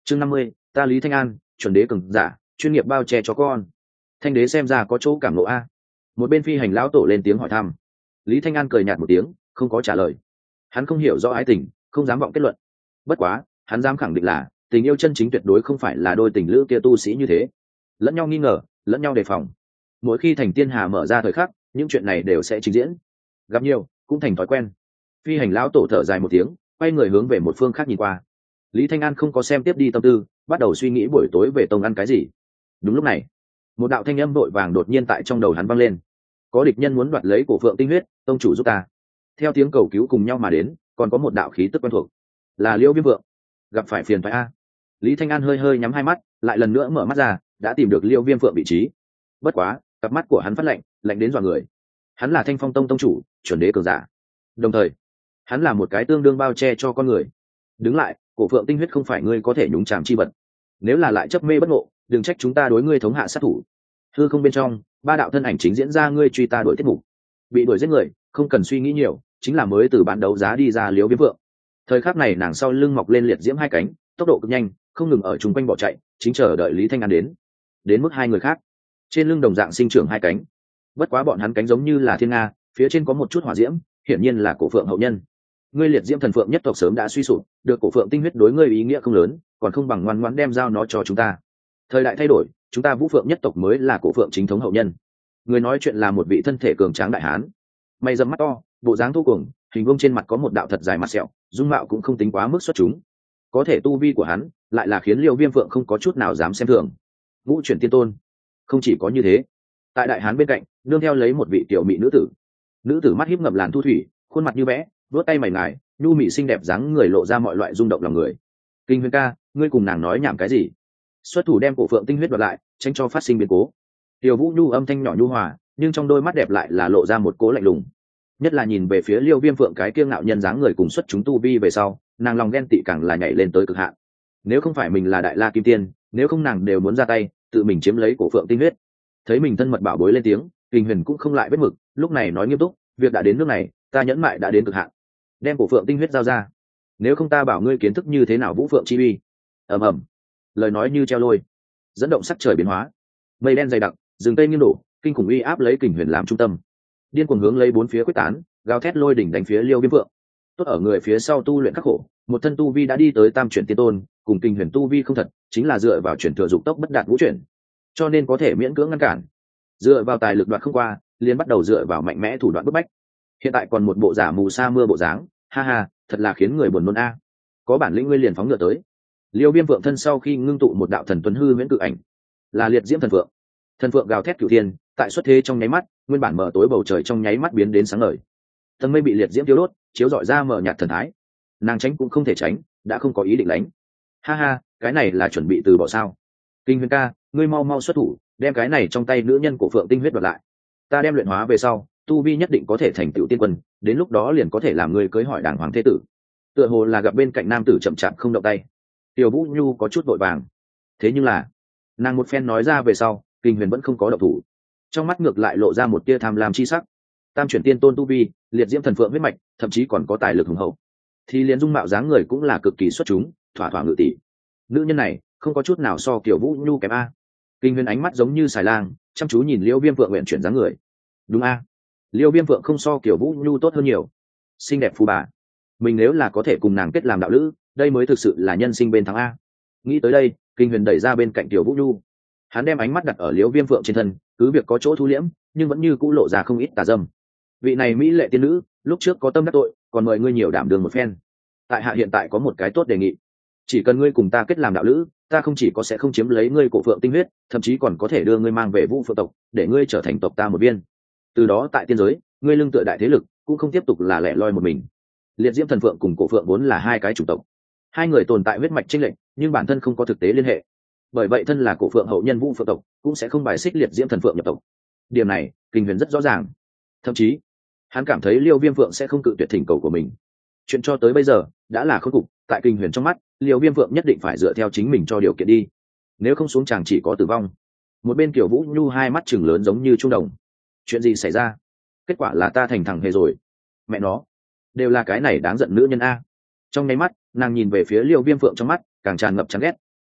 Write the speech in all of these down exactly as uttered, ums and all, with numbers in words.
chương năm mươi, ta Lý Thanh An, chuẩn đế cường giả, chuyên nghiệp bao che cho con. Thanh đế xem ra có chỗ cảm ngộ a. Một bên phi hành lão tổ lên tiếng hỏi thăm. Lý Thanh An cười nhạt một tiếng, không có trả lời. Hắn không hiểu rõ ái tình, không dám vọng kết luận. Bất quá, hắn dám khẳng định là tình yêu chân chính tuyệt đối không phải là đôi tình lữ kia tu sĩ như thế. Lẫn nhau nghi ngờ, lẫn nhau đề phòng. Mỗi khi thành tiên hà mở ra thời khắc, những chuyện này đều sẽ trình diễn. Gặp nhiều, cũng thành thói quen. Phi hành lão tổ thở dài một tiếng, quay người hướng về một phương khác nhìn qua. Lý Thanh An không có xem tiếp đi tâm tư, bắt đầu suy nghĩ buổi tối về tông ăn cái gì. Đúng lúc này, một đạo thanh âm vội vàng đột nhiên tại trong đầu hắn vang lên. Có địch nhân muốn đoạt lấy cổ phượng tinh huyết, tông chủ giúp ta. Theo tiếng cầu cứu cùng nhau mà đến, còn có một đạo khí tức quen thuộc, là Liêu Viêm Vượng. Gặp phải phiền phải a. Lý Thanh An hơi hơi nhắm hai mắt, lại lần nữa mở mắt ra, đã tìm được Liêu Viêm Vượng vị trí. Bất quá, cặp mắt của hắn phát lạnh, lạnh đến dọa người. Hắn là Thanh Phong Tông tông chủ, chuẩn đế cường giả. Đồng thời, hắn là một cái tương đương bao che cho con người. Đứng lại, cổ phượng tinh huyết không phải ngươi có thể nhúng chàm chi vật. Nếu là lại chấp mê bất ngộ, đừng trách chúng ta đối ngươi thống hạ sát thủ. Hư không bên trong, ba đạo thân ảnh chính diễn ra ngươi truy ta đuổi tiết mục. Bị đuổi giết người, không cần suy nghĩ nhiều, chính là mới từ bán đấu giá đi ra Liêu Viêm Vượng. Thời khắc này nàng sau lưng mọc lên liệt diễm hai cánh, tốc độ cực nhanh, không ngừng ở chung quanh bỏ chạy, chính chờ đợi Lý Thanh An đến. Đến mức hai người khác, trên lưng đồng dạng sinh trưởng hai cánh. Bất quá bọn hắn cánh giống như là thiên nga, phía trên có một chút hỏa diễm, hiển nhiên là cổ phượng hậu nhân. Ngươi liệt diễm thần phượng nhất tộc sớm đã suy sụp, được cổ phượng tinh huyết đối ngươi ý nghĩa không lớn, còn không bằng ngoan ngoãn đem giao nó cho chúng ta. Thời đại thay đổi, chúng ta vũ phượng nhất tộc mới là cổ phượng chính thống hậu nhân. Người nói chuyện là một vị thân thể cường tráng đại hán, mày rậm mắt to, bộ dáng thô cuồng, hình vuông trên mặt có một đạo thật dài mặt sẹo, dung mạo cũng không tính quá mức xuất chúng. Có thể tu vi của hắn lại là khiến Liêu Viêm Phượng không có chút nào dám xem thường. Ngũ chuyển tiên tôn. Không chỉ có như thế, tại đại hán bên cạnh nương theo lấy một vị tiểu mỹ nữ tử. Nữ tử mắt híp ngập làn thu thủy, khuôn mặt như vẽ, vớt tay mày ngài, nhu mị xinh đẹp dáng người lộ ra mọi loại rung động lòng người. Kinh Huyền ca, ngươi cùng nàng nói nhảm cái gì? Xuất thủ đem cổ phượng tinh huyết đoạt lại, tránh cho phát sinh biến cố. Tiểu Vũ nhu âm thanh nhỏ nhu hòa, nhưng trong đôi mắt đẹp lại là lộ ra một cố lạnh lùng. Nhất là nhìn về phía Liêu Viêm Phượng cái kiêu ngạo nhân dáng người cùng xuất chúng tu vi về sau, nàng lòng ghen tị càng là nhảy lên tới cực hạn. Nếu không phải mình là đại la kim tiên, nếu không nàng đều muốn ra tay tự mình chiếm lấy cổ phượng tinh huyết. Thấy mình thân mật bảo bối lên tiếng, Kinh Huyền cũng không lại vết mực, lúc này nói nghiêm túc, việc đã đến nước này, ta nhẫn mại đã đến cực hạn. Đem cổ phượng tinh huyết giao ra, nếu không ta bảo ngươi kiến thức như thế nào vũ phượng chi uy. Ầm ầm, lời nói như treo lôi, dẫn động sắc trời biến hóa, mây đen dày đặc, rừng cây nghiêng đổ, kinh khủng uy áp lấy Kinh Huyền làm trung tâm, điên cuồng hướng lấy bốn phía quyết tán, gào thét lôi đỉnh đánh phía Liêu Viêm Phượng. Tốt ở người phía sau tu luyện khắc khổ, một thân tu vi đã đi tới tam chuyển tiên tôn, cùng Kinh Huyền tu vi không thật, chính là dựa vào chuyển thừa dục tốc bất đạt ngũ chuyển, cho nên có thể miễn cưỡng ngăn cản. Dựa vào tài lực đoạt không qua, liền bắt đầu dựa vào mạnh mẽ thủ đoạn bức bách. Hiện tại còn một bộ giả mù sa mưa bộ dáng, ha ha, thật là khiến người buồn nôn a. Có bản lĩnh ngươi liền phóng ngựa tới. Liêu Viêm Phượng thân sau khi ngưng tụ một đạo thần tuấn hư huyễn cự ảnh, là liệt diễm thần phượng. Thần phượng gào thét cửu thiên, tại xuất thế trong nháy mắt, nguyên bản mở tối bầu trời trong nháy mắt biến đến sáng ngời. Tầng mây bị liệt diễm tiêu đốt, chiếu rọi ra mở nhạt thần thái. Nàng tránh cũng không thể tránh, đã không có ý định đánh. Ha ha, cái này là chuẩn bị từ bỏ sao? Kinh Huyền ca, ngươi mau mau xuất thủ, đem cái này trong tay nữ nhân của phượng tinh huyết đoạt lại. Ta đem luyện hóa về sau, tu vi nhất định có thể thành tựu tiên quân, đến lúc đó liền có thể làm ngươi cưới hỏi đàng hoàng thế tử. Tựa hồ là gặp bên cạnh nam tử chậm chạp không động tay, Tiểu Vũ Nhu có chút vội vàng. Thế nhưng là, nàng một phen nói ra về sau, Kinh Huyền vẫn không có động thủ, trong mắt ngược lại lộ ra một tia tham lam chi sắc. Tam chuyển tiên tôn tu vi, liệt diễm thần phượng huyết mạch, thậm chí còn có tài lực hùng hậu, thì liền dung mạo dáng người cũng là cực kỳ xuất chúng, thỏa thỏa ngự tỷ. Nữ nhân này không có chút nào so Tiểu Vũ Nhu kém a. Kinh Huyền ánh mắt giống như xài lang, chăm chú nhìn Liêu Viêm Phượng nguyện chuyển dáng người. Đúng a, Liêu Viêm Phượng không so Tiểu Vũ Nhu tốt hơn nhiều, xinh đẹp phù bà. Mình nếu là có thể cùng nàng kết làm đạo lữ, đây mới thực sự là nhân sinh bên thắng a. Nghĩ tới đây, Kinh Huyền đẩy ra bên cạnh Tiểu Vũ Nhu, hắn đem ánh mắt đặt ở Liêu Viêm Phượng trên thân, cứ việc có chỗ thu liễm, nhưng vẫn như cũ lộ ra không ít tà dâm. Vị này mỹ lệ tiên nữ, lúc trước có tâm đắc tội, còn mời ngươi nhiều đảm đường một phen. Tại hạ hiện tại có một cái tốt đề nghị, chỉ cần ngươi cùng ta kết làm đạo lữ, ta không chỉ có sẽ không chiếm lấy ngươi cổ phượng tinh huyết, thậm chí còn có thể đưa ngươi mang về Vũ Phượng tộc, để ngươi trở thành tộc ta một viên. Từ đó tại tiên giới, ngươi lưng tựa đại thế lực, cũng không tiếp tục là lẻ loi một mình. Liệt diễm thần phượng cùng cổ phượng vốn là hai cái chủng tộc, hai người tồn tại huyết mạch chênh lệch, nhưng bản thân không có thực tế liên hệ. Bởi vậy thân là cổ phượng hậu nhân Vũ Phượng tộc, cũng sẽ không bài xích liệt diễm thần phượng nhập tộc. Điểm này, Kinh Huyền rất rõ ràng. Thậm chí, hắn cảm thấy Liêu Viêm Phượng sẽ không cự tuyệt thỉnh cầu của mình. Chuyện cho tới bây giờ đã là khôi cục, tại Kinh Huyền trong mắt, Liêu Viêm Phượng nhất định phải dựa theo chính mình cho điều kiện đi, nếu không xuống chàng chỉ có tử vong. Một bên Tiểu Vũ Nhu hai mắt chừng lớn giống như trung đồng. Chuyện gì xảy ra? Kết quả là ta thành thằng hề rồi. Mẹ nó, đều là cái này đáng giận nữ nhân a. Trong nháy mắt, nàng nhìn về phía Liêu Viêm Phượng trong mắt càng tràn ngập chán ghét.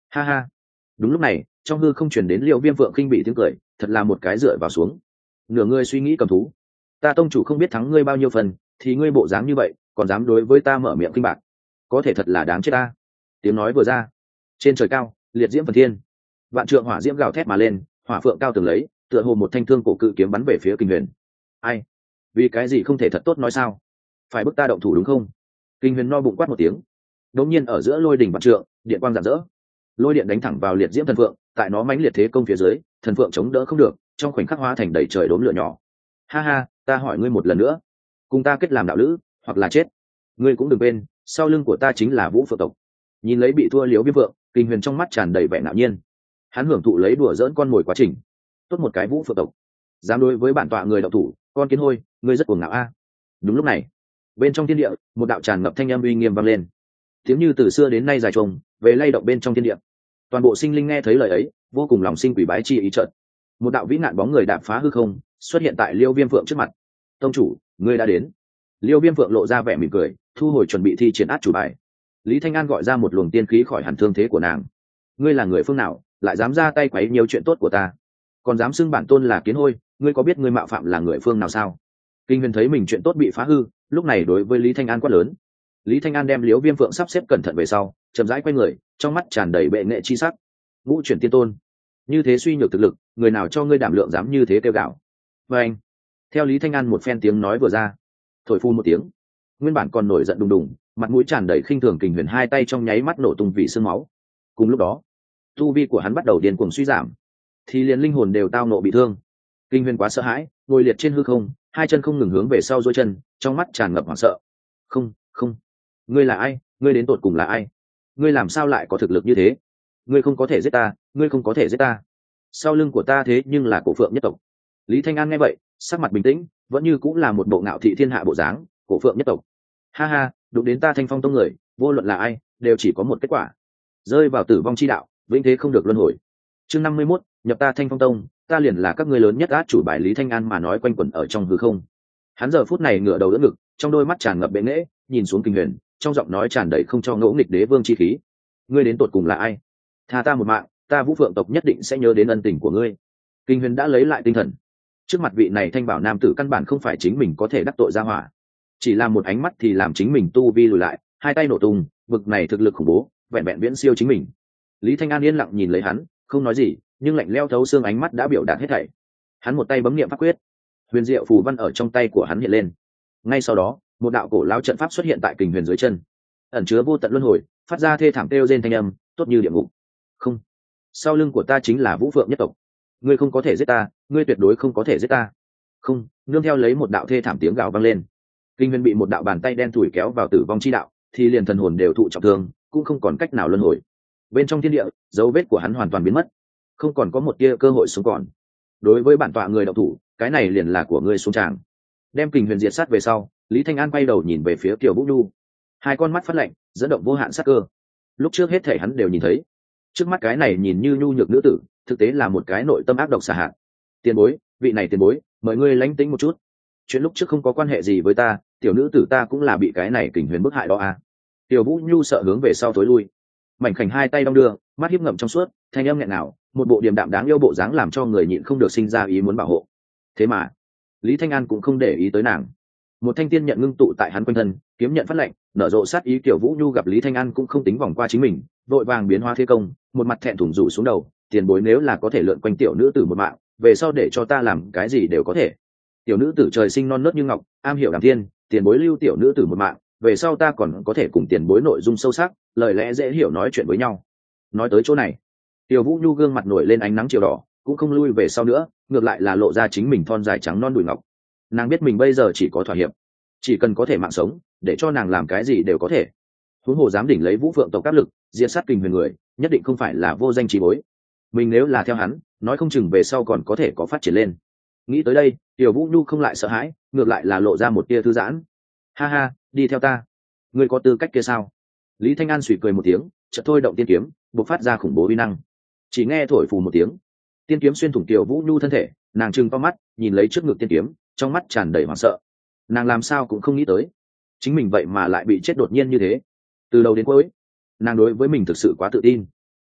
Ha ha. Đúng lúc này trong hư không chuyển đến Liêu Viêm Phượng khinh bị tiếng cười, thật là một cái dựa vào xuống. Nửa ngươi suy nghĩ cầm thú, ta tông chủ không biết thắng ngươi bao nhiêu phần, thì ngươi bộ dáng như vậy còn dám đối với ta mở miệng kinh bạc, có thể thật là đáng chết ta. Tiếng nói vừa ra, trên trời cao liệt diễm phần thiên, vạn trượng hỏa diễm gào thét mà lên, hỏa phượng cao tường lấy, tựa hồ một thanh thương cổ cự kiếm bắn về phía Kinh Huyền. Ai? Vì cái gì không thể thật tốt nói sao? Phải bức ta động thủ đúng không? Kinh Huyền no bụng quát một tiếng, đống nhiên ở giữa lôi đỉnh vạn trượng, điện quang rạng rỡ, lôi điện đánh thẳng vào liệt diễm thần phượng, tại nó mãnh liệt thế công phía dưới, thần phượng chống đỡ không được, trong khoảnh khắc hóa thành đầy trời đốm lửa nhỏ. Ha ha, ta hỏi ngươi một lần nữa, cùng ta kết làm đạo lữ hoặc là chết. Ngươi cũng đừng quên, sau lưng của ta chính là Vũ Phượng tộc. Nhìn lấy bị thua Liễu Viêm Phượng, Kinh Huyền trong mắt tràn đầy vẻ ngạo nhiên. Hắn hưởng thụ lấy đùa dỡn con mồi quá trình. Tốt một cái Vũ Phượng tộc, dám đối với bản tọa người đạo thủ, con kiến hôi, ngươi rất cuồng ngạo a. Đúng lúc này, bên trong thiên địa, một đạo tràn ngập thanh âm uy nghiêm vang lên, tiếng như từ xưa đến nay dài trùng, về lay động bên trong thiên địa. Toàn bộ sinh linh nghe thấy lời ấy, vô cùng lòng sinh quỷ bái chi ý chợt. Một đạo vĩ nạn bóng người đạp phá hư không, xuất hiện tại Liêu Viêm Phượng trước mặt. Tông chủ, ngươi đã đến. Liêu Viêm Phượng lộ ra vẻ mỉm cười, thu hồi chuẩn bị thi triển át chủ bài. Lý Thanh An gọi ra một luồng tiên khí khỏi hẳn thương thế của nàng. Ngươi là người phương nào, lại dám ra tay quấy nhiều chuyện tốt của ta, còn dám xưng bản tôn là kiến hôi, ngươi có biết ngươi mạo phạm là người phương nào sao? Kinh Huyền thấy mình chuyện tốt bị phá hư, lúc này đối với Lý Thanh An quát lớn. Lý Thanh An đem Liễu Viêm Phượng sắp xếp cẩn thận về sau, chậm rãi quay người, trong mắt tràn đầy bệ nghệ chi sắc. Ngũ chuyển tiên tôn, như thế suy nhược thực lực, người nào cho ngươi đảm lượng dám như thế kêu gạo? Và anh, theo Lý Thanh An một phen tiếng nói vừa ra, thổi phun một tiếng, nguyên bản còn nổi giận đùng đùng, mặt mũi tràn đầy khinh thường Kình Huyền hai tay trong nháy mắt nổ tung vì sương máu. Cùng lúc đó, tu vi của hắn bắt đầu điên cuồng suy giảm, thì liền linh hồn đều tao nộ bị thương. Kinh Huyền quá sợ hãi, ngồi liệt trên hư không, hai chân không ngừng hướng về sau duỗi chân, trong mắt tràn ngập hoảng sợ. Không, không, ngươi là ai? Ngươi đến tột cùng là ai? Ngươi làm sao lại có thực lực như thế? Ngươi không có thể giết ta, ngươi không có thể giết ta. Sau lưng của ta thế nhưng là Cổ Phượng nhất tộc. Lý Thanh An nghe vậy, sắc mặt bình tĩnh, vẫn như cũng là một bộ ngạo thị thiên hạ bộ dáng. Cổ Phượng nhất tộc. Ha ha, đụng đến ta Thanh Phong tông người, vô luận là ai, đều chỉ có một kết quả, rơi vào tử vong chi đạo, vĩnh thế không được luân hồi. Chương năm mươi mốt, nhập ta Thanh Phong tông, ta liền là các ngươi lớn nhất át chủ bài. Lý Thanh An mà nói quanh quẩn ở trong hư không. Hắn giờ phút này ngửa đầu đỡ ngực, trong đôi mắt tràn ngập bệ nghễ, nhìn xuống Kinh Huyền, trong giọng nói tràn đầy không cho ngỗ nghịch đế vương chi khí. Ngươi đến tột cùng là ai? Tha ta một mạng, ta Vũ Phượng tộc nhất định sẽ nhớ đến ân tình của ngươi. Kinh Huyền đã lấy lại tinh thần. Trước mặt vị này thanh bảo nam tử căn bản không phải chính mình có thể đắc tội ra hỏa, chỉ là một ánh mắt thì làm chính mình tu vi lùi lại, hai tay nổ tung, vực này thực lực khủng bố, vẹn vẹn viễn siêu chính mình. Lý Thanh An yên lặng nhìn lấy hắn, không nói gì, nhưng lạnh lẽo thấu xương ánh mắt đã biểu đạt hết thảy. Hắn một tay bấm niệm pháp quyết, huyền diệu phù văn ở trong tay của hắn hiện lên. Ngay sau đó, một đạo cổ lão trận pháp xuất hiện tại Kình Huyền dưới chân, ẩn chứa vô tận luân hồi, phát ra thê thảm kêu rên thanh âm, tốt như địa ngục. Không, sau lưng của ta chính là Vũ Phượng nhất tộc, ngươi không có thể giết ta, ngươi tuyệt đối không có thể giết ta. Không, nương theo lấy một đạo thê thảm tiếng gào vang lên. Kinh Huyền bị một đạo bàn tay đen thủi kéo vào tử vong chi đạo, thì liền thần hồn đều thụ trọng thương, cũng không còn cách nào luân hồi. Bên trong thiên địa, dấu vết của hắn hoàn toàn biến mất, không còn có một tia cơ hội sống còn. Đối với bản tọa người đạo thủ, cái này liền là của ngươi xuống tràng. Đem Kình Huyền diệt sát về sau, Lý Thanh An quay đầu nhìn về phía Kiều Vũ Nhu, hai con mắt phát lạnh, dẫn động vô hạn sát cơ. Lúc trước hết thể hắn đều nhìn thấy, trước mắt cái này nhìn như nhu nhược nữ tử, thực tế là một cái nội tâm ác độc xả hạn. Tiền bối, vị này tiền bối, mời ngươi lánh tĩnh một chút. Chuyện lúc trước không có quan hệ gì với ta, tiểu nữ tử ta cũng là bị cái này Kình Huyền bức hại đó à. Tiểu Vũ Nhu sợ hướng về sau tối lui, mảnh khảnh hai tay đong đưa, mắt hiếp ngậm trong suốt, thanh âm nghẹn ngào, một bộ điềm đạm đáng yêu bộ dáng làm cho người nhịn không được sinh ra ý muốn bảo hộ. Thế mà Lý Thanh An cũng không để ý tới nàng. Một thanh tiên nhận ngưng tụ tại hắn quanh thân, kiếm nhận phát lệnh, nở rộ sát ý. Tiểu Vũ Nhu gặp Lý Thanh An cũng không tính vòng qua chính mình, vội vàng biến hóa thế công, một mặt thẹn thùng rủ xuống đầu. Tiền bối nếu là có thể lượn quanh tiểu nữ tử một mạng, về sau để cho ta làm cái gì đều có thể. Tiểu nữ tử trời sinh non nớt như ngọc, am hiểu đàm thiên, tiền bối lưu tiểu nữ tử một mạng, về sau ta còn có thể cùng tiền bối nội dung sâu sắc, lời lẽ dễ hiểu nói chuyện với nhau. Nói tới chỗ này, Tiểu Vũ Nhu gương mặt nổi lên ánh nắng chiều đỏ, cũng không lui về sau nữa, ngược lại là lộ ra chính mình thon dài trắng non đùi ngọc. Nàng biết mình bây giờ chỉ có thỏa hiệp, chỉ cần có thể mạng sống, để cho nàng làm cái gì đều có thể. Huống hồ dám đỉnh lấy Vũ Phượng tộc áp lực, diệt sát Kình Huyền người, nhất định không phải là vô danh trí bối. Mình nếu là theo hắn, nói không chừng về sau còn có thể có phát triển lên. Nghĩ tới đây, Tiểu Vũ Nhu không lại sợ hãi, ngược lại là lộ ra một tia thư giãn. Ha ha, đi theo ta. Ngươi có tư cách kia sao? Lý Thanh An suy cười một tiếng, chợt thôi động tiên kiếm, bộc phát ra khủng bố uy năng. Chỉ nghe thổi phù một tiếng, tiên kiếm xuyên thủng Tiểu Vũ Nhu thân thể, nàng trừng to mắt, nhìn lấy trước ngực tiên kiếm, trong mắt tràn đầy hoảng sợ. Nàng làm sao cũng không nghĩ tới, chính mình vậy mà lại bị chết đột nhiên như thế. Từ đầu đến cuối, nàng đối với mình thực sự quá tự tin.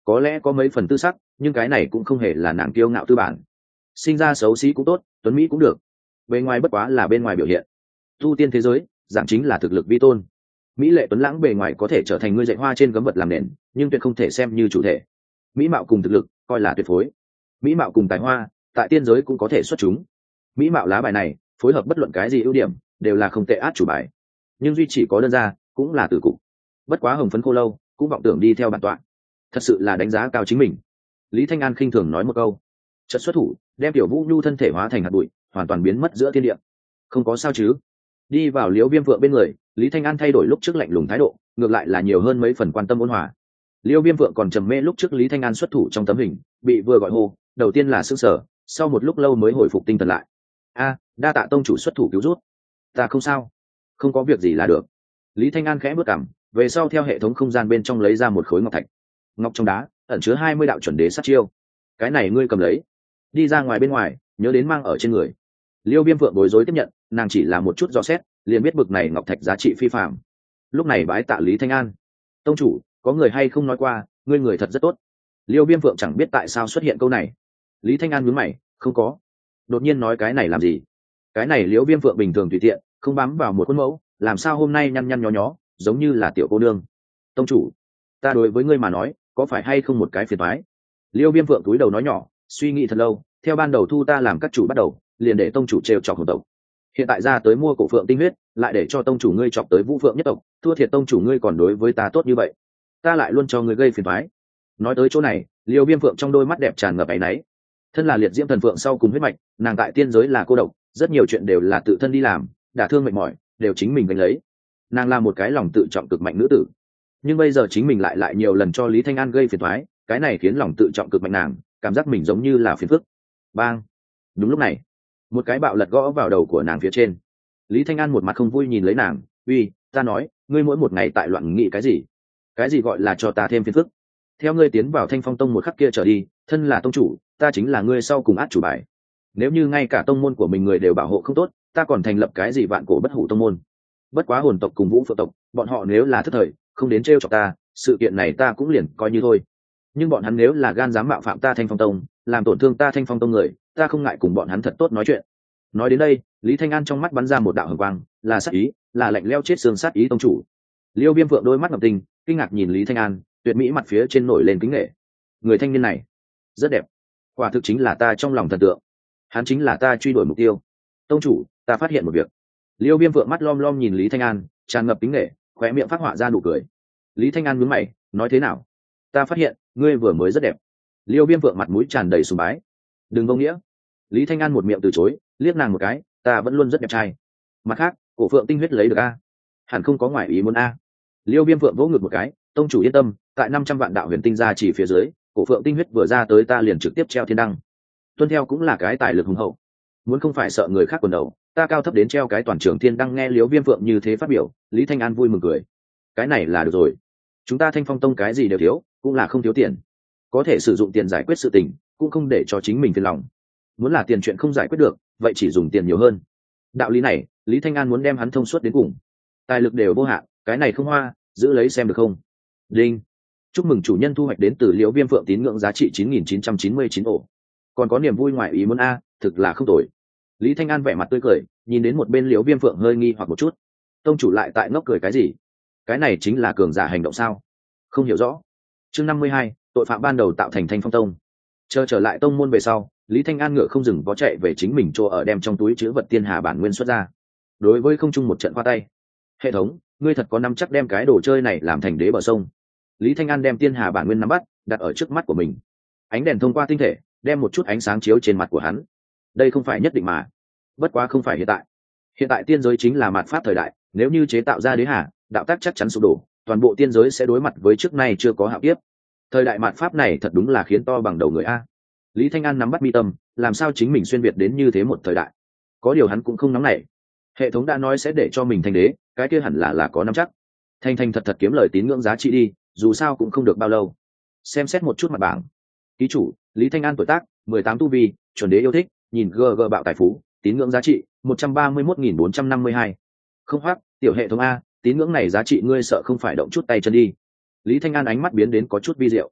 có lẽ có mấy phần tư sắc, nhưng cái này cũng không hề là nàng kiêu ngạo tư bản. Sinh ra xấu xí cũng tốt, tuấn mỹ cũng được, bên ngoài bất quá là bên ngoài biểu hiện. Tu tiên thế giới dạng chính là thực lực vi tôn. Mỹ lệ tuấn lãng bề ngoài có thể trở thành ngươi dạy hoa trên gấm vật làm nền, nhưng tuyệt không thể xem như chủ thể. Mỹ mạo cùng thực lực coi là tuyệt phối. Mỹ mạo cùng tài hoa tại tiên giới cũng có thể xuất chúng. Mỹ mạo lá bài này phối hợp bất luận cái gì ưu điểm đều là không tệ át chủ bài, nhưng duy chỉ có đơn ra cũng là tử cục. Bất quá hồng phấn khô lâu cũng vọng tưởng đi theo bản tọa, thật sự là đánh giá cao chính mình. Lý Thanh An khinh thường nói một câu, chợt xuất thủ đem tiểu Vũ Nhu thân thể hóa thành hạt bụi, hoàn toàn biến mất giữa thiên địa. Không có sao chứ? Đi vào Liễu Viêm Vượng bên người, Lý Thanh An thay đổi lúc trước lạnh lùng thái độ, ngược lại là nhiều hơn mấy phần quan tâm ôn hòa. Liễu Viêm Vượng còn trầm mê lúc trước Lý Thanh An xuất thủ trong tấm hình, bị vừa gọi hô, đầu tiên là sững sờ, sau một lúc lâu mới hồi phục tinh thần lại. A, đa tạ tông chủ xuất thủ cứu rút. Ta không sao, không có việc gì là được. Lý Thanh An khẽ bước cằm, về sau theo hệ thống không gian bên trong lấy ra một khối ngọc thạch. Ngọc trong đá ẩn chứa hai mươi đạo chuẩn đế sát chiêu, cái này ngươi cầm lấy, đi ra ngoài bên ngoài nhớ đến mang ở trên người. Liêu Viêm Vượng bối rối tiếp nhận, nàng chỉ là một chút dò xét liền biết bực này ngọc thạch giá trị phi phàm. Lúc này bái tạ Lý Thanh An, tông chủ, có người hay không nói qua ngươi người thật rất tốt. Liêu Viêm Vượng chẳng biết tại sao xuất hiện câu này. Lý Thanh An nhướng mày, không có. Đột nhiên nói cái này làm gì? Cái này Liêu Viêm Vượng bình thường tùy tiện, không bám vào một khuôn mẫu, làm sao hôm nay nhăn nhăn nhó nhó giống như là tiểu cô nương. Tông chủ, ta đối với ngươi mà nói có phải hay không một cái phiền toái? Liêu Viêm Vượng túi đầu nói nhỏ, suy nghĩ thật lâu, theo ban đầu thu ta làm các chủ bắt đầu, liền để tông chủ trêu chọc hồn tộc. Hiện tại ra tới mua cổ phượng tinh huyết, lại để cho tông chủ ngươi chọc tới Vũ Phượng nhất tộc, thua thiệt tông chủ ngươi còn đối với ta tốt như vậy, ta lại luôn cho ngươi gây phiền toái. Nói tới chỗ này, Liêu Viêm Phượng trong đôi mắt đẹp tràn ngập áy náy. Thân là liệt diễm thần phượng sau cùng huyết mạch, nàng tại tiên giới là cô độc, rất nhiều chuyện đều là tự thân đi làm, đả thương mệt mỏi đều chính mình gánh lấy. Nàng là một cái lòng tự trọng cực mạnh nữ tử, nhưng bây giờ chính mình lại lại nhiều lần cho Lý Thanh An gây phiền toái, cái này khiến lòng tự trọng cực mạnh nàng cảm giác mình giống như là phiền phức. Bang! Đúng lúc này, một cái bạo lật gõ vào đầu của nàng phía trên. Lý Thanh An một mặt không vui nhìn lấy nàng, uy, ta nói, ngươi mỗi một ngày tại loạn nghĩ cái gì? Cái gì gọi là cho ta thêm phiền phức? Theo ngươi tiến vào Thanh Phong Tông một khắc kia trở đi, thân là tông chủ, ta chính là ngươi sau cùng át chủ bài. Nếu như ngay cả tông môn của mình người đều bảo hộ không tốt, ta còn thành lập cái gì vạn cổ bất hủ tông môn? Bất quá hồn tộc cùng Vũ Phượng tộc, bọn họ nếu là thất thời, không đến trêu chọc ta, sự kiện này ta cũng liền coi như thôi. Nhưng bọn hắn nếu là gan dám mạo phạm ta Thanh Phong Tông, làm tổn thương ta Thanh Phong Tông người, ta không ngại cùng bọn hắn thật tốt nói chuyện. Nói đến đây, Lý Thanh An trong mắt bắn ra một đạo hồng quang, là sát ý, là lạnh lẽo chết xương sát ý tông chủ. Liêu Viêm Phượng đôi mắt ngập tình, kinh ngạc nhìn Lý Thanh An, tuyệt mỹ mặt phía trên nổi lên kính nể. Người thanh niên này rất đẹp, quả thực chính là ta trong lòng thần tượng, hắn chính là ta truy đuổi mục tiêu. Tông chủ, ta phát hiện một việc. Liêu Viêm Phượng mắt lom lom nhìn Lý Thanh An, tràn ngập kính nể, khóe miệng phát họa ra nụ cười. Lý Thanh An nhướng mày, nói thế nào? Ta phát hiện ngươi vừa mới rất đẹp. Liêu Viêm Phượng mặt mũi tràn đầy sùng bái. Đừng vô nghĩa. Lý Thanh An một miệng từ chối, liếc nàng một cái, ta vẫn luôn rất đẹp trai. Mặt khác, cổ phượng tinh huyết lấy được a? Hẳn không có ngoại ý muốn a. Liêu Viêm Phượng vỗ ngực một cái, tông chủ yên tâm, tại năm trăm vạn đạo huyền tinh ra chỉ phía dưới, cổ phượng tinh huyết vừa ra tới ta liền trực tiếp treo thiên đăng. Tuân theo cũng là cái tài lực hùng hậu, muốn không phải sợ người khác quần đầu, ta cao thấp đến treo cái toàn trường thiên đăng. Nghe Liêu Viêm Phượng như thế phát biểu, Lý Thanh An vui mừng cười. Cái này là được rồi, chúng ta Thanh Phong Tông cái gì đều thiếu, cũng là không thiếu tiền, có thể sử dụng tiền giải quyết sự tình, cũng không để cho chính mình phiền lòng. Muốn là tiền chuyện không giải quyết được, vậy chỉ dùng tiền nhiều hơn. Đạo lý này, Lý Thanh An muốn đem hắn thông suốt đến cùng. Tài lực đều vô hạn, cái này không hoa, giữ lấy xem được không? Đinh. Chúc mừng chủ nhân thu hoạch đến từ Liễu Viêm Phượng tín ngưỡng giá trị chín nghìn chín trăm chín mươi chín ổ. Còn có niềm vui ngoài ý muốn a, thực là không tồi. Lý Thanh An vẻ mặt tươi cười, nhìn đến một bên Liễu Viêm Phượng hơi nghi hoặc một chút. Tông chủ lại tại ngốc cười cái gì? Cái này chính là cường giả hành động sao? Không hiểu rõ. Chương năm mươi hai, tội phạm ban đầu tạo thành Thanh Phong Tông. Chờ trở lại tông môn về sau, Lý Thanh An ngựa không dừng vó chạy về chính mình chỗ ở, đem trong túi chứa vật tiên hà bản nguyên xuất ra. Đối với không trung một trận khoa tay. Hệ thống, ngươi thật có nắm chắc đem cái đồ chơi này làm thành đế bờ sông? Lý Thanh An đem tiên hà bản nguyên nắm bắt, đặt ở trước mắt của mình. Ánh đèn thông qua tinh thể, đem một chút ánh sáng chiếu trên mặt của hắn. Đây không phải nhất định mà. Bất quá không phải hiện tại. Hiện tại tiên giới chính là mạt pháp thời đại, nếu như chế tạo ra đế hà, đạo tác chắc chắn sụp đổ, toàn bộ tiên giới sẽ đối mặt với trước nay chưa có hạo kiếp. Thời đại mạt pháp này thật đúng là khiến to bằng đầu người a. Lý Thanh An nắm bắt mi tâm, làm sao chính mình xuyên việt đến như thế một thời đại. Có điều hắn cũng không nóng nảy. Hệ thống đã nói sẽ để cho mình thành đế, cái kia hẳn là là có nắm chắc. Thanh Thanh thật thật kiếm lời tín ngưỡng giá trị đi, dù sao cũng không được bao lâu. Xem xét một chút mặt bảng. Ký chủ Lý Thanh An tuổi tác mười tám tu vi, chuẩn đế yêu thích, nhìn gg bạo tài phú, tín ngưỡng giá trị một trăm ba mươi mốt nghìn bốn trăm năm mươi hai. Không hoác, tiểu hệ thống a, tín ngưỡng này giá trị ngươi sợ không phải động chút tay chân đi. Lý Thanh An ánh mắt biến đến có chút vi diệu.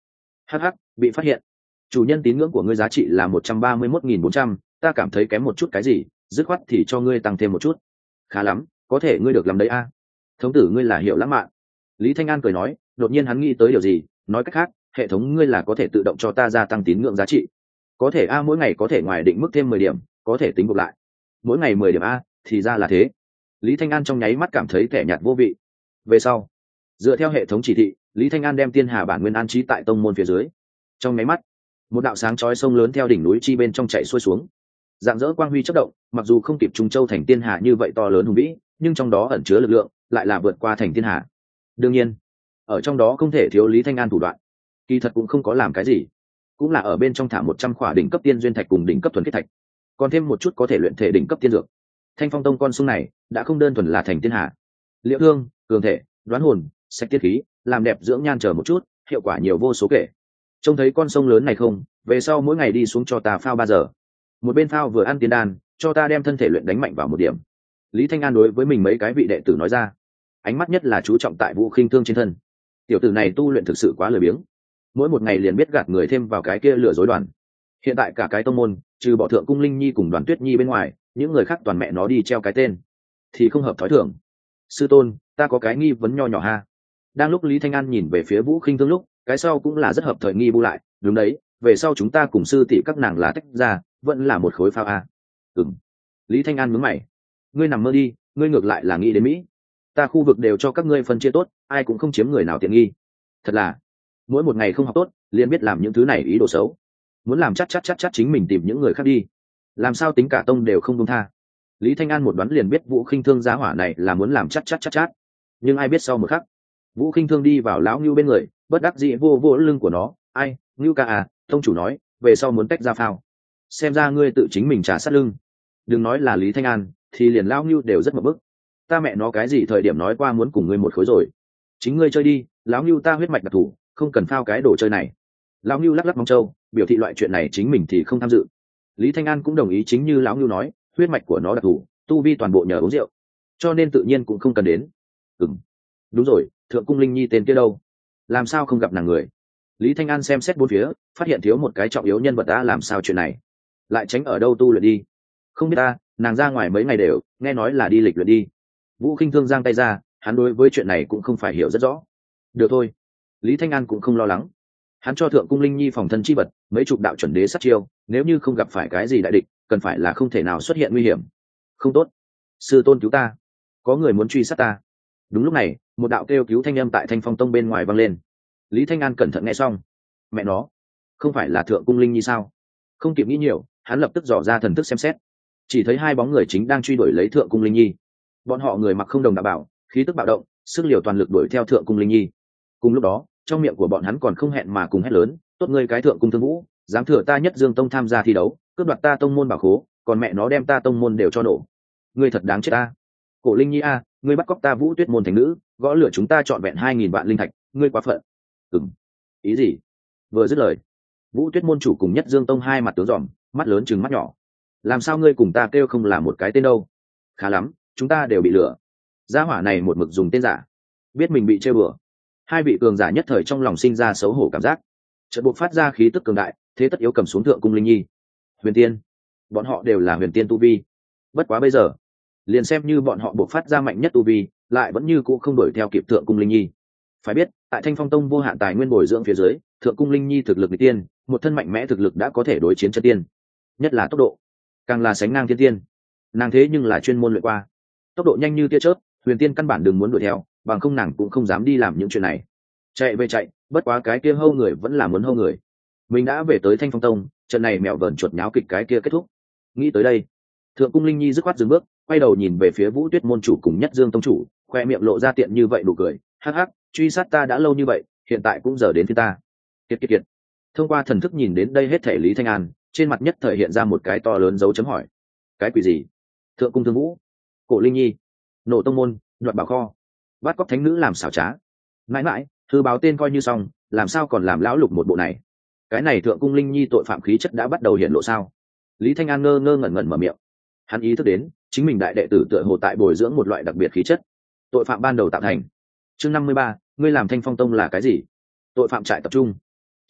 Hắc hắc, bị phát hiện. Chủ nhân tín ngưỡng của ngươi giá trị là một trăm ba mươi mốt nghìn bốn trăm, ta cảm thấy kém một chút cái gì, dứt khoát thì cho ngươi tăng thêm một chút. Khá lắm, có thể ngươi được làm đấy a. Thống tử ngươi là hiệu lãng mạn. Lý Thanh An cười nói, đột nhiên hắn nghĩ tới điều gì, nói cách khác, hệ thống ngươi là có thể tự động cho ta gia tăng tín ngưỡng giá trị. Có thể a, mỗi ngày có thể ngoài định mức thêm mười điểm, có thể tính gộp lại. Mỗi ngày mười điểm a, thì ra là thế. Lý Thanh An trong nháy mắt cảm thấy kẻ nhạt vô vị. Về sau, dựa theo hệ thống chỉ thị, Lý Thanh An đem tiên hà bản nguyên an trí tại tông môn phía dưới. Trong nháy mắt, một đạo sáng chói sông lớn theo đỉnh núi chi bên trong chạy xuôi xuống, dạng dỡ quang huy chất động, mặc dù không kịp Trung Châu thành tiên hà như vậy to lớn hùng vĩ, nhưng trong đó ẩn chứa lực lượng lại là vượt qua thành tiên hà. Đương nhiên, ở trong đó không thể thiếu Lý Thanh An thủ đoạn. Kỳ thật cũng không có làm cái gì, cũng là ở bên trong thả một trăm khỏa đỉnh cấp tiên duyên thạch cùng đỉnh cấp thuần khiết thạch, còn thêm một chút có thể luyện thể đỉnh cấp tiên dược. Thanh Phong Tông con sông này đã không đơn thuần là thành tiên hà, liệu thương, cường thể, đoán hồn, sạch tiết khí, làm đẹp dưỡng nhan chờ một chút, hiệu quả nhiều vô số kể. Trông thấy con sông lớn này không, về sau mỗi ngày đi xuống cho ta phao ba giờ, một bên phao vừa ăn tiên đan, cho ta đem thân thể luyện đánh mạnh vào một điểm. Lý Thanh An đối với mình mấy cái vị đệ tử nói ra, ánh mắt nhất là chú trọng tại Vũ Khinh Thương trên thân. Tiểu tử này tu luyện thực sự quá lười biếng, mỗi một ngày liền biết gạt người thêm vào cái kia lừa dối đoàn. Hiện tại cả cái tông môn, trừ bỏ Thượng Cung Linh Nhi cùng Đoàn Tuyết Nhi bên ngoài, những người khác toàn mẹ nó đi treo cái tên, thì không hợp thói thường. Sư tôn, ta có cái nghi vấn nho nhỏ ha. Đang lúc Lý Thanh An nhìn về phía Vũ Khinh Thương lúc, cái sau cũng là rất hợp thời nghi bu lại, đúng đấy, về sau chúng ta cùng sư tỷ các nàng là tách ra, vẫn là một khối phao a. Ừm. Lý Thanh An nhướng mày, ngươi nằm mơ đi, ngươi ngược lại là nghĩ đến Mỹ. Ta khu vực đều cho các ngươi phân chia tốt, ai cũng không chiếm người nào tiện nghi. Thật là, mỗi một ngày không học tốt, liền biết làm những thứ này ý đồ xấu. Muốn làm chắc chắc chắc chắc chính mình tìm những người khác đi. Làm sao tính cả tông đều không buông tha. Lý Thanh An một đoán liền biết Vũ Khinh Thương giá hỏa này là muốn làm chắc chắc chắc chắc. Nhưng ai biết sau một khắc, Vũ Khinh Thương đi vào lão Nưu bên người, bất đắc dĩ vô vô lưng của nó, ai, Nưu ca à, tông chủ nói, về sau muốn tách ra phao. Xem ra ngươi tự chính mình trả sát lưng. Đừng nói là Lý Thanh An, thì liền lão Nưu đều rất mập bức. Ta mẹ nó cái gì thời điểm nói qua muốn cùng ngươi một khối rồi. Chính ngươi chơi đi, lão Nưu ta huyết mạch đặc thù, không cần phao cái đồ chơi này. Lão Nưu lắc lắc móng trâu, biểu thị loại chuyện này chính mình thì không tham dự. Lý Thanh An cũng đồng ý, chính như lão Nưu nói, huyết mạch của nó đặc thù, tu vi toàn bộ nhờ uống rượu, cho nên tự nhiên cũng không cần đến. Ừm, đúng rồi, Thượng Cung Linh Nhi tên kia đâu? Làm sao không gặp nàng người? Lý Thanh An xem xét bốn phía, phát hiện thiếu một cái trọng yếu nhân vật, đã làm sao chuyện này? Lại tránh ở đâu tu luyện đi? Không biết ta, nàng ra ngoài mấy ngày đều, nghe nói là đi lịch luyện đi. Vũ Khinh Thương giang tay ra, hắn đối với chuyện này cũng không phải hiểu rất rõ. Được thôi, Lý Thanh An cũng không lo lắng. Hắn cho Thượng Cung Linh Nhi phòng thân chi vật, mấy chục đạo chuẩn đế sát chiêu, nếu như không gặp phải cái gì đại địch, cần phải là không thể nào xuất hiện nguy hiểm. Không tốt, sư tôn cứu ta, có người muốn truy sát ta. Đúng lúc này, một đạo kêu cứu thanh âm tại Thanh Phong Tông bên ngoài vang lên. Lý Thanh An cẩn thận nghe xong, mẹ nó, không phải là Thượng Cung Linh Nhi sao? Không kịp nghĩ nhiều, hắn lập tức dò ra thần thức xem xét, chỉ thấy hai bóng người chính đang truy đuổi lấy Thượng Cung Linh Nhi. Bọn họ người mặc không đồng đạo bảo, khí tức bạo động, sức liều toàn lực đuổi theo Thượng Cung Linh Nhi. Cùng lúc đó, trong miệng của bọn hắn còn không hẹn mà cùng hét lớn, tốt ngươi cái Thượng Cung Thương Vũ, dám thừa ta Nhất Dương Tông tham gia thi đấu, cướp đoạt ta tông môn bảo khố, còn mẹ nó đem ta tông môn đều cho nổ. Ngươi thật đáng chết ta. Cổ Linh Nhi a, ngươi bắt cóc ta Vũ Tuyết môn thành nữ, gõ lửa chúng ta trọn vẹn hai nghìn vạn linh thạch, ngươi quá phận. Ừm. Ý gì? Vừa dứt lời, Vũ Tuyết môn chủ cùng Nhất Dương Tông hai mặt tướng giòm, mắt lớn trừng mắt nhỏ. Làm sao ngươi cùng ta kêu không là một cái tên đâu? Khá lắm, chúng ta đều bị lừa. Gia hỏa này một mực dùng tên giả, biết mình bị chơi bừa. Hai vị cường giả nhất thời trong lòng sinh ra xấu hổ cảm giác, chợt buộc phát ra khí tức cường đại, thế tất yếu cầm xuống Thượng Cung Linh Nhi. Huyền tiên, bọn họ đều là huyền tiên tu vi. Bất quá bây giờ, liền xem như bọn họ buộc phát ra mạnh nhất tu vi, lại vẫn như cũ không đuổi theo kịp Thượng Cung Linh Nhi. Phải biết, tại Thanh Phong Tông vô hạn tài nguyên bồi dưỡng phía dưới, Thượng Cung Linh Nhi thực lực nghịch tiên, một thân mạnh mẽ thực lực đã có thể đối chiến chân tiên, nhất là tốc độ, càng là sánh ngang thiên tiên. Nàng thế nhưng là chuyên môn luyện qua, tốc độ nhanh như tia chớp, huyền tiên căn bản đừng muốn đuổi theo, bằng không nàng cũng không dám đi làm những chuyện này. Chạy về chạy, bất quá cái kia hâu người vẫn là muốn hâu người. Mình đã về tới Thanh Phong Tông, trận này mẹo vờn chuột nháo kịch cái kia kết thúc. Nghĩ tới đây, Thượng Cung Linh Nhi dứt khoát dừng bước, quay đầu nhìn về phía Vũ Tuyết môn chủ cùng Nhất Dương Tông chủ, khoe miệng lộ ra tiện như vậy đủ cười, hắc hắc, truy sát ta đã lâu như vậy, hiện tại cũng giờ đến phía ta. Kiệt kiệt kiệt. Thông qua thần thức nhìn đến đây hết thể Lý Thanh An, trên mặt nhất thời hiện ra một cái to lớn dấu chấm hỏi. Cái quỷ gì? Thượng Cung Thương Vũ, Cổ Linh Nhi, nổ tông môn, đoạt bảo kho, bắt cóc thánh nữ làm xảo trá. Mãi mãi, thư báo tên coi như xong, làm sao còn làm lão lục một bộ này? Cái này Thượng Cung Linh Nhi tội phạm khí chất đã bắt đầu hiện lộ sao? Lý Thanh An ngơ ngơ ngẩn ngẩn mở miệng. Hắn ý thức đến, chính mình đại đệ tử tựa hồ tại bồi dưỡng một loại đặc biệt khí chất. Tội phạm ban đầu tạo thành. Chương năm mươi ba, ngươi làm Thanh Phong Tông là cái gì? Tội phạm trại tập trung.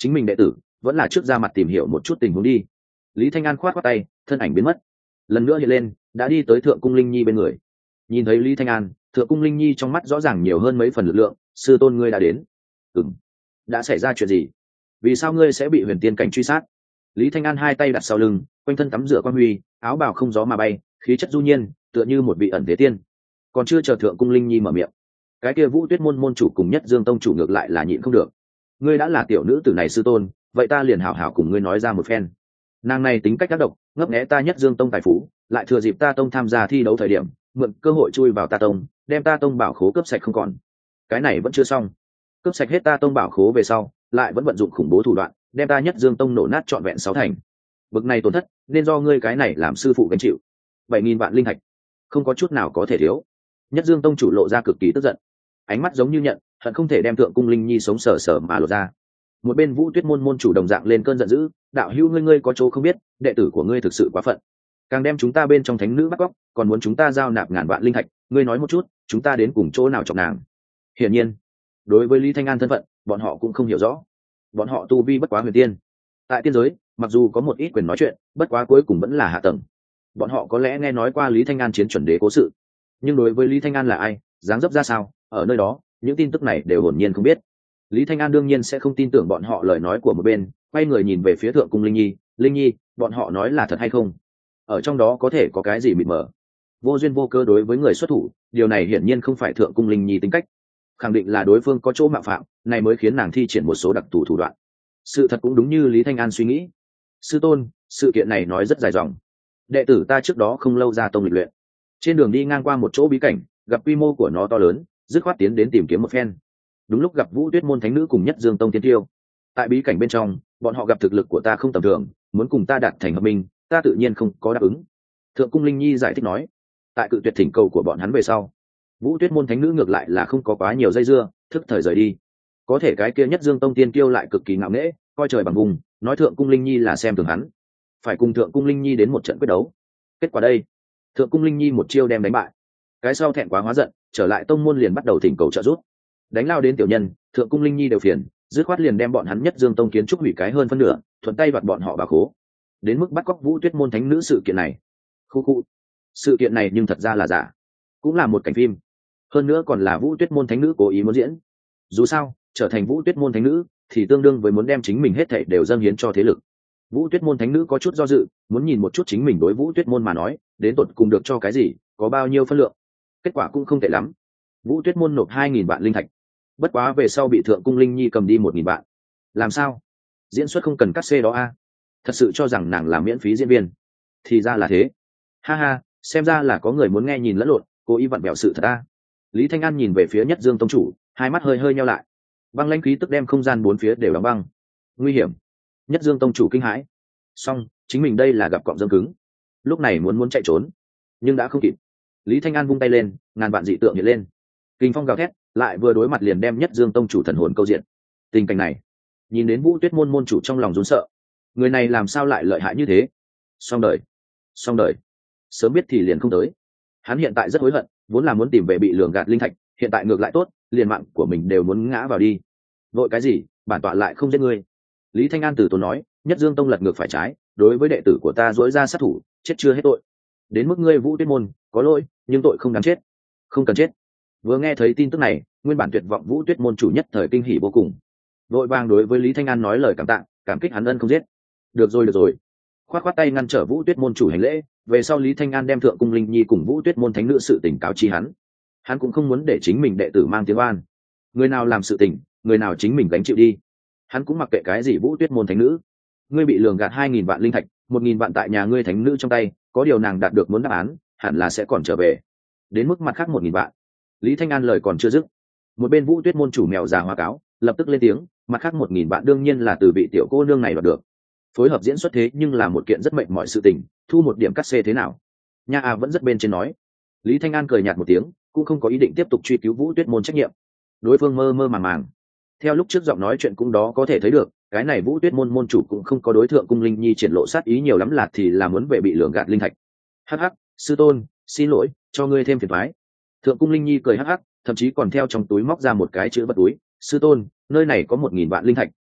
chính mình đệ tử vẫn là trước ra mặt tìm hiểu một chút tình huống đi. Lý Thanh An khoát khoát tay, thân ảnh biến mất, lần nữa hiện lên, đã đi tới Thượng Cung Linh Nhi bên người. Nhìn thấy Lý Thanh An, Thượng Cung Linh Nhi trong mắt rõ ràng nhiều hơn mấy phần lực lượng. Sư tôn ngươi đã đến. Ừm. Đã xảy ra chuyện gì? Vì sao ngươi sẽ bị huyền tiên cảnh truy sát? Lý Thanh An hai tay đặt sau lưng, quanh thân tắm rửa quan huy, áo bào không gió mà bay, khí chất du nhiên, tựa như một vị ẩn thế tiên. Còn chưa chờ Thượng Cung Linh Nhi mở miệng, cái kia Vũ Tuyết môn môn chủ cùng Nhất Dương tông chủ ngược lại là nhịn không được. Ngươi đã là tiểu nữ tử này sư tôn, vậy ta liền hảo hảo cùng ngươi nói ra một phen. Nàng này tính cách tác động, ngấp nghé ta Nhất Dương tông tài phú, lại thừa dịp ta tông tham gia thi đấu thời điểm, mượn cơ hội chui vào ta tông, đem ta tông bảo khố cướp sạch không còn. Cái này vẫn chưa xong, cướp sạch hết ta tông bảo khố về sau, lại vẫn vận dụng khủng bố thủ đoạn, đem ta Nhất Dương tông nổ nát trọn vẹn sáu thành. Bực này tổn thất, nên do ngươi cái này làm sư phụ gánh chịu. Bảy nghìn vạn linh thạch, không có chút nào có thể thiếu. Nhất Dương tông chủ lộ ra cực kỳ tức giận, ánh mắt giống như nhận, hận không thể đem Thượng Cung Linh Nhi sống sờ sờ mà lột ra. Một bên Vũ Tuyết môn môn chủ đồng dạng lên cơn giận dữ, đạo hữu ngươi ngươi có chỗ không biết, đệ tử của ngươi thực sự quá phận, càng đem chúng ta bên trong thánh nữ bắt cóc, còn muốn chúng ta giao nạp ngàn vạn linh thạch, ngươi nói một chút, chúng ta đến cùng chỗ nào chọc nàng? Hiển nhiên, đối với Lý Thanh An thân phận, bọn họ cũng không hiểu rõ. Bọn họ tu vi bất quá huyền tiên, tại tiên giới, mặc dù có một ít quyền nói chuyện, bất quá cuối cùng vẫn là hạ tầng. Bọn họ có lẽ nghe nói qua Lý Thanh An chiến chuẩn đế cố sự, nhưng đối với Lý Thanh An là ai, dáng dấp ra sao, ở nơi đó, những tin tức này đều hồn nhiên không biết. Lý Thanh An đương nhiên sẽ không tin tưởng bọn họ lời nói của một bên, quay người nhìn về phía Thượng Cung Linh Nhi, Linh Nhi, bọn họ nói là thật hay không? Ở trong đó có thể có cái gì mịt mờ? Vô duyên vô cớ đối với người xuất thủ, điều này hiển nhiên không phải Thượng Cung Linh Nhi tính cách, khẳng định là đối phương có chỗ mạo phạm, này mới khiến nàng thi triển một số đặc thù thủ đoạn. Sự thật cũng đúng như Lý Thanh An suy nghĩ. Sư tôn, sự kiện này nói rất dài dòng. Đệ tử ta trước đó không lâu ra tông lịch luyện, trên đường đi ngang qua một chỗ bí cảnh, gặp quy mô của nó to lớn, dứt khoát tiến đến tìm kiếm một phen. Đúng lúc gặp Vũ Tuyết môn thánh nữ cùng Nhất Dương tông tiên tiêu. Tại bí cảnh bên trong, bọn họ gặp thực lực của ta không tầm thường, muốn cùng ta đạt thành hợp minh, ta tự nhiên không có đáp ứng. Thượng Cung Linh Nhi giải thích nói. Tại cự tuyệt thỉnh cầu của bọn hắn về sau, Vũ Tuyết môn thánh nữ ngược lại là không có quá nhiều dây dưa, thức thời rời đi. Có thể cái kia Nhất Dương tông tiên tiêu lại cực kỳ ngạo nghễ, coi trời bằng vùng, nói Thượng Cung Linh Nhi là xem thường hắn, phải cùng Thượng Cung Linh Nhi đến một trận quyết đấu. Kết quả đây, Thượng Cung Linh Nhi một chiêu đem đánh bại. Cái sau thẹn quá hóa giận, trở lại tông môn liền bắt đầu thỉnh cầu trợ giúp. Đánh lao đến tiểu nhân, Thượng Cung Linh Nhi đều phiền, dứt khoát liền đem bọn hắn Nhất Dương tông kiến trúc hủy cái hơn phân nửa, thuận tay đoạt bọn họ bà khố. Đến mức bắt cóc Vũ Tuyết môn thánh nữ sự kiện này, khu khu, sự kiện này nhưng thật ra là giả, cũng là một cảnh phim, hơn nữa còn là Vũ Tuyết môn thánh nữ cố ý muốn diễn. Dù sao, trở thành Vũ Tuyết môn thánh nữ thì tương đương với muốn đem chính mình hết thảy đều dâng hiến cho thế lực. Vũ Tuyết môn thánh nữ có chút do dự, muốn nhìn một chút chính mình đối Vũ Tuyết môn mà nói, đến tột cùng được cho cái gì, có bao nhiêu phân lượng. Kết quả cũng không tệ lắm. Vũ Tuyết môn nộp hai nghìn vạn linh thạch, bất quá về sau bị Thượng Cung Linh Nhi cầm đi một nghìn vạn. Làm sao? Diễn xuất không cần cắt xê đó a? À? Thật sự cho rằng nàng là miễn phí diễn viên? Thì ra là thế. Ha ha, xem ra là có người muốn nghe nhìn lẫn lộn, cố ý vặn bẹo sự thật a. Lý Thanh An nhìn về phía Nhất Dương tông chủ, hai mắt hơi hơi nheo lại. Băng lãnh khí tức đem không gian bốn phía đều đóng băng. Nguy hiểm. Nhất Dương tông chủ kinh hãi. Song, chính mình đây là gặp cọp dâm cứng. Lúc này muốn muốn chạy trốn, nhưng đã không kịp. Lý Thanh An vung tay lên, ngàn vạn dị tượng hiện lên. Kình phong gào thét, lại vừa đối mặt liền đem Nhất Dương tông chủ thần hồn câu diện. Tình cảnh này, nhìn đến Vũ Tuyết môn môn chủ trong lòng run sợ. Người này làm sao lại lợi hại như thế? Xong đời, xong đời. Sớm biết thì liền không tới. Hắn hiện tại rất hối hận, vốn là muốn tìm về bị lường gạt linh thạch, hiện tại ngược lại tốt, liền mạng của mình đều muốn ngã vào đi. Vội cái gì, bản tọa lại không giết ngươi. Lý Thanh An từ tốn nói, Nhất Dương tông lật ngược phải trái, đối với đệ tử của ta dỗi ra sát thủ, chết chưa hết tội. Đến mức ngươi Vũ Tuyết môn, có lỗi, nhưng tội không đáng chết. Không cần chết. Vừa nghe thấy tin tức này, nguyên bản tuyệt vọng Vũ Tuyết môn chủ nhất thời kinh hỉ vô cùng, vội vàng đối với Lý Thanh An nói lời cảm tạ, cảm kích hắn ân không giết. Được rồi được rồi. Khoát khoát tay ngăn trở Vũ Tuyết môn chủ hành lễ, về sau Lý Thanh An đem Thượng Cung Linh Nhi cùng Vũ Tuyết môn thánh nữ sự tình cáo chi hắn. Hắn cũng không muốn để chính mình đệ tử mang tiếng oan. Người nào làm sự tình, người nào chính mình gánh chịu đi. Hắn cũng mặc kệ cái gì Vũ Tuyết môn thánh nữ. Ngươi bị lường gạt hai nghìn vạn linh thạch, một nghìn vạn tại nhà ngươi thánh nữ trong tay, có điều nàng đạt được muốn đáp án, hẳn là sẽ còn trở về. Đến mức mặt khác một nghìn vạn. Lý Thanh An lời còn chưa dứt, một bên Vũ Tuyết môn chủ mèo già hoa cáo lập tức lên tiếng, mặt khác một nghìn vạn đương nhiên là từ vị tiểu cô nương này đoạt được. Phối hợp diễn xuất thế nhưng là một kiện rất mệnh mọi sự tình, thu một điểm cắt xê thế nào? Nha a vẫn rất bên trên nói. Lý Thanh An cười nhạt một tiếng, cũng không có ý định tiếp tục truy cứu Vũ Tuyết môn trách nhiệm. Đối phương mơ mơ màng màng. Theo lúc trước giọng nói chuyện cũng đó có thể thấy được, cái này Vũ Tuyết môn môn chủ cũng không có đối Thượng Cung Linh Nhi triển lộ sát ý nhiều lắm, là thì là muốn về bị lường gạt linh thạch. Hắc hắc, sư tôn, xin lỗi, cho ngươi thêm phiền toái. Thượng Cung Linh Nhi cười hắc hắc, thậm chí còn theo trong túi móc ra một cái chữ vật túi. Sư tôn, nơi này có một nghìn vạn linh thạch,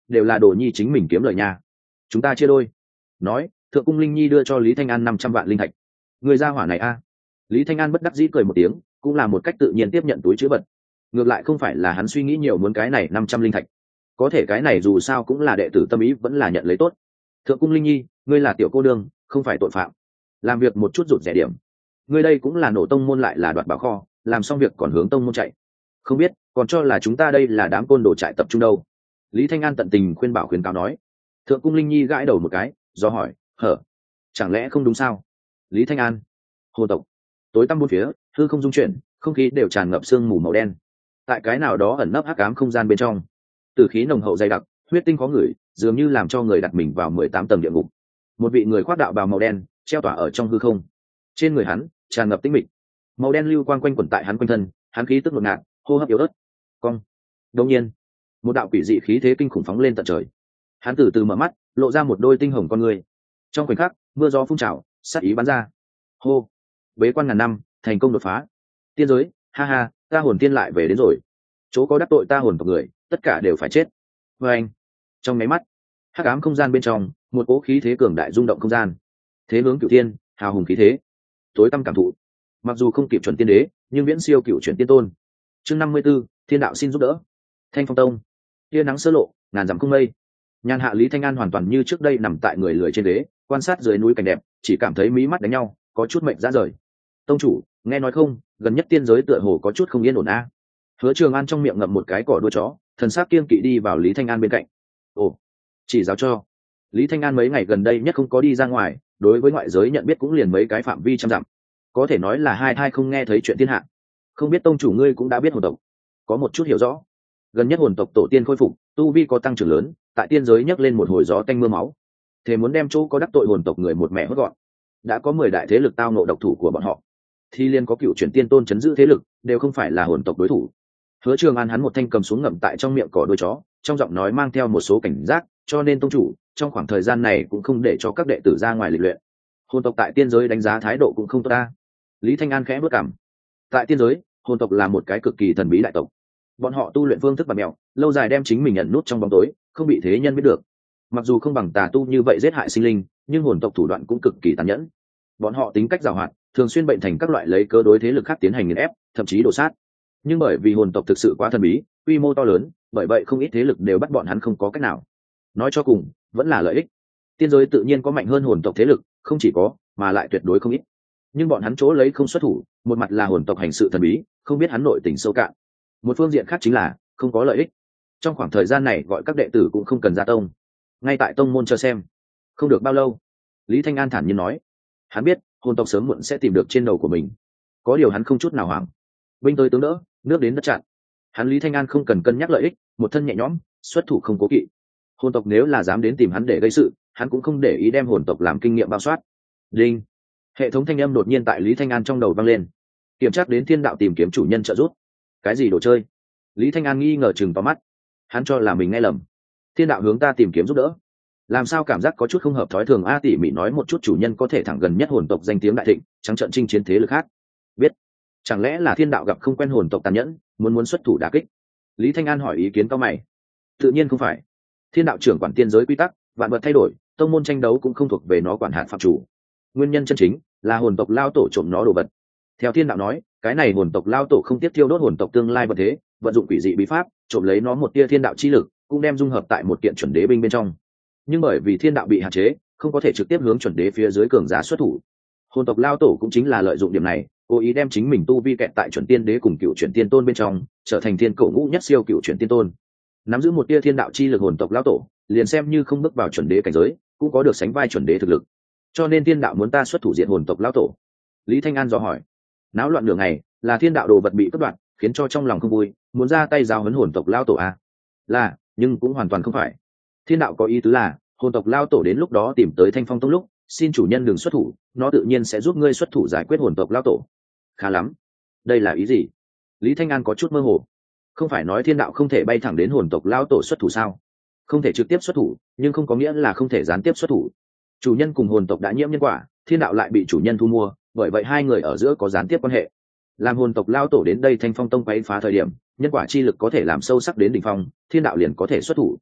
đều là đồ nhi chính mình kiếm lời nha. Chúng ta chia đôi. Nói, thượng cung linh nhi đưa cho Lý Thanh An năm trăm vạn linh thạch. Người ra hỏa này a. Lý Thanh An bất đắc dĩ cười một tiếng, cũng là một cách tự nhiên tiếp nhận túi chữ vật. Ngược lại không phải là hắn suy nghĩ nhiều muốn cái này năm trăm linh thạch, có thể cái này dù sao cũng là đệ tử tâm ý, vẫn là nhận lấy tốt. Thượng cung linh nhi, ngươi là tiểu cô đương, không phải tội phạm, làm việc một chút rụt rẻ điểm. Ngươi đây cũng là nổ tông môn lại là đoạt bảo kho, làm xong việc còn hướng tông môn chạy, không biết còn cho là chúng ta đây là đám côn đồ trại tập trung đâu. Lý Thanh An tận tình khuyên bảo khuyến cáo nói. Thượng cung linh nhi gãi đầu một cái, do hỏi, hở, chẳng lẽ không đúng sao? Lý Thanh An, hồ tộc, tối tăm bốn phía, hư không dung chuyển, không khí đều tràn ngập sương mù màu đen. Tại cái nào đó ẩn nấp hắc ám không gian bên trong, tử khí nồng hậu dày đặc, huyết tinh khó ngửi, dường như làm cho người đặt mình vào mười tám tầng địa ngục. Một vị người khoác đạo bào màu đen treo tỏa ở trong hư không, trên người hắn tràn ngập tĩnh mịch, màu đen lưu quang quanh quẩn tại hắn quanh thân, hắn khí tức ngột ngạt, hô hấp yếu ớt. Cong. Đột nhiên, một đạo quỷ dị khí thế kinh khủng phóng lên tận trời. Hắn từ từ mở mắt, lộ ra một đôi tinh hồng con người. Trong khoảnh khắc, mưa gió phun trào, sát ý bắn ra. Hô. Bế quan ngàn năm, thành công đột phá. Tiên giới, ha ha, ta hồn tiên lại về đến rồi. Chỗ có đắc tội ta hồn tộc người, tất cả đều phải chết. Và anh. Trong máy mắt, hắc ám không gian bên trong, một cỗ khí thế cường đại rung động không gian. Thế hướng cửu tiên, hào hùng khí thế. Tối tâm cảm thụ. Mặc dù không kịp chuẩn tiên đế, nhưng viễn siêu cửu chuyển tiên tôn. Chương năm mươi 54, thiên đạo xin giúp đỡ. Thanh Phong Tông. Tia nắng sơ lộ, ngàn dặm không mây. Nhàn hạ Lý Thanh An hoàn toàn như trước đây nằm tại người lười trên ghế, quan sát dưới núi cảnh đẹp, chỉ cảm thấy mí mắt đánh nhau, có chút mệnh ra rời. Tông chủ, nghe nói không, gần nhất tiên giới tựa hồ có chút không yên ổn a. Hứa Trường An trong miệng ngậm một cái cỏ đuôi chó, thần sắc kiêng kỵ đi vào Lý Thanh An bên cạnh. Ồ, chỉ giáo cho. Lý Thanh An mấy ngày gần đây nhất không có đi ra ngoài, đối với ngoại giới nhận biết cũng liền mấy cái phạm vi trăm dặm, có thể nói là hai thai không nghe thấy chuyện thiên hạ. Không biết tông chủ ngươi cũng đã biết hồn tộc, có một chút hiểu rõ. Gần nhất hồn tộc tổ tiên khôi phục, tu vi có tăng trưởng lớn, tại tiên giới nhấc lên một hồi gió tanh mưa máu, thế muốn đem chỗ có đắc tội hồn tộc người một mẹ hốt gọn. Đã có mười đại thế lực tao nộ độc thủ của bọn họ, thì liên có cựu chuyển tiên tôn chấn giữ thế lực, đều không phải là hồn tộc đối thủ. Hứa Trường An hắn một thanh cầm xuống ngậm tại trong miệng cỏ đuôi chó, trong giọng nói mang theo một số cảnh giác, cho nên tông chủ trong khoảng thời gian này cũng không để cho các đệ tử ra ngoài lịch luyện. Hồn tộc tại tiên giới đánh giá thái độ cũng không tốt ta. Lý Thanh An khẽ bước cằm. Tại tiên giới, hồn tộc là một cái cực kỳ thần bí đại tộc. Bọn họ tu luyện phương thức bạt mèo, lâu dài đem chính mình ẩn nút trong bóng tối, không bị thế nhân biết được. Mặc dù không bằng tà tu như vậy giết hại sinh linh, nhưng hồn tộc thủ đoạn cũng cực kỳ tàn nhẫn. Bọn họ tính cách giàu hoạt, thường xuyên bệnh thành các loại lấy cơ đối thế lực khác tiến hành nghiền ép, thậm chí đổ sát. Nhưng bởi vì hồn tộc thực sự quá thần bí, quy mô to lớn, bởi vậy không ít thế lực đều bắt bọn hắn không có cách nào. Nói cho cùng, vẫn là lợi ích. Tiên giới tự nhiên có mạnh hơn hồn tộc thế lực, không chỉ có, mà lại tuyệt đối không ít. Nhưng bọn hắn chỗ lấy không xuất thủ, một mặt là hồn tộc hành sự thần bí, không biết hắn nội tình sâu cạn. Một phương diện khác chính là không có lợi ích. Trong khoảng thời gian này gọi các đệ tử cũng không cần ra tông, ngay tại tông môn chờ xem. Không được bao lâu, Lý Thanh An thản nhiên nói, hắn biết hồn tộc sớm muộn sẽ tìm được trên đầu của mình. Có điều hắn không chút nào hoảng. Binh tới tướng đỡ, nước đến đất chặn. Hắn Lý Thanh An không cần cân nhắc lợi ích, một thân nhẹ nhõm, xuất thủ không cố kỵ. Hồn tộc nếu là dám đến tìm hắn để gây sự, hắn cũng không để ý đem hồn tộc làm kinh nghiệm bao soát. Đinh. Hệ thống thanh âm đột nhiên tại Lý Thanh An trong đầu vang lên. Kiểm tra đến thiên đạo tìm kiếm chủ nhân trợ giúp. Cái gì đồ chơi? Lý Thanh An nghi ngờ chừng to mắt. Hắn cho là mình nghe lầm. Thiên đạo hướng ta tìm kiếm giúp đỡ. Làm sao cảm giác có chút không hợp thói thường a? Tỉ mỉ nói một chút, chủ nhân có thể thẳng gần nhất hồn tộc danh tiếng đại thịnh, trắng trợn chinh chiến thế lực khác. Biết. Chẳng lẽ là thiên đạo gặp không quen hồn tộc tàn nhẫn, muốn muốn xuất thủ đả kích? Lý Thanh An hỏi ý kiến cao mày. Tự nhiên không phải. Thiên đạo trưởng quản tiên giới quy tắc, vạn vật thay đổi, tông môn tranh đấu cũng không thuộc về nó quản hạt phạm chủ. Nguyên nhân chân chính là hồn tộc lao tổ trộm nó đồ vật. Theo thiên đạo nói, cái này hồn tộc lao tổ không tiếp thiêu đốt hồn tộc tương lai vật thế, vận dụng quỷ dị bí pháp trộm lấy nó một tia thiên đạo chi lực, cũng đem dung hợp tại một kiện chuẩn đế binh bên trong. Nhưng bởi vì thiên đạo bị hạn chế, không có thể trực tiếp hướng chuẩn đế phía dưới cường giả xuất thủ. Hồn tộc lao tổ cũng chính là lợi dụng điểm này, cố ý đem chính mình tu vi kẹt tại chuẩn tiên đế cùng cựu chuẩn tiên tôn bên trong, trở thành thiên cổ ngũ nhất siêu cựu chuẩn tiên tôn. Nắm giữ một tia thiên đạo chi lực hồn tộc lao tổ, liền xem như không bước vào chuẩn đế cảnh giới, cũng có được sánh vai chuẩn đế thực lực. Cho nên thiên đạo muốn ta xuất thủ diện hồn tộc lao tổ. Lý Thanh An dò hỏi. Náo loạn nửa ngày, là thiên đạo đồ vật bị cắt đoạn, khiến cho trong lòng không vui, muốn ra tay giao huấn hồn tộc lao tổ a? Là, nhưng cũng hoàn toàn không phải. Thiên đạo có ý tứ là, hồn tộc lao tổ đến lúc đó tìm tới Thanh Phong Tông lúc, xin chủ nhân đừng xuất thủ, nó tự nhiên sẽ giúp ngươi xuất thủ giải quyết hồn tộc lao tổ. Khá lắm. Đây là ý gì? Lý Thanh An có chút mơ hồ. Không phải nói thiên đạo không thể bay thẳng đến hồn tộc lao tổ xuất thủ sao? Không thể trực tiếp xuất thủ, nhưng không có nghĩa là không thể gián tiếp xuất thủ. Chủ nhân cùng hồn tộc đã nhiễm nhân quả, thiên đạo lại bị chủ nhân thu mua, bởi vậy hai người ở giữa có gián tiếp quan hệ. Làm hồn tộc lao tổ đến đây Thanh Phong Tông quấy phá thời điểm, nhân quả chi lực có thể làm sâu sắc đến đỉnh phong, thiên đạo liền có thể xuất thủ.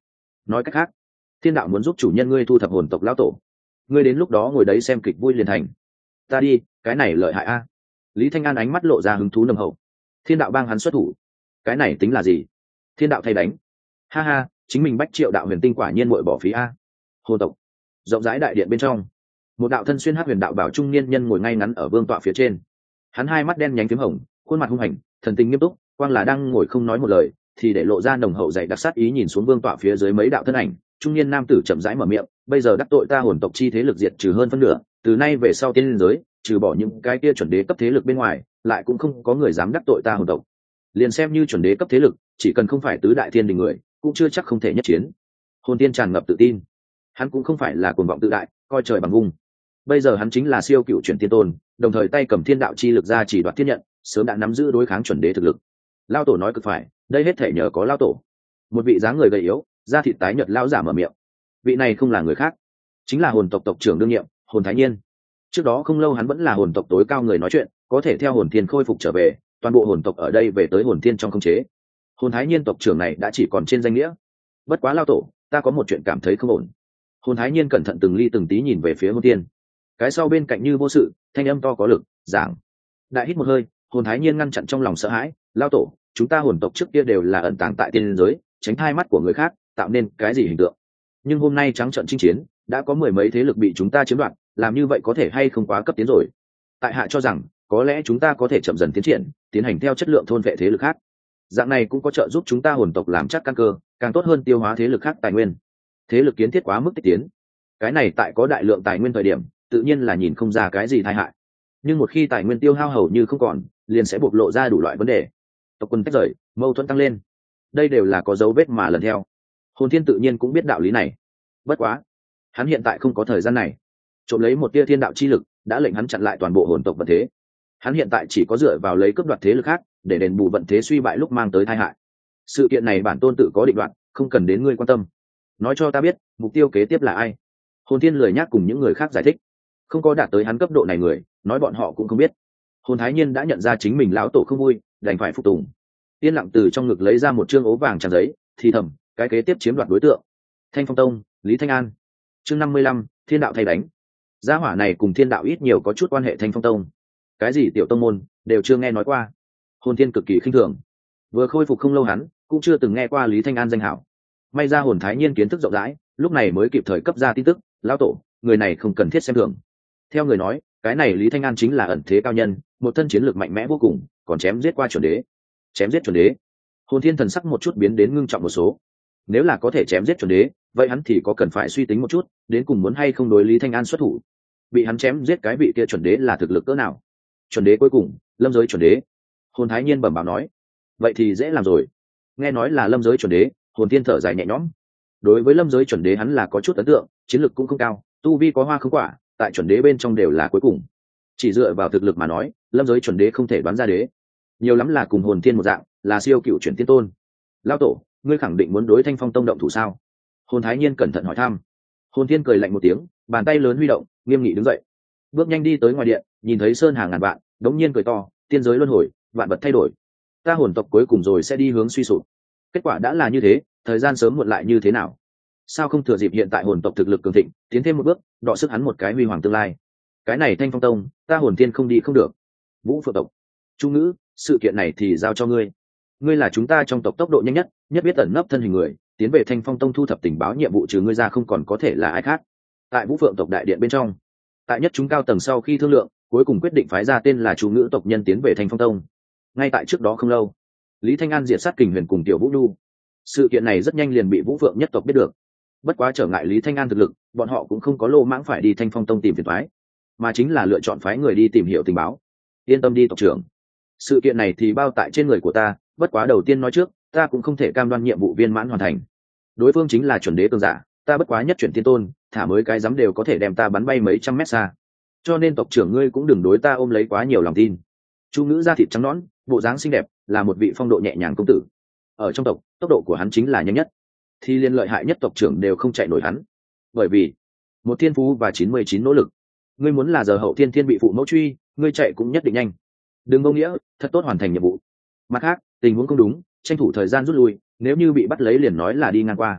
nói cách khác, thiên đạo muốn giúp chủ nhân ngươi thu thập hồn tộc lão tổ, ngươi đến lúc đó ngồi đấy xem kịch vui liền thành. Ta đi, cái này lợi hại a. Lý Thanh An ánh mắt lộ ra hứng thú nồng hậu. Thiên đạo bang hắn xuất thủ, cái này tính là gì? Thiên đạo thay đánh. Ha ha, chính mình bách triệu đạo huyền tinh quả nhiên muội bỏ phí a. Hồn tộc, rộng rãi đại điện bên trong, một đạo thân xuyên hắc huyền đạo bảo trung niên nhân ngồi ngay ngắn ở vương tọa phía trên. Hắn hai mắt đen nhánh phím hồng, khuôn mặt hung hành, thần tình nghiêm túc, quang là đang ngồi không nói một lời thì để lộ ra nồng hậu dày đặc sát ý, nhìn xuống vương tọa phía dưới mấy đạo thân ảnh. Trung niên nam tử chậm rãi mở miệng, bây giờ đắc tội ta hồn tộc chi thế lực diệt trừ hơn phân nửa, từ nay về sau tiên giới trừ bỏ những cái kia chuẩn đế cấp thế lực bên ngoài, lại cũng không có người dám đắc tội ta hồn tộc. Liền xem như chuẩn đế cấp thế lực, chỉ cần không phải tứ đại thiên đình người, cũng chưa chắc không thể nhất chiến. Hồn tiên tràn ngập tự tin, hắn cũng không phải là cuồng vọng tự đại, coi trời bằng vung. Bây giờ hắn chính là siêu cựu chuyển tiên tôn, đồng thời tay cầm thiên đạo chi lực ra chỉ đoạt thiên nhận, sớm đã nắm giữ đối kháng chuẩn đế thực lực. Lao tổ nói cực phải, đây hết thể nhờ có lao tổ. Một vị dáng người gầy yếu, da thịt tái nhợt lão giả mở miệng. Vị này không là người khác, chính là hồn tộc tộc trưởng đương nhiệm, Hồn Thái Nhiên. Trước đó không lâu hắn vẫn là hồn tộc tối cao người nói chuyện, có thể theo hồn thiên khôi phục trở về, toàn bộ hồn tộc ở đây về tới hồn thiên trong khống chế. Hồn Thái Nhiên tộc trưởng này đã chỉ còn trên danh nghĩa. Bất quá lao tổ, ta có một chuyện cảm thấy không ổn. Hồn Thái Nhiên cẩn thận từng ly từng tí nhìn về phía hồn thiên. Cái sau bên cạnh như vô sự, thanh âm to có lực, giảng. Đại hít một hơi, Hồn Thái Nhiên ngăn chặn trong lòng sợ hãi, lao tổ, chúng ta hồn tộc trước kia đều là ẩn tàng tại tiên giới, tránh hai mắt của người khác, tạo nên cái gì hình tượng. Nhưng hôm nay trắng trận chinh chiến, đã có mười mấy thế lực bị chúng ta chiếm đoạt, làm như vậy có thể hay không quá cấp tiến rồi. Tại hạ cho rằng, có lẽ chúng ta có thể chậm dần tiến triển, tiến hành theo chất lượng thôn vệ thế lực khác. Dạng này cũng có trợ giúp chúng ta hồn tộc làm chắc căn cơ, càng tốt hơn tiêu hóa thế lực khác tài nguyên. Thế lực kiến thiết quá mức tích tiến, cái này tại có đại lượng tài nguyên thời điểm, tự nhiên là nhìn không ra cái gì tai hại. Nhưng một khi tài nguyên tiêu hao hầu như không còn, liền sẽ bộc lộ ra đủ loại vấn đề. Tộc quân tách rời, mâu thuẫn tăng lên, đây đều là có dấu vết mà lần theo. Hồn Thiên tự nhiên cũng biết đạo lý này. Bất quá, hắn hiện tại không có thời gian này. Trộm lấy một tia thiên đạo chi lực đã lệnh hắn chặn lại toàn bộ hồn tộc vận thế. Hắn hiện tại chỉ có dựa vào lấy cướp đoạt thế lực khác để đền bù vận thế suy bại lúc mang tới tai hại. Sự kiện này bản tôn tự có định đoạn, không cần đến ngươi quan tâm. Nói cho ta biết, mục tiêu kế tiếp là ai? Hồn Thiên lười nhác cùng những người khác giải thích. Không có đạt tới hắn cấp độ này người, nói bọn họ cũng không biết. Hồn Thái Nhiên đã nhận ra chính mình lão tổ không vui, đành phải phục tùng. Yên lặng từ trong ngực lấy ra một chương ố vàng trang giấy, thì thầm, cái kế tiếp chiếm đoạt đối tượng, Thanh Phong Tông, Lý Thanh An. Chương năm mươi lăm, thiên đạo thay đánh. Gia hỏa này cùng thiên đạo ít nhiều có chút quan hệ. Thanh Phong Tông, cái gì tiểu tông môn đều chưa nghe nói qua. Hồn Thiên cực kỳ khinh thường, vừa khôi phục không lâu hắn cũng chưa từng nghe qua Lý Thanh An danh hảo. May ra Hồn Thái Nhiên kiến thức rộng rãi, lúc này mới kịp thời cấp ra tin tức, lão tổ, người này không cần thiết xem thường. Theo người nói, cái này Lý Thanh An chính là ẩn thế cao nhân, một thân chiến lược mạnh mẽ vô cùng, còn chém giết qua chuẩn đế. Chém giết chuẩn đế? Hồn Thiên thần sắc một chút biến đến ngưng trọng một số. Nếu là có thể chém giết chuẩn đế, vậy hắn thì có cần phải suy tính một chút, đến cùng muốn hay không đối Lý Thanh An xuất thủ. Bị hắn chém giết cái vị kia chuẩn đế là thực lực cỡ nào? Chuẩn đế cuối cùng, lâm giới chuẩn đế. Hồn Thái Nhiên bẩm báo nói. Vậy thì dễ làm rồi. Nghe nói là lâm giới chuẩn đế, Hồn Thiên thở dài nhẹ nhõm. Đối với lâm giới chuẩn đế hắn là có chút ấn tượng, chiến lực cũng không cao, tu vi có hoa không quả, tại chuẩn đế bên trong đều là cuối cùng. Chỉ dựa vào thực lực mà nói, lâm giới chuẩn đế không thể đoán ra đế, nhiều lắm là cùng Hồn Thiên một dạng, là siêu cựu chuyển tiên tôn. Lão tổ, ngươi khẳng định muốn đối Thanh Phong Tông động thủ sao? Hồn Thái Nhiên cẩn thận hỏi thăm. Hồn Thiên cười lạnh một tiếng, bàn tay lớn huy động, nghiêm nghị đứng dậy, bước nhanh đi tới ngoài điện, nhìn thấy sơn hàng ngàn vạn, đống nhiên cười to, tiên giới luân hồi, vạn vật thay đổi, ta hồn tộc cuối cùng rồi sẽ đi hướng suy sụp. Kết quả đã là như thế, thời gian sớm muộn lại như thế nào? Sao không thừa dịp hiện tại hồn tộc thực lực cường thịnh, tiến thêm một bước, đọ sức hắn một cái huy hoàng tương lai? Cái này Thanh Phong Tông, ta Hồn Thiên không đi không được. Vũ Phượng tộc, Chu Ngữ, sự kiện này thì giao cho ngươi. Ngươi là chúng ta trong tộc tốc độ nhanh nhất, nhất biết ẩn nấp thân hình người, tiến về Thanh Phong Tông thu thập tình báo, nhiệm vụ trừ ngươi ra không còn có thể là ai khác. Tại Vũ Phượng tộc đại điện bên trong, tại nhất chúng cao tầng sau khi thương lượng, cuối cùng quyết định phái ra tên là Chu Ngữ tộc nhân tiến về Thanh Phong Tông. Ngay tại trước đó không lâu, Lý Thanh An diệt sát Kình Huyền cùng Tiểu Vũ Nhu. Sự kiện này rất nhanh liền bị Vũ Phượng nhất tộc biết được. Bất quá trở ngại Lý Thanh An thực lực, bọn họ cũng không có lô mãng phải đi Thanh Phong Tông tìm phiền toái, mà chính là lựa chọn phái người đi tìm hiểu tình báo. Yên tâm đi tộc trưởng, sự kiện này thì bao tại trên người của ta, bất quá đầu tiên nói trước, ta cũng không thể cam đoan nhiệm vụ viên mãn hoàn thành. Đối phương chính là chuẩn đế cường giả, ta bất quá nhất chuyển tiên tôn, thả mới cái dám đều có thể đem ta bắn bay mấy trăm mét xa. Cho nên tộc trưởng ngươi cũng đừng đối ta ôm lấy quá nhiều lòng tin. Chu Ngữ da thịt trắng nõn, bộ dáng xinh đẹp, là một vị phong độ nhẹ nhàng công tử. Ở trong tộc, tốc độ của hắn chính là nhanh nhất, thì liên lợi hại nhất tộc trưởng đều không chạy nổi hắn. Bởi vì một thiên phú và chín mươi chín nỗ lực, ngươi muốn là giờ hậu thiên thiên bị phụ mẫu truy, ngươi chạy cũng nhất định nhanh. Đừng vô nghĩa, thật tốt hoàn thành nhiệm vụ. Mặt khác, tình huống không đúng, tranh thủ thời gian rút lui, nếu như bị bắt lấy liền nói là đi ngang qua.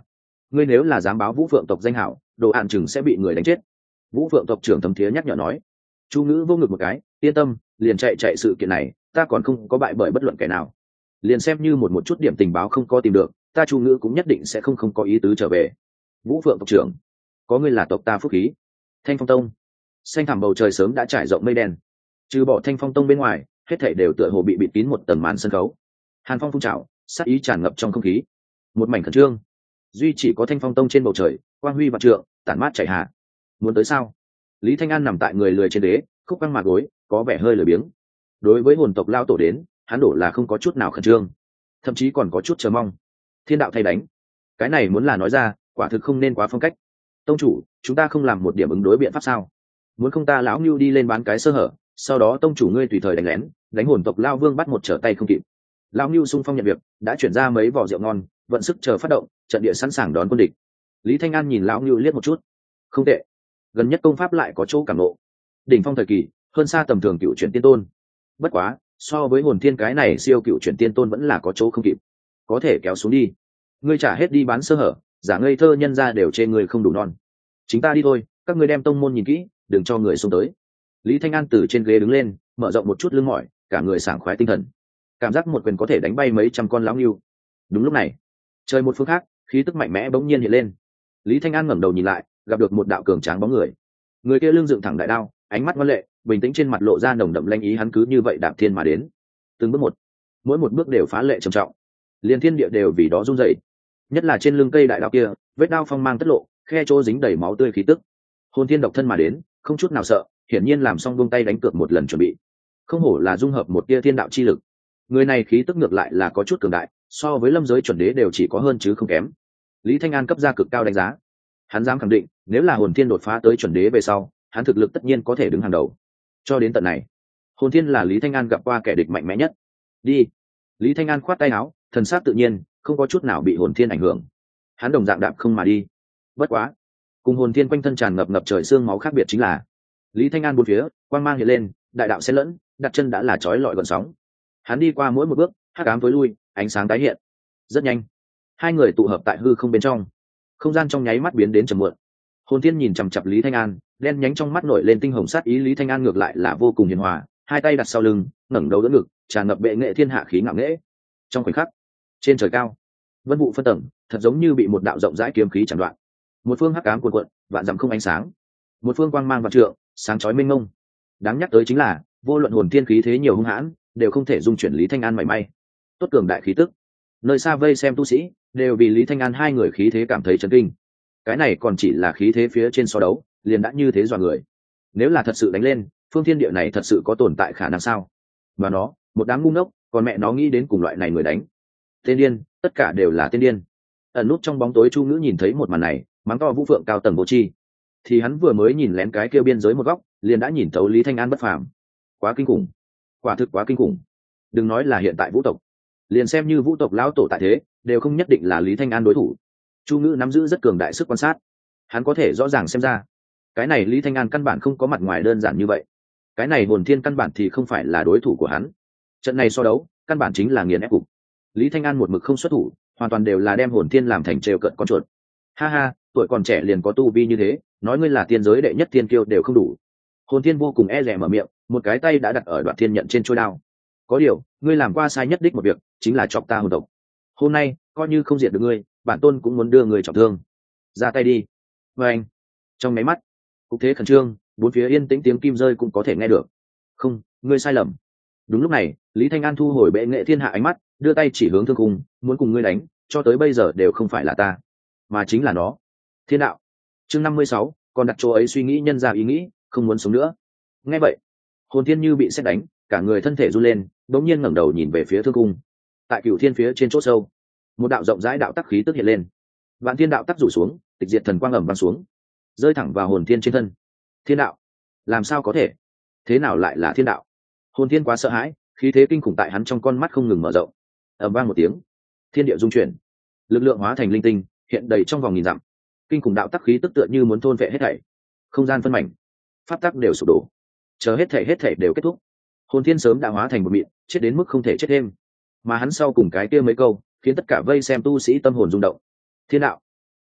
ngươi nếu là dám báo Vũ Phượng tộc danh hảo, đồ ạn chừng sẽ bị người đánh chết. Vũ Phượng tộc trưởng Thấm Thía nhắc nhở nói. Chu Ngữ vô ngực một cái, yên tâm, liền chạy chạy sự kiện này, ta còn không có bại bởi bất luận kẻ nào. Liền xem như một một chút điểm tình báo không có tìm được, ta Chu Ngữ cũng nhất định sẽ không không có ý tứ trở về. Vũ Phượng tộc trưởng, có ngươi là tộc ta phúc khí. Thanh Phong Tông, xanh thẳm bầu trời sớm đã trải rộng mây đen, trừ bỏ Thanh Phong Tông bên ngoài, hết thảy đều tựa hồ bị bịt kín một tầng màn sân khấu. Hàn phong phun trào, sát ý tràn ngập trong không khí, một mảnh khẩn trương. Duy chỉ có Thanh Phong Tông trên bầu trời, quang huy vạn trượng, tản mát chảy hạ. Muốn tới sao? Lý Thanh An nằm tại người lười trên đế, khúc căng mặt gối, có vẻ hơi lười biếng. Đối với hồn tộc lao tổ đến, hắn đổ là không có chút nào khẩn trương, thậm chí còn có chút chờ mong. Thiên đạo thay đánh, cái này muốn là nói ra, quả thực không nên quá phong cách. Tông chủ, chúng ta không làm một điểm ứng đối biện pháp sao? Muốn không ta lão Nưu đi lên bán cái sơ hở, sau đó tông chủ ngươi tùy thời đánh lén, đánh hồn tộc lao vương bắt một trở tay không kịp. Lão Nưu xung phong nhận việc, đã chuyển ra mấy vỏ rượu ngon, vận sức chờ phát động, trận địa sẵn sàng đón quân địch. Lý Thanh An nhìn lão Nưu liếc một chút, không tệ, gần nhất công pháp lại có chỗ cảm ngộ, đỉnh phong thời kỳ hơn xa tầm thường cựu chuyển tiên tôn. Bất quá so với hồn thiên cái này siêu cựu chuyển tiên tôn vẫn là có chỗ không kịp, có thể kéo xuống đi. Ngươi trả hết đi bán sơ hở, giả ngây thơ nhân ra đều chê người không đủ non. Chính ta đi thôi, các ngươi đem tông môn nhìn kỹ, đừng cho người xông tới. Lý Thanh An từ trên ghế đứng lên, mở rộng một chút lưng mỏi, cả người sảng khoái tinh thần, cảm giác một quyền có thể đánh bay mấy trăm con lão ngưu. Đúng lúc này, trời một phương khác, khí tức mạnh mẽ bỗng nhiên hiện lên. Lý Thanh An ngẩng đầu nhìn lại, gặp được một đạo cường tráng bóng người. Người kia lưng dựng thẳng đại đao, ánh mắt ngoan lệ, bình tĩnh trên mặt lộ ra nồng đậm lanh ý, hắn cứ như vậy đạp thiên mà đến, từng bước một, mỗi một bước đều phá lệ trầm trọng, liên thiên địa đều vì đó run rẩy. Nhất là trên lưng cây đại đao kia, vết đao phong mang tất lộ, khe chỗ dính đầy máu tươi khí tức. Hồn thiên độc thân mà đến, không chút nào sợ, hiển nhiên làm xong buông tay đánh cược một lần chuẩn bị. Không hổ là dung hợp một tia thiên đạo chi lực. Người này khí tức ngược lại là có chút cường đại, so với lâm giới chuẩn đế đều chỉ có hơn chứ không kém. Lý Thanh An cấp ra cực cao đánh giá. Hắn dám khẳng định, nếu là hồn thiên đột phá tới chuẩn đế về sau, hắn thực lực tất nhiên có thể đứng hàng đầu. Cho đến tận này, hồn thiên là Lý Thanh An gặp qua kẻ địch mạnh mẽ nhất. Đi. Lý Thanh An khoát tay áo, thần sắc tự nhiên, không có chút nào bị hồn thiên ảnh hưởng. Hắn đồng dạng đạp không mà đi. Bất quá, cùng hồn thiên quanh thân tràn ngập ngập trời xương máu khác biệt chính là, Lý Thanh An bốn phía, quang mang hiện lên, đại đạo xen lẫn, đặt chân đã là chói lọi gần sóng. Hắn đi qua mỗi một bước, hắc ám tối lui, ánh sáng tái hiện. Rất nhanh, hai người tụ hợp tại hư không bên trong. Không gian trong nháy mắt biến đến trầm muộn. Hồn thiên nhìn chằm chằm Lý Thanh An, đen nhánh trong mắt nổi lên tinh hồng sát ý. Lý Thanh An ngược lại là vô cùng hiền hòa, hai tay đặt sau lưng, ngẩng đầu đỡ ngực, tràn ngập bệ nghệ thiên hạ khí ngạo nghễ. Trong khoảnh khắc, trên trời cao, vân vụ phân tầng, thật giống như bị một đạo rộng rãi kiếm khí chặn đoạn. Một phương hắc ám cuồn cuộn, vạn dặm không ánh sáng. Một phương quang mang vạn trượng, sáng chói mênh mông. Đáng nhắc tới chính là, vô luận hồn thiên khí thế nhiều hung hãn, đều không thể dung chuyển Lý Thanh An mảy may. Tốt cường đại khí tức. Nơi xa vây xem tu sĩ, đều vì Lý Thanh An hai người khí thế cảm thấy chấn kinh. Cái này còn chỉ là khí thế phía trên so đấu, liền đã như thế dọa người. Nếu là thật sự đánh lên, phương thiên địa này thật sự có tồn tại khả năng sao? Mà nó, một đám ngu ngốc, còn mẹ nó nghĩ đến cùng loại này người đánh. Tên điên, tất cả đều là tên điên. Ẩn nút trong bóng tối Chu Ngữ nhìn thấy một màn này, mắng to Vũ Phượng cao tầng vô tri. Thì hắn vừa mới nhìn lén cái kia biên giới một góc, liền đã nhìn thấu Lý Thanh An bất phàm. Quá kinh khủng, quả thực quá kinh khủng. Đừng nói là hiện tại Vũ tộc, liền xem như Vũ tộc lão tổ tại thế, đều không nhất định là Lý Thanh An đối thủ. Chu Ngữ nắm giữ rất cường đại sức quan sát, hắn có thể rõ ràng xem ra, cái này Lý Thanh An căn bản không có mặt ngoài đơn giản như vậy. Cái này hồn thiên căn bản thì không phải là đối thủ của hắn. Trận này so đấu, căn bản chính là nghiền ép cục. Lý Thanh An một mực không xuất thủ, hoàn toàn đều là đem hồn thiên làm thành trêu cợt con chuột. Ha ha, tuổi còn trẻ liền có tu vi như thế, nói ngươi là tiên giới đệ nhất thiên kiêu đều không đủ. Hồn thiên vô cùng e dè mở miệng, một cái tay đã đặt ở đoạn thiên nhận trên chuôi đao. Có điều, ngươi làm qua sai nhất đích một việc, chính là chọc ta hồn tộc. Hôm nay, coi như không diệt được ngươi, bản tôn cũng muốn đưa người trọng thương. Ra tay đi. Và anh, trong máy mắt, cục thế khẩn trương, bốn phía yên tĩnh, tiếng kim rơi cũng có thể nghe được. Không, ngươi sai lầm. Đúng lúc này, Lý Thanh An thu hồi bệ nghệ thiên hạ ánh mắt, đưa tay chỉ hướng thương khung, muốn cùng ngươi đánh, cho tới bây giờ đều không phải là ta, mà chính là nó. Thiên đạo. Chương năm mươi sáu, còn đặt chỗ ấy suy nghĩ nhân ra ý nghĩ, không muốn sống nữa. Nghe vậy, hồn thiên như bị sét đánh, cả người thân thể run lên, bỗng nhiên ngẩng đầu nhìn về phía thương cung. Tại cửu thiên phía trên chỗ sâu, một đạo rộng rãi đạo tắc khí tức hiện lên. Vạn thiên đạo tắc rủ xuống, tịch diệt thần quang ầm vang xuống, rơi thẳng vào hồn thiên trên thân. Thiên đạo, làm sao có thể? Thế nào lại là thiên đạo? Hồn thiên quá sợ hãi, khí thế kinh khủng tại hắn trong con mắt không ngừng mở rộng. Ầm vang một tiếng, thiên địa rung chuyển, lực lượng hóa thành linh tinh, hiện đầy trong vòng nghìn dặm. Kinh khủng đạo tắc khí tức tựa như muốn thôn vệ hết thảy, không gian phân mảnh, pháp tắc đều sụp đổ. Chờ hết thảy hết thảy đều kết thúc, hồn thiên sớm đã hóa thành một mịn, chết đến mức không thể chết thêm. Mà hắn sau cùng cái kia mấy câu, khiến tất cả vây xem tu sĩ tâm hồn rung động. Thiên đạo,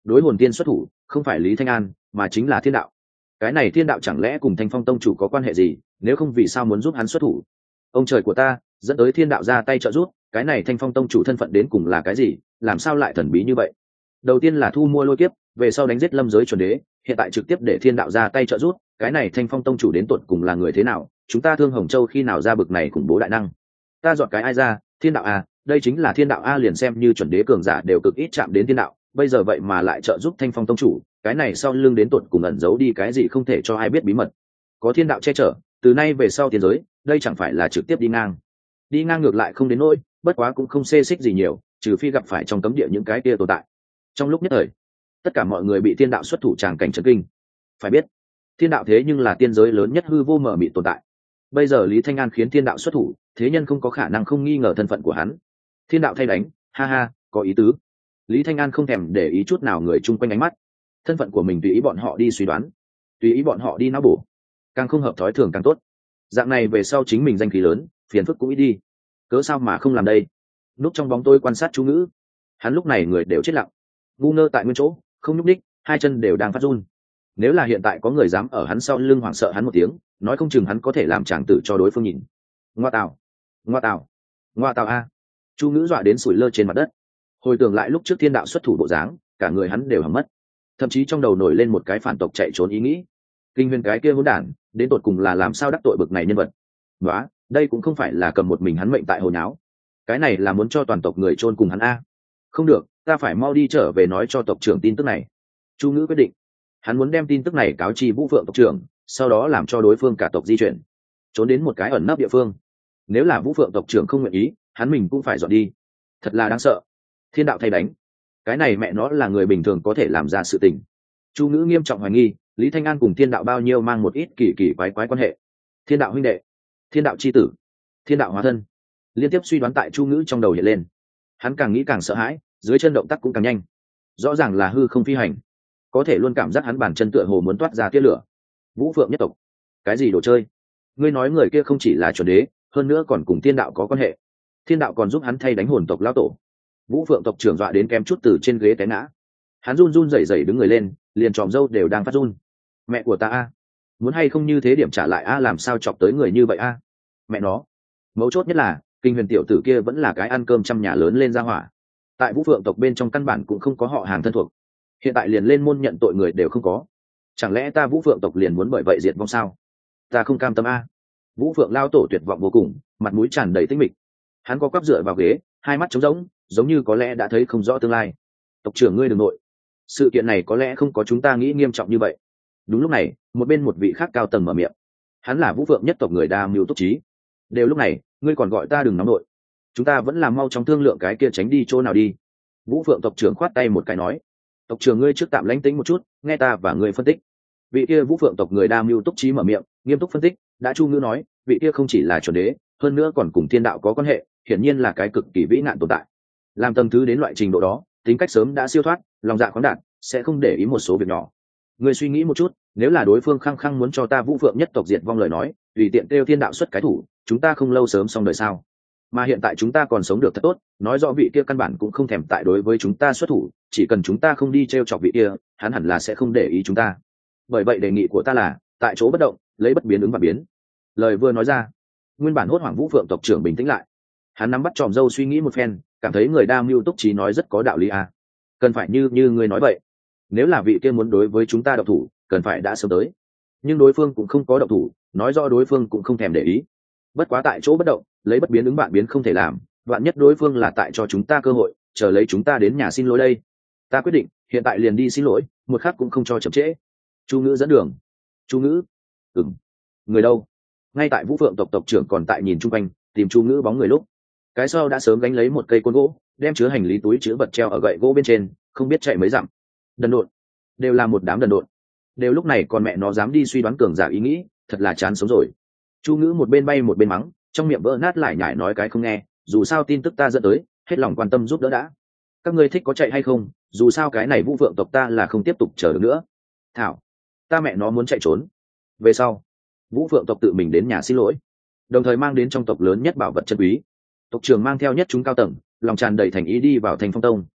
đối hồn tiên xuất thủ không phải Lý Thanh An mà chính là thiên đạo. Cái này thiên đạo chẳng lẽ cùng Thanh Phong tông chủ có quan hệ gì? Nếu không vì sao muốn giúp hắn xuất thủ? Ông trời của ta, dẫn tới thiên đạo ra tay trợ giúp, cái này Thanh Phong tông chủ thân phận đến cùng là cái gì? Làm sao lại thần bí như vậy? Đầu tiên là thu mua lôi kiếp, về sau đánh giết lâm giới chuẩn đế, hiện tại trực tiếp để thiên đạo ra tay trợ giúp, cái này Thanh Phong tông chủ đến tột cùng là người thế nào? Chúng ta Thương Hồng Châu khi nào ra bực này khủng bố đại năng? Ta dọn cái ai ra? Thiên đạo à? Đây chính là thiên đạo a, liền xem như chuẩn đế cường giả đều cực ít chạm đến thiên đạo, bây giờ vậy mà lại trợ giúp Thanh Phong tông chủ, cái này sau lưng đến tột cùng ẩn giấu đi cái gì không thể cho ai biết bí mật. Có thiên đạo che chở, từ nay về sau tiền giới, đây chẳng phải là trực tiếp đi ngang. Đi ngang ngược lại không đến nỗi, bất quá cũng không xê xích gì nhiều, trừ phi gặp phải trong cấm địa những cái kia tồn tại. Trong lúc nhất thời, tất cả mọi người bị thiên đạo xuất thủ tràng cảnh chấn kinh. Phải biết, thiên đạo thế nhưng là tiên giới lớn nhất hư vô mờ mịt tồn tại. Bây giờ Lý Thanh An khiến thiên đạo xuất thủ, thế nhân không có khả năng không nghi ngờ thân phận của hắn. Thiên đạo thay đánh, ha ha, có ý tứ. Lý Thanh An không thèm để ý chút nào người chung quanh ánh mắt, thân phận của mình tùy ý bọn họ đi suy đoán, tùy ý bọn họ đi não bổ, càng không hợp thói thường càng tốt. Dạng này về sau chính mình danh khí lớn, phiền phức cũng ít đi. Cớ sao mà không làm đây? Núp trong bóng tôi quan sát chú ngữ, hắn lúc này người đều chết lặng, ngu ngơ tại nguyên chỗ, không nhúc đích, hai chân đều đang phát run. Nếu là hiện tại có người dám ở hắn sau lưng hoảng sợ hắn một tiếng, nói không chừng hắn có thể làm tràng tử cho đối phương nhìn. Ngoa tào, ngoa tào, ngoa tào a! Chu ngữ dọa đến sủi lơ trên mặt đất. Hồi tưởng lại lúc trước thiên đạo xuất thủ bộ dáng, cả người hắn đều hầm mất, thậm chí trong đầu nổi lên một cái phản tộc chạy trốn ý nghĩ. Kinh huyền cái kia hỗn đản, đến tột cùng là làm sao đắc tội bực này nhân vật? Đó, đây cũng không phải là cầm một mình hắn mệnh tại hồ nháo, cái này là muốn cho toàn tộc người chôn cùng hắn a. Không được, ta phải mau đi trở về nói cho tộc trưởng tin tức này. Chu ngữ quyết định, hắn muốn đem tin tức này cáo chi Vũ Phượng tộc trưởng, sau đó làm cho đối phương cả tộc di chuyển, trốn đến một cái ẩn nấp địa phương. Nếu là Vũ Phượng tộc trưởng không nguyện ý, hắn mình cũng phải dọn đi. Thật là đáng sợ. Thiên đạo thay đánh, cái này mẹ nó là người bình thường có thể làm ra sự tình. Chu ngữ nghiêm trọng hoài nghi Lý Thanh An cùng thiên đạo bao nhiêu mang một ít kỳ kỳ quái quái quan hệ. Thiên đạo huynh đệ, thiên đạo c h i tử, thiên đạo hóa thân, liên tiếp suy đoán tại Chu ngữ trong đầu hiện lên. Hắn càng nghĩ càng sợ hãi, dưới chân động tác cũng càng nhanh, rõ ràng là hư không phi hành, có thể luôn cảm giác hắn bàn chân tựa hồ muốn toát ra tia lửa. Vũ Phượng nhất tộc, cái gì đồ chơi? Ngươi nói người kia không chỉ là chuẩn đế, hơn nữa còn cùng thiên đạo có quan hệ. Thiên đạo còn giúp hắn thay đánh hồn tộc lão tổ. Vũ Phượng tộc trưởng dọa đến kém chút từ trên ghế té ngã, hắn run run rẩy rẩy đứng người lên, liền tròm râu đều đang phát run. Mẹ của ta a, muốn hay không như thế điểm trả lại a, làm sao chọc tới người như vậy a? Mẹ nó, mấu chốt nhất là Kinh Huyền tiểu tử kia vẫn là cái ăn cơm trăm nhà lớn lên ra hỏa, tại Vũ Phượng tộc bên trong căn bản cũng không có họ hàng thân thuộc, hiện tại liền lên môn nhận tội người đều không có. Chẳng lẽ ta Vũ Phượng tộc liền muốn bởi vậy diệt vong sao? Ta không cam tâm a. Vũ Phượng lao tổ tuyệt vọng vô cùng, mặt mũi tràn đầy tinh mịch, hắn có quắp dựa vào ghế, hai mắt trống rỗng, giống như có lẽ đã thấy không rõ tương lai. Tộc trưởng ngươi đừng nội, sự kiện này có lẽ không có chúng ta nghĩ nghiêm trọng như vậy. Đúng lúc này, một bên một vị khác cao tầng mở miệng, hắn là Vũ Phượng nhất tộc người Đa Mưu Túc Trí. Đều lúc này, ngươi còn gọi ta đừng nóng nội, chúng ta vẫn làm mau chóng thương lượng cái kia tránh đi chỗ nào đi. Vũ Phượng tộc trưởng khoát tay một cái nói, tộc trưởng ngươi trước tạm lãnh tĩnh một chút, nghe ta và ngươi phân tích. Vị kia Vũ Phượng tộc người Đa Mưu Túc Trí mở miệng, nghiêm túc phân tích. Đã Chu ngữ nói, vị kia không chỉ là chuẩn đế, hơn nữa còn cùng thiên đạo có quan hệ, hiển nhiên là cái cực kỳ vĩ nạn tồn tại. Làm tầng thứ đến loại trình độ đó, tính cách sớm đã siêu thoát, lòng dạ khoáng đạt, sẽ không để ý một số việc nhỏ. Ngươi suy nghĩ một chút, nếu là đối phương khăng khăng muốn cho ta Vũ Phượng nhất tộc diệt vong lời nói, tùy tiện kêu thiên đạo xuất cái thủ, chúng ta không lâu sớm xong đời sao? Mà hiện tại chúng ta còn sống được thật tốt, nói rõ vị kia căn bản cũng không thèm tại đối với chúng ta xuất thủ, chỉ cần chúng ta không đi trêu chọc vị kia, hắn hẳn là sẽ không để ý chúng ta. Bởi vậy đề nghị của ta là, tại chỗ bất động, lấy bất biến ứng và biến. Lời vừa nói ra, nguyên bản hốt hoảng Vũ Phượng tộc trưởng bình tĩnh lại, hắn nắm bắt tròm râu suy nghĩ một phen, cảm thấy người Đa Mưu Túc Trí nói rất có đạo lý à. Cần phải như như người nói vậy, nếu là vị kia muốn đối với chúng ta động thủ, cần phải đã sớm tới, nhưng đối phương cũng không có động thủ, nói rõ đối phương cũng không thèm để ý. Bất quá tại chỗ bất động, lấy bất biến ứng bạn biến không thể làm, vạn nhất đối phương là tại cho chúng ta cơ hội, chờ lấy chúng ta đến nhà xin lỗi đây. Ta quyết định hiện tại liền đi xin lỗi, một khắc cũng không cho chậm trễ. Chu ngữ dẫn đường. Chu ngữ, ừm, người đâu? Ngay tại Vũ Phượng tộc tộc trưởng còn tại nhìn chung quanh tìm Chu ngữ bóng người lúc, cái sau đã sớm gánh lấy một cây côn gỗ, đem chứa hành lý túi chứa vật treo ở gậy gỗ bên trên, không biết chạy mấy dặm. Đần độn, đều là một đám đần độn, đều lúc này còn mẹ nó dám đi suy đoán cường giả ý nghĩ, thật là chán sống rồi. Chu ngữ một bên bay một bên mắng, trong miệng vỡ nát lại nhải nói cái không nghe, dù sao tin tức ta dẫn tới, hết lòng quan tâm giúp đỡ đã. Các ngươi thích có chạy hay không, dù sao cái này Vũ Phượng tộc ta là không tiếp tục chờ được nữa. Thảo, ta mẹ nó muốn chạy trốn. Về sau, Vũ Phượng tộc tự mình đến nhà xin lỗi, đồng thời mang đến trong tộc lớn nhất bảo vật chân quý. Tộc trưởng mang theo nhất chúng cao tầng, lòng tràn đầy thành ý đi vào Thành Phong tông.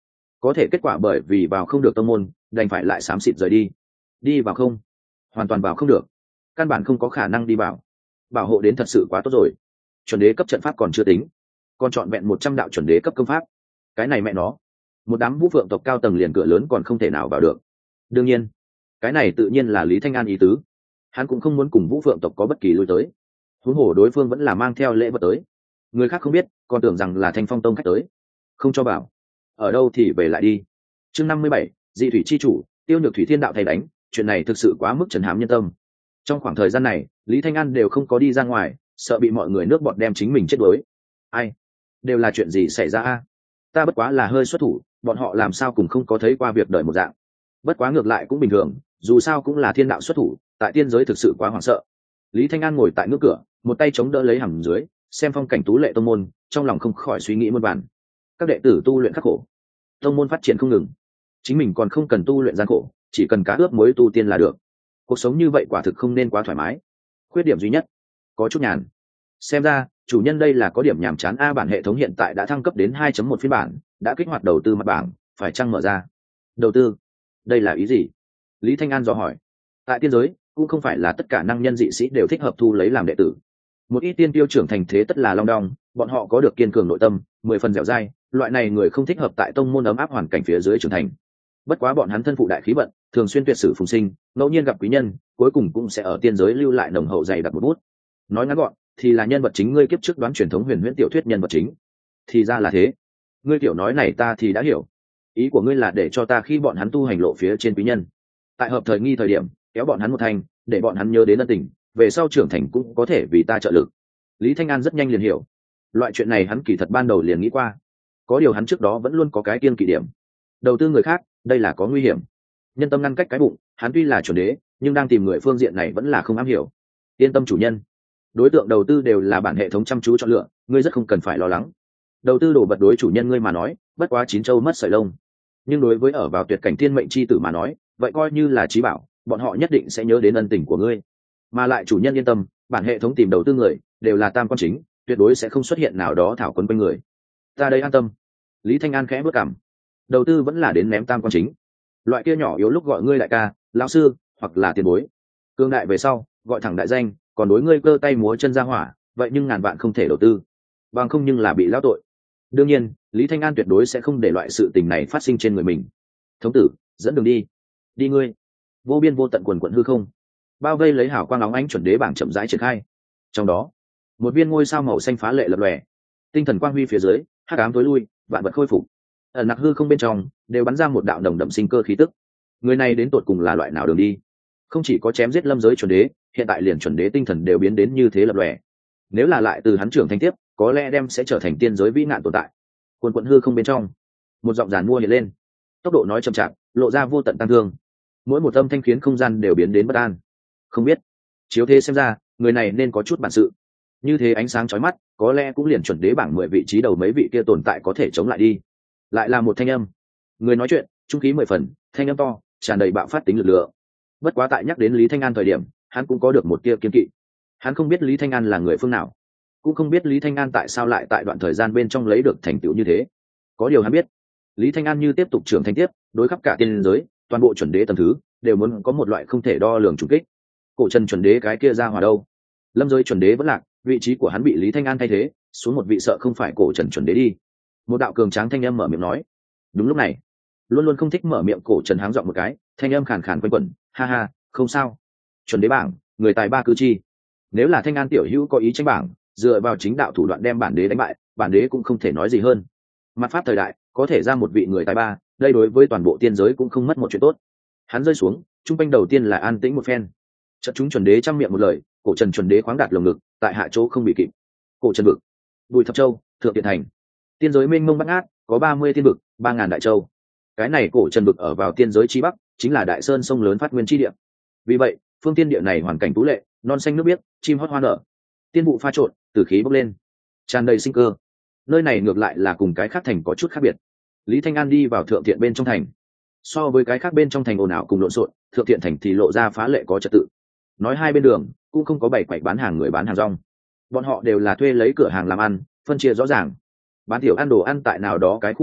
có thể kết quả bởi vì vào không được tông môn đành phải lại xám xịt rời đi. Đi vào không, hoàn toàn vào không được, căn bản không có khả năng đi vào. Bảo hộ đến thật sự quá tốt rồi. Chuẩn đế cấp trận pháp còn chưa tính, còn chọn vẹn một trăm đạo chuẩn đế cấp công pháp. Cái này mẹ nó, một đám vũ phượng tộc cao tầng liền cửa lớn còn không thể nào vào được. Đương nhiên cái này tự nhiên là Lý Thanh An ý tứ, hắn cũng không muốn cùng vũ phượng tộc có bất kỳ lui tới. huống hồ đối phương vẫn là mang theo lễ vật tới, người khác không biết còn tưởng rằng là Thanh Phong tông khách tới. Không cho bảo, ở đâu thì về lại đi. Chương năm mươi bảy, dị thủy chi chủ, tiêu nhược thủy thiên đạo thay đánh. Chuyện này thực sự quá mức trấn hám nhân tâm. Trong khoảng thời gian này Lý Thanh An đều không có đi ra ngoài, sợ bị mọi người nước bọt đem chính mình chết đuối. Ai, đều là chuyện gì xảy ra a? Ta bất quá là hơi xuất thủ, bọn họ làm sao cũng không có thấy qua việc đời một dạng. Bất quá ngược lại cũng bình thường, dù sao cũng là thiên đạo xuất thủ, tại tiên giới thực sự quá hoảng sợ. Lý Thanh An ngồi tại ngưỡng cửa, một tay chống đỡ lấy hầm dưới, xem phong cảnh tú lệ tông môn, trong lòng không khỏi suy nghĩ muôn vàn. Các đệ tử tu luyện khắc khổ, tông môn phát triển không ngừng, chính mình còn không cần tu luyện gian khổ, chỉ cần cá ướp muối tu tiên là được. Cuộc sống như vậy quả thực không nên quá thoải mái. Khuyết điểm duy nhất, có chút nhàn. Xem ra chủ nhân đây là có điểm nhàm chán a. Bản hệ thống hiện tại đã thăng cấp đến hai chấm một phiên bản, đã kích hoạt đầu tư mặt bảng, phải chăng mở ra? Đầu tư? Đây là ý gì? Lý Thanh An dò hỏi. Tại tiên giới cũng không phải là tất cả năng nhân dị sĩ đều thích hợp thu lấy làm đệ tử. Một ít tiên tiêu trưởng thành thế tất là long đong, bọn họ có được kiên cường nội tâm, mười phần dẻo dai, loại này người không thích hợp tại tông môn ấm áp hoàn cảnh phía dưới trưởng thành. Bất quá bọn hắn thân phụ đại khí vận, thường xuyên tuyệt sử phùng sinh, ngẫu nhiên gặp quý nhân, cuối cùng cũng sẽ ở tiên giới lưu lại nồng hậu dày đặc một bút. Nói ngắn gọn thì là nhân vật chính ngươi kiếp trước đoán truyền thống huyền huyễn tiểu thuyết nhân vật chính. Thì ra là thế, ngươi tiểu nói này ta thì đã hiểu. Ý của ngươi là để cho ta khi bọn hắn tu hành lộ phía trên quý nhân, tại hợp thời nghi thời điểm kéo bọn hắn một thành, để bọn hắn nhớ đến ân tình, về sau trưởng thành cũng có thể vì ta trợ lực. Lý Thanh An rất nhanh liền hiểu, loại chuyện này hắn kỳ thật ban đầu liền nghĩ qua, có điều hắn trước đó vẫn luôn có cái kiêng kỵ điểm, đầu tư người khác đây là có nguy hiểm. Nhân tâm ngăn cách cái bụng, hắn tuy là chuẩn đế nhưng đang tìm người phương diện này vẫn là không am hiểu. Yên tâm chủ nhân, đối tượng đầu tư đều là bản hệ thống chăm chú chọn lựa, ngươi rất không cần phải lo lắng. Đầu tư đồ vật đối chủ nhân ngươi mà nói bất quá chín châu mất sợi lông, nhưng đối với ở vào tuyệt cảnh thiên mệnh chi tử mà nói vậy coi như là trí bảo, bọn họ nhất định sẽ nhớ đến ân tình của ngươi. Mà lại chủ nhân yên tâm, bản hệ thống tìm đầu tư người đều là tam quan chính, tuyệt đối sẽ không xuất hiện nào đó thảo quấn quanh người. Ta đây an tâm. Lý Thanh An khẽ bước cảm, đầu tư vẫn là đến ném tam quan chính, loại kia nhỏ yếu lúc gọi ngươi đại ca, lão sư hoặc là tiền bối, cương đại về sau gọi thẳng đại danh, còn đối ngươi cơ tay múa chân ra hỏa vậy nhưng ngàn vạn không thể đầu tư, bằng không nhưng là bị lão tội. Đương nhiên Lý Thanh An tuyệt đối sẽ không để loại sự tình này phát sinh trên người mình. Thống tử dẫn đường đi. Đi ngươi. Vô biên vô tận quần quận hư không, bao vây lấy hào quang óng ánh chuẩn đế bảng chậm rãi triển khai. Trong đó một viên ngôi sao màu xanh phá lệ lập lòe, tinh thần quang huy phía dưới hắc ám tối lui, vạn vật khôi phục. Ở nặc hư không bên trong đều bắn ra một đạo nồng đậm sinh cơ khí tức. Người này đến tột cùng là loại nào đường đi? Không chỉ có chém giết lâm giới chuẩn đế, hiện tại liền chuẩn đế tinh thần đều biến đến như thế lập lòe. Nếu là lại từ hắn trưởng thành tiếp, có lẽ đem sẽ trở thành tiên giới vĩ nạn tồn tại. Quần quận hư không bên trong một giọng giàn mua hiện lên, tốc độ nói chậm chạp, lộ ra vô tận tăng thương. Mỗi một âm thanh khiến không gian đều biến đến bất an. Không biết, chiếu thế xem ra người này nên có chút bản sự. Như thế ánh sáng chói mắt, có lẽ cũng liền chuẩn đế bảng mười vị trí đầu mấy vị kia tồn tại có thể chống lại đi. Lại là một thanh âm, người nói chuyện trung khí mười phần, thanh âm to, tràn đầy bạo phát tính lực lượng. Bất quá tại nhắc đến Lý Thanh An thời điểm, hắn cũng có được một tia kiên kỵ. Hắn không biết Lý Thanh An là người phương nào, cũng không biết Lý Thanh An tại sao lại tại đoạn thời gian bên trong lấy được thành tựu như thế. Có điều hắn biết, Lý Thanh An như tiếp tục trưởng thành tiếp, đối khắp cả tiên giới, toàn bộ chuẩn đế tầng thứ đều muốn có một loại không thể đo lường trùng kích. Cổ Trần chuẩn đế cái kia ra hòa đâu? Lâm giới chuẩn đế vẫn lạc, vị trí của hắn bị Lý Thanh An thay thế, xuống một vị sợ không phải Cổ Trần chuẩn đế đi. Một đạo cường tráng thanh âm mở miệng nói. Đúng lúc này, luôn luôn không thích mở miệng Cổ Trần háng giọng một cái, thanh âm khàn khàn quanh quẩn, ha ha, không sao. Chuẩn đế bảng, người tài ba cư chi. Nếu là Thanh An tiểu hữu có ý tranh bảng, dựa vào chính đạo thủ đoạn đem bản đế đánh bại, bản đế cũng không thể nói gì hơn. Mặt pháp thời đại có thể ra một vị người tài ba, đây đối với toàn bộ tiên giới cũng không mất một chuyện tốt. Hắn rơi xuống, trung quanh đầu tiên là an tĩnh một phen. Chợt chúng chuẩn đế trăm miệng một lời, Cổ Trần chuẩn đế khoáng đạt lồng ngực, tại hạ chỗ không bị kịp. Cổ Trần vực, Bùi Thập Châu, Thượng Điện Thành. Tiên giới mênh mông bát ngát, có ba mươi tiên vực, ba ngàn đại châu. Cái này Cổ Trần vực ở vào tiên giới chi bắc, chính là đại sơn sông lớn phát nguyên chi địa. Vì vậy, phương tiên địa này hoàn cảnh tú lệ, non xanh nước biếc, chim hót hoa nở, tiên vụ pha trộn, tử khí bốc lên, tràn đầy sinh cơ. Nơi này ngược lại là cùng cái khác thành có chút khác biệt. Lý Thanh An đi vào Thượng Thiện bên trong thành, so với cái khác bên trong thành ồn ào cùng lộn xộn, Thượng Thiện thành thì lộ ra phá lệ có trật tự. Nói hai bên đường cũng không có bảy quầy bán hàng người bán hàng rong, bọn họ đều là thuê lấy cửa hàng làm ăn, phân chia rõ ràng. Bán tiểu ăn đồ ăn tại nào đó cái khu vực,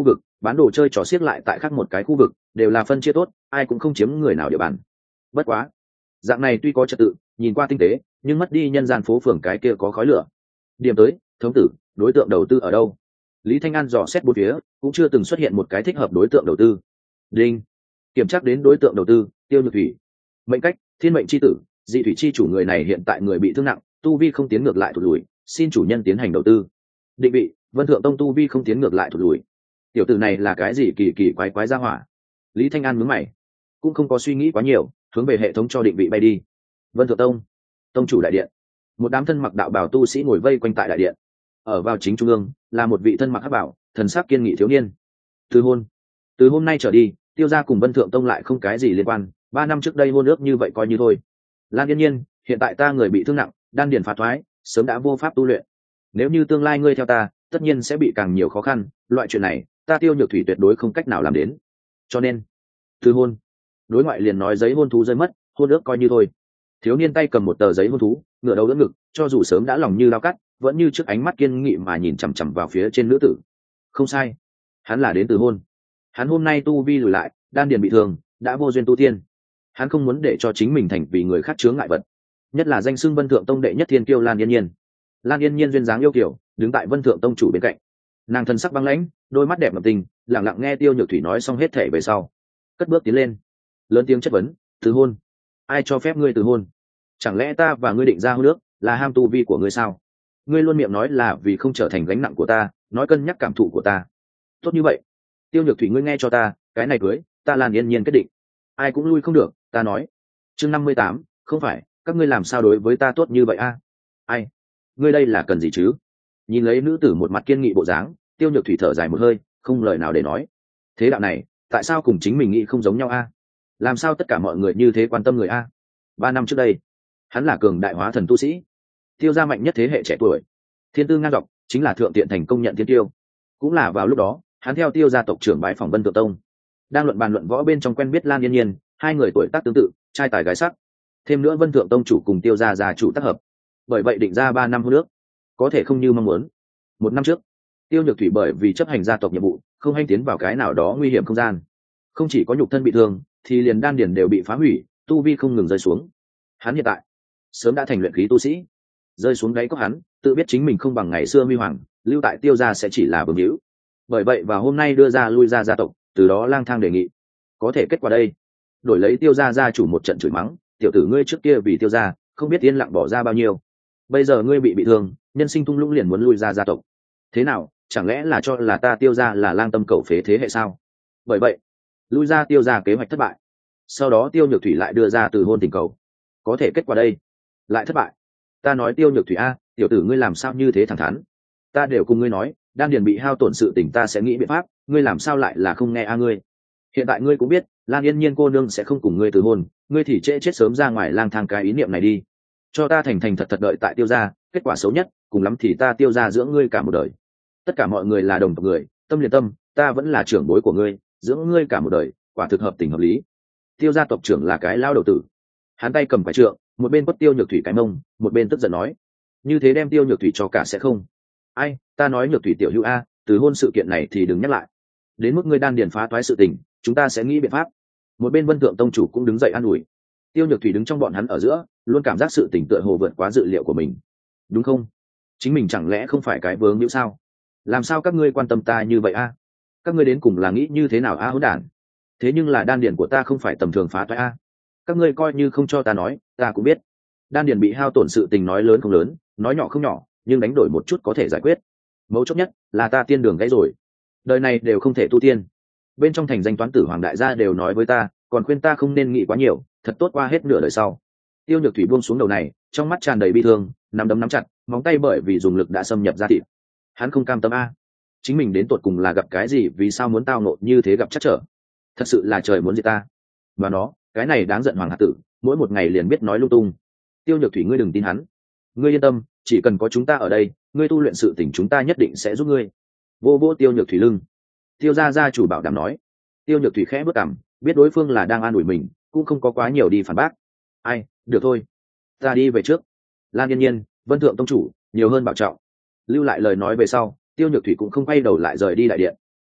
bán đồ chơi trò xiếc lại tại khác một cái khu vực đều là phân chia tốt, ai cũng không chiếm người nào địa bàn. Bất quá dạng này tuy có trật tự, nhìn qua tinh tế, nhưng mất đi nhân gian phố phường cái kia có khói lửa. Điểm tới, thống tử, đối tượng đầu tư ở đâu? Lý Thanh An dò xét bốn phía, cũng chưa từng xuất hiện một cái thích hợp đối tượng đầu tư. Đinh, kiểm tra đến đối tượng đầu tư, Tiêu Nhược Thủy. Mệnh cách, thiên mệnh chi tử, dị thủy chi chủ, người này hiện tại người bị thương nặng, tu vi không tiến ngược lại thụt lùi, xin chủ nhân tiến hành đầu tư. Định vị, Vân Thượng Tông, tu vi không tiến ngược lại thụt lùi. Tiểu tử này là cái gì kỳ kỳ quái quái ra hỏa? Lý Thanh An nhướng mày, cũng không có suy nghĩ quá nhiều, hướng về hệ thống cho định vị bay đi. Vân Thượng Tông, tông chủ đại điện. Một đám thân mặc đạo bào tu sĩ ngồi vây quanh tại đại điện. Ở vào chính trung ương là một vị thân mặc hắc bảo, thần sắc kiên nghị thiếu niên. Từ hôn, từ hôm nay trở đi, Tiêu gia cùng Vân Thượng Tông lại không cái gì liên quan, ba năm trước đây hôn ước như vậy coi như thôi. Lan Yên Nhiên, hiện tại ta người bị thương nặng, đan điền phá thoái, sớm đã vô pháp tu luyện. Nếu như tương lai ngươi theo ta, tất nhiên sẽ bị càng nhiều khó khăn, loại chuyện này, ta Tiêu Nhược Thủy tuyệt đối không cách nào làm đến. Cho nên, từ hôn, đối ngoại liền nói giấy hôn thú rơi mất, hôn ước coi như thôi. Thiếu niên tay cầm một tờ giấy hôn thú, ngửa đầu đỡ ngực, cho dù sớm đã lòng như lao cắt, vẫn như trước ánh mắt kiên nghị mà nhìn chằm chằm vào phía trên nữ tử. Không sai, hắn là đến từ hôn. Hắn hôm nay tu vi lùi lại, đan điền bị thương, đã vô duyên tu tiên. Hắn không muốn để cho chính mình thành vì người khác chướng ngại vật, nhất là danh xưng Vân Thượng Tông đệ nhất thiên kiêu Lan Yên Nhiên. Lan Yên Nhiên duyên dáng yêu kiều, đứng tại Vân Thượng Tông chủ bên cạnh, nàng thân sắc băng lãnh, đôi mắt đẹp ngập tình, lặng lặng nghe Tiêu Nhược Thủy nói xong hết thể về sau, cất bước tiến lên, lớn tiếng chất vấn: từ hôn, ai cho phép ngươi từ hôn? Chẳng lẽ ta và ngươi định ra hôn ước là ham tu vi của ngươi sao? Ngươi luôn miệng nói là vì không trở thành gánh nặng của ta, nói cân nhắc cảm thụ của ta. Tốt như vậy, Tiêu Nhược Thủy, ngươi nghe cho ta, cái này cưới ta Lan Yên Nhiên quyết định, ai cũng lui không được. Ta nói. Chương năm mươi tám, không phải các ngươi làm sao đối với ta tốt như vậy a? Ai, ngươi đây là cần gì chứ? Nhìn lấy nữ tử một mặt kiên nghị bộ dáng, Tiêu Nhược Thủy thở dài một hơi, không lời nào để nói. Thế đạo này, tại sao cùng chính mình nghĩ không giống nhau a? Làm sao tất cả mọi người như thế quan tâm người a? Ba năm trước đây, hắn là cường đại hóa thần tu sĩ, Tiêu gia mạnh nhất thế hệ trẻ tuổi, thiên tư ngang dọc, chính là thượng tiện thành công nhận thiên tiêu. Cũng là vào lúc đó, hắn theo Tiêu gia tộc trưởng bái phỏng Vân Thượng Tông, đang luận bàn luận võ bên trong quen biết Lan Yên Nhiên, hai người tuổi tác tương tự, trai tài gái sắc. Thêm nữa Vân Thượng Tông chủ cùng Tiêu gia gia chủ tác hợp, bởi vậy định ra ba năm hôn ước. Có thể không như mong muốn. Một năm trước, Tiêu Nhược Thủy bởi vì chấp hành gia tộc nhiệm vụ, không hành tiến vào cái nào đó nguy hiểm không gian, không chỉ có nhục thân bị thương, thì liền đan điền đều bị phá hủy, tu vi không ngừng rơi xuống. Hắn hiện tại sớm đã thành luyện khí tu sĩ, rơi xuống đáy cốc, hắn tự biết chính mình không bằng ngày xưa huy hoàng, lưu tại Tiêu gia sẽ chỉ là bướng hữu. Bởi vậy và hôm nay đưa ra lui ra gia tộc, từ đó lang thang đề nghị. Có thể kết quả đây, đổi lấy Tiêu gia gia chủ một trận chửi mắng: tiểu tử ngươi trước kia vì Tiêu gia không biết yên lặng bỏ ra bao nhiêu, bây giờ ngươi bị bị thương, nhân sinh thung lũng liền muốn lui ra gia tộc. Thế nào, chẳng lẽ là cho là ta Tiêu gia là lang tâm cầu phế thế hệ sao? Bởi vậy lui ra Tiêu gia kế hoạch thất bại. Sau đó Tiêu Nhược Thủy lại đưa ra từ hôn tình cầu. Có thể kết quả đây, lại thất bại. Ta nói Tiêu Nhược Thủy a, tiểu tử ngươi làm sao như thế thẳng thắn? Ta đều cùng ngươi nói, đan điền bị hao tổn sự tình ta sẽ nghĩ biện pháp, ngươi làm sao lại là không nghe a? Ngươi hiện tại ngươi cũng biết Lan Yên Nhiên cô nương sẽ không cùng ngươi từ hôn, ngươi thì trễ chết sớm ra ngoài lang thang cái ý niệm này đi, cho ta thành thành thật thật đợi tại Tiêu gia. Kết quả xấu nhất, cùng lắm thì ta Tiêu gia dưỡng ngươi cả một đời. Tất cả mọi người là đồng tộc người, tâm liền tâm, ta vẫn là trưởng bối của ngươi, dưỡng ngươi cả một đời, quả thực hợp tình hợp lý. Tiêu gia tộc trưởng là cái lao đầu tử, hắn tay cầm phải trượng, một bên quất Tiêu Nhược Thủy cái mông, một bên tức giận nói: như thế đem Tiêu Nhược Thủy cho cả sẽ không? Ai, ta nói Nhược Thủy tiểu hữu a, từ hôn sự kiện này thì đừng nhắc lại, đến mức ngươi đan điền phá toái sự tình, chúng ta sẽ nghĩ biện pháp. Một bên Vân Thượng Tông chủ cũng đứng dậy an ủi. Tiêu Nhược Thủy đứng trong bọn hắn ở giữa, luôn cảm giác sự tình tựa hồ vượt quá dự liệu của mình. Đúng không? Chính mình chẳng lẽ không phải cái vướng hữu sao? Làm sao các ngươi quan tâm ta như vậy a? Các ngươi đến cùng là nghĩ như thế nào a hỗn đản? Thế nhưng là đan điền của ta không phải tầm thường phá toái a. Các ngươi coi như không cho ta nói, ta cũng biết. Đan điền bị hao tổn sự tình nói lớn không lớn, nói nhỏ không nhỏ, nhưng đánh đổi một chút có thể giải quyết. Mấu chốt nhất là ta tiên đường gãy rồi, đời này đều không thể tu tiên. Bên trong thành danh toán tử hoàng đại gia đều nói với ta, còn khuyên ta không nên nghĩ quá nhiều, thật tốt qua hết nửa đời sau. Tiêu Nhược Thủy buông xuống đầu này, trong mắt tràn đầy bi thương, nắm đấm nắm chặt, móng tay bởi vì dùng lực đã xâm nhập ra thịt. Hắn không cam tâm a, chính mình đến tột cùng là gặp cái gì, vì sao muốn tao nộ như thế gặp chắc trở? Thật sự là trời muốn diệt ta. Và nó, cái này đáng giận hoàng hạt tử, mỗi một ngày liền biết nói lung tung. Tiêu Nhược Thủy, ngươi đừng tin hắn, ngươi yên tâm, chỉ cần có chúng ta ở đây, ngươi tu luyện sự tình chúng ta nhất định sẽ giúp ngươi. Vô vô Tiêu Nhược Thủy lưng, Tiêu gia gia chủ bảo đảm nói. Tiêu Nhược Thủy khẽ bước cằm, biết đối phương là đang an ủi mình, cũng không có quá nhiều đi phản bác. Ai, được thôi, ta đi về trước. Lan Yên Nhiên, Vân Thượng Tông chủ, nhiều hơn bảo trọng. Lưu lại lời nói về sau, Tiêu Nhược Thủy cũng không quay đầu lại rời đi đại điện.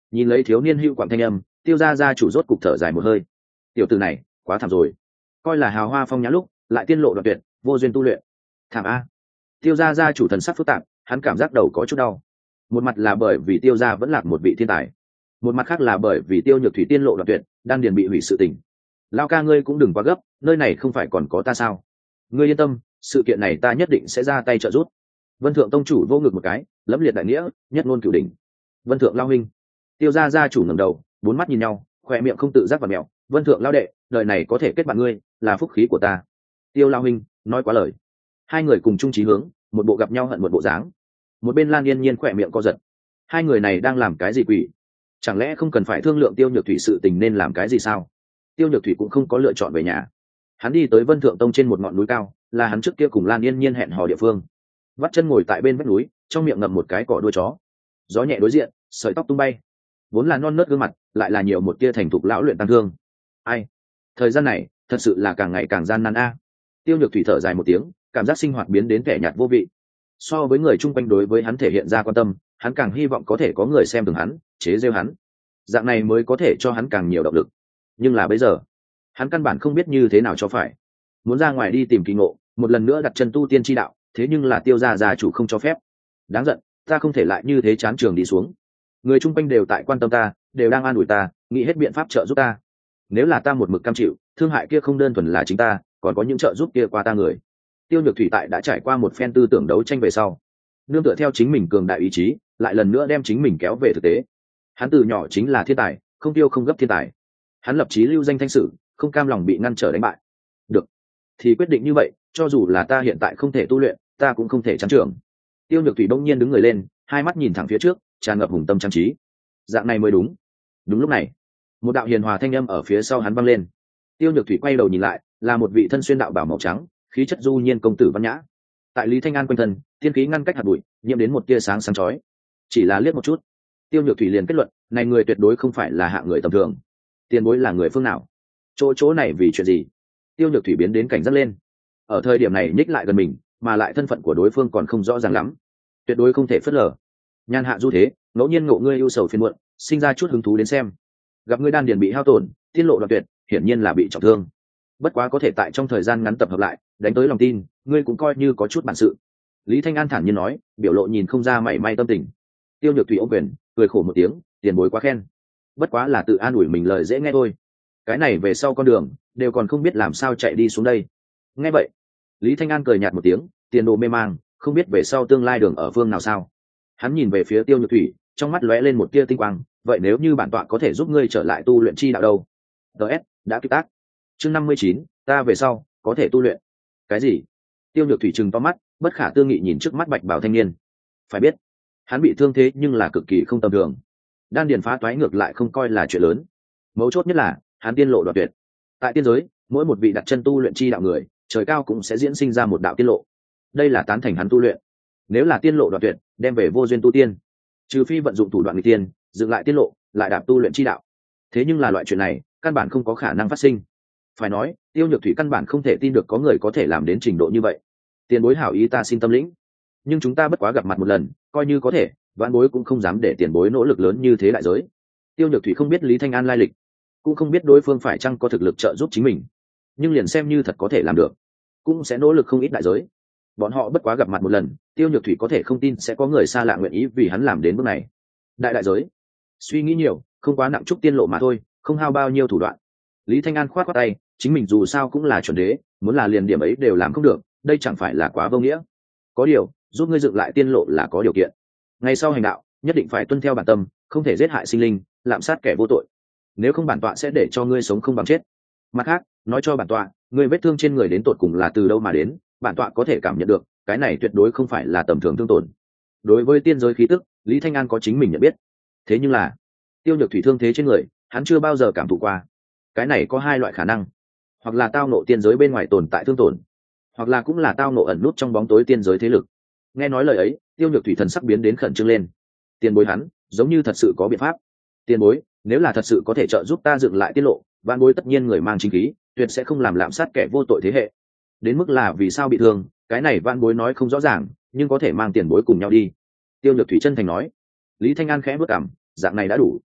Nhìn lấy thiếu niên hưu quảng thanh âm, tiêu gia gia chủ rốt cục thở dài một hơi. Tiểu tử này quá thảm rồi, coi là hào hoa phong nhã lúc lại tiên lộ đoạn tuyệt, vô duyên tu luyện. Thảm a. Tiêu gia gia chủ thần sắc phức tạp, hắn cảm giác đầu có chút đau. Một mặt là bởi vì tiêu gia vẫn là một vị thiên tài, một mặt khác là bởi vì tiêu nhược thủy tiên lộ đoạn tuyệt, đan điền bị hủy sự tình. Lao ca ngươi cũng đừng quá gấp, nơi này không phải còn có ta sao? Ngươi yên tâm, sự kiện này ta nhất định sẽ ra tay trợ giúp. Vân thượng tông chủ vô ngực một cái, lẫm liệt đại nghĩa, nhất ngôn cửu đỉnh. Vân thượng lao huynh. Tiêu gia gia chủ ngẩng đầu, bốn mắt nhìn nhau, khỏe miệng không tự giác và mèo. Vân thượng lao đệ, đời này có thể kết bạn ngươi, là phúc khí của ta. Tiêu lao huynh, nói quá lời. Hai người cùng chung chí hướng, một bộ gặp nhau hận một bộ dáng. Một bên Lan Yên Nhiên khỏe miệng co giật. Hai người này đang làm cái gì quỷ? Chẳng lẽ không cần phải thương lượng tiêu nhược thủy sự tình nên làm cái gì sao? Tiêu nhược thủy cũng không có lựa chọn về nhà. Hắn đi tới Vân thượng tông trên một ngọn núi cao, là hắn trước kia cùng Lan Yên Nhiên hẹn hò địa phương. Vắt chân ngồi tại bên vách núi, trong miệng ngậm một cái cỏ đuôi chó. Gió nhẹ đối diện, sợi tóc tung bay. Vốn là non nớt gương mặt, lại là nhiều một tia thành thục lão luyện tăng thương. Ai? Thời gian này, thật sự là càng ngày càng gian nan a. Tiêu nhược thủy thở dài một tiếng, cảm giác sinh hoạt biến đến kẻ nhạt vô vị. So với người chung quanh đối với hắn thể hiện ra quan tâm, hắn càng hy vọng có thể có người xem thường hắn, chế giễu hắn. Dạng này mới có thể cho hắn càng nhiều động lực. Nhưng là bây giờ, hắn căn bản không biết như thế nào cho phải. Muốn ra ngoài đi tìm kỳ ngộ, một lần nữa đặt chân tu tiên chi đạo, thế nhưng là tiêu gia gia chủ không cho phép. Đáng giận, ta không thể lại như thế chán trường đi xuống. Người chung quanh đều tại quan tâm ta, đều đang an ủi ta, nghĩ hết biện pháp trợ giúp ta. Nếu là ta một mực cam chịu, thương hại kia không đơn thuần là chính ta, còn có những trợ giúp kia qua ta người. Tiêu nhược thủy tại đã trải qua một phen tư tưởng đấu tranh về sau, nương tựa theo chính mình cường đại ý chí, lại lần nữa đem chính mình kéo về thực tế. Hắn từ nhỏ chính là thiên tài, không tiêu không gấp thiên tài. Hắn lập chí lưu danh thanh sử, không cam lòng bị ngăn trở đánh bại. Được, thì quyết định như vậy, cho dù là ta hiện tại không thể tu luyện, ta cũng không thể chán trường. Tiêu nhược thủy đông nhiên đứng người lên, hai mắt nhìn thẳng phía trước, tràn ngập hùng tâm trang trí. Dạng này mới đúng. Đúng lúc này, một đạo hiền hòa thanh âm ở phía sau hắn vang lên. Tiêu nhược thủy quay đầu nhìn lại, là một vị thân xuyên đạo bào màu trắng, khí chất du nhiên công tử văn nhã. Tại Lý Thanh An quanh thân, thiên khí ngăn cách hạt bụi, nhiễm đến một tia sáng sáng chói. Chỉ là liếc một chút, Tiêu nhược thủy liền kết luận, này người tuyệt đối không phải là hạng người tầm thường. Tiền bối là người phương nào? Chỗ chỗ này vì chuyện gì? Tiêu nhược thủy biến đến cảnh giác lên. Ở thời điểm này nhích lại gần mình, mà lại thân phận của đối phương còn không rõ ràng lắm, tuyệt đối không thể phớt lờ. Nhan hạ du thế, ngẫu nhiên ngộ ngươi ưu sầu phiền muộn, sinh ra chút hứng thú đến xem. Gặp ngươi đan điền bị hao tổn, tiên lộ đoạn tuyệt, hiển nhiên là bị trọng thương. Bất quá có thể tại trong thời gian ngắn tập hợp lại, đánh tới lòng tin, ngươi cũng coi như có chút bản sự. Lý Thanh An thản nhiên nói, biểu lộ nhìn không ra mảy may tâm tình. Tiêu nhược thủy ôm quyền, cười khổ một tiếng, tiền bối quá khen. Bất quá là tự an ủi mình lời dễ nghe thôi. Cái này về sau con đường, đều còn không biết làm sao chạy đi xuống đây. Nghe vậy, Lý Thanh An cười nhạt một tiếng, tiền đồ mê mang, không biết về sau tương lai đường ở phương nào sao. Hắn nhìn về phía Tiêu nhược thủy, trong mắt lóe lên một tia tinh quang, vậy nếu như bản tọa có thể giúp ngươi trở lại tu luyện chi đạo đâu? ds đã kịp tác. Chương năm mươi chín, ta về sau có thể tu luyện. Cái gì? Tiêu nhược thủy trừng to mắt, bất khả tư nghị nhìn trước mắt bạch bào thanh niên. Phải biết, hắn bị thương thế nhưng là cực kỳ không tầm thường. Đan điền phá toái ngược lại không coi là chuyện lớn. Mấu chốt nhất là, hắn tiên lộ đoạn tuyệt. Tại tiên giới, mỗi một vị đặt chân tu luyện chi đạo người, trời cao cũng sẽ diễn sinh ra một đạo tiên lộ. Đây là tán thành hắn tu luyện. Nếu là tiên lộ đoạn tuyệt, đem về vô duyên tu tiên. Trừ phi vận dụng thủ đoạn nghịch tiên, dựng lại tiên lộ, lại đạp tu luyện chi đạo. Thế nhưng là loại chuyện này, căn bản không có khả năng phát sinh. Phải nói, Tiêu nhược thủy căn bản không thể tin được có người có thể làm đến trình độ như vậy. Tiền bối hảo ý ta xin tâm lĩnh, nhưng chúng ta bất quá gặp mặt một lần, coi như có thể, vãn bối cũng không dám để tiền bối nỗ lực lớn như thế đại giới. Tiêu nhược thủy không biết Lý Thanh An lai lịch, cũng không biết đối phương phải chăng có thực lực trợ giúp chính mình, nhưng liền xem như thật có thể làm được, cũng sẽ nỗ lực không ít đại giới. Bọn họ bất quá gặp mặt một lần, Tiêu nhược thủy có thể không tin sẽ có người xa lạ nguyện ý vì hắn làm đến bước này. Đại đại giới, suy nghĩ nhiều, không quá nặng chút tiên lộ mà thôi, không hao bao nhiêu thủ đoạn. Lý Thanh An khoát khoát tay, chính mình dù sao cũng là chuẩn đế, muốn là liền điểm ấy đều làm không được, đây chẳng phải là quá vô nghĩa. Có điều, giúp ngươi dựng lại tiên lộ là có điều kiện. Ngày sau hành đạo, nhất định phải tuân theo bản tâm, không thể giết hại sinh linh, lạm sát kẻ vô tội. Nếu không bản tọa sẽ để cho ngươi sống không bằng chết. Mặt khác, nói cho bản tọa, ngươi vết thương trên người đến tột cùng là từ đâu mà đến, bản tọa có thể cảm nhận được, cái này tuyệt đối không phải là tầm thường thương tổn. Đối với tiên giới khí tức, Lý Thanh An có chính mình nhận biết. Thế nhưng là, Tiêu nhược thủy thương thế trên người, hắn chưa bao giờ cảm thụ qua. Cái này có hai loại khả năng, hoặc là tao nộ tiên giới bên ngoài tồn tại thương tổn, hoặc là cũng là tao nộ ẩn nút trong bóng tối tiên giới thế lực. Nghe nói lời ấy, Tiêu nhược thủy thần sắc biến đến khẩn trương lên. Tiền bối hắn giống như thật sự có biện pháp. Tiền bối, nếu là thật sự có thể trợ giúp ta dựng lại tiết lộ, vạn bối tất nhiên người mang chính khí, tuyệt sẽ không làm lạm sát kẻ vô tội thế hệ. Đến mức là vì sao bị thương, cái này vạn bối nói không rõ ràng, nhưng có thể mang tiền bối cùng nhau đi. Tiêu nhược thủy chân thành nói. Lý Thanh An khẽ bước cằm, dạng này đã đủ.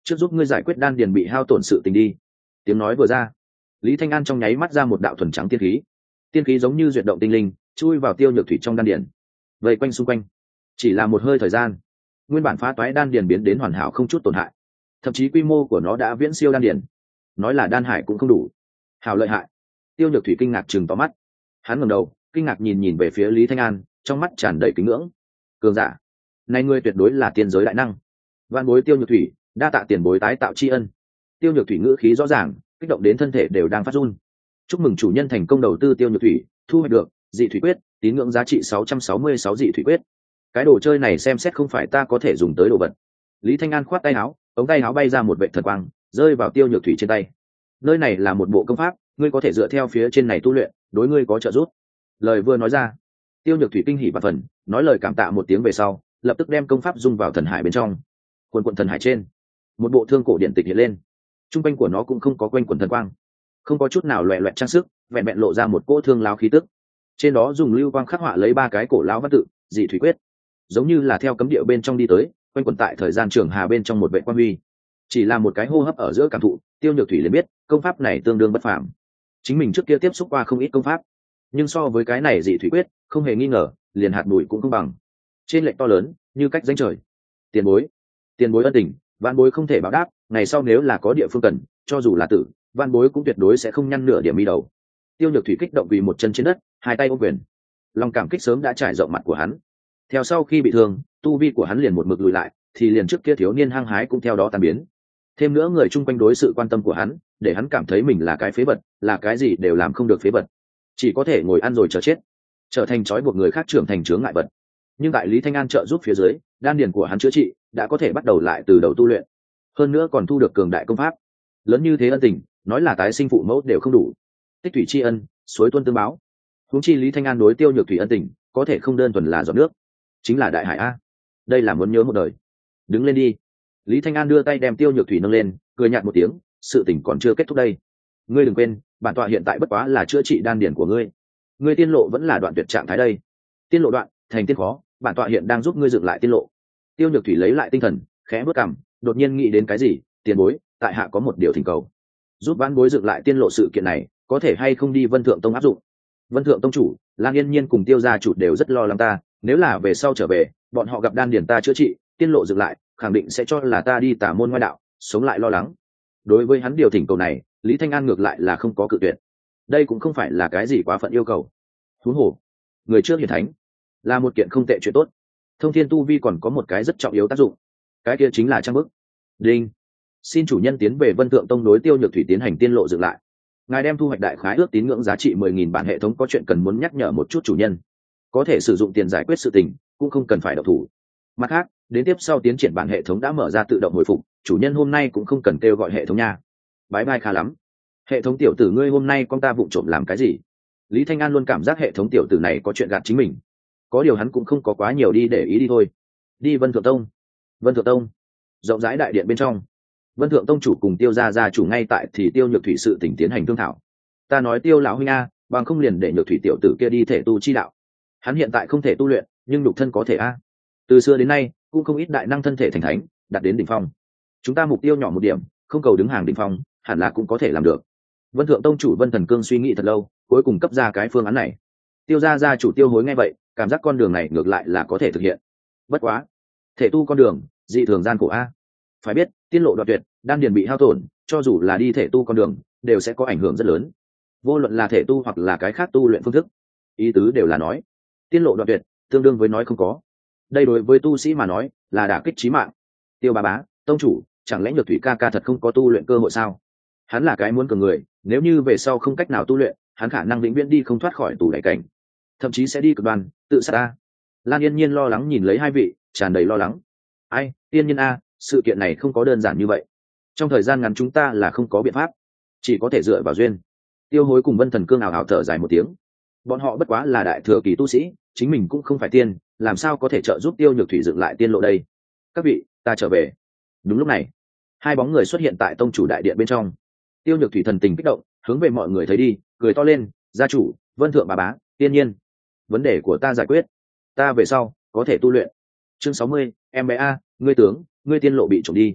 trước giúp ngươi giải quyết đan điền bị hao tổn sự tình đi. Tiếng nói vừa ra, Lý Thanh An trong nháy mắt ra một đạo thuần trắng tiên khí. Tiên khí giống như duyệt động tinh linh, chui vào Tiêu Nhược Thủy trong đan điền, vây quanh xung quanh. Chỉ là một hơi thời gian, nguyên bản phá toái đan điền biến đến hoàn hảo không chút tổn hại, thậm chí quy mô của nó đã viễn siêu đan điền. Nói là đan hải cũng không đủ. Hảo lợi hại. Tiêu Nhược Thủy kinh ngạc trừng to mắt. Hắn ngẩng đầu, kinh ngạc nhìn nhìn về phía Lý Thanh An, trong mắt tràn đầy kính ngưỡng. Cường giả, này ngươi tuyệt đối là tiên giới đại năng. Vạn bối Tiêu Nhược Thủy, đa tạ tiền bối tái tạo tri ân. Tiêu Nhược Thủy ngữ khí rõ ràng, kích động đến thân thể đều đang phát run. Chúc mừng chủ nhân thành công đầu tư Tiêu Nhược Thủy, thu hoạch được dị thủy quyết, tín ngưỡng giá trị sáu trăm sáu mươi sáu dị thủy quyết. Cái đồ chơi này xem xét không phải ta có thể dùng tới đồ vật. Lý Thanh An khoát tay áo, ống tay áo bay ra một vệt thần quang, rơi vào Tiêu Nhược Thủy trên tay. Nơi này là một bộ công pháp, ngươi có thể dựa theo phía trên này tu luyện, đối ngươi có trợ giúp. Lời vừa nói ra, Tiêu Nhược Thủy kinh hỉ và phần, nói lời cảm tạ một tiếng về sau, lập tức đem công pháp dung vào thần hải bên trong. Quần quần thần hải trên, một bộ thương cổ điện tịch hiện lên. Trung quanh của nó cũng không có quanh quần thần quang, không có chút nào loẹt loẹt trang sức, vẹn vẹn lộ ra một cỗ thương láo khí tức. Trên đó dùng lưu quang khắc họa lấy ba cái cổ lão văn tự, dị thủy quyết, giống như là theo cấm địa bên trong đi tới, quanh quần tại thời gian trường hà bên trong một vệ quan huy. Chỉ là một cái hô hấp ở giữa cảm thụ, Tiêu Nhược Thủy liền biết công pháp này tương đương bất phàm. Chính mình trước kia tiếp xúc qua không ít công pháp, nhưng so với cái này dị thủy quyết, không hề nghi ngờ, liền hạt bụi cũng không bằng. Trên lệch to lớn, như cách danh trời. Tiền bối, tiền bối ân tình, vạn bối không thể báo đáp, ngày sau nếu là có địa phương cần, cho dù là tử, vạn bối cũng tuyệt đối sẽ không nhăn nửa điểm mi đầu. Tiêu Nhược Thủy kích động vì một chân trên đất, hai tay ôm quyền. Lòng cảm kích sớm đã trải rộng mặt của hắn. Theo sau khi bị thương, tu vi của hắn liền một mực lùi lại, thì liền trước kia thiếu niên hăng hái cũng theo đó tan biến. Thêm nữa người chung quanh đối sự quan tâm của hắn, để hắn cảm thấy mình là cái phế vật, là cái gì đều làm không được phế vật, chỉ có thể ngồi ăn rồi chờ chết, trở thành trói buộc người khác trưởng thành chướng ngại vật. Nhưng tại Lý Thanh An trợ giúp phía dưới, đan điền của hắn chữa trị đã có thể bắt đầu lại từ đầu tu luyện, hơn nữa còn thu được cường đại công pháp. Lớn như thế ân tình, nói là tái sinh phụ mẫu đều không đủ. Tích thủy tri ân, suối tuôn tương báo. Huống chi Lý Thanh An đối Tiêu Nhược Thủy ân tình, có thể không đơn thuần là giọt nước, chính là đại hải a. Đây là muốn nhớ một đời. Đứng lên đi. Lý Thanh An đưa tay đem Tiêu Nhược Thủy nâng lên, cười nhạt một tiếng, sự tình còn chưa kết thúc đây. Ngươi đừng quên, bản tọa hiện tại bất quá là chữa trị đan điền của ngươi. Ngươi tiên lộ vẫn là đoạn tuyệt trạng thái đây. Tiên lộ đoạn, thành tiên khó, bản tọa hiện đang giúp ngươi dựng lại tiên lộ. Tiêu Nhược Thủy lấy lại tinh thần, khẽ bước cằm, đột nhiên nghĩ đến cái gì, tiền bối, tại hạ có một điều thỉnh cầu. Giúp vãn bối dựng lại tiên lộ sự kiện này, có thể hay không đi Vân Thượng Tông áp dụng? Vân Thượng Tông chủ, Lan Yên Nhiên cùng Tiêu gia chủ đều rất lo lắng ta, nếu là về sau trở về, bọn họ gặp đan điền ta chữa trị, tiên lộ dựng lại, khẳng định sẽ cho là ta đi tà môn ngoại đạo, sống lại lo lắng. Đối với hắn điều thỉnh cầu này, Lý Thanh An ngược lại là không có cự tuyệt. Đây cũng không phải là cái gì quá phận yêu cầu. Huống hồ, người trước hiển thánh, là một kiện không tệ chuyện tốt. Thông thiên tu vi còn có một cái rất trọng yếu tác dụng, cái kia chính là trang bức. Đinh, xin chủ nhân tiến về Vân Thượng Tông đối Tiêu Nhược Thủy tiến hành tiên lộ dựng lại. Ngài đem thu hoạch đại khái ước tín ngưỡng giá trị mười nghìn bản, hệ thống có chuyện cần muốn nhắc nhở một chút chủ nhân. Có thể sử dụng tiền giải quyết sự tình, cũng không cần phải độc thủ. Mặt khác, đến tiếp sau tiến triển bản hệ thống đã mở ra tự động hồi phục, chủ nhân hôm nay cũng không cần kêu gọi hệ thống nha. Bái bai khá lắm. Hệ thống tiểu tử ngươi hôm nay con ta vụng trộm làm cái gì? Lý Thanh An luôn cảm giác hệ thống tiểu tử này có chuyện gạt chính mình. Có điều hắn cũng không có quá nhiều đi để ý đi thôi. Đi Vân Thượng Tông. Vân Thượng Tông, rộng rãi đại điện bên trong, Vân Thượng Tông chủ cùng Tiêu gia gia chủ ngay tại thì Tiêu Nhược Thủy sự tình tiến hành thương thảo. Ta nói Tiêu lão huynh a, bằng không liền để Nhược Thủy tiểu tử kia đi thể tu chi đạo. Hắn hiện tại không thể tu luyện, nhưng nhục thân có thể a. Từ xưa đến nay, cũng không ít đại năng thân thể thành thánh, đạt đến đỉnh phong. Chúng ta mục tiêu nhỏ một điểm, không cầu đứng hàng đỉnh phong, hẳn là cũng có thể làm được. Vân Thượng Tông chủ Vân Thần Cương suy nghĩ thật lâu, cuối cùng cấp ra cái phương án này. Tiêu gia gia chủ Tiêu Hối nghe vậy, cảm giác con đường này ngược lại là có thể thực hiện. Bất quá, thể tu con đường, dị thường gian khổ a. Phải biết, tiên lộ đoạn tuyệt, đan điền bị hao tổn, cho dù là đi thể tu con đường, đều sẽ có ảnh hưởng rất lớn. Vô luận là thể tu hoặc là cái khác tu luyện phương thức, ý tứ đều là nói, tiên lộ đoạn tuyệt, tương đương với nói không có. Đây đối với tu sĩ mà nói, là đả kích chí mạng. Tiêu bá bá, tông chủ, chẳng lẽ Nhược Thủy ca ca thật không có tu luyện cơ hội sao? Hắn là cái muốn cường người, nếu như về sau không cách nào tu luyện, hắn khả năng vĩnh viễn đi không thoát khỏi tù đại cảnh, thậm chí sẽ đi cực đoan, tự sát a. Lan Yên Nhiên lo lắng nhìn lấy hai vị, tràn đầy lo lắng. Ai, Yên Nhiên a, sự kiện này không có đơn giản như vậy. Trong thời gian ngắn chúng ta là không có biện pháp, chỉ có thể dựa vào duyên. Tiêu Hối cùng Vân Thần Cương ảo ảo thở dài một tiếng. Bọn họ bất quá là đại thừa kỳ tu sĩ, chính mình cũng không phải tiên, làm sao có thể trợ giúp Tiêu Nhược Thủy dựng lại tiên lộ đây? Các vị, ta trở về. Đúng lúc này, hai bóng người xuất hiện tại tông chủ đại điện bên trong. Tiêu Nhược Thủy thần tình kích động, hướng về mọi người thấy đi, cười to lên, gia chủ, Vân thượng bà bá, tiên nhiên, vấn đề của ta giải quyết, ta về sau có thể tu luyện. Chương sáu mươi, em bé a, ngươi tướng, ngươi tiên lộ bị trộm đi.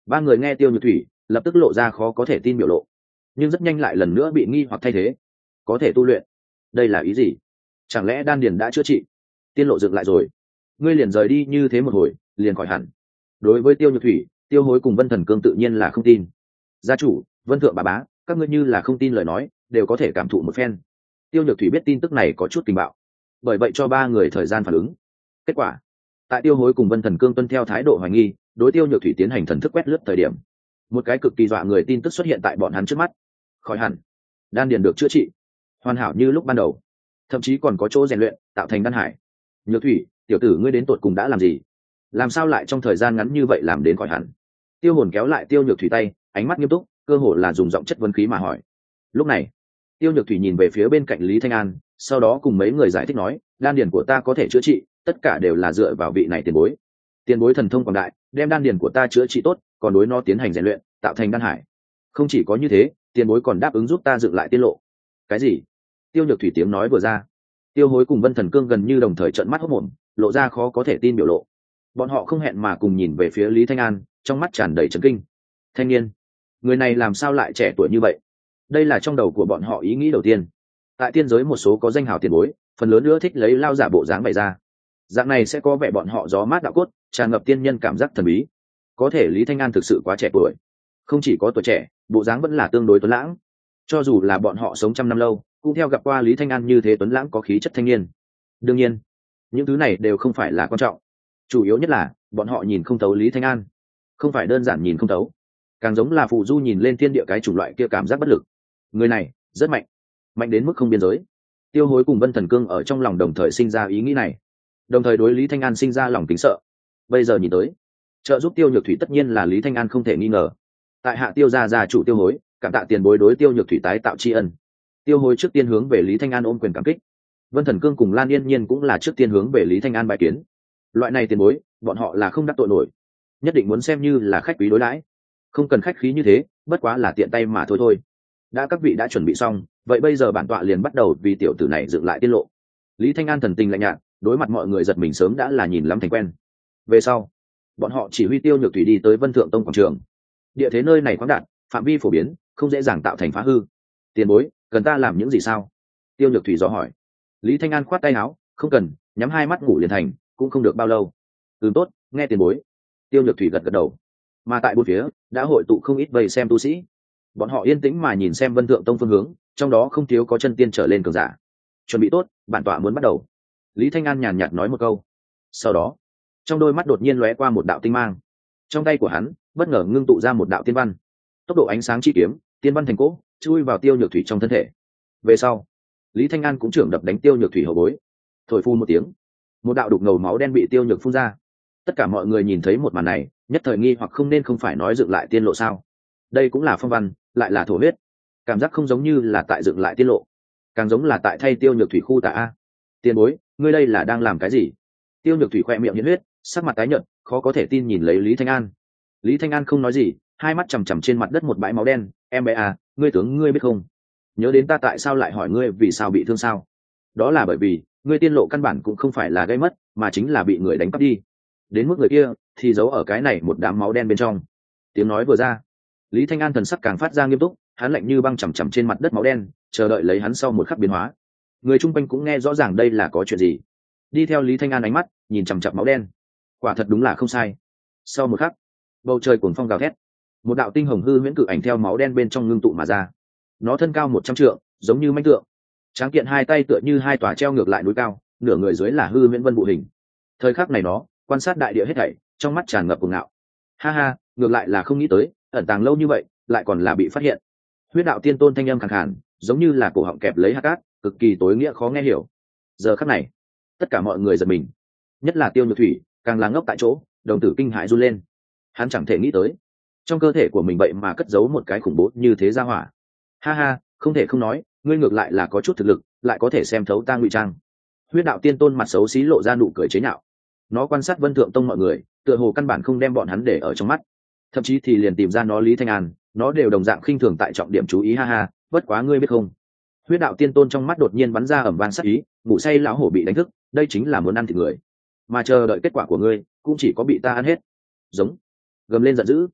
Ba người nghe Tiêu Nhược Thủy lập tức lộ ra khó có thể tin biểu lộ, nhưng rất nhanh lại lần nữa bị nghi hoặc thay thế. Có thể tu luyện, đây là ý gì? Chẳng lẽ đan điền đã chữa trị, tiên lộ dựng lại rồi, ngươi liền rời đi như thế một hồi liền khỏi hẳn? Đối với Tiêu Nhược Thủy, Tiêu Hối cùng Vân Thần Cương tự nhiên là không tin. Gia chủ, Vân thượng bà bá, các ngươi như là không tin lời nói đều có thể cảm thụ một phen. Tiêu Nhược Thủy biết tin tức này có chút kinh bạo, bởi vậy cho ba người thời gian phản ứng. Kết quả, tại Tiêu Hối cùng Vân Thần Cương tuân theo thái độ hoài nghi, đối Tiêu Nhược Thủy tiến hành thần thức quét lướt thời điểm, một cái cực kỳ dọa người tin tức xuất hiện tại bọn hắn trước mắt. Khỏi hẳn, đan điền được chữa trị, hoàn hảo như lúc ban đầu, thậm chí còn có chỗ rèn luyện tạo thành đan hải. Nhược Thủy, tiểu tử ngươi đến tột cùng đã làm gì? Làm sao lại trong thời gian ngắn như vậy làm đến khỏi hẳn? Tiêu Hồn kéo lại Tiêu Nhược Thủy tay, ánh mắt nghiêm túc, cơ hồ là dùng giọng chất vấn khí mà hỏi. Lúc này, Tiêu Nhược Thủy nhìn về phía bên cạnh Lý Thanh An, sau đó cùng mấy người giải thích nói, đan điền của ta có thể chữa trị, tất cả đều là dựa vào vị này tiền bối. Tiền bối thần thông quảng đại, đem đan điền của ta chữa trị tốt, còn đối nó tiến hành rèn luyện, tạo thành đan hải. Không chỉ có như thế, tiền bối còn đáp ứng giúp ta dựng lại tiên lộ. Cái gì? Tiêu Nhược Thủy tiếng nói vừa ra, Tiêu Hối cùng Vân Thần Cương gần như đồng thời trợn mắt hốt mồm, lộ ra khó có thể tin biểu lộ. Bọn họ không hẹn mà cùng nhìn về phía Lý Thanh An, trong mắt tràn đầy chấn kinh. Thanh niên, người này làm sao lại trẻ tuổi như vậy? Đây là trong đầu của bọn họ ý nghĩ đầu tiên. Tại tiên giới một số có danh hào tiền bối, phần lớn nữa thích lấy lao giả bộ dáng bày ra. Dạng này sẽ có vẻ bọn họ gió mát đạo cốt, tràn ngập tiên nhân cảm giác thần bí. Có thể Lý Thanh An thực sự quá trẻ tuổi, không chỉ có tuổi trẻ, bộ dáng vẫn là tương đối tuấn lãng. Cho dù là bọn họ sống trăm năm lâu, cũng theo gặp qua Lý Thanh An như thế tuấn lãng có khí chất thanh niên. Đương nhiên, những thứ này đều không phải là quan trọng. Chủ yếu nhất là bọn họ nhìn không thấu Lý Thanh An, không phải đơn giản nhìn không thấu, càng giống là phù du nhìn lên thiên địa cái chủng loại kia cảm giác bất lực. Người này rất mạnh, mạnh đến mức không biên giới. Tiêu Hối cùng Vân Thần Cương ở trong lòng đồng thời sinh ra ý nghĩ này, đồng thời đối Lý Thanh An sinh ra lòng kính sợ. Bây giờ nhìn tới, trợ giúp Tiêu Nhược Thủy tất nhiên là Lý Thanh An không thể nghi ngờ. Tại hạ Tiêu gia gia chủ Tiêu Hối, cảm tạ tiền bối đối Tiêu Nhược Thủy tái tạo tri ân. Tiêu Hối trước tiên hướng về Lý Thanh An ôm quyền cảm kích. Vân Thần Cương cùng Lan Yên Nhiên cũng là trước tiên hướng về Lý Thanh An bài kiến. Loại này tiền bối, bọn họ là không đắc tội nổi, nhất định muốn xem như là khách quý đối đãi. Không cần khách khí như thế, bất quá là tiện tay mà thôi thôi. Đã các vị đã chuẩn bị xong, vậy bây giờ bản tọa liền bắt đầu vì tiểu tử này dựng lại tiết lộ. Lý Thanh An thần tình lạnh nhạt, đối mặt mọi người giật mình sớm đã là nhìn lắm thành quen. Về sau, bọn họ chỉ huy Tiêu Nhược Thủy đi tới Vân Thượng Tông quảng trường. Địa thế nơi này khoáng đạt, phạm vi phổ biến, không dễ dàng tạo thành phá hư. Tiền bối, cần ta làm những gì sao? Tiêu Nhược Thủy dò hỏi. Lý Thanh An khoát tay áo, không cần, nhắm hai mắt ngủ liền thành, cũng không được bao lâu. Ừ tốt, nghe tiền bối. Tiêu Nhược Thủy gật gật đầu. Mà tại bốn phía đã hội tụ không ít vây xem tu sĩ, bọn họ yên tĩnh mà nhìn xem Vân Thượng Tông phương hướng, trong đó không thiếu có chân tiên trở lên cường giả. Chuẩn bị tốt, bản tọa muốn bắt đầu. Lý Thanh An nhàn nhạt nói một câu, sau đó trong đôi mắt đột nhiên lóe qua một đạo tinh mang, trong tay của hắn bất ngờ ngưng tụ ra một đạo tiên văn, tốc độ ánh sáng chi kiếm, tiên văn thành cỗ chui vào Tiêu Nhược Thủy trong thân thể. Về sau, Lý Thanh An cũng trưởng đập đánh Tiêu Nhược Thủy hậu bối, thổi phu một tiếng, một đạo đục ngầu máu đen bị Tiêu Nhược phun ra. Tất cả mọi người nhìn thấy một màn này, nhất thời nghi hoặc không nên không phải nói dựng lại tiên lộ sao? Đây cũng là phong văn, lại là thổ huyết, cảm giác không giống như là tại dựng lại tiên lộ, càng giống là tại thay Tiêu Nhược Thủy khu tà a. Tiền bối, ngươi đây là đang làm cái gì? Tiêu Nhược Thủy khoe miệng nhiệt huyết, sắc mặt tái nhợt, khó có thể tin nhìn lấy Lý Thanh An. Lý Thanh An không nói gì, hai mắt chằm chằm trên mặt đất một bãi máu đen. Em bé à, ngươi tướng ngươi biết không? Nhớ đến ta tại sao lại hỏi ngươi vì sao bị thương sao? Đó là bởi vì ngươi tiên lộ căn bản cũng không phải là gây mất, mà chính là bị người đánh cắp đi. Đến mức người kia thì giấu ở cái này một đám máu đen bên trong. Tiếng nói vừa ra, Lý Thanh An thần sắc càng phát ra nghiêm túc, hắn lạnh như băng chằm chằm trên mặt đất máu đen, chờ đợi lấy hắn sau một khắc biến hóa. Người chung quanh cũng nghe rõ ràng đây là có chuyện gì, đi theo Lý Thanh An ánh mắt nhìn chằm chằm máu đen. Quả thật đúng là không sai. Sau một khắc, bầu trời cuồng phong gào thét, một đạo tinh hồng hư huyễn cự ảnh theo máu đen bên trong ngưng tụ mà ra. Nó thân cao một trăm trượng, giống như mãnh tượng, tráng kiện hai tay tựa như hai tòa treo ngược lại núi cao, nửa người dưới là hư huyễn vân bộ hình. Thời khắc này nó quan sát đại địa hết thảy, trong mắt tràn ngập cuồng ngạo. Ha ha, ngược lại là không nghĩ tới, ẩn tàng lâu như vậy, lại còn là bị phát hiện. Huyết đạo tiên tôn thanh âm khàn khàn, giống như là cổ họng kẹp lấy hạt cát, cực kỳ tối nghĩa khó nghe hiểu. Giờ khắc này, tất cả mọi người giật mình, nhất là Tiêu Nhược Thủy, càng là ngốc tại chỗ, đồng tử kinh hãi run lên. Hắn chẳng thể nghĩ tới, trong cơ thể của mình vậy mà cất giấu một cái khủng bố như thế ra hỏa. Ha ha, không thể không nói, ngươi ngược lại là có chút thực lực, lại có thể xem thấu ta ngụy trang. Huyết đạo tiên tôn mặt xấu xí lộ ra nụ cười chế nhạo. Nó quan sát Vân Thượng Tông mọi người, tựa hồ căn bản không đem bọn hắn để ở trong mắt, thậm chí thì liền tìm ra nó Lý Thanh An, nó đều đồng dạng khinh thường tại trọng điểm chú ý. Ha ha, bất quá ngươi biết không? Huyết đạo tiên tôn trong mắt đột nhiên bắn ra ẩm vang sắc ý, ngủ say lão hổ bị đánh thức, đây chính là muốn ăn thịt người, mà chờ đợi kết quả của ngươi cũng chỉ có bị ta ăn hết. Giống, gầm lên giận dữ,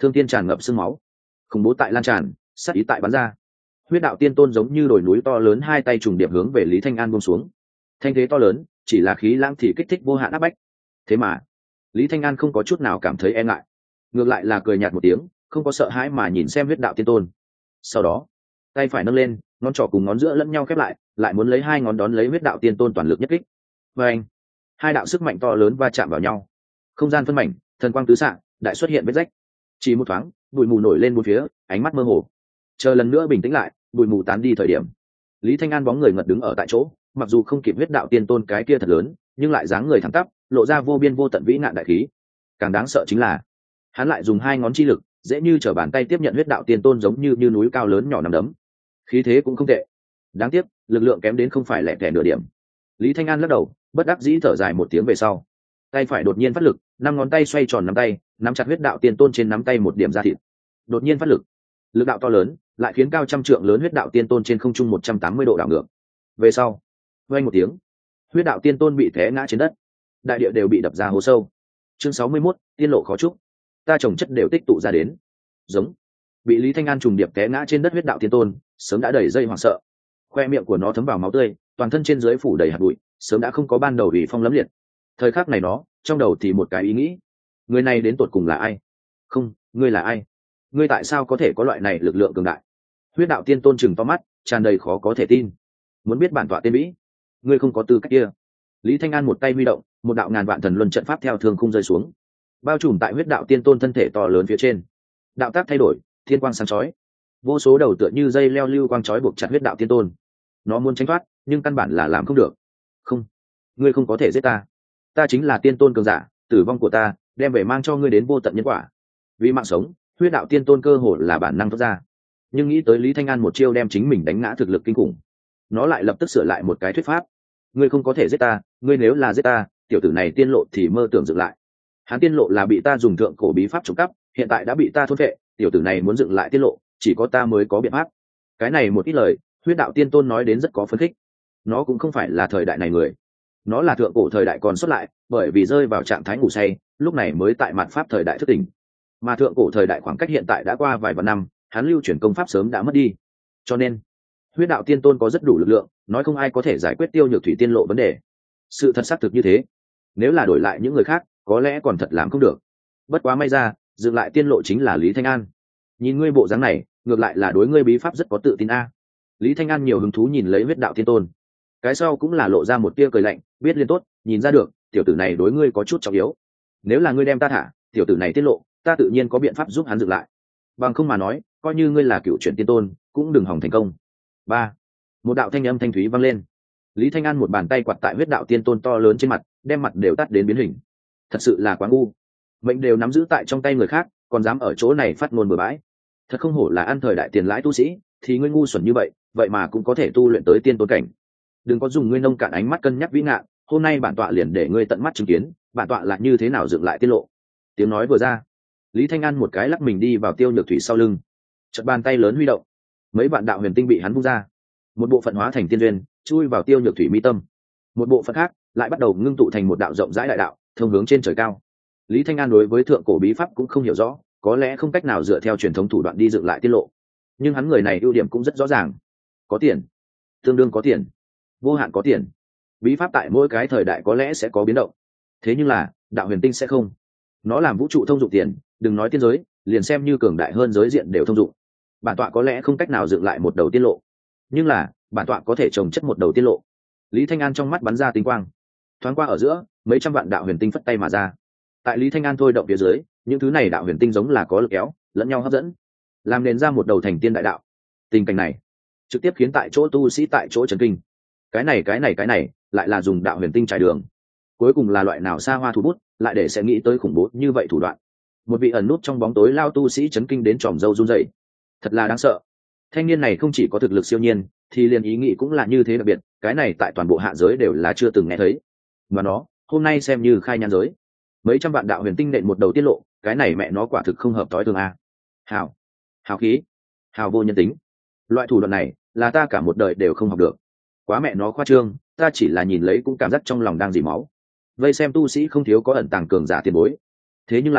thương tiên tràn ngập sương máu, khủng bố tại lan tràn, sát ý tại bắn ra. Huyết đạo tiên tôn giống như đồi núi to lớn, hai tay trùng điệp hướng về Lý Thanh An buông xuống. Thanh thế to lớn, chỉ là khí lãng thì kích thích vô hạn áp bách. Thế mà Lý Thanh An không có chút nào cảm thấy e ngại, ngược lại là cười nhạt một tiếng, không có sợ hãi mà nhìn xem huyết đạo tiên tôn. Sau đó tay phải nâng lên, ngón trỏ cùng ngón giữa lẫn nhau khép lại, lại muốn lấy hai ngón đón lấy huyết đạo tiên tôn toàn lực nhất kích. Và anh, hai đạo sức mạnh to lớn va chạm vào nhau, không gian phân mảnh, thần quang tứ xạ, đại xuất hiện vết rách. Chỉ một thoáng, bụi mù nổi lên bốn phía, ánh mắt mơ hồ. Chờ lần nữa bình tĩnh lại, bụi mù tán đi thời điểm, Lý Thanh An bóng người ngật đứng ở tại chỗ, mặc dù không kịp huyết đạo tiên tôn cái kia thật lớn, nhưng lại dáng người thẳng tắp, lộ ra vô biên vô tận vĩ nạn đại khí. Càng đáng sợ chính là hắn lại dùng hai ngón chi lực, dễ như trở bàn tay tiếp nhận huyết đạo tiên tôn giống như như núi cao lớn nhỏ nằm đấm. Khí thế cũng không tệ. Đáng tiếc, lực lượng kém đến không phải lẻ tẻ nửa điểm. Lý Thanh An lắc đầu, bất đắc dĩ thở dài một tiếng về sau, tay phải đột nhiên phát lực, năm ngón tay xoay tròn nắm tay, nắm chặt huyết đạo tiên tôn trên nắm tay một điểm ra thịt. Đột nhiên phát lực, lực đạo to lớn, lại khiến cao trăm trượng lớn huyết đạo tiên tôn trên không trung một trăm tám mươi độ đảo ngược. Về sau, vang một tiếng, huyết đạo tiên tôn bị té ngã trên đất, đại địa đều bị đập ra hố sâu. Chương sáu mươi mốt, tiên lộ khó trúc. Ta trồng chất đều tích tụ ra đến. Giống. Bị Lý Thanh An trùng điệp té ngã trên đất huyết đạo tiên tôn, sớm đã đầy dây hoảng sợ. Khoe miệng của nó thấm vào máu tươi, toàn thân trên dưới phủ đầy hạt bụi, sớm đã không có ban đầu ủy phong lẫm liệt. Thời khắc này nó, trong đầu thì một cái ý nghĩ, người này đến tột cùng là ai? Không, ngươi là ai? Ngươi tại sao có thể có loại này lực lượng cường đại? Huyết đạo tiên tôn chừng to mắt, tràn đầy khó có thể tin. Muốn biết bản tọa tên Mỹ, ngươi không có tư cách kia. Lý Thanh An một tay huy động, một đạo ngàn vạn thần luân trận pháp theo thương khung rơi xuống, bao trùm tại huyết đạo tiên tôn thân thể to lớn phía trên. Đạo tác thay đổi, thiên quang sáng chói, vô số đầu tựa như dây leo lưu quang chói buộc chặt huyết đạo tiên tôn. Nó muốn tránh thoát, nhưng căn bản là làm không được. Không, ngươi không có thể giết ta. Ta chính là tiên tôn cường giả, tử vong của ta đem về mang cho ngươi đến vô tận nhân quả. Vì mạng sống, huyết đạo tiên tôn cơ hồ là bản năng thoát ra. Nhưng nghĩ tới Lý Thanh An một chiêu đem chính mình đánh ngã thực lực kinh khủng, nó lại lập tức sửa lại một cái thuyết pháp. Ngươi không có thể giết ta, ngươi nếu là giết ta, tiểu tử này tiên lộ thì mơ tưởng dựng lại. Hắn tiên lộ là bị ta dùng thượng cổ bí pháp trộm cắp, hiện tại đã bị ta thôn phệ, tiểu tử này muốn dựng lại tiên lộ, chỉ có ta mới có biện pháp. Cái này một ít lời, huyết đạo tiên tôn nói đến rất có phấn khích. Nó cũng không phải là thời đại này người, nó là thượng cổ thời đại còn xuất lại, bởi vì rơi vào trạng thái ngủ say, lúc này mới tại mạt pháp thời đại thức tỉnh. Mà thượng cổ thời đại khoảng cách hiện tại đã qua vài vạn năm, hắn lưu chuyển công pháp sớm đã mất đi. Cho nên, huyết đạo tiên tôn có rất đủ lực lượng, nói không ai có thể giải quyết Tiêu Nhược Thủy tiên lộ vấn đề. Sự thật xác thực như thế. Nếu là đổi lại những người khác, có lẽ còn thật làm không được. Bất quá may ra, dựng lại tiên lộ chính là Lý Thanh An. Nhìn ngươi bộ dáng này, ngược lại là đối ngươi bí pháp rất có tự tin a. Lý Thanh An nhiều hứng thú nhìn lấy huyết đạo tiên tôn. Cái sau cũng là lộ ra một tia cười lạnh, biết liên tốt, nhìn ra được, tiểu tử này đối ngươi có chút trọng yếu. Nếu là ngươi đem ta thả, tiểu tử này tiết lộ, ta tự nhiên có biện pháp giúp hắn dựng lại. Bằng không mà nói, coi như ngươi là cựu chuyển tiên tôn, cũng đừng hỏng thành công. Ba. Một đạo thanh âm thanh thúy vang lên. Lý Thanh An một bàn tay quạt tại huyết đạo tiên tôn to lớn trên mặt, đem mặt đều tắt đến biến hình. Thật sự là quá ngu, mệnh đều nắm giữ tại trong tay người khác, còn dám ở chỗ này phát ngôn bừa bãi. Thật không hổ là ăn thời đại tiền lãi tu sĩ, thì ngươi ngu xuẩn như vậy, vậy mà cũng có thể tu luyện tới tiên tôn cảnh. Đừng có dùng ngươi nông cạn ánh mắt cân nhắc vĩ ngạn, hôm nay bản tọa liền để ngươi tận mắt chứng kiến, bản tọa là như thế nào dựng lại tiết lộ. Tiếng nói vừa ra, Lý Thanh An một cái lắc mình đi vào Tiêu Nhược Thủy sau lưng, chợt bàn tay lớn huy động, mấy vạn đạo huyền tinh bị hắn vung ra, một bộ phận hóa thành tiên duyên, chui vào Tiêu Nhược Thủy mi tâm, một bộ phận khác lại bắt đầu ngưng tụ thành một đạo rộng rãi đại đạo, thông hướng trên trời cao. Lý Thanh An đối với thượng cổ bí pháp cũng không hiểu rõ, có lẽ không cách nào dựa theo truyền thống thủ đoạn đi dựng lại tiết lộ, nhưng hắn người này ưu điểm cũng rất rõ ràng, có tiền, tương đương có tiền, vô hạn có tiền. Bí pháp tại mỗi cái thời đại có lẽ sẽ có biến động, thế nhưng là đạo huyền tinh sẽ không. Nó làm vũ trụ thông dụng tiền, đừng nói tiên giới, liền xem như cường đại hơn giới diện đều thông dụng. Bản tọa có lẽ không cách nào dựng lại một đầu tiết lộ, nhưng là bản tọa có thể trồng chất một đầu tiết lộ. Lý Thanh An trong mắt bắn ra tinh quang, thoáng qua ở giữa, mấy trăm vạn đạo huyền tinh phất tay mà ra. Tại Lý Thanh An thôi động phía dưới, những thứ này đạo huyền tinh giống là có lực kéo, lẫn nhau hấp dẫn, làm nền ra một đầu thành tiên đại đạo. Tình cảnh này trực tiếp khiến tại chỗ tu sĩ tại chỗ chấn kinh. Cái này cái này cái này lại là dùng đạo huyền tinh trải đường, cuối cùng là loại nào xa hoa thủ bút, lại để sẽ nghĩ tới khủng bố như vậy thủ đoạn. Một vị ẩn nút trong bóng tối lao tu sĩ chấn kinh đến tròm râu run rẩy. Thật là đáng sợ. Thanh niên này không chỉ có thực lực siêu nhiên, thì liền ý nghĩ cũng là như thế đặc biệt, cái này tại toàn bộ hạ giới đều là chưa từng nghe thấy. Mà nó, hôm nay xem như khai nhan giới. Mấy trăm vạn đạo huyền tinh nện một đầu tiết lộ, cái này mẹ nó quả thực không hợp tối thường a. Hào, hào khí, hào vô nhân tính. Loại thủ đoạn này, là ta cả một đời đều không học được. Quá mẹ nó khoa trương, ta chỉ là nhìn lấy cũng cảm giác trong lòng đang dỉ máu. Vây xem tu sĩ không thiếu có ẩn tàng cường giả tiền bối. Thế nhưng là,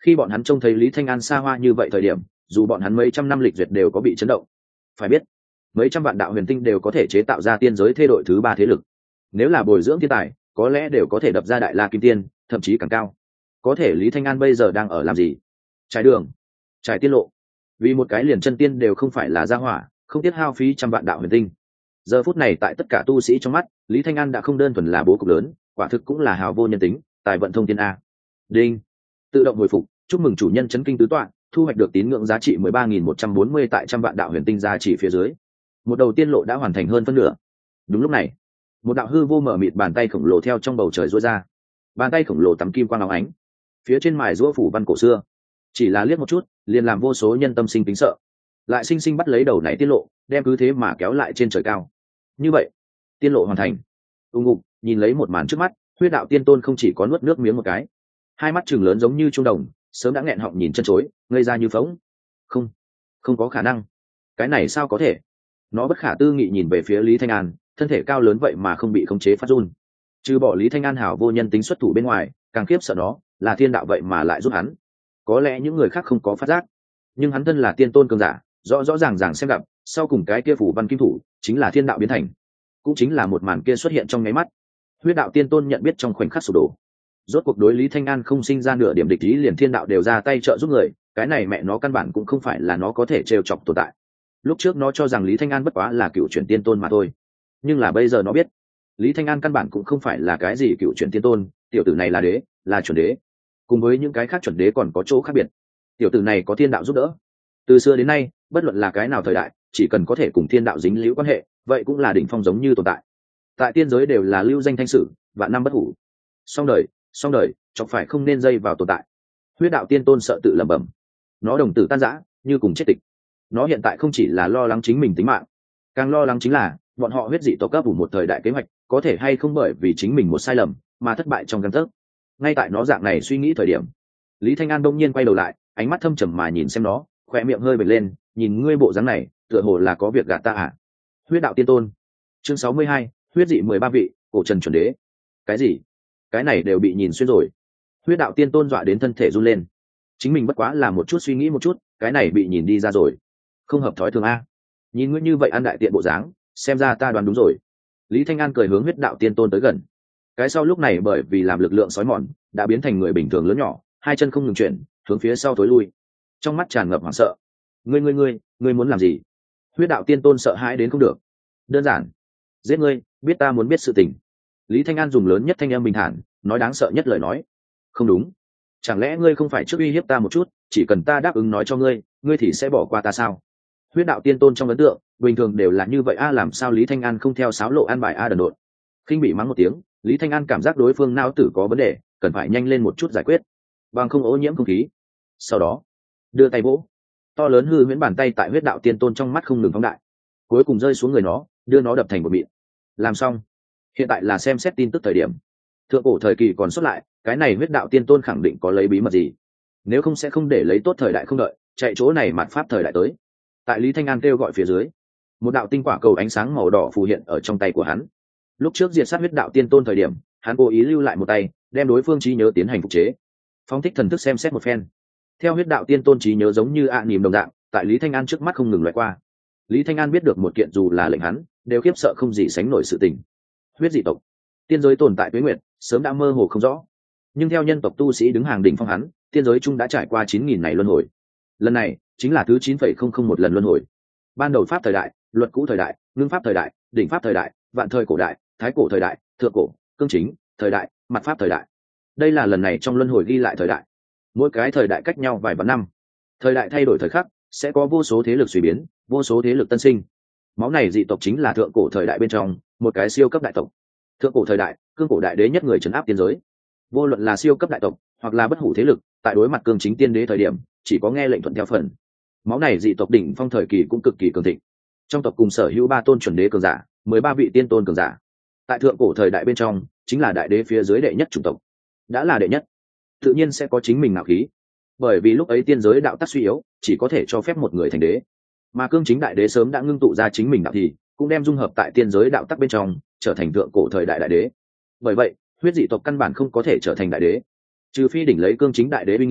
Khi bọn hắn trông thấy Lý Thanh An xa hoa như vậy thời điểm, dù bọn hắn mấy trăm năm lịch duyệt đều có bị chấn động. Phải biết, mấy trăm vạn đạo huyền tinh đều có thể chế tạo ra tiên giới thế đội thứ ba thế lực. Nếu là bồi dưỡng thiên tài, có lẽ đều có thể đập ra đại la kim tiên, thậm chí càng cao. Có thể Lý Thanh An bây giờ đang ở làm gì? Trải đường, trải tiên lộ. Vì một cái liền chân tiên đều không phải là gia hỏa, không tiếc hao phí trăm vạn đạo huyền tinh. Giờ phút này tại tất cả tu sĩ trong mắt, Lý Thanh An đã không đơn thuần là bố cục lớn, quả thực cũng là hào vô nhân tính, tài vận thông thiên a. Đinh, tự động hồi phục, chúc mừng chủ nhân chấn kinh tứ tọa, thu hoạch được tín ngưỡng giá trị mười ba nghìn một trăm bốn mươi tại trăm vạn đạo huyền tinh giá trị phía dưới. Một đầu tiên lộ đã hoàn thành hơn phân nửa. Đúng lúc này, một đạo hư vô mở mịt bàn tay khổng lồ theo trong bầu trời duỗi ra. Bàn tay khổng lồ tắm kim quang óng ánh, phía trên mài giũa phủ văn cổ xưa, chỉ là liếc một chút liền làm vô số nhân tâm sinh kính sợ, lại sinh sinh bắt lấy đầu này tiết lộ, đem cứ thế mà kéo lại trên trời cao. Như vậy tiên lộ hoàn thành. ung ục nhìn lấy một màn trước mắt, huyết đạo tiên tôn không chỉ có nuốt nước miếng một cái, hai mắt chừng lớn giống như trung đồng, sớm đã nghẹn họng nhìn chân chối, ngây ra như phóng. Không, không có khả năng, cái này sao có thể? Nó bất khả tư nghị nhìn về phía Lý Thanh An, thân thể cao lớn vậy mà không bị khống chế phát run. Trừ bỏ Lý Thanh An hảo vô nhân tính xuất thủ bên ngoài, càng khiếp sợ nó là thiên đạo vậy mà lại giúp hắn. Có lẽ những người khác không có phát giác, nhưng hắn thân là tiên tôn cường giả, rõ rõ ràng ràng xem gặp, sau cùng cái kia phủ văn kim thủ chính là thiên đạo biến thành, cũng chính là một màn kia xuất hiện trong nháy mắt. Huyết đạo tiên tôn nhận biết trong khoảnh khắc sụp đổ. Rốt cuộc đối Lý Thanh An không sinh ra nửa điểm địch ý, liền thiên đạo đều ra tay trợ giúp người, cái này mẹ nó căn bản cũng không phải là nó có thể trêu chọc tồn tại. Lúc trước nó cho rằng Lý Thanh An bất quá là cựu chuyển tiên tôn mà thôi, nhưng là bây giờ nó biết Lý Thanh An căn bản cũng không phải là cái gì cựu chuyển tiên tôn, tiểu tử này là đế, là chuẩn đế. Cùng với những cái khác chuẩn đế còn có chỗ khác biệt, tiểu tử này có thiên đạo giúp đỡ. Từ xưa đến nay, bất luận là cái nào thời đại, chỉ cần có thể cùng thiên đạo dính líu quan hệ, vậy cũng là đỉnh phong giống như tồn tại. Tại tiên giới đều là lưu danh thanh sử, vạn năm bất hủ. Song đời, song đời, chọc phải không nên dây vào tồn tại. Huyết đạo tiên tôn sợ tự lẩm bẩm, nó đồng tử tan rã, như cùng chết tịch. Nó hiện tại không chỉ là lo lắng chính mình tính mạng, càng lo lắng chính là bọn họ huyết dị tộc cấp đủ một thời đại kế hoạch có thể hay không bởi vì chính mình một sai lầm mà thất bại trong căn thức. Ngay tại nó dạng này suy nghĩ thời điểm, Lý Thanh An đông nhiên quay đầu lại, ánh mắt thâm trầm mà nhìn xem nó, khoe miệng hơi bật lên, nhìn ngươi bộ dáng này, tựa hồ là có việc gạt ta à? Huyết đạo tiên tôn, chương sáu mươi hai, huyết dị mười ba vị, cổ trần chuẩn đế. Cái gì? Cái này đều bị nhìn xuyên rồi. Huyết đạo tiên tôn dọa đến thân thể run lên. Chính mình bất quá là một chút suy nghĩ một chút, cái này bị nhìn đi ra rồi. Không hợp thói thường a. Nhìn ngươi như vậy ăn đại tiện bộ dáng, xem ra ta đoán đúng rồi. Lý Thanh An cười hướng huyết đạo tiên tôn tới gần. Cái sau lúc này bởi vì làm lực lượng sói mòn, đã biến thành người bình thường lớn nhỏ, hai chân không ngừng chuyển, hướng phía sau tối lui, trong mắt tràn ngập hoảng sợ. Ngươi ngươi ngươi, ngươi muốn làm gì? Huyết đạo tiên tôn sợ hãi đến không được. Đơn giản, giết ngươi, biết ta muốn biết sự tình. Lý Thanh An dùng lớn nhất thanh âm bình thản, nói đáng sợ nhất lời nói. Không đúng, chẳng lẽ ngươi không phải trước uy hiếp ta một chút, chỉ cần ta đáp ứng nói cho ngươi, ngươi thì sẽ bỏ qua ta sao? Huyết đạo tiên tôn trong ấn tượng bình thường đều là như vậy a, làm sao Lý Thanh An không theo sáo lộ an bài a đần độn. Khinh bị mắng một tiếng, Lý Thanh An cảm giác đối phương não tử có vấn đề, cần phải nhanh lên một chút giải quyết, bằng không ô nhiễm không khí. Sau đó đưa tay vỗ, to lớn hư huyễn bàn tay tại huyết đạo tiên tôn trong mắt không ngừng phóng đại, cuối cùng rơi xuống người nó, đưa nó đập thành một mịn. Làm xong, hiện tại là xem xét tin tức thời điểm. Thượng cổ thời kỳ còn xuất lại, cái này huyết đạo tiên tôn khẳng định có lấy bí mật gì, nếu không sẽ không để lấy tốt thời đại không đợi, chạy chỗ này mạt pháp thời đại tới. Tại Lý Thanh An kêu gọi phía dưới, một đạo tinh quả cầu ánh sáng màu đỏ phù hiện ở trong tay của hắn. Lúc trước diệt sát huyết đạo tiên tôn thời điểm, hắn cố ý lưu lại một tay, đem đối phương trí nhớ tiến hành phục chế, phóng thích thần thức xem xét một phen. Theo huyết đạo tiên tôn trí nhớ giống như ạ à nỉm đồng dạng, tại Lý Thanh An trước mắt không ngừng loại qua. Lý Thanh An biết được một kiện dù là lệnh hắn đều khiếp sợ không gì sánh nổi sự tình. Huyết dị tộc, tiên giới tồn tại tuế nguyệt, sớm đã mơ hồ không rõ. Nhưng theo nhân tộc tu sĩ đứng hàng đỉnh phong hắn, tiên giới chung đã trải qua chín nghìn này luân hồi. Lần này chính là thứ chín phẩy không không một lần luân hồi. Ban đầu pháp thời đại, luật cũ thời đại, ngưng pháp thời đại, đỉnh pháp thời đại, vạn thời cổ đại, thái cổ thời đại, thượng cổ, cương chính thời đại, mặt pháp thời đại. Đây là lần này trong luân hồi ghi lại thời đại. Mỗi cái thời đại cách nhau vài vạn năm. Thời đại thay đổi thời khắc, sẽ có vô số thế lực suy biến, vô số thế lực tân sinh. Máu này dị tộc chính là thượng cổ thời đại bên trong một cái siêu cấp đại tộc. Thượng cổ thời đại, cương cổ đại đế nhất người trấn áp tiên giới. Vô luận là siêu cấp đại tộc hoặc là bất hủ thế lực, tại đối mặt cương chính tiên đế thời điểm, chỉ có nghe lệnh thuận theo phần. Máu này dị tộc đỉnh phong thời kỳ cũng cực kỳ cường thịnh. Trong tộc cùng sở hữu ba tôn chuẩn đế cường giả, mười ba vị tiên tôn cường giả. Tại thượng cổ thời đại bên trong, chính là đại đế phía dưới đệ nhất chủng tộc. Đã là đệ nhất, tự nhiên sẽ có chính mình ngạo khí. Bởi vì lúc ấy tiên giới đạo tắc suy yếu, chỉ có thể cho phép một người thành đế. Mà cương chính đại đế sớm đã ngưng tụ ra chính mình đạo thì, cũng đem dung hợp tại tiên giới đạo tắc bên trong, trở thành thượng cổ thời đại đại đế. Bởi vậy, huyết dị tộc căn bản không có thể trở thành đại đế, trừ phi đỉnh lấy cương chính đại đế uy nghiêm,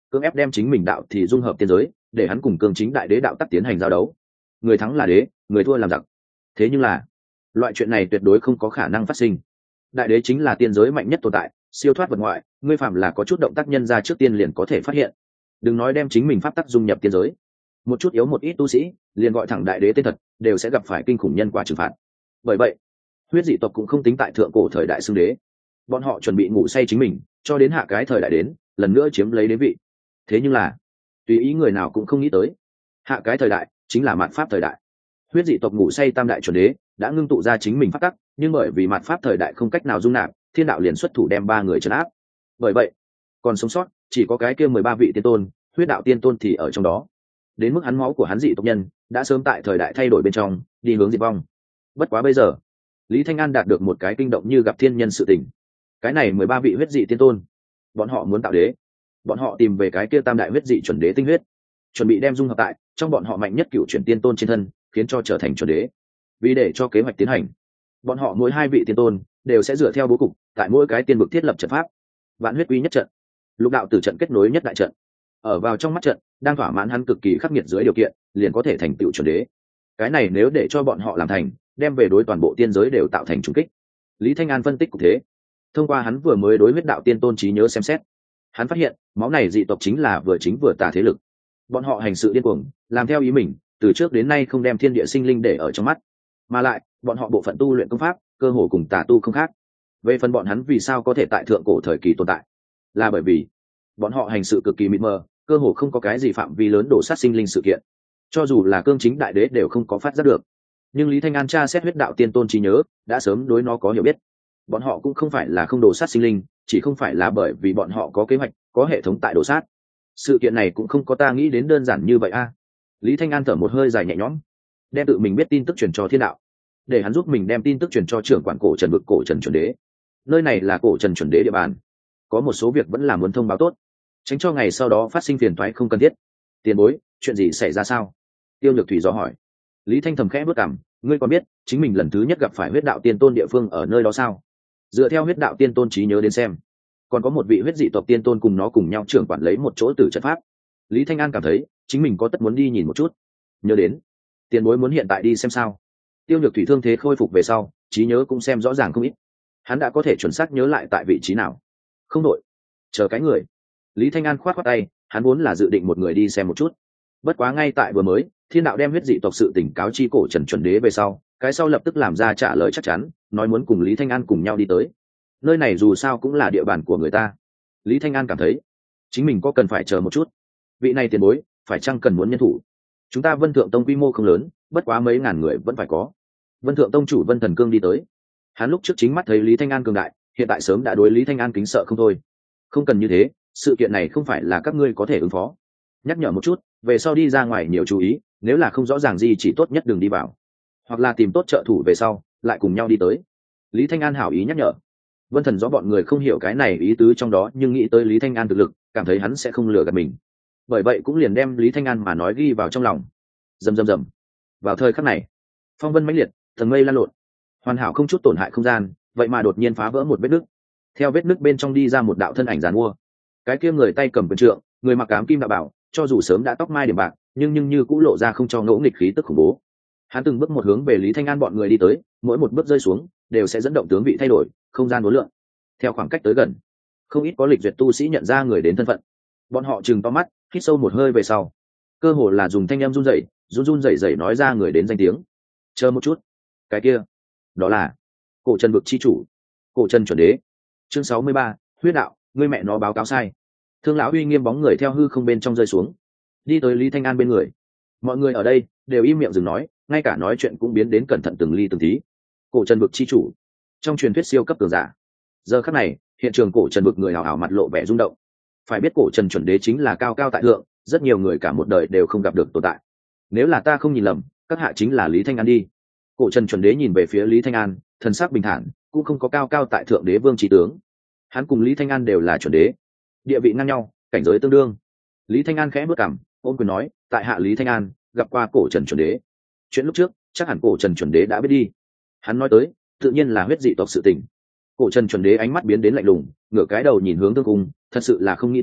cưỡng ép đem chính mình đạo thì dung hợp tiên giới, để hắn cùng cương chính đại đế đạo tắc tiến hành giao đấu. Người thắng là đế, người thua làm giặc. Thế nhưng là loại chuyện này tuyệt đối không có khả năng phát sinh. Đại đế chính là tiên giới mạnh nhất tồn tại, siêu thoát vật ngoại, ngươi phạm là có chút động tác nhân ra trước tiên liền có thể phát hiện. Đừng nói đem chính mình pháp tắc dung nhập tiên giới, một chút yếu một ít tu sĩ liền gọi thẳng đại đế tên thật đều sẽ gặp phải kinh khủng nhân quả trừng phạt. Bởi vậy huyết dị tộc cũng không tính tại thượng cổ thời đại xưng đế, bọn họ chuẩn bị ngủ say chính mình cho đến hạ cái thời đại đến lần nữa chiếm lấy đế vị. Thế nhưng là tùy ý người nào cũng không nghĩ tới, hạ cái thời đại chính là mạt pháp thời đại. Huyết dị tộc ngủ say tam đại chuẩn đế đã ngưng tụ ra chính mình pháp tắc, nhưng bởi vì mạt pháp thời đại không cách nào dung nạp, thiên đạo liền xuất thủ đem ba người trấn áp. Bởi vậy còn sống sót chỉ có cái kia mười ba vị tiên tôn, huyết đạo tiên tôn thì ở trong đó. Đến mức hắn máu của hắn dị tộc nhân đã sớm tại thời đại thay đổi bên trong đi hướng diệt vong. Bất quá bây giờ Lý Thanh An đạt được một cái kinh động như gặp thiên nhân sự tình. Cái này mười ba vị huyết dị tiên tôn, bọn họ muốn tạo đế, bọn họ tìm về cái kia tam đại huyết dị chuẩn đế tinh huyết, chuẩn bị đem dung hợp tại trong bọn họ mạnh nhất cựu chuyển tiên tôn trên thân, khiến cho trở thành chuẩn đế. Vì để cho kế hoạch tiến hành, bọn họ mỗi hai vị tiên tôn đều sẽ dựa theo bố cục tại mỗi cái tiên vực thiết lập trận pháp. Vạn huyết quy nhất trận, lục đạo tử trận kết nối nhất đại trận, ở vào trong mắt trận đang thỏa mãn hắn cực kỳ khắc nghiệt dưới điều kiện liền có thể thành tựu chuẩn đế. Cái này nếu để cho bọn họ làm thành, đem về đối toàn bộ tiên giới đều tạo thành trùng kích. Lý Thanh An phân tích cụ thế, thông qua hắn vừa mới đối huyết đạo tiên tôn trí nhớ xem xét, hắn phát hiện máu này dị tộc chính là vừa chính vừa tà thế lực. Bọn họ hành sự điên cuồng, làm theo ý mình, từ trước đến nay không đem thiên địa sinh linh để ở trong mắt, mà lại bọn họ bộ phận tu luyện công pháp cơ hồ cùng tà tu không khác. Về phần bọn hắn vì sao có thể tại thượng cổ thời kỳ tồn tại, là bởi vì bọn họ hành sự cực kỳ mịt mờ, cơ hồ không có cái gì phạm vi lớn đổ sát sinh linh sự kiện, cho dù là cương chính đại đế đều không có phát giác được. Nhưng Lý Thanh An tra xét huyết đạo tiên tôn trí nhớ đã sớm đối nó có hiểu biết. Bọn họ cũng không phải là không đổ sát sinh linh, chỉ không phải là bởi vì bọn họ có kế hoạch, có hệ thống tại đổ sát. Sự kiện này cũng không có ta nghĩ đến đơn giản như vậy a. Lý Thanh An thở một hơi dài nhẹ nhõm, đem tự mình biết tin tức truyền cho thiên đạo, để hắn giúp mình đem tin tức truyền cho trưởng quản cổ trần vực cổ trần chuẩn đế. Nơi này là cổ trần chuẩn đế địa bàn, có một số việc vẫn là muốn thông báo tốt, tránh cho ngày sau đó phát sinh phiền toái không cần thiết. Tiền bối, chuyện gì xảy ra sao? Tiêu Nhược Thủy dò hỏi. Lý Thanh thầm khẽ bước cằm, ngươi còn biết chính mình lần thứ nhất gặp phải huyết đạo tiên tôn địa phương ở nơi đó sao? Dựa theo huyết đạo tiên tôn trí nhớ đến xem, còn có một vị huyết dị tộc tiên tôn cùng nó cùng nhau trưởng quản lấy một chỗ tử trận pháp. Lý Thanh An cảm thấy chính mình có tất muốn đi nhìn một chút. Nhớ đến, tiền bối muốn hiện tại đi xem sao? Tiêu Nhược Thủy thương thế khôi phục về sau, trí nhớ cũng xem rõ ràng không ít. Hắn đã có thể chuẩn xác nhớ lại tại vị trí nào. Không đội, chờ cái người. Lý Thanh An khoát khoát tay, hắn vốn là dự định một người đi xem một chút. Bất quá ngay tại vừa mới, thiên đạo đem huyết dị tộc sự tỉnh cáo chi cổ trần chuẩn đế về sau, cái sau lập tức làm ra trả lời chắc chắn, nói muốn cùng Lý Thanh An cùng nhau đi tới. Nơi này dù sao cũng là địa bàn của người ta. Lý Thanh An cảm thấy chính mình có cần phải chờ một chút. Vị này tiền bối phải chăng cần muốn nhân thủ? Chúng ta Vân Thượng Tông quy mô không lớn, bất quá mấy ngàn người vẫn phải có. Vân Thượng Tông chủ Vân Thần Cương đi tới. Hắn lúc trước chính mắt thấy Lý Thanh An cường đại, hiện tại sớm đã đối Lý Thanh An kính sợ không thôi. Không cần như thế, sự kiện này không phải là các ngươi có thể ứng phó. Nhắc nhở một chút, về sau đi ra ngoài nhiều chú ý, nếu là không rõ ràng gì chỉ tốt nhất đừng đi vào, hoặc là tìm tốt trợ thủ về sau lại cùng nhau đi tới. Lý Thanh An hảo ý nhắc nhở. Vân Thần rõ bọn người không hiểu cái này ý tứ trong đó, nhưng nghĩ tới Lý Thanh An thực lực, cảm thấy hắn sẽ không lừa gạt mình, bởi vậy cũng liền đem Lý Thanh An mà nói ghi vào trong lòng. Rầm rầm rầm. Vào thời khắc này, phong vân mãnh liệt, tầng mây lan lộn, hoàn hảo không chút tổn hại không gian, vậy mà đột nhiên phá vỡ một vết nứt. Theo vết nứt bên trong đi ra một đạo thân ảnh giàn mua. Cái kia người tay cầm quyền trượng, người mặc ám kim đạo bảo, cho dù sớm đã tóc mai điểm bạc, nhưng nhưng như cũng lộ ra không cho ngỗ nghịch khí tức khủng bố. Hắn từng bước một hướng về Lý Thanh An bọn người đi tới, mỗi một bước rơi xuống đều sẽ dẫn động tướng vị thay đổi, không gian uốn lượn. Theo khoảng cách tới gần, không ít có lịch duyệt tu sĩ nhận ra người đến thân phận. Bọn họ trừng to mắt, hít sâu một hơi về sau, cơ hồ là dùng thanh âm run rẩy, run run rẩy rẩy nói ra người đến danh tiếng. Chờ một chút, cái kia, đó là Cổ Trần vực chi chủ, Cổ Trần chuẩn đế. Chương sáu mươi ba, huyết đạo, ngươi mẹ nó báo cáo sai. Thương lão uy nghiêm bóng người theo hư không bên trong rơi xuống, đi tới Lý Thanh An bên người. Mọi người ở đây đều im miệng dừng nói, ngay cả nói chuyện cũng biến đến cẩn thận từng ly từng tí. Cổ Trần vực chi chủ, trong truyền thuyết siêu cấp cường giả. Giờ khắc này, hiện trường Cổ Trần vực người hào hào mặt lộ vẻ rung động. Phải biết Cổ Trần chuẩn đế chính là cao cao tại thượng, rất nhiều người cả một đời đều không gặp được tồn tại. Nếu là ta không nhìn lầm, các hạ chính là Lý Thanh An đi. Cổ Trần chuẩn đế nhìn về phía Lý Thanh An, thần sắc bình thản, cũng không có cao cao tại thượng đế vương chí tướng. Hắn cùng Lý Thanh An đều là chuẩn đế, địa vị ngang nhau, cảnh giới tương đương. Lý Thanh An khẽ bước cằm, ôm quyền nói, tại hạ Lý Thanh An gặp qua Cổ Trần chuẩn đế. Chuyện lúc trước chắc hẳn Cổ Trần chuẩn đế đã biết đi. Hắn nói tới tự nhiên là huyết dị tộc sự tình. Cổ Trần chuẩn đế ánh mắt biến đến lạnh lùng, ngửa cái đầu nhìn hướng Thương Cung, thật sự là không nghĩ tới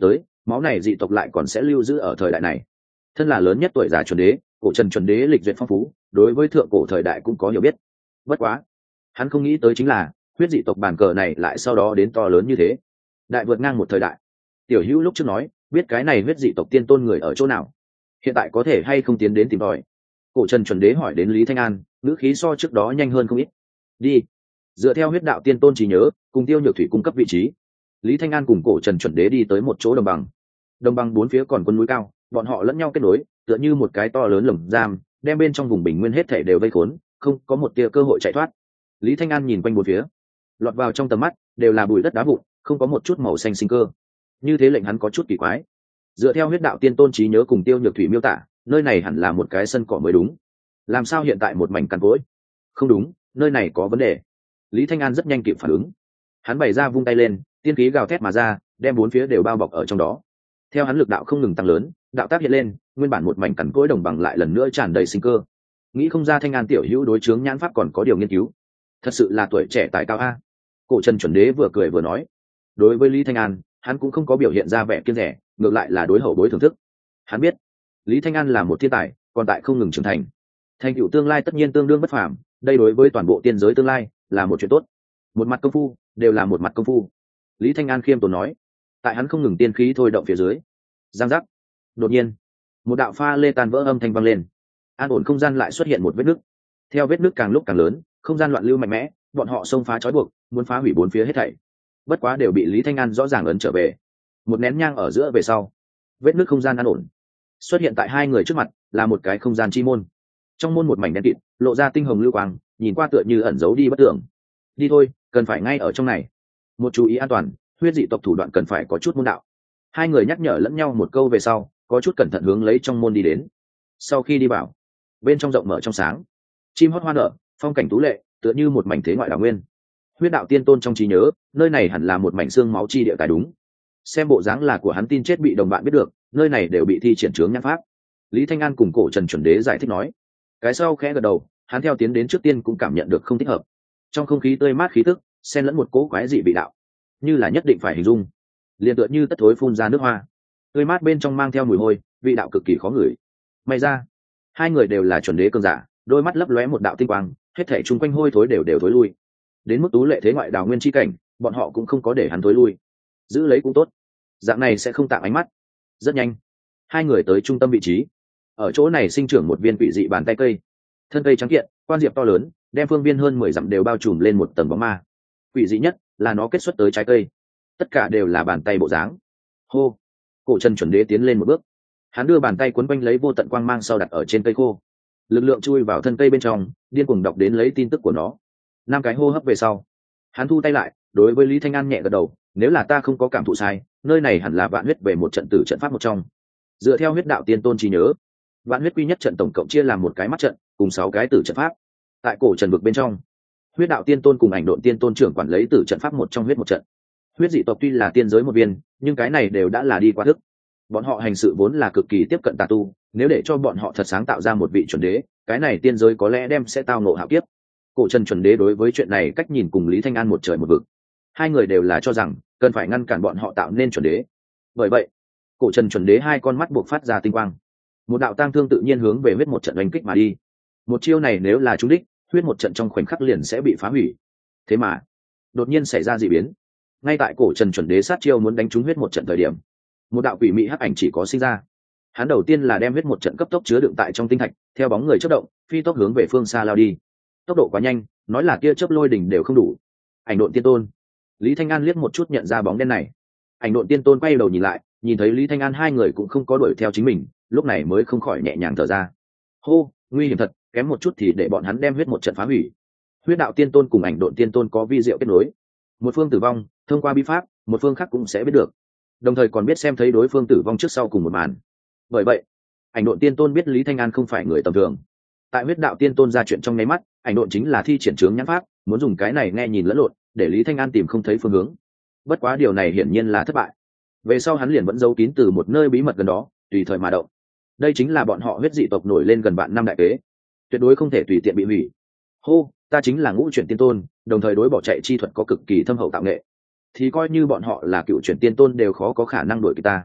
máu này dị tộc lại còn sẽ lưu giữ ở thời đại này. Thân là lớn nhất tuổi già chuẩn đế, cổ trần chuẩn đế lịch duyệt phong phú, đối với thượng cổ thời đại cũng có hiểu biết. Bất quá hắn không nghĩ tới chính là huyết dị tộc bàn cờ này lại sau đó đến to lớn như thế, đại vượt ngang một thời đại. Tiểu hữu lúc trước nói biết cái này huyết dị tộc tiên tôn người ở chỗ nào, hiện tại có thể hay không tiến đến tìm tòi? Cổ trần chuẩn đế hỏi đến Lý Thanh An, ngữ khí so trước đó nhanh hơn không ít. Đi. Dựa theo huyết đạo tiên tôn trí nhớ, cùng Tiêu Nhược Thủy cung cấp vị trí, Lý Thanh An cùng cổ trần chuẩn đế đi tới một chỗ đồng bằng. Đồng bằng bốn phía còn quân núi cao, bọn họ lẫn nhau kết nối, tựa như một cái to lớn lồng giam, đem bên trong vùng bình nguyên hết thảy đều vây khốn, không có một tia cơ hội chạy thoát. Lý Thanh An nhìn quanh bốn phía, lọt vào trong tầm mắt đều là bụi đất đá vụn, không có một chút màu xanh sinh cơ. Như thế lệnh hắn có chút kỳ quái. Dựa theo huyết đạo tiên tôn trí nhớ cùng Tiêu Nhược Thủy miêu tả, nơi này hẳn là một cái sân cỏ mới đúng. Làm sao hiện tại một mảnh cằn cỗi? Không đúng, nơi này có vấn đề. Lý Thanh An rất nhanh kịp phản ứng. Hắn bày ra vung tay lên, tiên khí gào thét mà ra, đem bốn phía đều bao bọc ở trong đó. Theo hắn lực đạo không ngừng tăng lớn, đạo tác hiện lên, nguyên bản một mảnh cằn cỗi đồng bằng lại lần nữa tràn đầy sinh cơ. Nghĩ không ra Thanh An tiểu hữu đối chướng nhãn pháp còn có điều nghiên cứu, thật sự là tuổi trẻ tài cao a. Cổ trần chuẩn đế vừa cười vừa nói. Đối với Lý Thanh An, hắn cũng không có biểu hiện ra vẻ kiêng rẻ, ngược lại là đối hậu bối thưởng thức. Hắn biết Lý Thanh An là một thiên tài, còn tại không ngừng trưởng thành, thành tựu tương lai tất nhiên tương đương bất phàm. Đây đối với toàn bộ tiên giới tương lai là một chuyện tốt. Một mặt công phu đều là một mặt công phu. Lý Thanh An khiêm tốn nói. Tại hắn không ngừng tiên khí thôi động phía dưới, giang giác, đột nhiên một đạo pha lê tan vỡ âm thanh vang lên. An ổn không gian lại xuất hiện một vết nứt. Theo vết nứt càng lúc càng lớn, không gian loạn lưu mạnh mẽ, bọn họ xông phá trói buộc, muốn phá hủy bốn phía hết thảy. Bất quá đều bị Lý Thanh An rõ ràng ấn trở về. Một nén nhang ở giữa về sau, vết nứt không gian an ổn, xuất hiện tại hai người trước mặt là một cái không gian chi môn. Trong môn một mảnh đen kịt, lộ ra tinh hồng lưu quang, nhìn qua tựa như ẩn giấu đi bất tưởng. Đi thôi, cần phải ngay ở trong này. Một chú ý an toàn, huyết dị tộc thủ đoạn cần phải có chút môn đạo. Hai người nhắc nhở lẫn nhau một câu về sau, có chút cẩn thận hướng lấy trong môn đi đến. Sau khi đi vào, bên trong rộng mở trong sáng, chim hót hoa nở, phong cảnh tú lệ, tựa như một mảnh thế ngoại đảo nguyên. Huyết đạo tiên tôn trong trí nhớ, nơi này hẳn là một mảnh xương máu chi địa tài đúng. Xem bộ dáng là của hắn tin chết bị đồng bạn biết được, nơi này đều bị thi triển chướng nhãn pháp. Lý Thanh An cùng cổ trần chuẩn đế giải thích nói. Cái sau khẽ gật đầu, hắn theo tiến đến trước tiên cũng cảm nhận được không thích hợp. Trong không khí tươi mát khí tức, xen lẫn một cỗ quái dị vị đạo, như là nhất định phải hình dung, liền tựa như tất thối phun ra nước hoa. Tươi mát bên trong mang theo mùi hôi, vị đạo cực kỳ khó ngửi. May ra, hai người đều là chuẩn đế cường giả, đôi mắt lấp lóe một đạo tinh quang, hết thảy chung quanh hôi thối đều đều thối lui. Đến mức tú lệ thế ngoại đào nguyên chi cảnh, bọn họ cũng không có để hắn thối lui. Giữ lấy cũng tốt, dạng này sẽ không tạm ánh mắt. Rất nhanh, hai người tới trung tâm vị trí. Ở chỗ này sinh trưởng một viên quỷ dị bàn tay cây, thân cây trắng kiện, quan diệp to lớn, đem phương viên hơn mười dặm đều bao trùm lên một tầng bóng ma. Quỷ dị nhất là nó kết xuất tới trái cây, tất cả đều là bàn tay bộ dáng. Hô. Cổ trần chuẩn đế tiến lên một bước, hắn đưa bàn tay quấn quanh lấy vô tận quang mang sau đặt ở trên cây khô, lực lượng chui vào thân cây bên trong, điên cuồng đọc đến lấy tin tức của nó. Năm cái hô hấp về sau, hắn thu tay lại, đối với Lý Thanh An nhẹ gật đầu. Nếu là ta không có cảm thụ sai, nơi này hẳn là vạn huyết về một trận tử trận pháp một trong. Dựa theo huyết đạo tiên tôn trí nhớ, vạn huyết quy nhất trận tổng cộng chia làm một cái mắt trận cùng sáu cái tử trận pháp. Tại cổ trần vực bên trong, huyết đạo tiên tôn cùng ảnh độn tiên tôn trưởng quản lấy tử trận pháp một trong huyết một trận. Huyết dị tộc tuy là tiên giới một viên, nhưng cái này đều đã là đi qua thức. Bọn họ hành sự vốn là cực kỳ tiếp cận tà tu, nếu để cho bọn họ thật sáng tạo ra một vị chuẩn đế, cái này tiên giới có lẽ đem sẽ tao ngộ hạo kiếp. Cổ trần chuẩn đế đối với chuyện này cách nhìn cùng Lý Thanh An một trời một vực. Hai người đều là cho rằng cần phải ngăn cản bọn họ tạo nên chuẩn đế. Bởi vậy, cổ trần chuẩn đế hai con mắt buộc phát ra tinh quang, một đạo tang thương tự nhiên hướng về huyết một trận đánh kích mà đi. Một chiêu này nếu là trúng đích, huyết một trận trong khoảnh khắc liền sẽ bị phá hủy. Thế mà đột nhiên xảy ra dị biến. Ngay tại cổ trần chuẩn đế sát chiêu muốn đánh trúng huyết một trận thời điểm, một đạo quỷ mị hắc ảnh chỉ có sinh ra. Hắn đầu tiên là đem huyết một trận cấp tốc chứa đựng tại trong tinh thạch, theo bóng người chớp động, phi tốc hướng về phương xa lao đi. Tốc độ quá nhanh, nói là kia chớp lôi đỉnh đều không đủ. Ảnh độn tiên tôn. Lý Thanh An liếc một chút nhận ra bóng đen này. Ảnh độn tiên tôn quay đầu nhìn lại, nhìn thấy Lý Thanh An hai người cũng không có đuổi theo chính mình, lúc này mới không khỏi nhẹ nhàng thở ra. Hô, nguy hiểm thật, kém một chút thì để bọn hắn đem huyết một trận phá hủy. Huyết đạo tiên tôn cùng ảnh độn tiên tôn có vi diệu kết nối. Một phương tử vong, thông qua bi pháp, một phương khác cũng sẽ biết được. Đồng thời còn biết xem thấy đối phương tử vong trước sau cùng một màn. Bởi vậy, ảnh độn tiên tôn biết Lý Thanh An không phải người tầm thường. Tại huyết đạo tiên tôn ra chuyện trong nháy mắt, ảnh độn chính là thi triển chướng nhãn pháp, muốn dùng cái này nghe nhìn lẫn lộn, để Lý Thanh An tìm không thấy phương hướng. Bất quá điều này hiển nhiên là thất bại. Về sau hắn liền vẫn giấu kín từ một nơi bí mật gần đó, tùy thời mà động. Đây chính là bọn họ huyết dị tộc nổi lên gần vạn năm đại kế, tuyệt đối không thể tùy tiện bị hủy. Hô, ta chính là ngũ chuyển tiên tôn, đồng thời đối bỏ chạy chi thuật có cực kỳ thâm hậu tạo nghệ, thì coi như bọn họ là cựu chuyển tiên tôn đều khó có khả năng đuổi kịp ta.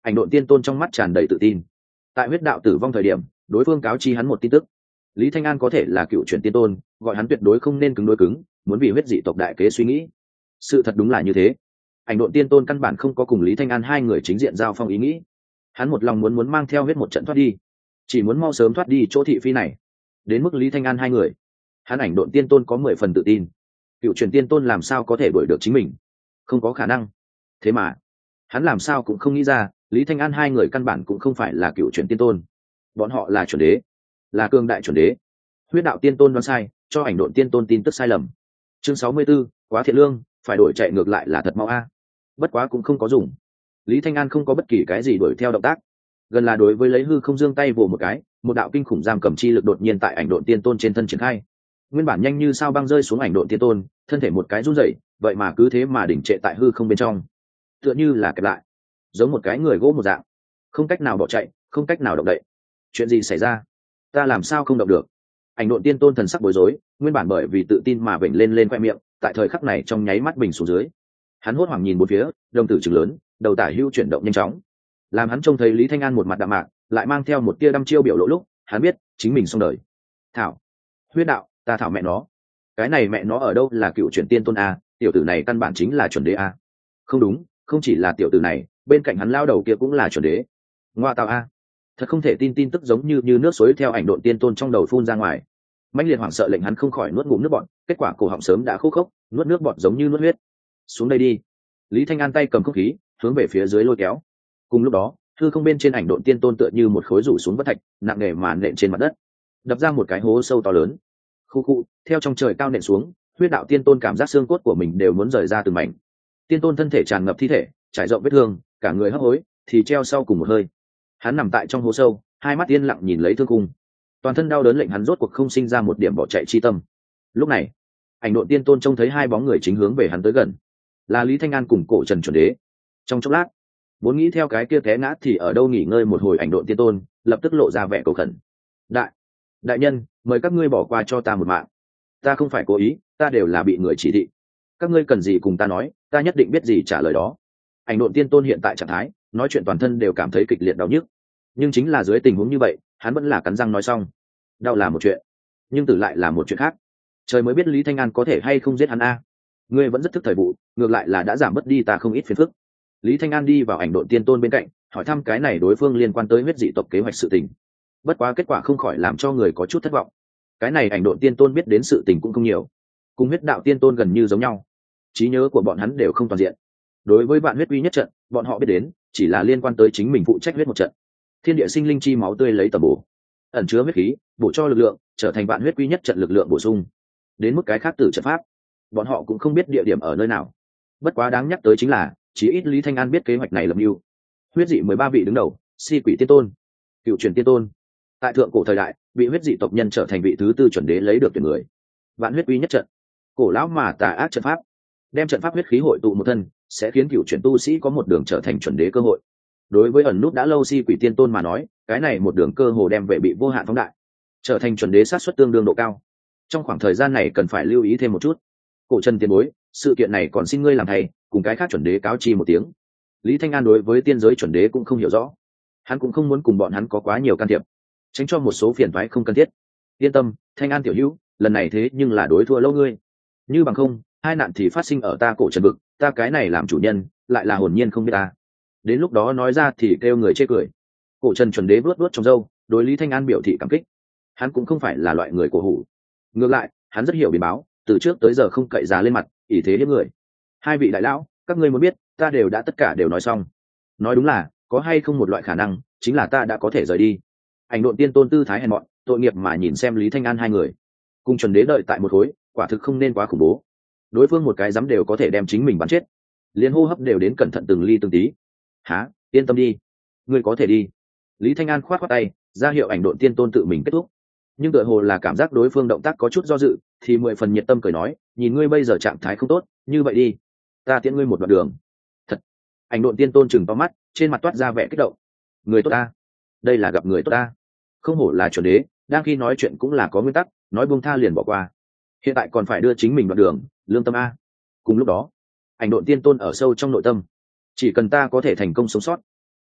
Ảnh độn tiên tôn trong mắt tràn đầy tự tin. Tại huyết đạo tử vong thời điểm, đối phương cáo chi hắn một tin tức: Lý Thanh An có thể là cựu chuyển tiên tôn, gọi hắn tuyệt đối không nên cứng đối cứng, muốn vì huyết dị tộc đại kế suy nghĩ. Sự thật đúng là như thế. Ảnh độn tiên tôn căn bản không có cùng Lý Thanh An hai người chính diện giao phong ý nghĩ. Hắn một lòng muốn muốn mang theo huyết một trận thoát đi, chỉ muốn mau sớm thoát đi chỗ thị phi này. Đến mức Lý Thanh An hai người, hắn ảnh độn tiên tôn có mười phần tự tin. Cựu truyền tiên tôn làm sao có thể đuổi được chính mình? Không có khả năng. Thế mà hắn làm sao cũng không nghĩ ra, Lý Thanh An hai người căn bản cũng không phải là cựu truyền tiên tôn, bọn họ là chuẩn đế, là cương đại chuẩn đế. Huyết đạo tiên tôn đoán sai, cho ảnh độn tiên tôn tin tức sai lầm. Chương sáu mươi 64, quá thiện lương, phải đổi chạy ngược lại là thật mau a. Bất quá cũng không có dùng. Lý Thanh An không có bất kỳ cái gì đuổi theo động tác, gần là đối với lấy hư không giương tay vồ một cái, một đạo kinh khủng giam cầm chi lực đột nhiên tại ảnh độn tiên tôn trên thân triển khai. Nguyên bản nhanh như sao băng rơi xuống ảnh độn tiên tôn, thân thể một cái run rẩy, vậy mà cứ thế mà đỉnh trệ tại hư không bên trong, tựa như là kẹp lại, giống một cái người gỗ một dạng, không cách nào bỏ chạy, không cách nào động đậy. Chuyện gì xảy ra? Ta làm sao không động được? Ảnh độn tiên tôn thần sắc bối rối, nguyên bản bởi vì tự tin mà vểnh lên lên khoe miệng, tại thời khắc này trong nháy mắt bình xuống dưới. Hắn hốt hoảng nhìn bốn phía, đồng tử trừng lớn, đầu tả hưu chuyển động nhanh chóng. Làm hắn trông thấy Lý Thanh An một mặt đạm mạc, lại mang theo một tia đăm chiêu biểu lộ lúc, hắn biết chính mình xong đời. Thảo, huyết đạo, ta thảo mẹ nó. Cái này mẹ nó ở đâu là cựu chuyển tiên tôn a, tiểu tử này căn bản chính là chuẩn đế a. Không đúng, không chỉ là tiểu tử này, bên cạnh hắn lao đầu kia cũng là chuẩn đế. Ngoa tạo a. Thật không thể tin tin tức giống như như nước suối theo ảnh độn tiên tôn trong đầu phun ra ngoài. Mãnh liệt hoảng sợ lệnh hắn không khỏi nuốt ngụm nước bọt, kết quả cổ họng sớm đã khô khốc, nuốt nước bọt giống như nuốt huyết. Xuống đây đi. Lý Thanh An tay cầm không khí, hướng về phía dưới lôi kéo. Cùng lúc đó, hư không bên trên ảnh độn tiên tôn tựa như một khối rủ xuống vỡ thạch, nặng nề mà nện trên mặt đất, đập ra một cái hố sâu to lớn. Khu khu, theo trong trời cao nện xuống, huyết đạo tiên tôn cảm giác xương cốt của mình đều muốn rời ra từng mảnh. Tiên tôn thân thể tràn ngập thi thể, trải rộng vết thương, cả người hấp hối, thì treo sau cùng một hơi. Hắn nằm tại trong hố sâu, hai mắt yên lặng nhìn lấy thương cung, toàn thân đau đớn lệnh hắn rốt cuộc không sinh ra một điểm bỏ chạy chi tâm. Lúc này, ảnh độn tiên tôn trông thấy hai bóng người chính hướng về hắn tới gần, là Lý Thanh An cùng cổ trần chuẩn đế. Trong chốc lát, vốn nghĩ theo cái kia té ngã thì ở đâu nghỉ ngơi một hồi ảnh độn tiên tôn lập tức lộ ra vẻ cầu khẩn. Đại, đại nhân, mời các ngươi bỏ qua cho ta một mạng. Ta không phải cố ý, ta đều là bị người chỉ thị. Các ngươi cần gì cùng ta nói, ta nhất định biết gì trả lời đó. Ảnh độn tiên tôn hiện tại trạng thái, nói chuyện toàn thân đều cảm thấy kịch liệt đau nhức, nhưng chính là dưới tình huống như vậy, hắn vẫn là cắn răng nói xong. Đau là một chuyện, nhưng tử lại là một chuyện khác. Trời mới biết Lý Thanh An có thể hay không giết hắn a. Ngươi vẫn rất thức thời vụ, ngược lại là đã giảm bớt đi ta không ít phiền phức. Lý Thanh An đi vào ảnh độn tiên tôn bên cạnh, hỏi thăm cái này đối phương liên quan tới huyết dị tộc kế hoạch sự tình. Bất quá kết quả không khỏi làm cho người có chút thất vọng. Cái này ảnh độn tiên tôn biết đến sự tình cũng không nhiều, cùng huyết đạo tiên tôn gần như giống nhau, trí nhớ của bọn hắn đều không toàn diện. Đối với vạn huyết uy nhất trận, bọn họ biết đến chỉ là liên quan tới chính mình phụ trách huyết một trận. Thiên địa sinh linh chi máu tươi lấy tầm bổ, ẩn chứa huyết khí, bổ cho lực lượng, trở thành vạn huyết uy nhất trận lực lượng bổ sung. Đến mức cái khác tử trận pháp, bọn họ cũng không biết địa điểm ở nơi nào. Bất quá đáng nhắc tới chính là, chỉ ít Lý Thanh An biết kế hoạch này lập mưu. Huyết dị mười ba vị đứng đầu, si quỷ tiên tôn, cựu truyền tiên tôn, tại thượng cổ thời đại bị huyết dị tộc nhân trở thành vị thứ tư chuẩn đế lấy được tuyển người. Vạn huyết uy nhất trận, cổ lão mà tà ác trận pháp, đem trận pháp huyết khí hội tụ một thân, sẽ khiến cựu truyền tu sĩ có một đường trở thành chuẩn đế cơ hội. Đối với ẩn nút đã lâu si quỷ tiên tôn mà nói, cái này một đường cơ hồ đem về bị vô hạn phóng đại, trở thành chuẩn đế sát suất tương đương độ cao. Trong khoảng thời gian này cần phải lưu ý thêm một chút. Cổ Trần tiền bối, sự kiện này còn xin ngươi làm thầy, cùng cái khác chuẩn đế cáo chi một tiếng. Lý Thanh An đối với tiên giới chuẩn đế cũng không hiểu rõ, hắn cũng không muốn cùng bọn hắn có quá nhiều can thiệp, tránh cho một số phiền toái không cần thiết. Yên tâm, Thanh An tiểu hữu, lần này thế nhưng là đối thua lâu ngươi. Như bằng không, hai nạn thì phát sinh ở ta Cổ Trần vực, ta cái này làm chủ nhân, lại là hồn nhiên không biết ta. Đến lúc đó nói ra thì kêu người chê cười. Cổ Trần chuẩn đế vuốt vuốt trong râu, đối Lý Thanh An biểu thị cảm kích. Hắn cũng không phải là loại người cổ hủ, ngược lại, hắn rất hiểu biến báo, từ trước tới giờ không cậy giá lên mặt, ỷ thế hiếp người. Hai vị đại lão, các ngươi muốn biết, ta đều đã tất cả đều nói xong. Nói đúng là, có hay không một loại khả năng, chính là ta đã có thể rời đi. Ảnh độn tiên tôn tư thái hèn mọn, tội nghiệp mà nhìn xem Lý Thanh An hai người, cùng chuẩn đế đợi tại một khối, quả thực không nên quá khủng bố. Đối phương một cái dám đều có thể đem chính mình bắn chết, liền hô hấp đều đến cẩn thận từng ly từng tí. Hả, yên tâm đi, ngươi có thể đi. Lý Thanh An khoát khoát tay, ra hiệu ảnh độn tiên tôn tự mình kết thúc. Nhưng tựa hồ là cảm giác đối phương động tác có chút do dự, thì mười phần nhiệt tâm cười nói, nhìn ngươi bây giờ trạng thái không tốt, như vậy đi, ta tiễn ngươi một đoạn đường. Thật. Ảnh độn tiên tôn chừng to mắt, trên mặt toát ra vẻ kích động. Người tốt ta, đây là gặp người tốt ta. Không hổ là chuẩn đế, đang khi nói chuyện cũng là có nguyên tắc, nói buông tha liền bỏ qua. Hiện tại còn phải đưa chính mình đoạn đường, lương tâm a. Cùng lúc đó, ảnh độn tiên tôn ở sâu trong nội tâm, chỉ cần ta có thể thành công sống sót,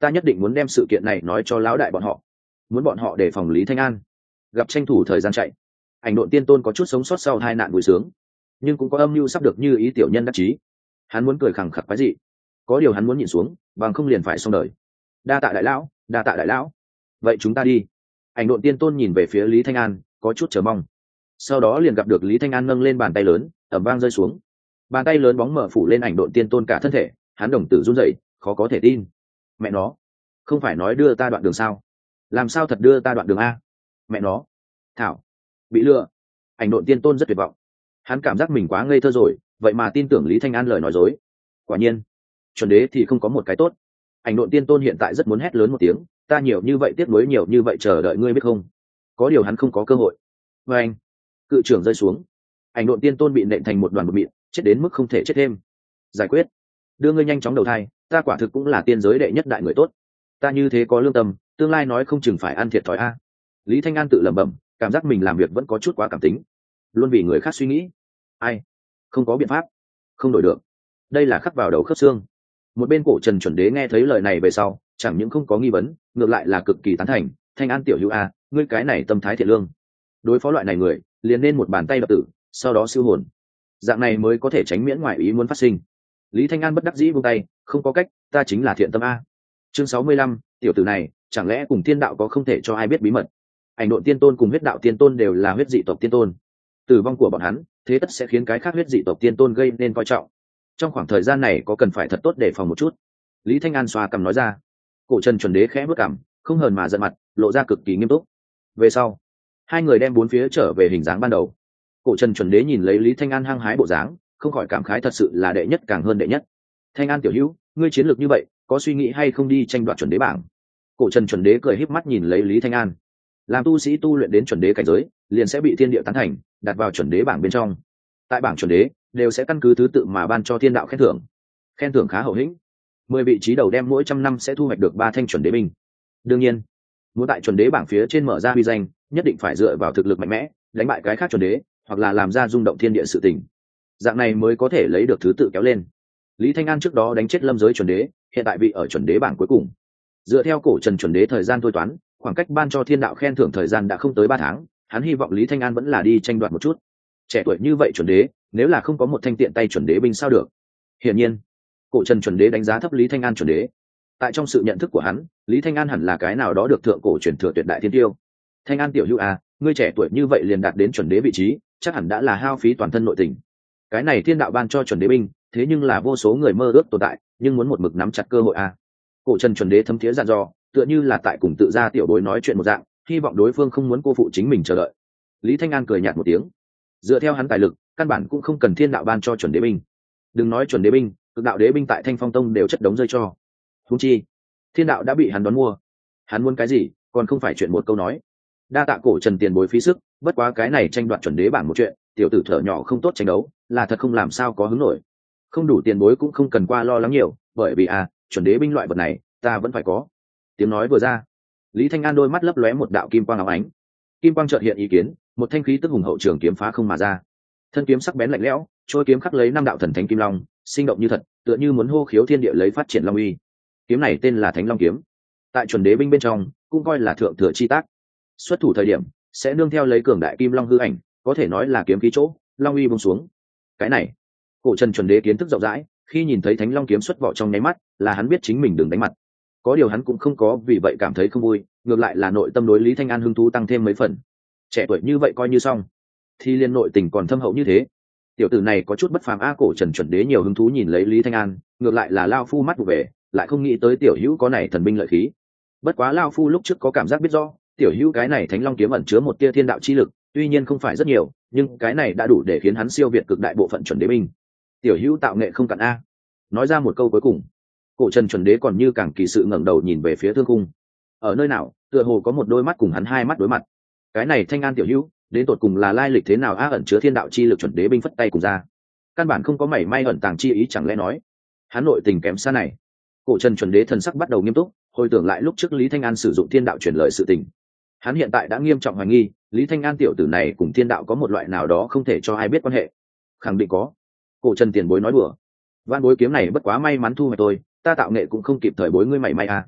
ta nhất định muốn đem sự kiện này nói cho lão đại bọn họ, muốn bọn họ đề phòng Lý Thanh An. Gặp tranh thủ thời gian chạy, ảnh độn tiên tôn có chút sống sót sau hai nạn vui sướng, nhưng cũng có âm mưu sắp được như ý tiểu nhân đắc chí. Hắn muốn cười khẳng khặc cái gì, có điều hắn muốn nhịn xuống, bằng không liền phải xong đời. Đa tạ đại lão, đa tạ đại lão. Vậy chúng ta đi. Ảnh độn tiên tôn nhìn về phía Lý Thanh An, có chút chờ mong. Sau đó liền gặp được Lý Thanh An nâng lên bàn tay lớn, ẩm vang rơi xuống. Bàn tay lớn bóng mở phủ lên ảnh độn tiên tôn cả thân thể, hắn đồng tử run rẩy, khó có thể tin. Mẹ nó, không phải nói đưa ta đoạn đường sao? Làm sao thật đưa ta đoạn đường a? Mẹ nó, thảo, bị lừa. Ảnh độn tiên tôn rất tuyệt vọng. Hắn cảm giác mình quá ngây thơ rồi, vậy mà tin tưởng Lý Thanh An lời nói dối. Quả nhiên, chuẩn đế thì không có một cái tốt. Ảnh độn tiên tôn hiện tại rất muốn hét lớn một tiếng, ta nhiều như vậy tiếc nuối, nhiều như vậy chờ đợi ngươi biết không? Có điều hắn không có cơ hội. Và anh, cự trưởng rơi xuống, ảnh độn tiên tôn bị nện thành một đoàn bột mịn, chết đến mức không thể chết thêm. Giải quyết, đưa ngươi nhanh chóng đầu thai, ta quả thực cũng là tiên giới đệ nhất đại người tốt. Ta như thế có lương tâm, tương lai nói không chừng phải ăn thiệt thòi a. Lý Thanh An tự lẩm bẩm, cảm giác mình làm việc vẫn có chút quá cảm tính, luôn vì người khác suy nghĩ. Ai, không có biện pháp, không đổi được, đây là khắc vào đầu khớp xương. Một bên cổ trần chuẩn đế nghe thấy lời này về sau, chẳng những không có nghi vấn, ngược lại là cực kỳ tán thành. Thanh An tiểu hữu a, ngươi cái này tâm thái thiện lương, đối phó loại này người liền nên một bàn tay đập tử, sau đó siêu hồn, dạng này mới có thể tránh miễn ngoại ý muốn phát sinh. Lý Thanh An bất đắc dĩ buông tay, không có cách, ta chính là thiện tâm a. Chương sáu mươi lăm, tiểu tử này chẳng lẽ cùng thiên đạo có không thể cho ai biết bí mật? Ảnh độn tiên tôn cùng huyết đạo tiên tôn đều là huyết dị tộc tiên tôn, tử vong của bọn hắn thế tất sẽ khiến cái khác huyết dị tộc tiên tôn gây nên coi trọng. Trong khoảng thời gian này có cần phải thật tốt để phòng một chút. Lý Thanh An xoa cằm nói ra. Cổ trần chuẩn đế khẽ bước cằm, không hờn mà giận mặt, lộ ra cực kỳ nghiêm túc. Về sau, hai người đem bốn phía trở về hình dáng ban đầu. Cổ trần chuẩn đế nhìn lấy Lý Thanh An hăng hái bộ dáng, không khỏi cảm khái thật sự là đệ nhất càng hơn đệ nhất. Thanh An tiểu hữu, ngươi chiến lược như vậy, có suy nghĩ hay không đi tranh đoạt chuẩn đế bảng? Cổ trần chuẩn đế cười híp mắt nhìn lấy Lý Thanh An. Làm tu sĩ tu luyện đến chuẩn đế cảnh giới, liền sẽ bị thiên địa tán thành, đặt vào chuẩn đế bảng bên trong. Tại bảng chuẩn đế đều sẽ căn cứ thứ tự mà ban cho thiên đạo khen thưởng. Khen thưởng khá hậu hĩnh, mười vị trí đầu đem mỗi trăm năm sẽ thu hoạch được ba thanh chuẩn đế binh. Đương nhiên, muốn tại chuẩn đế bảng phía trên mở ra huy danh, nhất định phải dựa vào thực lực mạnh mẽ, đánh bại cái khác chuẩn đế, hoặc là làm ra rung động thiên địa sự tình. Dạng này mới có thể lấy được thứ tự kéo lên. Lý Thanh An trước đó đánh chết lâm giới chuẩn đế, hiện tại vị ở chuẩn đế bảng cuối cùng. Dựa theo cổ trần chuẩn đế thời gian thôi toán, khoảng cách ban cho thiên đạo khen thưởng thời gian đã không tới ba tháng. Hắn hy vọng Lý Thanh An vẫn là đi tranh đoạt một chút. Trẻ tuổi như vậy chuẩn đế, nếu là không có một thanh tiện tay chuẩn đế binh sao được? Hiển nhiên, cổ trần chuẩn đế đánh giá thấp Lý Thanh An chuẩn đế. Tại trong sự nhận thức của hắn, Lý Thanh An hẳn là cái nào đó được thượng cổ truyền thừa tuyệt đại thiên tiêu. Thanh An tiểu hữu à, ngươi trẻ tuổi như vậy liền đạt đến chuẩn đế vị trí, chắc hẳn đã là hao phí toàn thân nội tình. Cái này thiên đạo ban cho chuẩn đế binh, thế nhưng là vô số người mơ ước tồn tại, nhưng muốn một mực nắm chặt cơ hội à. Cổ trần chuẩn đế thấm thiế dặn dò, tựa như là tại cùng tự gia tiểu bối nói chuyện một dạng, hy vọng đối phương không muốn cô phụ chính mình chờ đợi. Lý Thanh An cười nhạt một tiếng, dựa theo hắn tài lực, căn bản cũng không cần thiên đạo ban cho chuẩn đế binh. Đừng nói chuẩn đế binh, cực đạo đế binh tại Thanh Phong Tông đều chất đống rơi cho. Huống chi, thiên đạo đã bị hắn đón mua, hắn muốn cái gì, còn không phải chuyện một câu nói. Đa tạ cổ trần tiền bối phí sức, bất quá cái này tranh đoạt chuẩn đế bảng một chuyện, tiểu tử thở nhỏ không tốt tranh đấu, là thật không làm sao có hứng nổi. Không đủ tiền bối cũng không cần qua lo lắng nhiều, bởi vì à, chuẩn đế binh loại vật này, ta vẫn phải có. Tiếng nói vừa ra, Lý Thanh An đôi mắt lấp lóe một đạo kim quang óng ánh. Kim quang chợt hiện ý kiến, một thanh khí tức hùng hậu trường kiếm phá không mà ra. Thân kiếm sắc bén lạnh lẽo, trôi kiếm khắc lấy năm đạo thần thánh kim long, sinh động như thật, tựa như muốn hô khiếu thiên địa lấy phát triển long uy. Kiếm này tên là Thánh Long kiếm, tại chuẩn đế binh bên trong cũng coi là thượng thừa chi tác. Xuất thủ thời điểm sẽ nương theo lấy cường đại kim long hư ảnh, có thể nói là kiếm khí chỗ, long uy buông xuống. Cái này, cổ trần chuẩn đế kiến thức rộng rãi, khi nhìn thấy Thánh Long kiếm xuất vỏ trong nháy mắt, là hắn biết chính mình đừng đánh mặt. Có điều hắn cũng không có vì vậy cảm thấy không vui, ngược lại là nội tâm đối Lý Thanh An hứng thú tăng thêm mấy phần. Trẻ tuổi như vậy coi như xong, thì liên nội tình còn thâm hậu như thế. Tiểu tử này có chút bất phàm a. Cổ trần chuẩn đế nhiều hứng thú nhìn lấy Lý Thanh An, ngược lại là lao phu mắt vụ về, lại không nghĩ tới tiểu hữu có này thần binh lợi khí. Bất quá lao phu lúc trước có cảm giác biết rõ, tiểu hữu cái này Thánh Long kiếm ẩn chứa một tia thiên đạo chi lực, tuy nhiên không phải rất nhiều, nhưng cái này đã đủ để khiến hắn siêu việt cực đại bộ phận chuẩn đế binh. Tiểu hữu tạo nghệ không cạn a. Nói ra một câu cuối cùng, cổ trần chuẩn đế còn như càng kỳ sự ngẩng đầu nhìn về phía thương cung. Ở nơi nào, tựa hồ có một đôi mắt cùng hắn hai mắt đối mặt. Cái này Thanh An tiểu hữu, đến tột cùng là lai lịch thế nào a? Ẩn chứa thiên đạo chi lực chuẩn đế binh phất tay cùng ra, căn bản không có mảy may ẩn tàng chi ý, chẳng lẽ nói hắn nội tình kém xa này? Cổ trần chuẩn đế thần sắc bắt đầu nghiêm túc, hồi tưởng lại lúc trước Lý Thanh An sử dụng thiên đạo truyền lời sự tình. Hắn hiện tại đã nghiêm trọng hoài nghi Lý Thanh An tiểu tử này cùng thiên đạo có một loại nào đó không thể cho ai biết quan hệ. Khẳng định có. Cổ trần tiền bối nói đùa, van bối kiếm này bất quá may mắn thu hoạch tôi, ta tạo nghệ cũng không kịp thời bối ngươi mảy may à.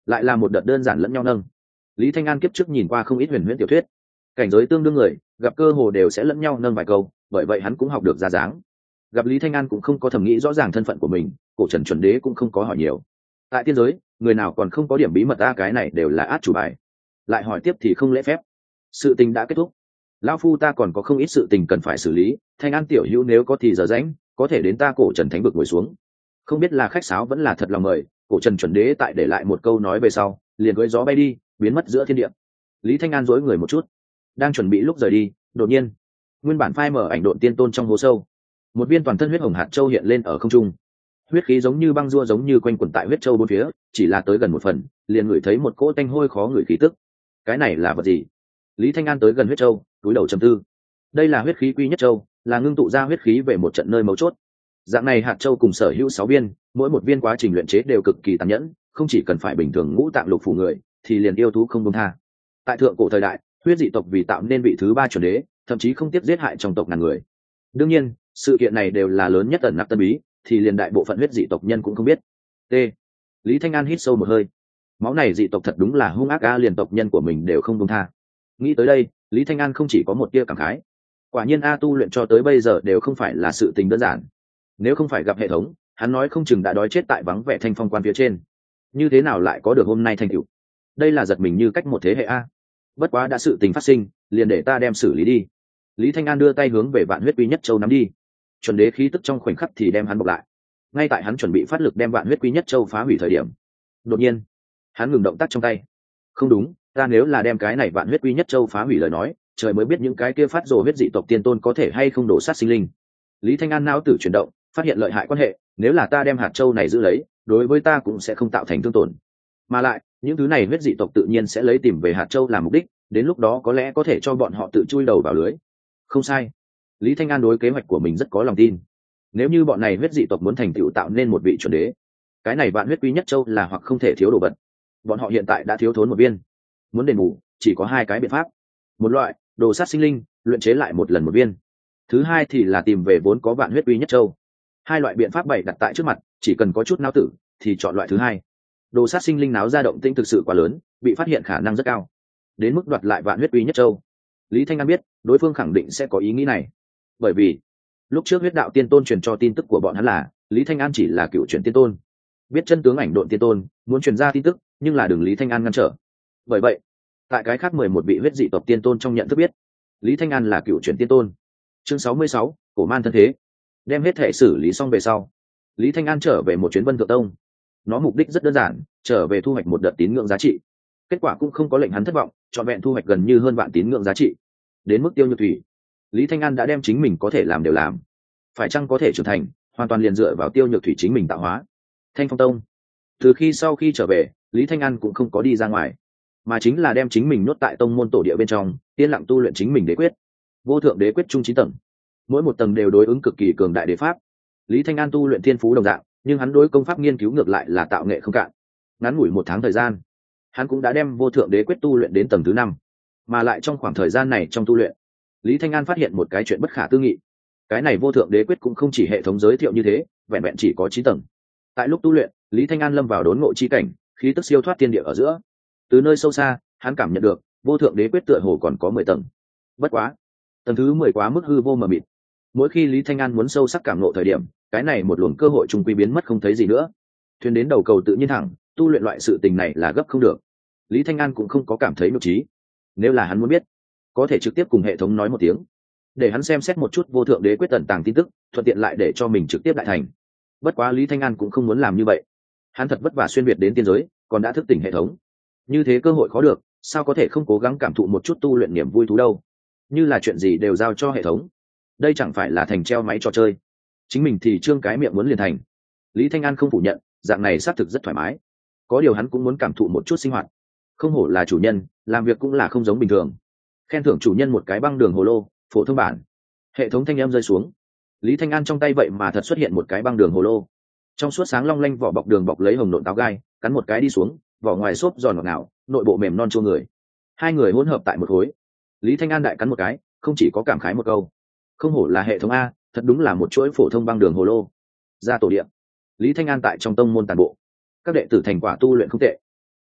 lại là một đợt đơn giản lẫn nhau nâng. Lý Thanh An kiếp trước nhìn qua không ít huyền huyễn tiểu thuyết, cảnh giới tương đương người gặp cơ hồ đều sẽ lẫn nhau nâng vài câu, bởi vậy hắn cũng học được ra dáng. Gặp Lý Thanh An cũng không có thẩm nghĩ rõ ràng thân phận của mình, cổ trần chuẩn đế cũng không có hỏi nhiều. Tại tiên giới người nào còn không có điểm bí mật ta, cái này đều là át chủ bài, lại hỏi tiếp thì không lễ phép. Sự tình đã kết thúc, lão phu ta còn có không ít sự tình cần phải xử lý. Thanh An tiểu hữu nếu có thì giờ rãnh có thể đến ta cổ trần thánh vực ngồi xuống. Không biết là khách sáo vẫn là thật lòng mời, cổ trần chuẩn đế tại để lại một câu nói về sau liền cưỡi gió bay đi, biến mất giữa thiên địa. Lý Thanh An dối người một chút, đang chuẩn bị lúc rời đi, đột nhiên nguyên bản phai mở ảnh độn tiên tôn trong hố sâu, một viên toàn thân huyết hồng hạt châu hiện lên ở không trung. Huyết khí giống như băng rua giống như quanh quẩn tại huyết châu bốn phía, chỉ là tới gần một phần liền ngửi thấy một cỗ tanh hôi khó ngửi khí tức. Cái này là vật gì? Lý Thanh An tới gần huyết châu, túi đầu trầm tư. Đây là huyết khí quy nhất châu, là ngưng tụ ra huyết khí về một trận nơi mấu chốt. Dạng này hạt châu cùng sở hữu sáu viên, mỗi một viên quá trình luyện chế đều cực kỳ tàn nhẫn, không chỉ cần phải bình thường ngũ tạng lục phủ người, thì liền yêu thú không buông tha. Tại thượng cổ thời đại, huyết dị tộc vì tạo nên vị thứ ba chuẩn đế, thậm chí không tiếp giết hại trong tộc ngàn người. Đương nhiên, sự kiện này đều là lớn nhất ẩn nặc tân bí, thì liền đại bộ phận huyết dị tộc nhân cũng không biết. T. Lý Thanh An hít sâu một hơi. Máu này dị tộc thật đúng là hung ác a, liền tộc nhân của mình đều không buông tha. Nghĩ tới đây, Lý Thanh An không chỉ có một tia cảm khái. Quả nhiên a, tu luyện cho tới bây giờ đều không phải là sự tình đơn giản. Nếu không phải gặp hệ thống, hắn nói không chừng đã đói chết tại vắng vẻ thanh phong quan phía trên. Như thế nào lại có được hôm nay thành tựu? Đây là giật mình như cách một thế hệ a. Bất quá đã sự tình phát sinh, liền để ta đem xử lý đi. Lý Thanh An đưa tay hướng về Vạn Huyết Quy Nhất Châu nắm đi. Chuẩn đế khí tức trong khoảnh khắc thì đem hắn bọc lại. Ngay tại hắn chuẩn bị phát lực đem Vạn Huyết Quy Nhất Châu phá hủy thời điểm, đột nhiên hắn ngừng động tác trong tay. Không đúng, ta nếu là đem cái này Vạn Huyết Quy Nhất Châu phá hủy lời nói, trời mới biết những cái kia phát rồ huyết dị tộc tiên tôn có thể hay không đổ sát sinh linh. Lý Thanh An não tử chuyển động, phát hiện lợi hại quan hệ, nếu là ta đem hạt châu này giữ lấy, đối với ta cũng sẽ không tạo thành thương tổn. Mà lại, những thứ này huyết dị tộc tự nhiên sẽ lấy tìm về hạt châu làm mục đích, đến lúc đó có lẽ có thể cho bọn họ tự chui đầu vào lưới. Không sai, Lý Thanh An đối kế hoạch của mình rất có lòng tin. Nếu như bọn này huyết dị tộc muốn thành tựu tạo nên một vị chuẩn đế, cái này Vạn Huyết Quy Nhất Châu là hoặc không thể thiếu đồ vật. Bọn họ hiện tại đã thiếu thốn một viên, muốn đền bù chỉ có hai cái biện pháp. Một loại, đồ sát sinh linh, luyện chế lại một lần một viên. Thứ hai thì là tìm về vốn có Vạn Huyết Quy Nhất Châu. Hai loại biện pháp bày đặt tại trước mặt, chỉ cần có chút não tử thì chọn loại thứ hai. Đồ sát sinh linh náo ra động tĩnh thực sự quá lớn, bị phát hiện khả năng rất cao, đến mức đoạt lại Vạn Huyết Quy Nhất Châu. Lý Thanh An biết đối phương khẳng định sẽ có ý nghĩ này, bởi vì lúc trước huyết đạo tiên tôn truyền cho tin tức của bọn hắn là Lý Thanh An chỉ là cựu truyền tiên tôn, biết chân tướng ảnh độn tiên tôn muốn truyền ra tin tức, nhưng là đường Lý Thanh An ngăn trở. Bởi vậy tại cái khác mười một vị huyết dị tộc tiên tôn trong nhận thức biết Lý Thanh An là cựu truyền tiên tôn. Chương sáu mươi sáu, cổ man thân thế. Đem hết thể xử lý xong về sau, Lý Thanh An trở về một chuyến Vân Thượng Tông. Nó mục đích rất đơn giản, trở về thu hoạch một đợt tín ngưỡng giá trị. Kết quả cũng không có lệnh hắn thất vọng, trọn vẹn thu hoạch gần như hơn vạn tín ngưỡng giá trị. Đến mức Tiêu Nhược Thủy, Lý Thanh An đã đem chính mình có thể làm đều làm, phải chăng có thể trưởng thành, hoàn toàn liền dựa vào Tiêu Nhược Thủy chính mình tạo hóa. Thanh Phong Tông, từ khi sau khi trở về, Lý Thanh An cũng không có đi ra ngoài, mà chính là đem chính mình nhốt tại tông môn tổ địa bên trong, yên lặng tu luyện chính mình đế quyết. Vô thượng đế quyết chung chín tầng, mỗi một tầng đều đối ứng cực kỳ cường đại đế pháp. Lý Thanh An tu luyện thiên phú đồng dạng, nhưng hắn đối công pháp nghiên cứu ngược lại là tạo nghệ không cạn. Ngắn ngủi một tháng thời gian, hắn cũng đã đem vô thượng đế quyết tu luyện đến tầng thứ năm. Mà lại trong khoảng thời gian này trong tu luyện, Lý Thanh An phát hiện một cái chuyện bất khả tư nghị. Cái này vô thượng đế quyết cũng không chỉ hệ thống giới thiệu như thế, vẹn vẹn chỉ có chín tầng. Tại lúc tu luyện, Lý Thanh An lâm vào đốn ngộ chi cảnh, khí tức siêu thoát thiên địa ở giữa. Từ nơi sâu xa, hắn cảm nhận được vô thượng đế quyết tựa hồ còn có mười tầng. Bất quá, tầng thứ mười quá mức hư vô mờ mịt. Mỗi khi Lý Thanh An muốn sâu sắc cảm ngộ thời điểm, cái này một luồng cơ hội trùng quy biến mất không thấy gì nữa. Thuyền đến đầu cầu tự nhiên thẳng, tu luyện loại sự tình này là gấp không được. Lý Thanh An cũng không có cảm thấy nhục trí. Nếu là hắn muốn biết, có thể trực tiếp cùng hệ thống nói một tiếng, để hắn xem xét một chút vô thượng đế quyết tận tàng tin tức, thuận tiện lại để cho mình trực tiếp đại thành. Bất quá Lý Thanh An cũng không muốn làm như vậy. Hắn thật vất vả xuyên việt đến tiên giới, còn đã thức tỉnh hệ thống, như thế cơ hội khó được, sao có thể không cố gắng cảm thụ một chút tu luyện niềm vui thú đâu. Như là chuyện gì đều giao cho hệ thống, đây chẳng phải là thành treo máy trò chơi. Chính mình thì trương cái miệng muốn liền thành. Lý Thanh An không phủ nhận, dạng này xác thực rất thoải mái. Có điều hắn cũng muốn cảm thụ một chút sinh hoạt. Không hổ là chủ nhân, làm việc cũng là không giống bình thường. Khen thưởng chủ nhân một cái băng đường hồ lô, phổ thông bản. Hệ thống thanh âm rơi xuống, Lý Thanh An trong tay vậy mà thật xuất hiện một cái băng đường hồ lô. Trong suốt sáng long lanh vỏ bọc đường bọc lấy hồng nộn táo gai, cắn một cái đi xuống, vỏ ngoài xốp giòn ngọt ngào, nội bộ mềm non chua người. Hai người hỗn hợp tại một khối. Lý Thanh An đại cắn một cái, không chỉ có cảm khái một câu. Không hổ là hệ thống a, thật đúng là một chuỗi phổ thông băng đường hồ lô. Ra tổ địa, Lý Thanh An tại trong tông môn tàn bộ, các đệ tử thành quả tu luyện không tệ.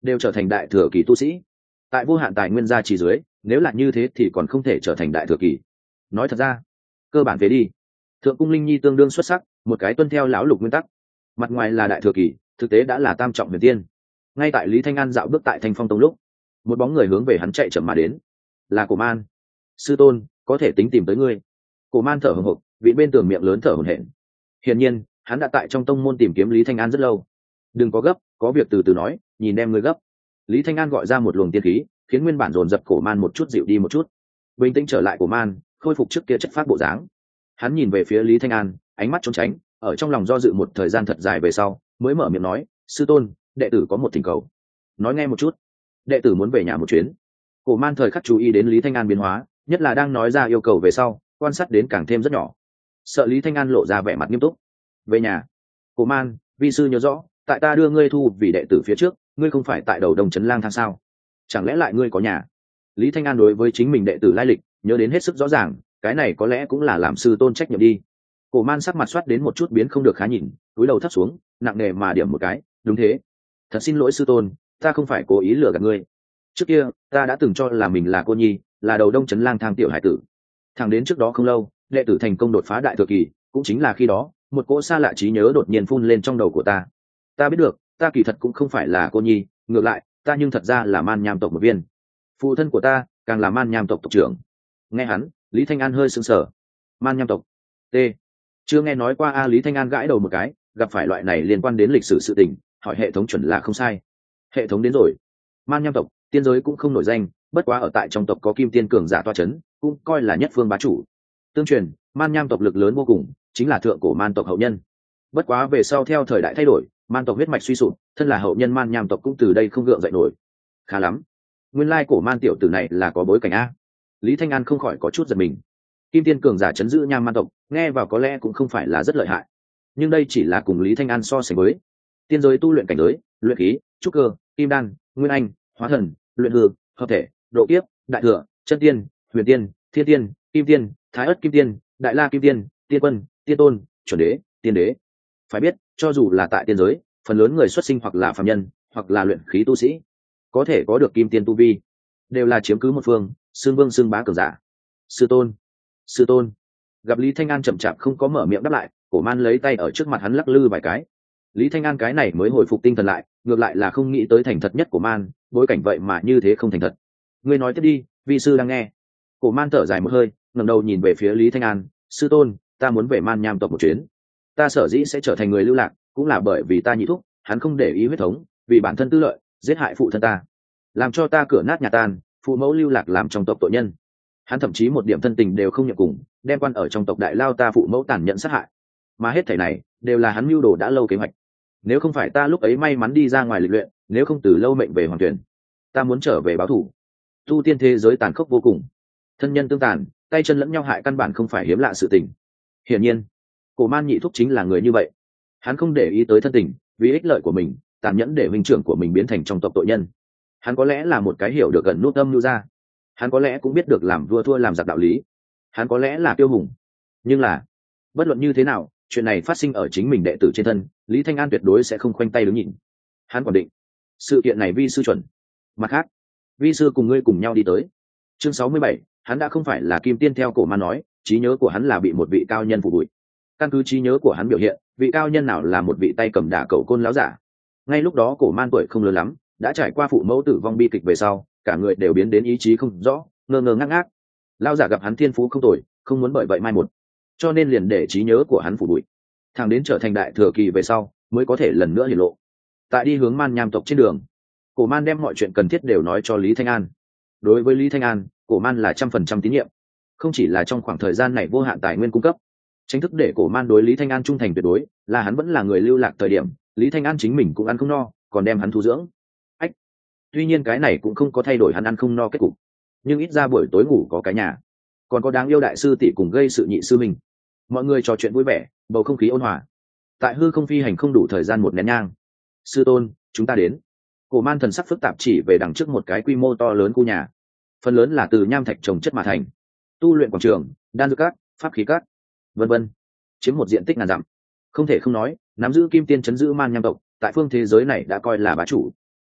đều trở thành đại thừa kỳ tu sĩ. Tại vô hạn tài nguyên gia trì dưới, nếu là như thế thì còn không thể trở thành đại thừa kỳ. Nói thật ra, cơ bản về đi, thượng cung linh nhi tương đương xuất sắc, một cái tuân theo lão lục nguyên tắc, mặt ngoài là đại thừa kỳ, thực tế đã là tam trọng huyền tiên. Ngay tại Lý Thanh An dạo bước tại Thanh Phong Tông lúc, một bóng người hướng về hắn chạy chậm mà đến, là Cổ Man. Sư tôn, có thể tính tìm tới ngươi. Cổ Man thở hổn hộc, vị bên tường miệng lớn thở hổn hển. Hiển nhiên, hắn đã tại trong tông môn tìm kiếm Lý Thanh An rất lâu. Đừng có gấp, có việc từ từ nói, nhìn em ngươi gấp. Lý Thanh An gọi ra một luồng tiên khí, khiến nguyên bản dồn dập Cổ Man một chút dịu đi một chút. Bình tĩnh trở lại Cổ Man, khôi phục trước kia chất phát bộ dáng. Hắn nhìn về phía Lý Thanh An, ánh mắt trốn tránh, ở trong lòng do dự một thời gian thật dài về sau, mới mở miệng nói, sư tôn, đệ tử có một thỉnh cầu. Nói nghe một chút. Đệ tử muốn về nhà một chuyến. Cổ Man thời khắc chú ý đến Lý Thanh An biến hóa, nhất là đang nói ra yêu cầu về sau, quan sát đến càng thêm rất nhỏ. Sợ Lý Thanh An lộ ra vẻ mặt nghiêm túc. Về nhà. Cổ Man, vi sư nhớ rõ, tại ta đưa ngươi thu vì đệ tử phía trước, ngươi không phải tại đầu Đông Trấn lang thang sao? Chẳng lẽ lại ngươi có nhà? Lý Thanh An đối với chính mình đệ tử lai lịch nhớ đến hết sức rõ ràng, cái này có lẽ cũng là làm sư tôn trách nhiệm đi. Cổ Man sắc mặt soát đến một chút biến không được khá nhìn, cúi đầu thấp xuống, nặng nề mà điểm một cái, đúng thế. Thật xin lỗi sư tôn, ta không phải cố ý lừa gạt ngươi. Trước kia, ta đã từng cho là mình là cô nhi, là đầu Đông Trấn lang thang tiểu hải tử. Thẳng đến trước đó không lâu, đệ tử thành công đột phá đại thừa kỳ, cũng chính là khi đó, một cỗ xa lạ trí nhớ đột nhiên phun lên trong đầu của ta. Ta biết được, ta kỳ thật cũng không phải là cô nhi, ngược lại, ta nhưng thật ra là Man Nham tộc một viên. Phụ thân của ta, càng là Man Nham tộc tộc trưởng. Nghe hắn, Lý Thanh An hơi sững sờ. Man Nham tộc? T. Chưa nghe nói qua a. Lý Thanh An gãi đầu một cái, gặp phải loại này liên quan đến lịch sử sự tình, hỏi hệ thống chuẩn là không sai. Hệ thống đến rồi. Man Nham tộc, tiên giới cũng không nổi danh, bất quá ở tại trong tộc có kim tiên cường giả toa chấn, cũng coi là nhất phương bá chủ. Tương truyền, Man Nham tộc lực lớn vô cùng, chính là thượng cổ Man tộc hậu nhân. Bất quá về sau theo thời đại thay đổi, Man tộc huyết mạch suy sụp, thân là hậu nhân Man Nham tộc cũng từ đây không gượng dậy nổi. Khá lắm, nguyên lai cổ Man tiểu tử này là có bối cảnh a. Lý Thanh An không khỏi có chút giật mình. Kim tiên cường giả chấn giữ Nham Man tộc, nghe vào có lẽ cũng không phải là rất lợi hại, nhưng đây chỉ là cùng Lý Thanh An so sánh với. Tiên giới tu luyện cảnh giới, luyện khí, trúc cơ, kim đan, nguyên anh, hóa thần, luyện hư, hợp thể, độ kiếp, đại thừa, chân tiên, huyền tiên, thiên tiên, kim tiên, thái ất kim tiên, đại la kim tiên, tiên quân, tiên tôn, chuẩn đế, tiên đế. Phải biết, cho dù là tại tiên giới, phần lớn người xuất sinh hoặc là phàm nhân, hoặc là luyện khí tu sĩ, có thể có được kim tiên tu vi, đều là chiếm cứ một phương, xương vương xương bá cường giả. Sư tôn, sư tôn. Gặp Lý Thanh An chậm chạp không có mở miệng đáp lại, Cổ Man lấy tay ở trước mặt hắn lắc lư vài cái. Lý Thanh An cái này mới hồi phục tinh thần lại, ngược lại là không nghĩ tới thành thật nhất của Man, bối cảnh vậy mà như thế không thành thật. Ngươi nói tiếp đi, vi sư đang nghe. Cổ Man thở dài một hơi, ngẩng đầu nhìn về phía Lý Thanh An, sư tôn, ta muốn về Man Nham tộc một chuyến. Ta sở dĩ sẽ trở thành người lưu lạc, cũng là bởi vì ta nhị thúc, hắn không để ý huyết thống, vì bản thân tư lợi, giết hại phụ thân ta, làm cho ta cửa nát nhà tan, phụ mẫu lưu lạc làm trong tộc tội nhân. Hắn thậm chí một điểm thân tình đều không nhận cùng, đem quan ở trong tộc đại lao ta phụ mẫu tàn nhẫn sát hại. Mà hết thảy này đều là hắn mưu đồ đã lâu kế hoạch. Nếu không phải ta lúc ấy may mắn đi ra ngoài lịch luyện, nếu không từ lâu mệnh về hoàng tuyển, ta muốn trở về báo thù. Tu tiên thế giới tàn khốc vô cùng, thân nhân tương tàn, tay chân lẫn nhau hại căn bản không phải hiếm lạ sự tình. Hiển nhiên, Cổ Man nhị thúc chính là người như vậy. Hắn không để ý tới thân tình, vì ích lợi của mình, tàn nhẫn để huynh trưởng của mình biến thành trong tộc tội nhân. Hắn có lẽ là một cái hiểu được gần nút âm lưu ra. Hắn có lẽ cũng biết được làm vua thua làm giặc đạo lý. Hắn có lẽ là kiêu hùng. Nhưng là, bất luận như thế nào, chuyện này phát sinh ở chính mình đệ tử trên thân, Lý Thanh An tuyệt đối sẽ không khoanh tay đứng nhìn. Hắn còn định, sự kiện này vi sư chuẩn. Mặt khác, vi sư cùng ngươi cùng nhau đi tới. Chương sáu mươi bảy, hắn đã không phải là kim tiên theo Cổ Man nói, trí nhớ của hắn là bị một vị cao nhân phụ bụi. Căn cứ trí nhớ của hắn biểu hiện, vị cao nhân nào là một vị tay cầm đả cẩu côn láo giả. Ngay lúc đó Cổ Man tuổi không lớn lắm, đã trải qua phụ mẫu tử vong bi kịch về sau, cả người đều biến đến ý chí không rõ, ngơ ngơ ngác ngác. Lao giả gặp hắn thiên phú không tồi, không muốn bởi vậy mai một, cho nên liền để trí nhớ của hắn phủ bụi. Thằng đến trở thành đại thừa kỳ về sau, mới có thể lần nữa hiển lộ. Tại đi hướng Man Nham tộc trên đường, Cổ Man đem mọi chuyện cần thiết đều nói cho Lý Thanh An. Đối với Lý Thanh An, Cổ Man là trăm phần trăm tín nhiệm. Không chỉ là trong khoảng thời gian này vô hạn tài nguyên cung cấp, chính thức để Cổ Man đối Lý Thanh An trung thành tuyệt đối, là hắn vẫn là người lưu lạc thời điểm, Lý Thanh An chính mình cũng ăn không no, còn đem hắn thu dưỡng. Ách. Tuy nhiên cái này cũng không có thay đổi hắn ăn không no kết cục, nhưng ít ra buổi tối ngủ có cái nhà, còn có đáng yêu đại sư tỷ cùng gây sự nhị sư mình. Mọi người trò chuyện vui vẻ, bầu không khí ôn hòa. Tại hư không phi hành không đủ thời gian một nén nhang. Sư tôn, chúng ta đến. Cổ Man thần sắc phức tạp chỉ về đằng trước một cái quy mô to lớn khu nhà, phần lớn là từ nham thạch trồng chất mà thành, tu luyện quảng trường, đan dược các, pháp khí các, vân vân, chiếm một diện tích ngàn dặm. Không thể không nói, nắm giữ kim tiên chấn giữ Man Nham tộc, tại phương thế giới này đã coi là bá chủ.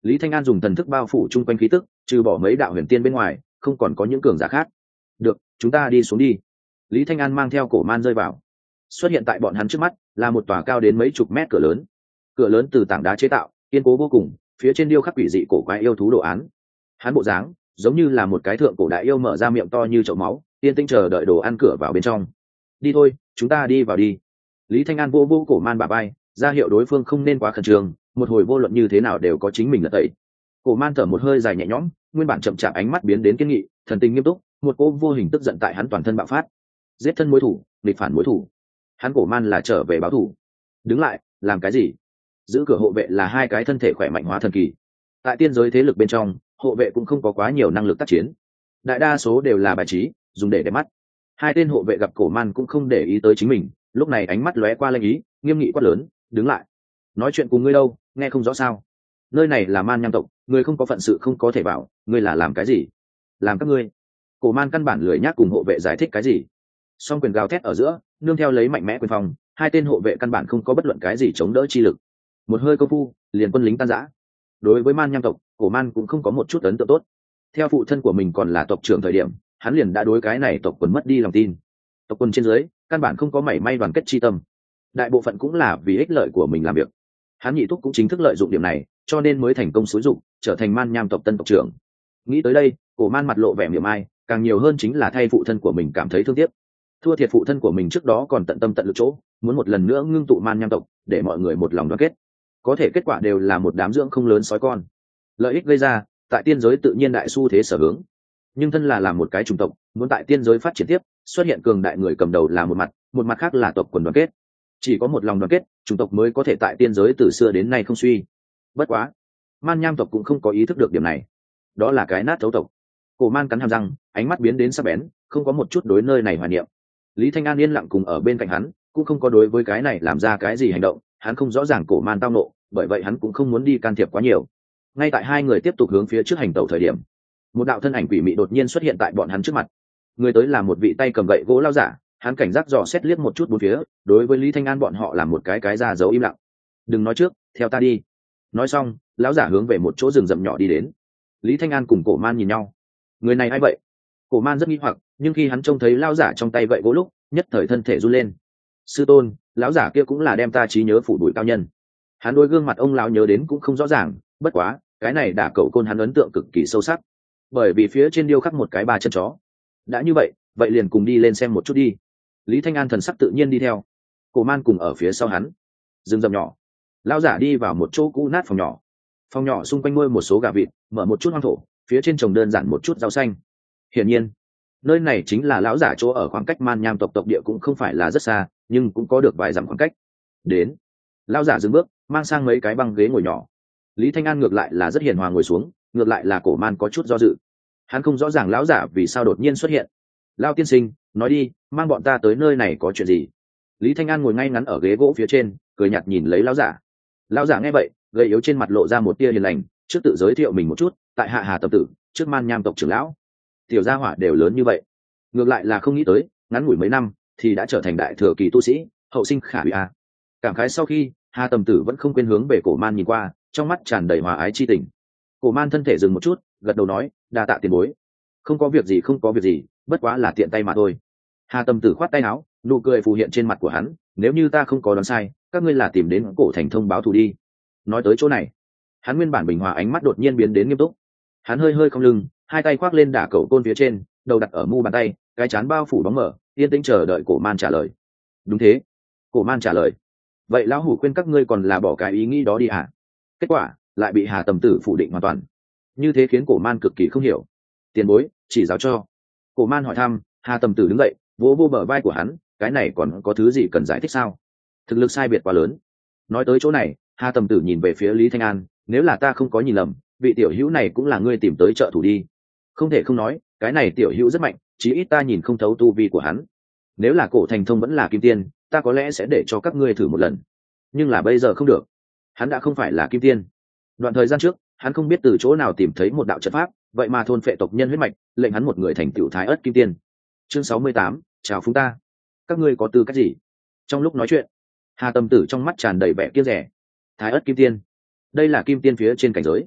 Lý Thanh An dùng thần thức bao phủ chung quanh khí tức, trừ bỏ mấy đạo huyền tiên bên ngoài không còn có những cường giả khác. Được, chúng ta đi xuống đi. Lý Thanh An mang theo cổ man rơi vào. Xuất hiện tại bọn hắn trước mắt là một tòa cao đến mấy chục mét cửa lớn. Cửa lớn từ tảng đá chế tạo, kiên cố vô cùng, phía trên điêu khắc quỷ dị cổ quái yêu thú đồ án. Hắn bộ dáng giống như là một cái thượng cổ đại yêu mở ra miệng to như chậu máu, yên tĩnh chờ đợi đồ ăn cửa vào bên trong. Đi thôi, chúng ta đi vào đi. Lý Thanh An vô vô cổ man bả vai, ra hiệu đối phương không nên quá khẩn trương, một hồi vô luận như thế nào đều có chính mình là tẩy. Cổ man thở một hơi dài nhẹ nhõm, nguyên bản chậm chạp ánh mắt biến đến kiên nghị, thần tình nghiêm túc, một cô vô hình tức giận tại hắn toàn thân bạo phát. Giết thân mối thủ, nghịch phản mối thủ. Hắn cổ man là trở về báo thủ. Đứng lại, làm cái gì? Giữ cửa hộ vệ là hai cái thân thể khỏe mạnh hóa thần kỳ. Tại tiên giới thế lực bên trong, hộ vệ cũng không có quá nhiều năng lực tác chiến, đại đa số đều là bài trí, dùng để đẹp mắt. Hai tên hộ vệ gặp cổ man cũng không để ý tới chính mình, lúc này ánh mắt lóe qua lanh ý, nghiêm nghị quát lớn, đứng lại. Nói chuyện cùng ngươi đâu, nghe không rõ sao? Nơi này là man nham tộc, ngươi không có phận sự không có thể bảo, ngươi là làm cái gì? Làm các ngươi. Cổ man căn bản lười nhác cùng hộ vệ giải thích cái gì. Song quyền gào thét ở giữa, nương theo lấy mạnh mẽ quyền phòng, hai tên hộ vệ căn bản không có bất luận cái gì chống đỡ chi lực. Một hơi công phu, liền quân lính tan rã. Đối với man nham tộc, cổ man cũng không có một chút ấn tượng tốt. Theo phụ thân của mình còn là tộc trưởng thời điểm, hắn liền đã đối cái này tộc quần mất đi lòng tin. Tộc quần trên dưới căn bản không có mảy may đoàn kết chi tâm, đại bộ phận cũng là vì ích lợi của mình làm việc. Hắn nhị thúc cũng chính thức lợi dụng điểm này, cho nên mới thành công xúi dụng trở thành man nham tộc tân tộc trưởng. Nghĩ tới đây, cổ man mặt lộ vẻ miệng ai, càng nhiều hơn chính là thay phụ thân của mình cảm thấy thương tiếc. Thua thiệt phụ thân của mình trước đó còn tận tâm tận lực chỗ, muốn một lần nữa ngưng tụ man nham tộc, để mọi người một lòng đoàn kết. Có thể kết quả đều là một đám dưỡng không lớn sói con. Lợi ích gây ra, tại tiên giới tự nhiên đại xu thế sở hướng. Nhưng thân là làm một cái chủng tộc, muốn tại tiên giới phát triển tiếp, xuất hiện cường đại người cầm đầu là một mặt, một mặt khác là tộc quần đoàn kết. Chỉ có một lòng đoàn kết, chủng tộc mới có thể tại tiên giới từ xưa đến nay không suy. Bất quá, man nham tộc cũng không có ý thức được điểm này. Đó là cái nát thấu tộc. Cổ man cắn hàm răng, ánh mắt biến đến sắc bén, không có một chút đối nơi này hoài niệm. Lý Thanh An yên lặng cùng ở bên cạnh hắn, cũng không có đối với cái này làm ra cái gì hành động. Hắn không rõ ràng cổ man tao nộ, bởi vậy hắn cũng không muốn đi can thiệp quá nhiều. Ngay tại hai người tiếp tục hướng phía trước hành tẩu thời điểm, một đạo thân ảnh quỷ mị đột nhiên xuất hiện tại bọn hắn trước mặt. Người tới là một vị tay cầm gậy gỗ lao giả, hắn cảnh giác dò xét liếc một chút bốn phía, đối với Lý Thanh An bọn họ làm một cái cái ra dấu im lặng. Đừng nói trước, theo ta đi. Nói xong, lão giả hướng về một chỗ rừng rậm nhỏ đi đến. Lý Thanh An cùng cổ man nhìn nhau. Người này ai vậy? Cổ man rất nghi hoặc, nhưng khi hắn trông thấy lão giả trong tay gậy gỗ lúc, nhất thời thân thể run lên. Sư tôn, lão giả kia cũng là đem ta trí nhớ phủ đuổi cao nhân. Hắn đôi gương mặt ông lão nhớ đến cũng không rõ ràng, bất quá cái này đả cậu côn hắn ấn tượng cực kỳ sâu sắc, bởi vì phía trên điêu khắc một cái ba chân chó. Đã như vậy, vậy liền cùng đi lên xem một chút đi. Lý Thanh An thần sắc tự nhiên đi theo, cổ man cùng ở phía sau hắn. Rừng rậm nhỏ, lão giả đi vào một chỗ cũ nát phòng nhỏ. Phòng nhỏ xung quanh nuôi một số gà vịt, mở một chút hoang thổ, phía trên trồng đơn giản một chút rau xanh. Hiển nhiên, nơi này chính là lão giả chỗ ở, khoảng cách man nham tộc tộc địa cũng không phải là rất xa, nhưng cũng có được vài dặm khoảng cách. Đến, lão giả dừng bước, mang sang mấy cái băng ghế ngồi nhỏ. Lý Thanh An ngược lại là rất hiền hòa ngồi xuống, ngược lại là cổ man có chút do dự. Hắn không rõ ràng lão giả vì sao đột nhiên xuất hiện. Lão tiên sinh, nói đi, mang bọn ta tới nơi này có chuyện gì? Lý Thanh An ngồi ngay ngắn ở ghế gỗ phía trên, cười nhạt nhìn lấy lão giả. Lão giả nghe vậy, gầy yếu trên mặt lộ ra một tia hiền lành, trước tự giới thiệu mình một chút, tại hạ Hà Tập Tử, trước man nham tộc trưởng lão. Tiểu gia hỏa đều lớn như vậy, ngược lại là không nghĩ tới, ngắn ngủi mấy năm thì đã trở thành đại thừa kỳ tu sĩ, hậu sinh khả hủy a. Cảm khái sau khi, Hà Tầm Tử vẫn không quên hướng về cổ man nhìn qua, trong mắt tràn đầy hòa ái chi tình. Cổ man thân thể dừng một chút, gật đầu nói, đa tạ tiền bối. Không có việc gì, không có việc gì, bất quá là tiện tay mà thôi. Hà Tầm Tử khoát tay áo, nụ cười phù hiện trên mặt của hắn, nếu như ta không có đoán sai, các ngươi là tìm đến cổ thành thông báo thù đi. Nói tới chỗ này, hắn nguyên bản bình hòa ánh mắt đột nhiên biến đến nghiêm túc. Hắn hơi hơi cong lưng, hai tay khoác lên đả cẩu côn phía trên, đầu đặt ở mu bàn tay, cái chán bao phủ bóng mở, yên tĩnh chờ đợi cổ man trả lời. Đúng thế. Cổ man trả lời. Vậy lão hủ khuyên các ngươi còn là bỏ cái ý nghĩ đó đi à? Kết quả lại bị Hà Tầm Tử phủ định hoàn toàn. Như thế khiến cổ man cực kỳ không hiểu. Tiền bối, chỉ giáo cho. Cổ man hỏi thăm. Hà Tầm Tử đứng dậy, vỗ vô bờ vai của hắn, cái này còn có thứ gì cần giải thích sao? Thực lực sai biệt quá lớn. Nói tới chỗ này, Hà Tầm Tử nhìn về phía Lý Thanh An, nếu là ta không có nhìn lầm, vị tiểu hữu này cũng là ngươi tìm tới trợ thủ đi. Không thể không nói, cái này tiểu hữu rất mạnh, chí ít ta nhìn không thấu tu vi của hắn. Nếu là cổ thành thông vẫn là kim tiên, ta có lẽ sẽ để cho các ngươi thử một lần, nhưng là bây giờ không được. Hắn đã không phải là kim tiên. Đoạn thời gian trước, hắn không biết từ chỗ nào tìm thấy một đạo trận pháp, vậy mà thôn phệ tộc nhân huyết mạch, lệnh hắn một người thành tiểu thái ớt kim tiên. Chương sáu mươi tám, chào phúng ta. Các ngươi có tư cách gì? Trong lúc nói chuyện, Hà Tầm Tử trong mắt tràn đầy vẻ kiêu rẻ. Thái ớt kim tiên, đây là kim tiên phía trên cảnh giới.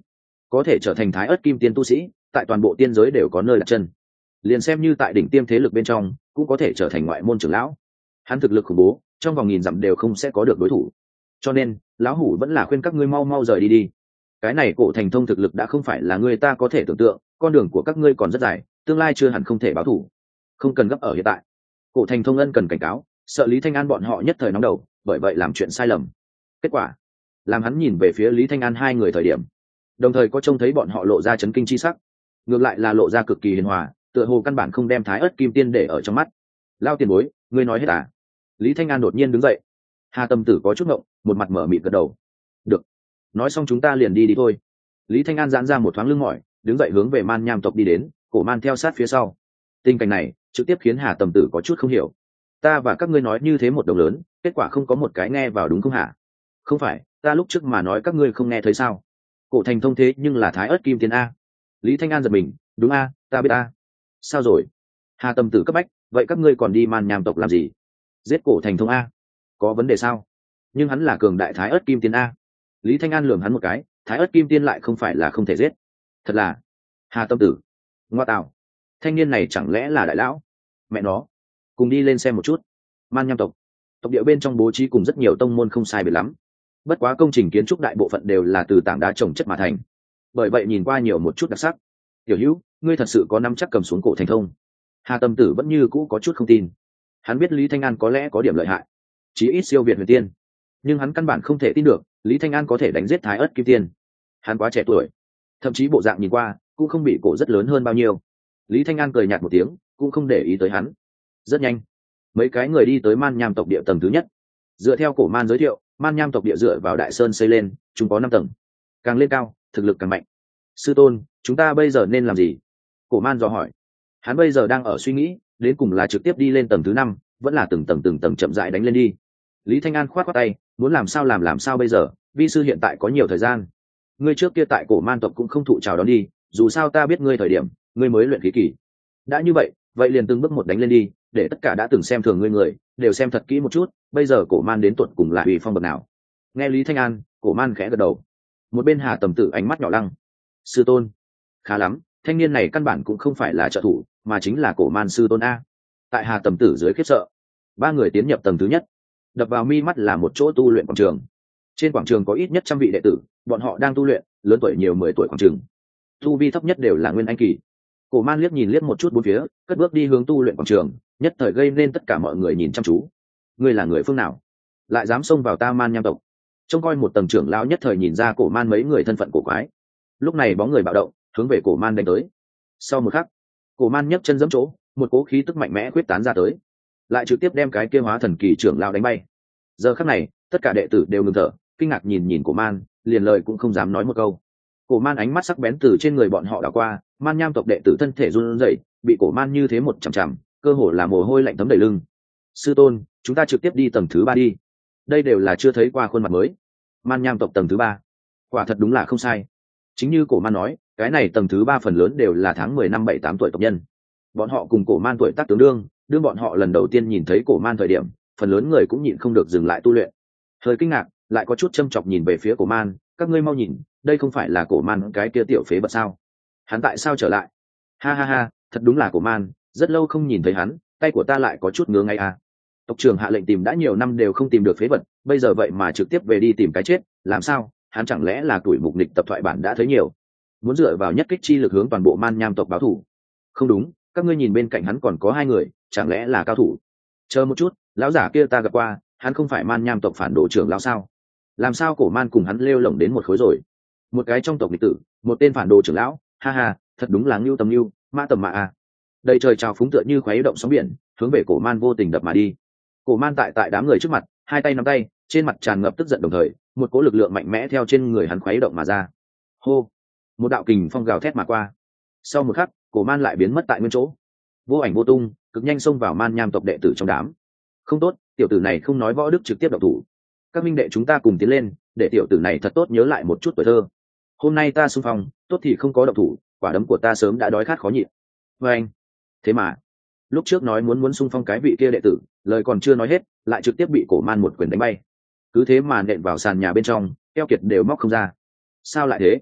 có thể trở thành thái ớt kim tiên tu sĩ tại toàn bộ tiên giới đều có nơi đặt chân, liền xem như tại đỉnh tiêm thế lực bên trong cũng có thể trở thành ngoại môn trưởng lão. Hắn thực lực khủng bố, trong vòng nghìn dặm đều không sẽ có được đối thủ, cho nên lão hủ vẫn là khuyên các ngươi mau mau rời đi đi. Cái này cổ thành thông thực lực đã không phải là người ta có thể tưởng tượng, con đường của các ngươi còn rất dài, tương lai chưa hẳn không thể báo thủ, không cần gấp ở hiện tại. Cổ thành thông ân cần cảnh cáo, sợ Lý Thanh An bọn họ nhất thời nóng đầu, bởi vậy làm chuyện sai lầm. Kết quả làm hắn nhìn về phía Lý Thanh An hai người thời điểm, đồng thời có trông thấy bọn họ lộ ra chấn kinh chi sắc, ngược lại là lộ ra cực kỳ hiền hòa, tựa hồ căn bản không đem thái ớt kim tiên để ở trong mắt. Lao tiền bối, ngươi nói hết à? Lý Thanh An đột nhiên đứng dậy. Hà Tâm Tử có chút ngộng, một mặt mở mịt gật đầu. Được, nói xong chúng ta liền đi đi thôi. Lý Thanh An giãn ra một thoáng lưng mỏi, đứng dậy hướng về Man Nham tộc đi đến, Cổ Man theo sát phía sau. Tình cảnh này trực tiếp khiến Hà Tâm Tử có chút không hiểu. Ta và các ngươi nói như thế một đồng lớn, kết quả không có một cái nghe vào, đúng không hả? Không phải, ta lúc trước mà nói các ngươi không nghe thấy sao? Cổ thành thông thế nhưng là thái ớt kim tiên a. Lý Thanh An giật mình, đúng a, ta biết a. Sao rồi? Hà Tâm Tử cấp bách, vậy các ngươi còn đi Man Nham tộc làm gì? Giết cổ thành thông a? Có vấn đề sao? Nhưng hắn là cường đại thái ớt kim tiên a. Lý Thanh An lườm hắn một cái, thái ớt kim tiên lại không phải là không thể giết. Thật là. Hà Tâm Tử, ngoa tạo, thanh niên này chẳng lẽ là đại lão? Mẹ nó, cùng đi lên xem một chút. Man Nham tộc, tộc địa bên trong bố trí cùng rất nhiều tông môn không sai biệt lắm, bất quá công trình kiến trúc đại bộ phận đều là từ tảng đá trồng chất mà thành, bởi vậy nhìn qua nhiều một chút đặc sắc. Tiểu Hữu, ngươi thật sự có nắm chắc cầm xuống cổ thành thông? Hà Tâm Tử vẫn như cũ có chút không tin. Hắn biết Lý Thanh An có lẽ có điểm lợi hại, chí ít siêu việt huyền tiên, nhưng hắn căn bản không thể tin được Lý Thanh An có thể đánh giết thái ớt kim tiên. Hắn quá trẻ tuổi, thậm chí bộ dạng nhìn qua cũng không bị cổ rất lớn hơn bao nhiêu. Lý Thanh An cười nhạt một tiếng, cũng không để ý tới hắn. Rất nhanh, mấy cái người đi tới Man Nham tộc địa tầng thứ nhất. Dựa theo cổ Man giới thiệu, Man Nham tộc địa dựa vào đại sơn xây lên, chúng có năm tầng, càng lên cao thực lực càng mạnh. Sư tôn, chúng ta bây giờ nên làm gì? Cổ Man dò hỏi. Hắn bây giờ đang ở suy nghĩ, đến cùng là trực tiếp đi lên tầng thứ năm, vẫn là từng tầng từng tầng chậm rãi đánh lên đi. Lý Thanh An khoát khoát tay, muốn làm sao làm làm sao bây giờ, vi sư hiện tại có nhiều thời gian. Ngươi trước kia tại cổ Man tộc cũng không thụ chào đón đi, dù sao ta biết ngươi thời điểm ngươi mới luyện khí kỳ. Đã như vậy, vậy liền từng bước một đánh lên đi, để tất cả đã từng xem thường ngươi người đều xem thật kỹ một chút, bây giờ cổ Man đến tuột cùng là uy phong bậc nào. Nghe Lý Thanh An, cổ Man khẽ gật đầu. Một bên Hà Tầm Tử ánh mắt nhỏ lăng. Sư tôn, khá lắm, thanh niên này căn bản cũng không phải là trợ thủ, mà chính là cổ Man sư tôn a. Tại Hà Tầm Tử dưới khiếp sợ, ba người tiến nhập tầng thứ nhất. Đập vào mi mắt là một chỗ tu luyện quảng trường. Trên quảng trường có ít nhất trăm vị đệ tử, bọn họ đang tu luyện, lớn tuổi nhiều mười tuổi khoảng trường. Tu vi thấp nhất đều là nguyên anh kỳ. Cổ Man liếc nhìn liếc một chút bốn phía, cất bước đi hướng tu luyện quảng trường, nhất thời gây nên tất cả mọi người nhìn chăm chú. Ngươi là người phương nào, lại dám xông vào ta Man Nham tộc? Trông coi một tầng trưởng lão nhất thời nhìn ra cổ Man mấy người thân phận cổ quái. Lúc này bóng người bạo động, hướng về cổ Man đánh tới. Sau một khắc, cổ Man nhấc chân giẫm chỗ, một cỗ khí tức mạnh mẽ quyết tán ra tới, lại trực tiếp đem cái kia hóa thần kỳ trưởng lão đánh bay. Giờ khắc này, tất cả đệ tử đều ngừng thở, kinh ngạc nhìn nhìn cổ Man, liền lời cũng không dám nói một câu. Cổ Man ánh mắt sắc bén từ trên người bọn họ đảo qua, Man Nham tộc đệ tử thân thể run rẩy, bị cổ Man như thế một chằm chằm, cơ hồ là mồ hôi lạnh thấm đầy lưng. Sư tôn, chúng ta trực tiếp đi tầng thứ ba đi. Đây đều là chưa thấy qua khuôn mặt mới. Man Nham tộc tầng thứ ba, quả thật đúng là không sai. Chính như cổ Man nói, cái này tầng thứ ba phần lớn đều là tháng mười năm bảy tám tuổi tộc nhân. Bọn họ cùng cổ Man tuổi tác tương đương, đương bọn họ lần đầu tiên nhìn thấy cổ Man thời điểm, phần lớn người cũng nhịn không được dừng lại tu luyện. Hơi kinh ngạc, lại có chút châm chọc nhìn về phía cổ Man, các ngươi mau nhìn, đây không phải là cổ Man cái kia tiểu phế vật sao? Hắn tại sao trở lại? Ha ha ha, thật đúng là cổ Man, rất lâu không nhìn thấy hắn, tay của ta lại có chút ngứa ngay à. Tộc trưởng hạ lệnh tìm đã nhiều năm đều không tìm được phế vật, bây giờ vậy mà trực tiếp về đi tìm cái chết, làm sao? Hắn chẳng lẽ là tuổi mục nịch tập thoại bản đã thấy nhiều, muốn dựa vào nhất kích chi lực hướng toàn bộ Man Nham tộc báo thù? Không đúng, các ngươi nhìn bên cạnh hắn còn có hai người, chẳng lẽ là cao thủ? Chờ một chút, lão giả kia ta gặp qua, hắn không phải Man Nham tộc phản đồ trưởng lão sao? Làm sao cổ Man cùng hắn lêu lổng đến một khối rồi? Một cái trong tộc lịch tử, một tên phản đồ trưởng lão, ha ha, thật đúng là ngưu tầm ngưu, mã tầm mã à. Đầy trời trào phúng tựa như khuấy động sóng biển, hướng về cổ Man vô tình đập mà đi. Cổ Man tại tại đám người trước mặt, hai tay nắm tay, trên mặt tràn ngập tức giận, đồng thời một cỗ lực lượng mạnh mẽ theo trên người hắn khuấy động mà ra. Hô, một đạo kình phong gào thét mà qua. Sau một khắc, cổ Man lại biến mất tại nguyên chỗ, vô ảnh vô tung, cực nhanh xông vào Man Nham tộc đệ tử trong đám. Không tốt, tiểu tử này không nói võ đức trực tiếp độc thủ. Các minh đệ chúng ta cùng tiến lên, để tiểu tử này thật tốt nhớ lại một chút tuổi thơ. Hôm nay ta xung phong, tốt thì không có độc thủ, quả đấm của ta sớm đã đói khát khó nhịn. Và anh, thế mà lúc trước nói muốn muốn xung phong cái vị kia đệ tử, lời còn chưa nói hết, lại trực tiếp bị cổ Man một quyền đánh bay. Cứ thế mà nện vào sàn nhà bên trong, keo kiệt đều móc không ra. Sao lại thế?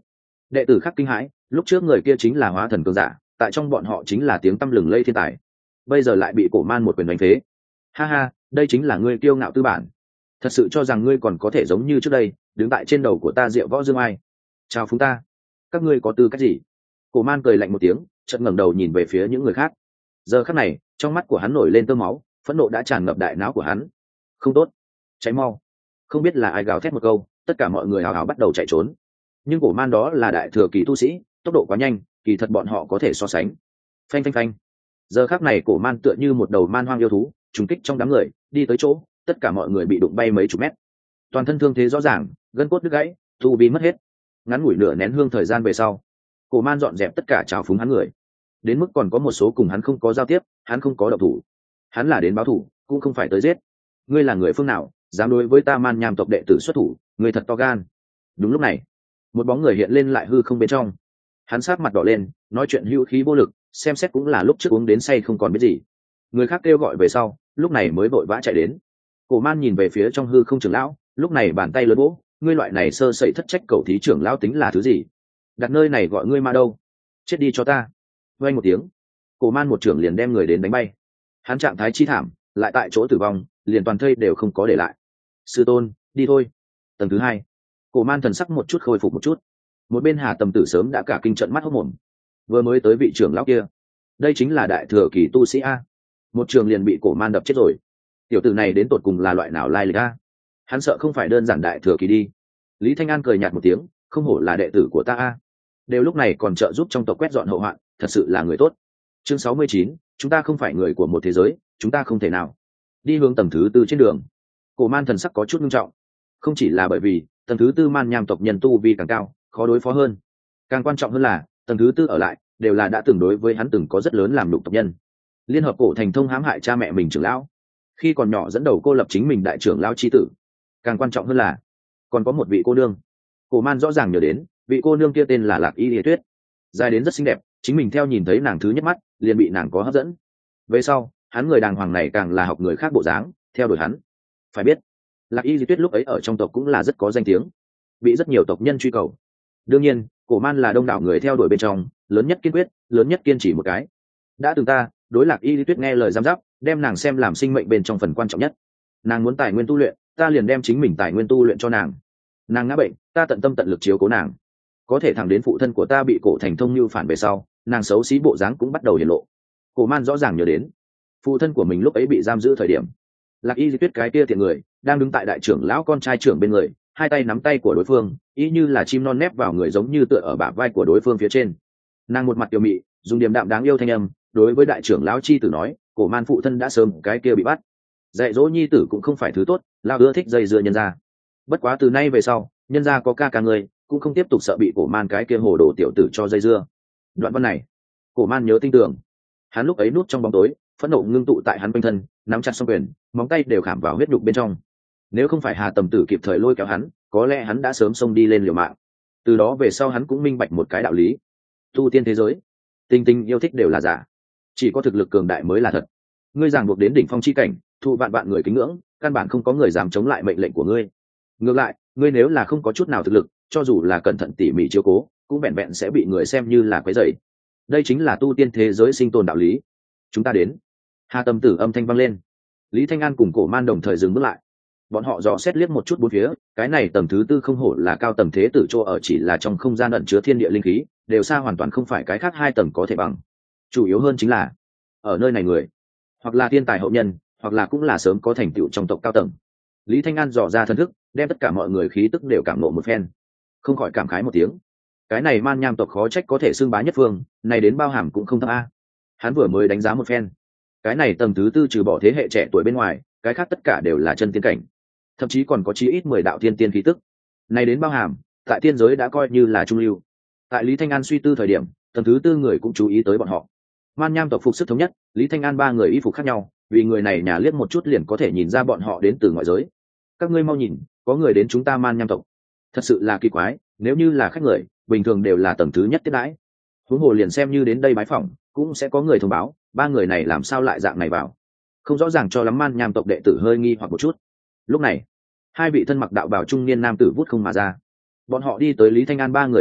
Đệ tử khác kinh hãi, lúc trước người kia chính là hóa thần cường giả, tại trong bọn họ chính là tiếng tăm lừng lây thiên tài, bây giờ lại bị cổ man một quyền đánh phế. Ha ha, đây chính là ngươi kiêu ngạo tư bản, thật sự cho rằng ngươi còn có thể giống như trước đây đứng tại trên đầu của ta diệu võ dương ai chào phúng ta? Các ngươi có tư cách gì? Cổ man cười lạnh một tiếng, chợt ngẩng đầu nhìn về phía những người khác. Giờ khắc này trong mắt của hắn nổi lên tơ máu, phẫn nộ đã tràn ngập đại não của hắn. Không tốt, cháy mau! Không biết là ai gào thét một câu, tất cả mọi người hào hào bắt đầu chạy trốn. Nhưng cổ man đó là đại thừa kỳ tu sĩ, tốc độ quá nhanh, kỳ thật bọn họ có thể so sánh. Phanh phanh phanh! Giờ khắc này cổ man tựa như một đầu man hoang yêu thú, trùng kích trong đám người, đi tới chỗ tất cả mọi người bị đụng bay mấy chục mét, toàn thân thương thế rõ ràng, gân cốt đứt gãy, tu vi mất hết. Ngắn ngủi nửa nén hương thời gian về sau, cổ man dọn dẹp tất cả trào phúng hắn người, đến mức còn có một số cùng hắn không có giao tiếp, hắn không có động thủ, hắn là đến báo thủ, cũng không phải tới giết. Ngươi là người phương nào, dám đối với ta Man Nham tộc đệ tử xuất thủ? Ngươi thật to gan. Đúng lúc này, một bóng người hiện lên lại hư không bên trong, hắn sát mặt đỏ lên, nói chuyện hữu khí vô lực, xem xét cũng là lúc trước uống đến say không còn biết gì. Người khác kêu gọi về sau, lúc này mới vội vã chạy đến. Cổ man nhìn về phía trong hư không trưởng lão, lúc này bàn tay lớn vỗ, ngươi loại này sơ sẩy thất trách cầu thí trưởng lão tính là thứ gì? Đặt nơi này gọi ngươi ma đâu? Chết đi cho ta! Vang một tiếng, cổ man một trưởng liền đem người đến đánh bay. Hắn trạng thái chi thảm, lại tại chỗ tử vong, liền toàn thây đều không có để lại. Sư tôn, đi thôi. Tầng thứ hai, cổ man thần sắc một chút khôi phục một chút. Một bên Hà Tầm Tử sớm đã cả kinh trận mắt hốc mồm. Vừa mới tới vị trưởng lão kia, đây chính là đại thừa kỳ tu sĩ a, một trường liền bị cổ man đập chết rồi. Tiểu tử này đến tột cùng là loại nào lai lịch a? Hắn sợ không phải đơn giản đại thừa kỳ đi. Lý Thanh An cười nhạt một tiếng, không hổ là đệ tử của ta a, đều lúc này còn trợ giúp trong tộc quét dọn hậu hoạn, thật sự là người tốt. Chương sáu mươi chín, chúng ta không phải người của một thế giới, chúng ta không thể nào đi hướng tầng thứ tư. Trên đường, cổ man thần sắc có chút nghiêm trọng, không chỉ là bởi vì tầng thứ tư Man Nham tộc nhân tu vi càng cao, khó đối phó hơn, càng quan trọng hơn là tầng thứ tư ở lại đều là đã từng đối với hắn từng có rất lớn làm đục tộc nhân. Liên hợp cổ thành thông hãm hại cha mẹ mình trưởng lão, khi còn nhỏ dẫn đầu cô lập chính mình đại trưởng lão chi tử. Càng quan trọng hơn là còn có một vị cô nương, cổ man rõ ràng nhớ đến vị cô nương kia tên là Lạc Y Lìa Tuyết, dài đến rất xinh đẹp, chính mình theo nhìn thấy nàng thứ nhất mắt liền bị nàng có hấp dẫn. Về sau hắn người đàng hoàng này càng là học người khác bộ dáng, theo đuổi hắn. Phải biết Lạc Y Lìa Tuyết lúc ấy ở trong tộc cũng là rất có danh tiếng, bị rất nhiều tộc nhân truy cầu. Đương nhiên cổ man là đông đảo người theo đuổi bên trong lớn nhất kiên quyết, lớn nhất kiên trì một cái. Đã từng ta đối Lạc Y Lìa Tuyết nghe lời giám giáp, đem nàng xem làm sinh mệnh bên trong phần quan trọng nhất. Nàng muốn tài nguyên tu luyện, ta liền đem chính mình tài nguyên tu luyện cho nàng. Nàng ngã bệnh, ta tận tâm tận lực chiếu cố nàng. Có thể thẳng đến phụ thân của ta bị cổ thành thông mưu phản về sau, nàng xấu xí bộ dáng cũng bắt đầu hiển lộ. Cổ man rõ ràng nhớ đến phụ thân của mình lúc ấy bị giam giữ thời điểm, Lạc Y Di Tuyết cái kia tiện người đang đứng tại đại trưởng lão con trai trưởng bên người, hai tay nắm tay của đối phương, ý như là chim non nép vào người, giống như tựa ở bả vai của đối phương phía trên. Nàng một mặt tiểu mị, dùng điềm đạm đáng yêu thanh âm đối với đại trưởng lão chi tử nói, cổ man phụ thân đã sớm cái kia bị bắt, dạy dỗ nhi tử cũng không phải thứ tốt, lao ưa thích dây dưa nhân gia. Bất quá từ nay về sau, nhân gia có ca ca người cũng không tiếp tục sợ bị cổ man cái kia hồ đồ tiểu tử cho dây dưa. Đoạn văn này cổ man nhớ tinh tường, hắn lúc ấy núp trong bóng tối, phẫn nộ ngưng tụ tại hắn quanh thân, nắm chặt song quyền, móng tay đều khảm vào huyết nhục bên trong. Nếu không phải Hà Tầm Tử kịp thời lôi kéo hắn, có lẽ hắn đã sớm xông đi lên liều mạng. Từ đó về sau hắn cũng minh bạch một cái đạo lý: tu tiên thế giới, tình tình yêu thích đều là giả, chỉ có thực lực cường đại mới là thật. Ngươi ràng buộc đến đỉnh phong chi cảnh, thụ vạn vạn người kính ngưỡng, căn bản không có người dám chống lại mệnh lệnh của ngươi. Ngược lại, ngươi nếu là không có chút nào thực lực, cho dù là cẩn thận tỉ mỉ chiếu cố, cũng vẹn vẹn sẽ bị người xem như là quấy rầy. Đây chính là tu tiên thế giới sinh tồn đạo lý. Chúng ta đến. Hà Tầm Tử âm thanh vang lên. Lý Thanh An cùng cổ man đồng thời dừng bước lại. Bọn họ dò xét liếc một chút bốn phía, cái này tầng thứ tư không hổ là cao tầng thế tử chỗ ở, chỉ là trong không gian ẩn chứa thiên địa linh khí, đều xa hoàn toàn không phải cái khác hai tầng có thể bằng. Chủ yếu hơn chính là ở nơi này người, hoặc là thiên tài hậu nhân, hoặc là cũng là sớm có thành tựu trong tộc cao tầng. Lý Thanh An dò ra thân thức, đem tất cả mọi người khí tức đều cảm ngộ một phen, không khỏi cảm khái một tiếng. Cái này Man Nham tộc khó trách có thể xưng bá nhất phương, này đến bao hàm cũng không thấp a. Hắn vừa mới đánh giá một phen, cái này tầng thứ tư trừ bỏ thế hệ trẻ tuổi bên ngoài, cái khác tất cả đều là chân tiên cảnh, thậm chí còn có chí ít mười đạo thiên tiên khí tức. Này đến bao hàm, tại tiên giới đã coi như là trung lưu. Tại Lý Thanh An suy tư thời điểm, tầng thứ tư người cũng chú ý tới bọn họ. Man Nham tộc phục sức thống nhất, Lý Thanh An ba người y phục khác nhau, vì người này nhà liếc một chút liền có thể nhìn ra bọn họ đến từ ngoại giới. Các ngươi mau nhìn, có người đến chúng ta Man Nham tộc. Thật sự là kỳ quái, nếu như là khách người, bình thường đều là tầng thứ nhất tiếp đãi. Huống hồ liền xem như đến đây bái phỏng, cũng sẽ có người thông báo, ba người này làm sao lại dạng này vào. Không rõ ràng cho lắm. Man Nham tộc đệ tử hơi nghi hoặc một chút. Lúc này, hai vị thân mặc đạo bào trung niên nam tử vút không mà ra. Bọn họ đi tới Lý Thanh An ba người trước mặt,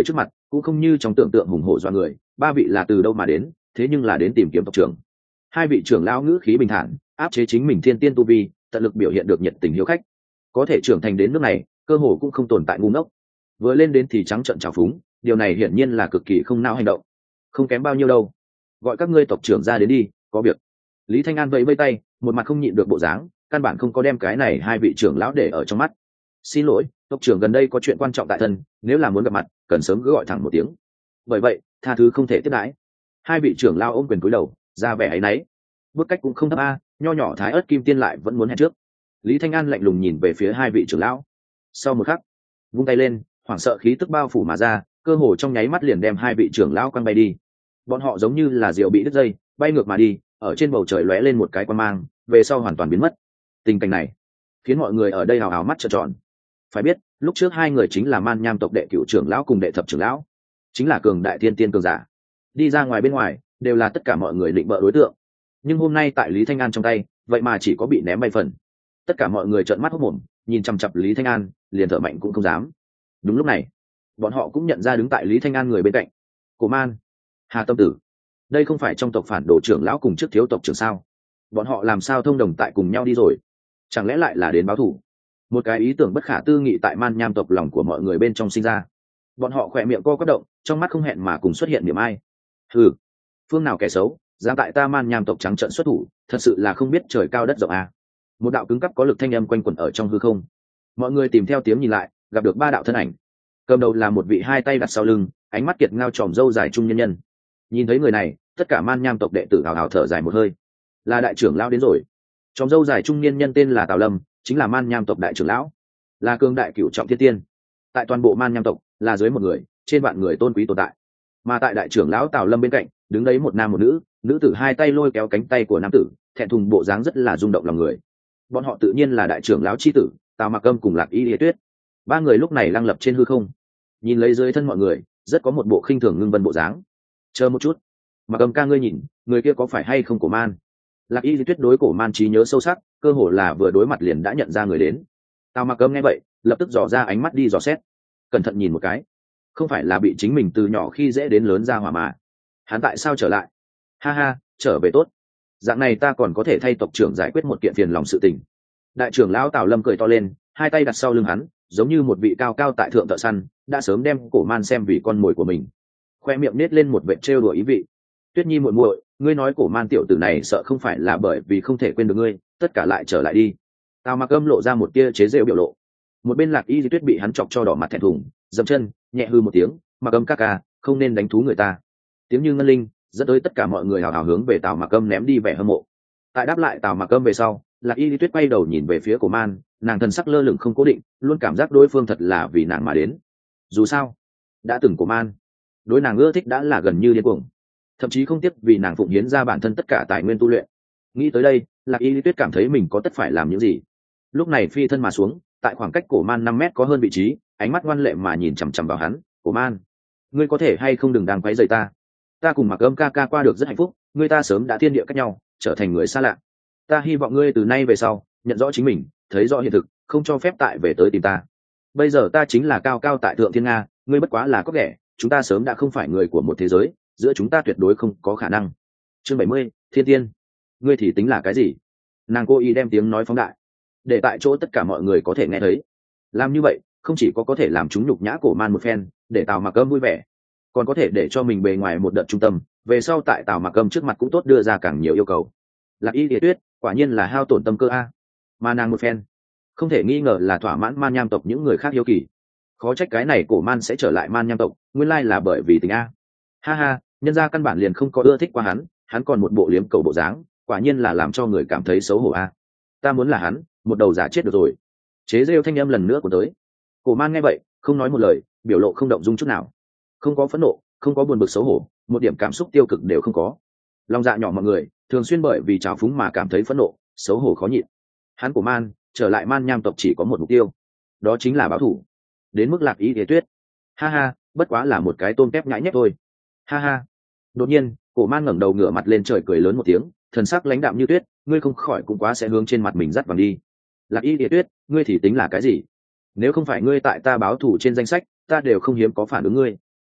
cũng không như trong tưởng tượng hùng hổ do người. Ba vị là từ đâu mà đến, thế nhưng là đến tìm kiếm tộc trưởng. Hai vị trưởng lão ngữ khí bình thản, áp chế chính mình thiên tiên tu vi, tận lực biểu hiện được nhiệt tình hiếu khách. Có thể trưởng thành đến nước này, cơ hồ cũng không tồn tại ngu ngốc. Vừa lên đến thì trắng trợn trào phúng, điều này hiển nhiên là cực kỳ không não hành động. Không kém bao nhiêu đâu, gọi các ngươi tộc trưởng ra đến đi, có việc. Lý Thanh An vẫy vẫy tay, một mặt không nhịn được bộ dáng, căn bản không có đem cái này hai vị trưởng lão để ở trong mắt. Xin lỗi, tộc trưởng gần đây có chuyện quan trọng tại thân, nếu là muốn gặp mặt cần sớm cứ gọi thẳng một tiếng. Bởi vậy tha thứ không thể tiếp đãi. Hai vị trưởng lão ôm quyền cúi đầu, ra vẻ áy náy. Bước cách cũng không thấp a, nho nhỏ thái ớt kim tiên lại vẫn muốn hẹn trước. Lý Thanh An lạnh lùng nhìn về phía hai vị trưởng lão. Sau một khắc, vung tay lên, hoảng sợ khí tức bao phủ mà ra, cơ hồ trong nháy mắt liền đem hai vị trưởng lão quăng bay đi. Bọn họ giống như là diều bị đứt dây, bay ngược mà đi, ở trên bầu trời lóe lên một cái quang mang, về sau hoàn toàn biến mất. Tình cảnh này khiến mọi người ở đây hào hào mắt trợn tròn. Phải biết, lúc trước hai người chính là Man Nham tộc đệ cửu trưởng lão cùng đệ thập trưởng lão, chính là cường đại thiên tiên cường giả. Đi ra ngoài bên ngoài, đều là tất cả mọi người định bợ đối tượng. Nhưng hôm nay tại Lý Thanh An trong tay, vậy mà chỉ có bị ném bay phần. Tất cả mọi người trợn mắt hốt mồm, nhìn chằm chằm Lý Thanh An, liền thở mạnh cũng không dám. Đúng lúc này, bọn họ cũng nhận ra đứng tại Lý Thanh An người bên cạnh, Cổ Man, Hà Tâm Tử. Đây không phải trong tộc phản đồ trưởng lão cùng trước thiếu tộc trưởng sao? Bọn họ làm sao thông đồng tại cùng nhau đi rồi? Chẳng lẽ lại là đến báo thù? Một cái ý tưởng bất khả tư nghị tại Man Nham tộc lòng của mọi người bên trong sinh ra. Bọn họ khỏe miệng co quắp động, trong mắt không hẹn mà cùng xuất hiện niềm ai. Hừ, phương nào kẻ xấu, dám tại ta Man Nham tộc trắng trợn xuất thủ, thật sự là không biết trời cao đất rộng à? Một đạo cứng cắp có lực thanh âm quanh quẩn ở trong hư không. Mọi người tìm theo tiếng nhìn lại, gặp được ba đạo thân ảnh. Cầm đầu là một vị hai tay đặt sau lưng, ánh mắt kiệt ngao tròm râu dài trung nhân nhân. Nhìn thấy người này, tất cả Man Nham tộc đệ tử hào hào thở dài một hơi. Là đại trưởng lão đến rồi. Tròm râu dài trung niên nhân tên là Tào Lâm, chính là Man Nham tộc đại trưởng lão, là cương đại cửu trọng thiên tiên. Tại toàn bộ Man Nham tộc, là dưới một người, trên vạn người tôn quý tồn tại. Mà tại đại trưởng lão Tào Lâm bên cạnh, đứng đấy một nam một nữ, nữ tử hai tay lôi kéo cánh tay của nam tử, thẹn thùng bộ dáng rất là rung động lòng người. Bọn họ tự nhiên là đại trưởng lão chi tử, Tào Mạc Âm cùng Lạc Y Lìa Tuyết. Ba người lúc này lăng lập trên hư không, nhìn lấy dưới thân mọi người, rất có một bộ khinh thường ngưng vân bộ dáng. Chờ một chút, Mạc Âm ca ngươi nhìn, người kia có phải hay không Cổ Man? Lạc Y Lìa Tuyết đối Cổ Man trí nhớ sâu sắc, cơ hồ là vừa đối mặt liền đã nhận ra người đến. Tào Mạc Âm nghe vậy, lập tức dò ra ánh mắt đi dò xét, cẩn thận nhìn một cái, không phải là bị chính mình từ nhỏ khi dễ đến lớn ra hỏa mà. Hắn tại sao trở lại? Ha ha, trở về tốt. Dạng này ta còn có thể thay tộc trưởng giải quyết một kiện phiền lòng sự tình. Đại trưởng lão Tào Lâm cười to lên, hai tay đặt sau lưng hắn, giống như một vị cao cao tại thượng thợ săn, đã sớm đem Cổ Man xem vì con mồi của mình. Khoe miệng nết lên một vệt trêu đùa ý vị. Tuyết Nhi muội muội, ngươi nói Cổ Man tiểu tử này sợ không phải là bởi vì không thể quên được ngươi, tất cả lại trở lại đi. Tào Mạc Âm lộ ra một tia chế giễu biểu lộ. Một bên Lạc Y Di Tuyết bị hắn chọc cho đỏ mặt thẹn thùng, dậm chân, nhẹ hư một tiếng, Mạc Âm ca ca, không nên đánh thú người ta. Tiếng như ngân linh, dẫn tới tất cả mọi người hào hào hướng về Tào Mạc Âm ném đi vẻ hâm mộ. Tại đáp lại Tào Mạc Âm về sau, Lạc Y Di Tuyết quay đầu nhìn về phía Cổ Man, nàng thần sắc lơ lửng không cố định, luôn cảm giác đối phương thật là vì nàng mà đến. Dù sao, đã từng Cổ Man, đối nàng ưa thích đã là gần như điên cuồng, thậm chí không tiếc vì nàng phụng hiến ra bản thân tất cả tài nguyên tu luyện. Nghĩ tới đây, Lạc Y Di Tuyết cảm thấy mình có tất phải làm những gì. Lúc này phi thân mà xuống, tại khoảng cách Cổ Man năm mét có hơn vị trí, ánh mắt ngoan lệ mà nhìn chằm chằm vào hắn. Cổ Man, ngươi có thể hay không đừng đang quấy rầy ta? Ta cùng Mạc Âm ca ca qua được rất hạnh phúc, ngươi ta sớm đã thiên địa cách nhau, trở thành người xa lạ. Ta hy vọng ngươi từ nay về sau nhận rõ chính mình, thấy rõ hiện thực, không cho phép tại về tới tìm ta. Bây giờ ta chính là cao cao tại thượng thiên nga, ngươi bất quá là có ghẻ, chúng ta sớm đã không phải người của một thế giới, giữa chúng ta tuyệt đối không có khả năng. Chương bảy mươi, Thiên Tiên, ngươi thì tính là cái gì? Nàng cố ý đem tiếng nói phóng đại, để tại chỗ tất cả mọi người có thể nghe thấy. Làm như vậy, không chỉ có có thể làm chúng nhục nhã Cổ Man một phen, để Tào Mạc Âm vui vẻ, còn có thể để cho mình bề ngoài một đợt trung tâm, về sau tại Tào Mạc Âm trước mặt cũng tốt đưa ra càng nhiều yêu cầu. Lạc Y Lìa Tuyết, quả nhiên là hao tổn tâm cơ a. Mà nàng một phen, không thể nghi ngờ là thỏa mãn Man Nham tộc những người khác hiếu kỳ. Khó trách cái này Cổ Man sẽ trở lại Man Nham tộc, nguyên lai là bởi vì tình a. Ha ha, nhân gia căn bản liền không có ưa thích qua hắn, hắn còn một bộ liếm cầu bộ dáng, quả nhiên là làm cho người cảm thấy xấu hổ a. Ta muốn là hắn, một đầu giả chết được rồi. Chế rêu thanh âm lần nữa của tới. Cổ Man nghe vậy, không nói một lời, biểu lộ không động dung chút nào, không có phẫn nộ, không có buồn bực xấu hổ, một điểm cảm xúc tiêu cực đều không có. Lòng dạ nhỏ mọi người thường xuyên bởi vì trào phúng mà cảm thấy phẫn nộ, xấu hổ khó nhịn. Hắn Cổ Man trở lại Man Nham tộc chỉ có một mục tiêu, đó chính là báo thù. Đến mức Lạc Y Lìa Tuyết, ha ha, bất quá là một cái tôm tép nhãi nhép thôi. Ha ha. Đột nhiên, Cổ Man ngẩng đầu ngửa mặt lên trời cười lớn một tiếng, thần sắc lãnh đạm như tuyết, ngươi không khỏi cũng quá sẽ hướng trên mặt mình dắt vàng đi. Lạc Y Lìa Tuyết, ngươi thì tính là cái gì? Nếu không phải ngươi tại ta báo thù trên danh sách, ta đều không hiếm có phản ứng ngươi.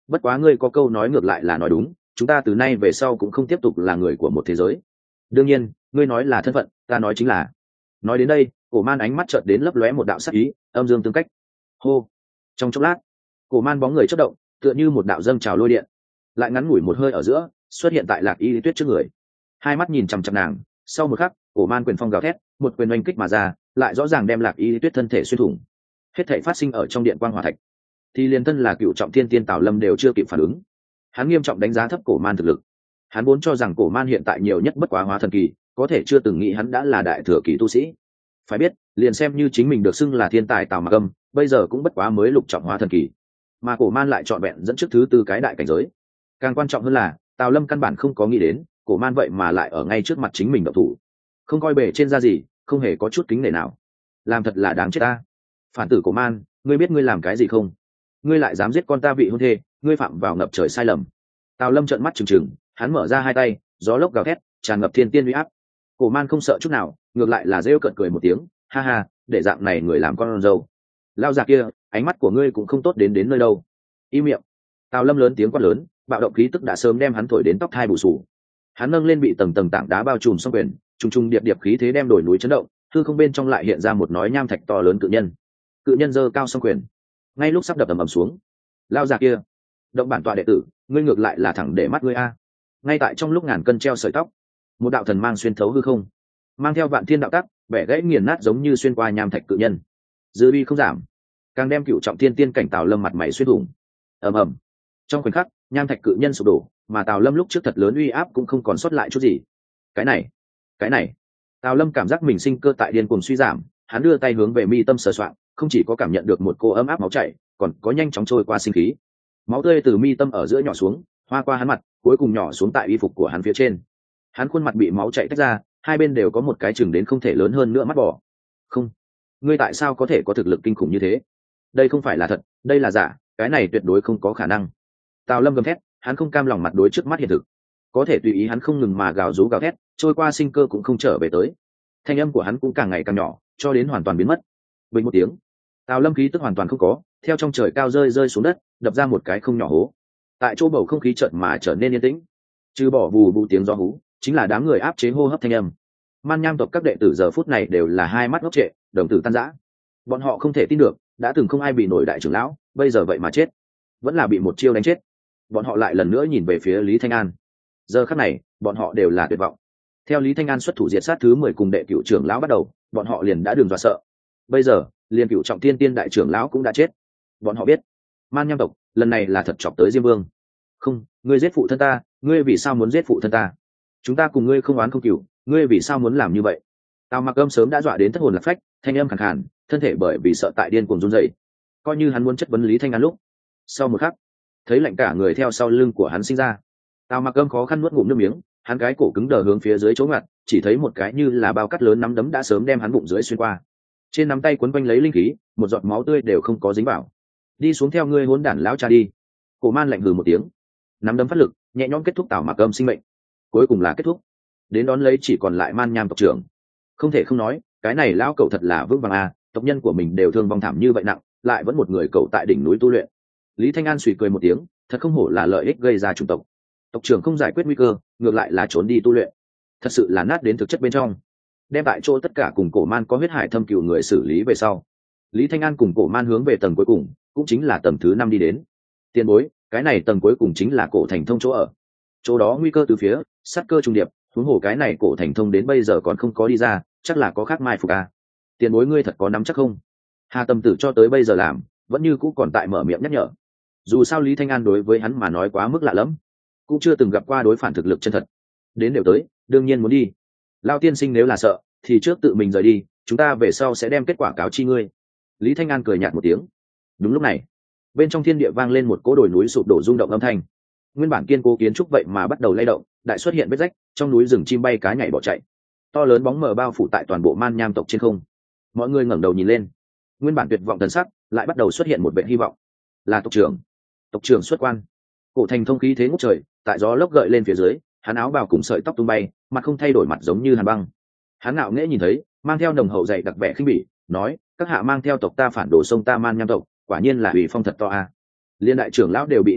bất quá ngươi có câu nói ngược lại là nói đúng, chúng ta từ nay về sau cũng không tiếp tục là người của một thế giới. Đương nhiên ngươi nói là thân phận, ta nói chính là. Nói đến đây cổ man ánh mắt chợt đến lấp lóe một đạo sắc ý, âm dương tương cách. Hô. Trong chốc lát cổ man bóng người chớp động, tựa như một đạo dâng trào lôi điện, lại ngắn ngủi một hơi ở giữa xuất hiện tại Lạc Y Lý Tuyết trước người. Hai mắt nhìn chằm chằm nàng, sau một khắc cổ man quyền phong gào thét, một quyền oanh kích mà ra, lại rõ ràng đem Lạc Y Lý Tuyết thân thể xuyên thủng. Hết thảy phát sinh ở trong điện quang hỏa thạch, thì liền thân là cựu trọng thiên tiên Tào Lâm đều chưa kịp phản ứng. Hắn nghiêm trọng đánh giá thấp cổ man thực lực. Hắn vốn cho rằng cổ man hiện tại nhiều nhất bất quá hóa thần kỳ, có thể chưa từng nghĩ hắn đã là đại thừa kỳ tu sĩ. Phải biết liền xem như chính mình được xưng là thiên tài Tào Mạc Âm, bây giờ cũng bất quá mới lục trọng hóa thần kỳ, mà cổ man lại trọn vẹn dẫn trước thứ tư cái đại cảnh giới. Càng quan trọng hơn là Tào Lâm căn bản không có nghĩ đến cổ man vậy mà lại ở ngay trước mặt chính mình động thủ, không coi bề trên ra gì, không hề có chút kính nể nào. Làm thật là đáng chết ta. Phản tử cổ man, ngươi biết ngươi làm cái gì không? Ngươi lại dám giết con ta vị hôn thê, ngươi phạm vào ngập trời sai lầm. Tào Lâm trợn mắt trừng trừng, hắn mở ra hai tay, gió lốc gào thét, tràn ngập thiên tiên uy áp. Cổ man không sợ chút nào, ngược lại là rêu cợt cười một tiếng, ha ha, để dạng này người làm con dâu. Lao già kia, ánh mắt của ngươi cũng không tốt đến đến nơi đâu. Im miệng. Tào Lâm lớn tiếng quát lớn, bạo động khí tức đã sớm đem hắn thổi đến tóc thai bù sù. Hắn nâng lên bị tầng tầng tảng đá bao trùm xong quyền, trùng trùng điệp điệp khí thế đem đổi núi chấn động, hư không bên trong lại hiện ra một nói nham thạch to lớn cự nhân. Cự nhân giơ cao xong quyền, ngay lúc sắp đập ầm ầm xuống. Lao già kia, động bản tọa đệ tử, ngươi ngược lại là thẳng để mắt ngươi a. Ngay tại trong lúc ngàn cân treo sợi tóc, một đạo thần mang xuyên thấu hư không, mang theo vạn thiên đạo tắc, bẻ gãy nghiền nát giống như xuyên qua nham thạch cự nhân. Dư uy không giảm, càng đem cựu trọng thiên tiên cảnh Tào Lâm mặt mày xuyên thủng. Ầm ầm. Trong khoảnh khắc nham thạch cự nhân sụp đổ, mà Tào Lâm lúc trước thật lớn uy áp cũng không còn sót lại chút gì. Cái này, cái này. Tào Lâm cảm giác mình sinh cơ tại điên cuồng suy giảm, hắn đưa tay hướng về mi tâm sờ soạng, không chỉ có cảm nhận được một cô ấm áp máu chảy, còn có nhanh chóng trôi qua sinh khí. Máu tươi từ mi tâm ở giữa nhỏ xuống, hoa qua hắn mặt, cuối cùng nhỏ xuống tại y phục của hắn phía trên. Hắn khuôn mặt bị máu chảy tách ra, hai bên đều có một cái chừng đến không thể lớn hơn nữa mắt bò. Không, ngươi tại sao có thể có thực lực kinh khủng như thế? Đây không phải là thật, đây là giả, cái này tuyệt đối không có khả năng. Tào Lâm gầm thét, hắn không cam lòng mặt đối trước mắt hiện thực, có thể tùy ý hắn không ngừng mà gào rú gào thét, trôi qua sinh cơ cũng không trở về tới. Thanh âm của hắn cũng càng ngày càng nhỏ, cho đến hoàn toàn biến mất. Bình một tiếng, Tào Lâm khí tức hoàn toàn không có, theo trong trời cao rơi rơi xuống đất, đập ra một cái không nhỏ hố. Tại chỗ bầu không khí chợt mà trở nên yên tĩnh, trừ bỏ vù vù tiếng gió hú, chính là đám người áp chế hô hấp thanh âm. Man nham tộc các đệ tử giờ phút này đều là hai mắt ngốc trệ, đồng tử tan rã. Bọn họ không thể tin được, đã từng không ai bị nổi đại trưởng lão, bây giờ vậy mà chết, vẫn là bị một chiêu đánh chết. Bọn họ lại lần nữa nhìn về phía Lý Thanh An. Giờ khắc này, bọn họ đều là tuyệt vọng. Theo Lý Thanh An xuất thủ diệt sát thứ mười cùng đệ cửu trưởng lão bắt đầu, bọn họ liền đã đường dọa sợ. Bây giờ, liền cửu trọng thiên tiên đại trưởng lão cũng đã chết. Bọn họ biết, Man nham tộc lần này là thật chọc tới Diêm Vương. Không, ngươi giết phụ thân ta, ngươi vì sao muốn giết phụ thân ta? Chúng ta cùng ngươi không oán không cửu, ngươi vì sao muốn làm như vậy? Tào Mạc Âm sớm đã dọa đến thất hồn lạc phách, thanh âm khàn khàn, thân thể bởi vì sợ tại điên cuồng run rẩy. Coi như hắn muốn chất vấn Lý Thanh An lúc, sau một khắc, thấy lạnh cả người theo sau lưng của hắn sinh ra. Tào Mạc Âm khó khăn nuốt ngụm nước miếng, hắn cái cổ cứng đờ hướng phía dưới chỗ ngặt, chỉ thấy một cái như là bao cắt lớn nắm đấm đã sớm đem hắn bụng dưới xuyên qua. Trên nắm tay quấn quanh lấy linh khí, một giọt máu tươi đều không có dính vào. Đi xuống theo ngươi hỗn đản lão cha đi. Cổ Man lạnh hừ một tiếng, nắm đấm phát lực, nhẹ nhõm kết thúc Tào Mạc Âm sinh mệnh. Cuối cùng là kết thúc. Đến đón lấy chỉ còn lại Man nham tộc trưởng. Không thể không nói, cái này lão cậu thật là vững vàng a, tộc nhân của mình đều thương vong thảm như vậy nặng, lại vẫn một người cậu tại đỉnh núi tu luyện. Lý Thanh An suy cười một tiếng, thật không hổ là lợi ích gây ra chủng tộc. Tộc trưởng không giải quyết nguy cơ, ngược lại là trốn đi tu luyện, thật sự là nát đến thực chất bên trong. Đem tại chỗ tất cả cùng Cổ Man có huyết hải thâm cừu người xử lý về sau, Lý Thanh An cùng Cổ Man hướng về tầng cuối cùng, cũng chính là tầng thứ năm đi đến. Tiền bối, cái này tầng cuối cùng chính là Cổ Thành Thông chỗ ở. Chỗ đó nguy cơ từ phía, sát cơ trùng điệp, huống hồ cái này Cổ Thành Thông đến bây giờ còn không có đi ra, chắc là có khác mai phục a. Tiền bối ngươi thật có nắm chắc không? Hà Tâm Tử cho tới bây giờ làm, vẫn như cũ còn tại mở miệng nhắc nhở. Dù sao Lý Thanh An đối với hắn mà nói quá mức lạ lẫm, cũng chưa từng gặp qua đối phản thực lực chân thật. Đến đều tới, đương nhiên muốn đi. Lao tiên sinh nếu là sợ, thì trước tự mình rời đi, chúng ta về sau sẽ đem kết quả cáo chi ngươi. Lý Thanh An cười nhạt một tiếng. Đúng lúc này, bên trong thiên địa vang lên một cỗ đồi núi sụp đổ rung động âm thanh. Nguyên bản kiên cố kiến trúc vậy mà bắt đầu lay động, đại xuất hiện vết rách, trong núi rừng chim bay cá nhảy bỏ chạy. To lớn bóng mờ bao phủ tại toàn bộ Man nham tộc trên không. Mọi người ngẩng đầu nhìn lên, nguyên bản tuyệt vọng thần sắc lại bắt đầu xuất hiện một vẻ hy vọng. Là tộc trưởng. Tộc trưởng xuất quan. Cổ Thành Thông khí thế ngút trời, tại gió lốc gợi lên phía dưới, hắn áo bào cùng sợi tóc tung bay, mặt không thay đổi mặt giống như hàn băng. Hắn ngạo nghễ nhìn thấy, mang theo nồng hậu dày đặc vẻ khinh bỉ, nói: các hạ mang theo tộc ta phản đồ sông ta Man nham tộc, quả nhiên là ủy phong thật to a. Liên đại trưởng lão đều bị ngươi giết,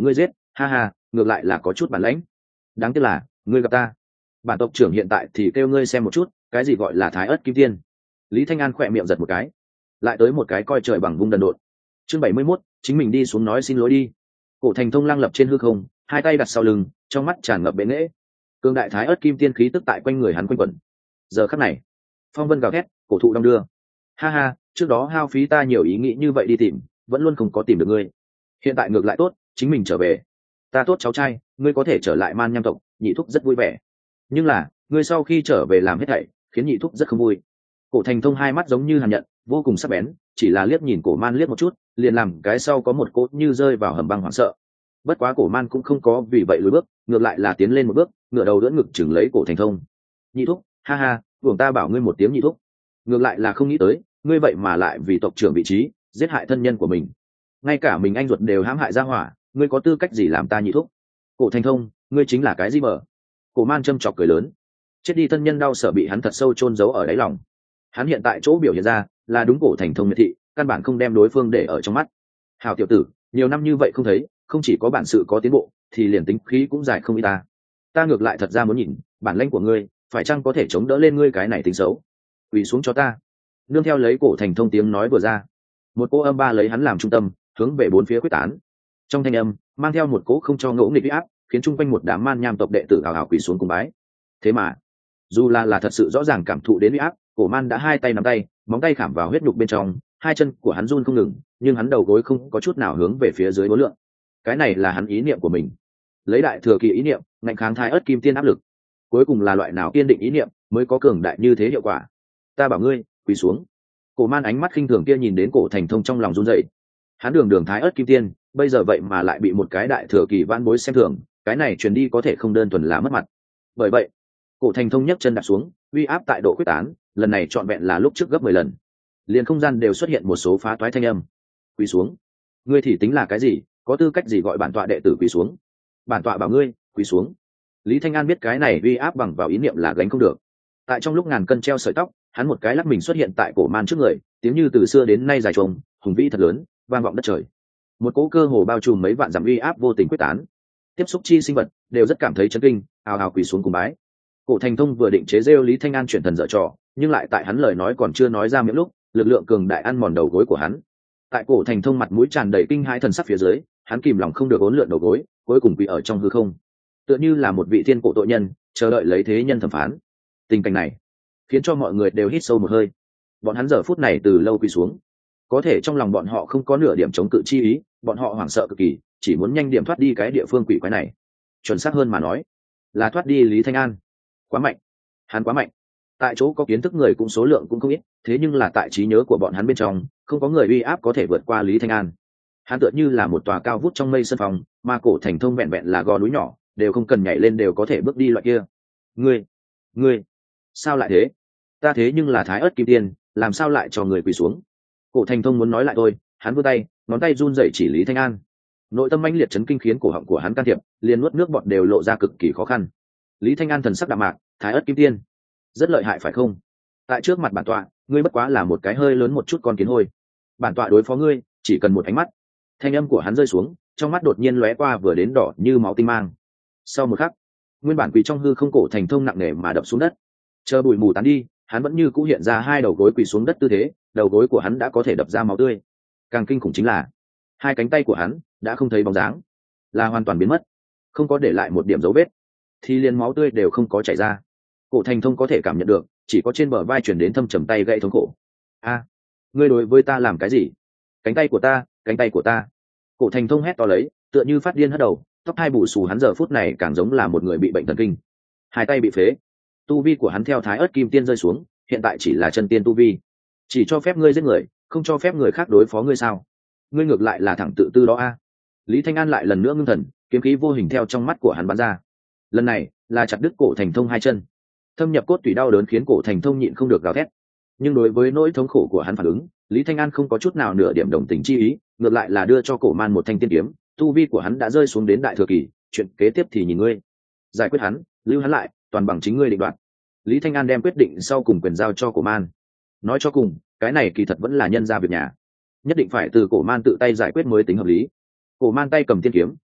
ha ha, ngược lại là có chút bản lãnh. Đáng tiếc là ngươi gặp ta, bản tộc trưởng hiện tại thì kêu ngươi xem một chút cái gì gọi là thái ớt kim tiên. Lý Thanh An khỏe miệng giật một cái, lại tới một cái coi trời bằng vung đần độn. Chương bảy mươi mốt, chính mình đi xuống nói xin lỗi đi. Cổ Thành Thông lăng lập trên hư không, hai tay đặt sau lưng, trong mắt tràn ngập bệ nghễ. Cương đại thái ớt kim tiên khí tức tại quanh người hắn quanh quẩn. Giờ khắc này, phong vân gào thét, cổ thụ đong đưa. Ha ha, trước đó hao phí ta nhiều ý nghĩ như vậy đi tìm, vẫn luôn không có tìm được ngươi. Hiện tại ngược lại tốt, chính mình trở về. Ta tốt cháu trai, ngươi có thể trở lại Man Nham tộc, nhị thúc rất vui vẻ. Nhưng là, ngươi sau khi trở về làm hết thảy, khiến nhị thúc rất không vui. Cổ Thành Thông hai mắt giống như hàn nhận, vô cùng sắc bén, chỉ là liếc nhìn Cổ Man liếc một chút, liền làm cái sau có một cốt như rơi vào hầm băng hoảng sợ. Bất quá Cổ Man cũng không có vì vậy lùi bước, ngược lại là tiến lên một bước, ngửa đầu đỡ ngực chừng lấy Cổ Thành Thông. Nhị thúc, ha ha, buồng ta bảo ngươi một tiếng nhị thúc. Ngược lại là không nghĩ tới, ngươi vậy mà lại vì tộc trưởng vị trí, giết hại thân nhân của mình. Ngay cả mình anh ruột đều hãm hại ra hỏa, ngươi có tư cách gì làm ta nhị thúc? Cổ Thành Thông, ngươi chính là cái gì mở? Cổ Man châm chọc cười lớn. Chết đi thân nhân đau sở bị hắn thật sâu chôn giấu ở đáy lòng. Hắn hiện tại chỗ biểu hiện ra là đúng Cổ Thành Thông miệt thị, căn bản không đem đối phương để ở trong mắt. Hào tiểu tử, nhiều năm như vậy không thấy, không chỉ có bản sự có tiến bộ, thì liền tính khí cũng dài không ít ta. Ta ngược lại thật ra muốn nhìn, bản lĩnh của ngươi, phải chăng có thể chống đỡ lên ngươi cái này tính xấu? Quỳ xuống cho ta. Nương theo lấy Cổ Thành Thông tiếng nói vừa ra, một cô âm ba lấy hắn làm trung tâm, hướng về bốn phía quyết tán. Trong thanh âm mang theo một cỗ không cho ngỗ nghịch uy áp, khiến chung quanh một đám Man Nham tộc đệ tử ảo ảo quỳ xuống cùng bái. Thế mà, dù là là thật sự rõ ràng cảm thụ đến uy áp, Cổ Man đã hai tay nắm tay, móng tay khảm vào huyết nhục bên trong, hai chân của hắn run không ngừng, nhưng hắn đầu gối không có chút nào hướng về phía dưới bốn lượng. Cái này là hắn ý niệm của mình, lấy đại thừa kỳ ý niệm, ngạnh kháng thái ớt kim tiên áp lực. Cuối cùng là loại nào kiên định ý niệm mới có cường đại như thế hiệu quả? Ta bảo ngươi, quỳ xuống. Cổ Man ánh mắt khinh thường kia nhìn đến Cổ Thành Thông trong lòng run rẩy. Hắn đường đường thái ớt kim tiên, bây giờ vậy mà lại bị một cái đại thừa kỳ vãn bối xem thường, cái này truyền đi có thể không đơn thuần là mất mặt. Bởi vậy, Cổ Thành Thông nhấc chân đạp xuống, uy áp tại độ quyết tán, lần này trọn vẹn là lúc trước gấp mười lần. Liền không gian đều xuất hiện một số phá toái thanh âm. Quỳ xuống. Ngươi thì tính là cái gì, có tư cách gì gọi bản tọa đệ tử quỳ xuống? Bản tọa bảo ngươi, quỳ xuống. Lý Thanh An biết cái này uy áp bằng vào ý niệm là gánh không được. Tại trong lúc ngàn cân treo sợi tóc, hắn một cái lắc mình xuất hiện tại Cổ Man trước người, tiếng như từ xưa đến nay dài trùng, hùng vĩ thật lớn, vang vọng đất trời. Một cỗ cơ hồ bao trùm mấy vạn dặm uy áp vô tình quyết tán. Tiếp xúc chi sinh vật đều rất cảm thấy chấn kinh, ào ào quỳ xuống cùng bái. Cổ Thành Thông vừa định chế giễu Lý Thanh An chuyển thần dở trò, nhưng lại tại hắn lời nói còn chưa nói ra miệng lúc, lực lượng cường đại ăn mòn đầu gối của hắn. Tại Cổ Thành Thông mặt mũi tràn đầy kinh hãi thần sắc phía dưới, hắn kìm lòng không được uốn lượn đầu gối, cuối cùng quỳ ở trong hư không, tựa như là một vị thiên cổ tội nhân, chờ đợi lấy thế nhân thẩm phán. Tình cảnh này khiến cho mọi người đều hít sâu một hơi. Bọn hắn giờ phút này từ lâu quỳ xuống, có thể trong lòng bọn họ không có nửa điểm chống cự chi ý, bọn họ hoảng sợ cực kỳ, chỉ muốn nhanh điểm thoát đi cái địa phương quỷ quái này. Chuẩn xác hơn mà nói, là thoát đi Lý Thanh An. Quá mạnh, hắn quá mạnh. Tại chỗ có kiến thức người cũng số lượng cũng không ít, thế nhưng là tại trí nhớ của bọn hắn bên trong, không có người uy áp có thể vượt qua Lý Thanh An. Hắn tựa như là một tòa cao vút trong mây sân phòng, mà Cổ Thành Thông vẹn vẹn là gò núi nhỏ, đều không cần nhảy lên đều có thể bước đi loại kia. Ngươi, ngươi, sao lại thế? Ta thế nhưng là Thái Ức Kim Tiên, làm sao lại cho người quỳ xuống? Cổ Thành Thông muốn nói lại thôi, hắn vươn tay, ngón tay run rẩy chỉ Lý Thanh An. Nội tâm mãnh liệt chấn kinh khiến cổ họng của hắn can thiệp, liền nuốt nước bọt đều lộ ra cực kỳ khó khăn. Lý Thanh An thần sắc đạm mạc, Thái Ức Kim Tiên, rất lợi hại phải không? Tại trước mặt bản tọa, ngươi bất quá là một cái hơi lớn một chút con kiến hôi. Bản tọa đối phó ngươi, chỉ cần một ánh mắt. Thanh âm của hắn rơi xuống, trong mắt đột nhiên lóe qua vừa đến đỏ như máu tinh mang. Sau một khắc, nguyên bản quỳ trong hư không Cổ Thành Thông nặng nề mà đập xuống đất. Chờ bụi mù tán đi, hắn vẫn như cũ hiện ra hai đầu gối quỳ xuống đất tư thế, đầu gối của hắn đã có thể đập ra máu tươi. Càng kinh khủng chính là, hai cánh tay của hắn đã không thấy bóng dáng, là hoàn toàn biến mất, không có để lại một điểm dấu vết, thì liền máu tươi đều không có chảy ra. Cổ Thành Thông có thể cảm nhận được, chỉ có trên bờ vai chuyển đến thâm trầm tay gãy thống khổ. A, ngươi đối với ta làm cái gì? Cánh tay của ta, cánh tay của ta! Cổ Thành Thông hét to lấy, tựa như phát điên hất đầu, tóc hai bù xù hắn giờ phút này càng giống là một người bị bệnh thần kinh. Hai tay bị phế, tu vi của hắn theo Thái Ức Kim Tiên rơi xuống, hiện tại chỉ là chân tiên tu vi. Chỉ cho phép ngươi giết người, không cho phép người khác đối phó ngươi sao? Ngươi ngược lại là thẳng tự tư đó a. Lý Thanh An lại lần nữa ngưng thần, kiếm khí vô hình theo trong mắt của hắn bắn ra. Lần này là chặt đứt Cổ Thành Thông hai chân, thâm nhập cốt tủy đau đớn khiến Cổ Thành Thông nhịn không được gào thét. Nhưng đối với nỗi thống khổ của hắn phản ứng, Lý Thanh An không có chút nào nửa điểm đồng tình chi ý, ngược lại là đưa cho Cổ Man một thanh tiên kiếm, tu vi của hắn đã rơi xuống đến đại thừa kỳ, chuyện kế tiếp thì nhìn ngươi. Giải quyết hắn, lưu hắn lại, toàn bằng chính ngươi định đoạt. Lý Thanh An đem quyết định sau cùng quyền giao cho Cổ Man. Nói cho cùng, cái này kỳ thật vẫn là nhân ra việc nhà, nhất định phải từ Cổ Man tự tay giải quyết mới tính hợp lý. Cổ Man tay cầm tiên kiếm,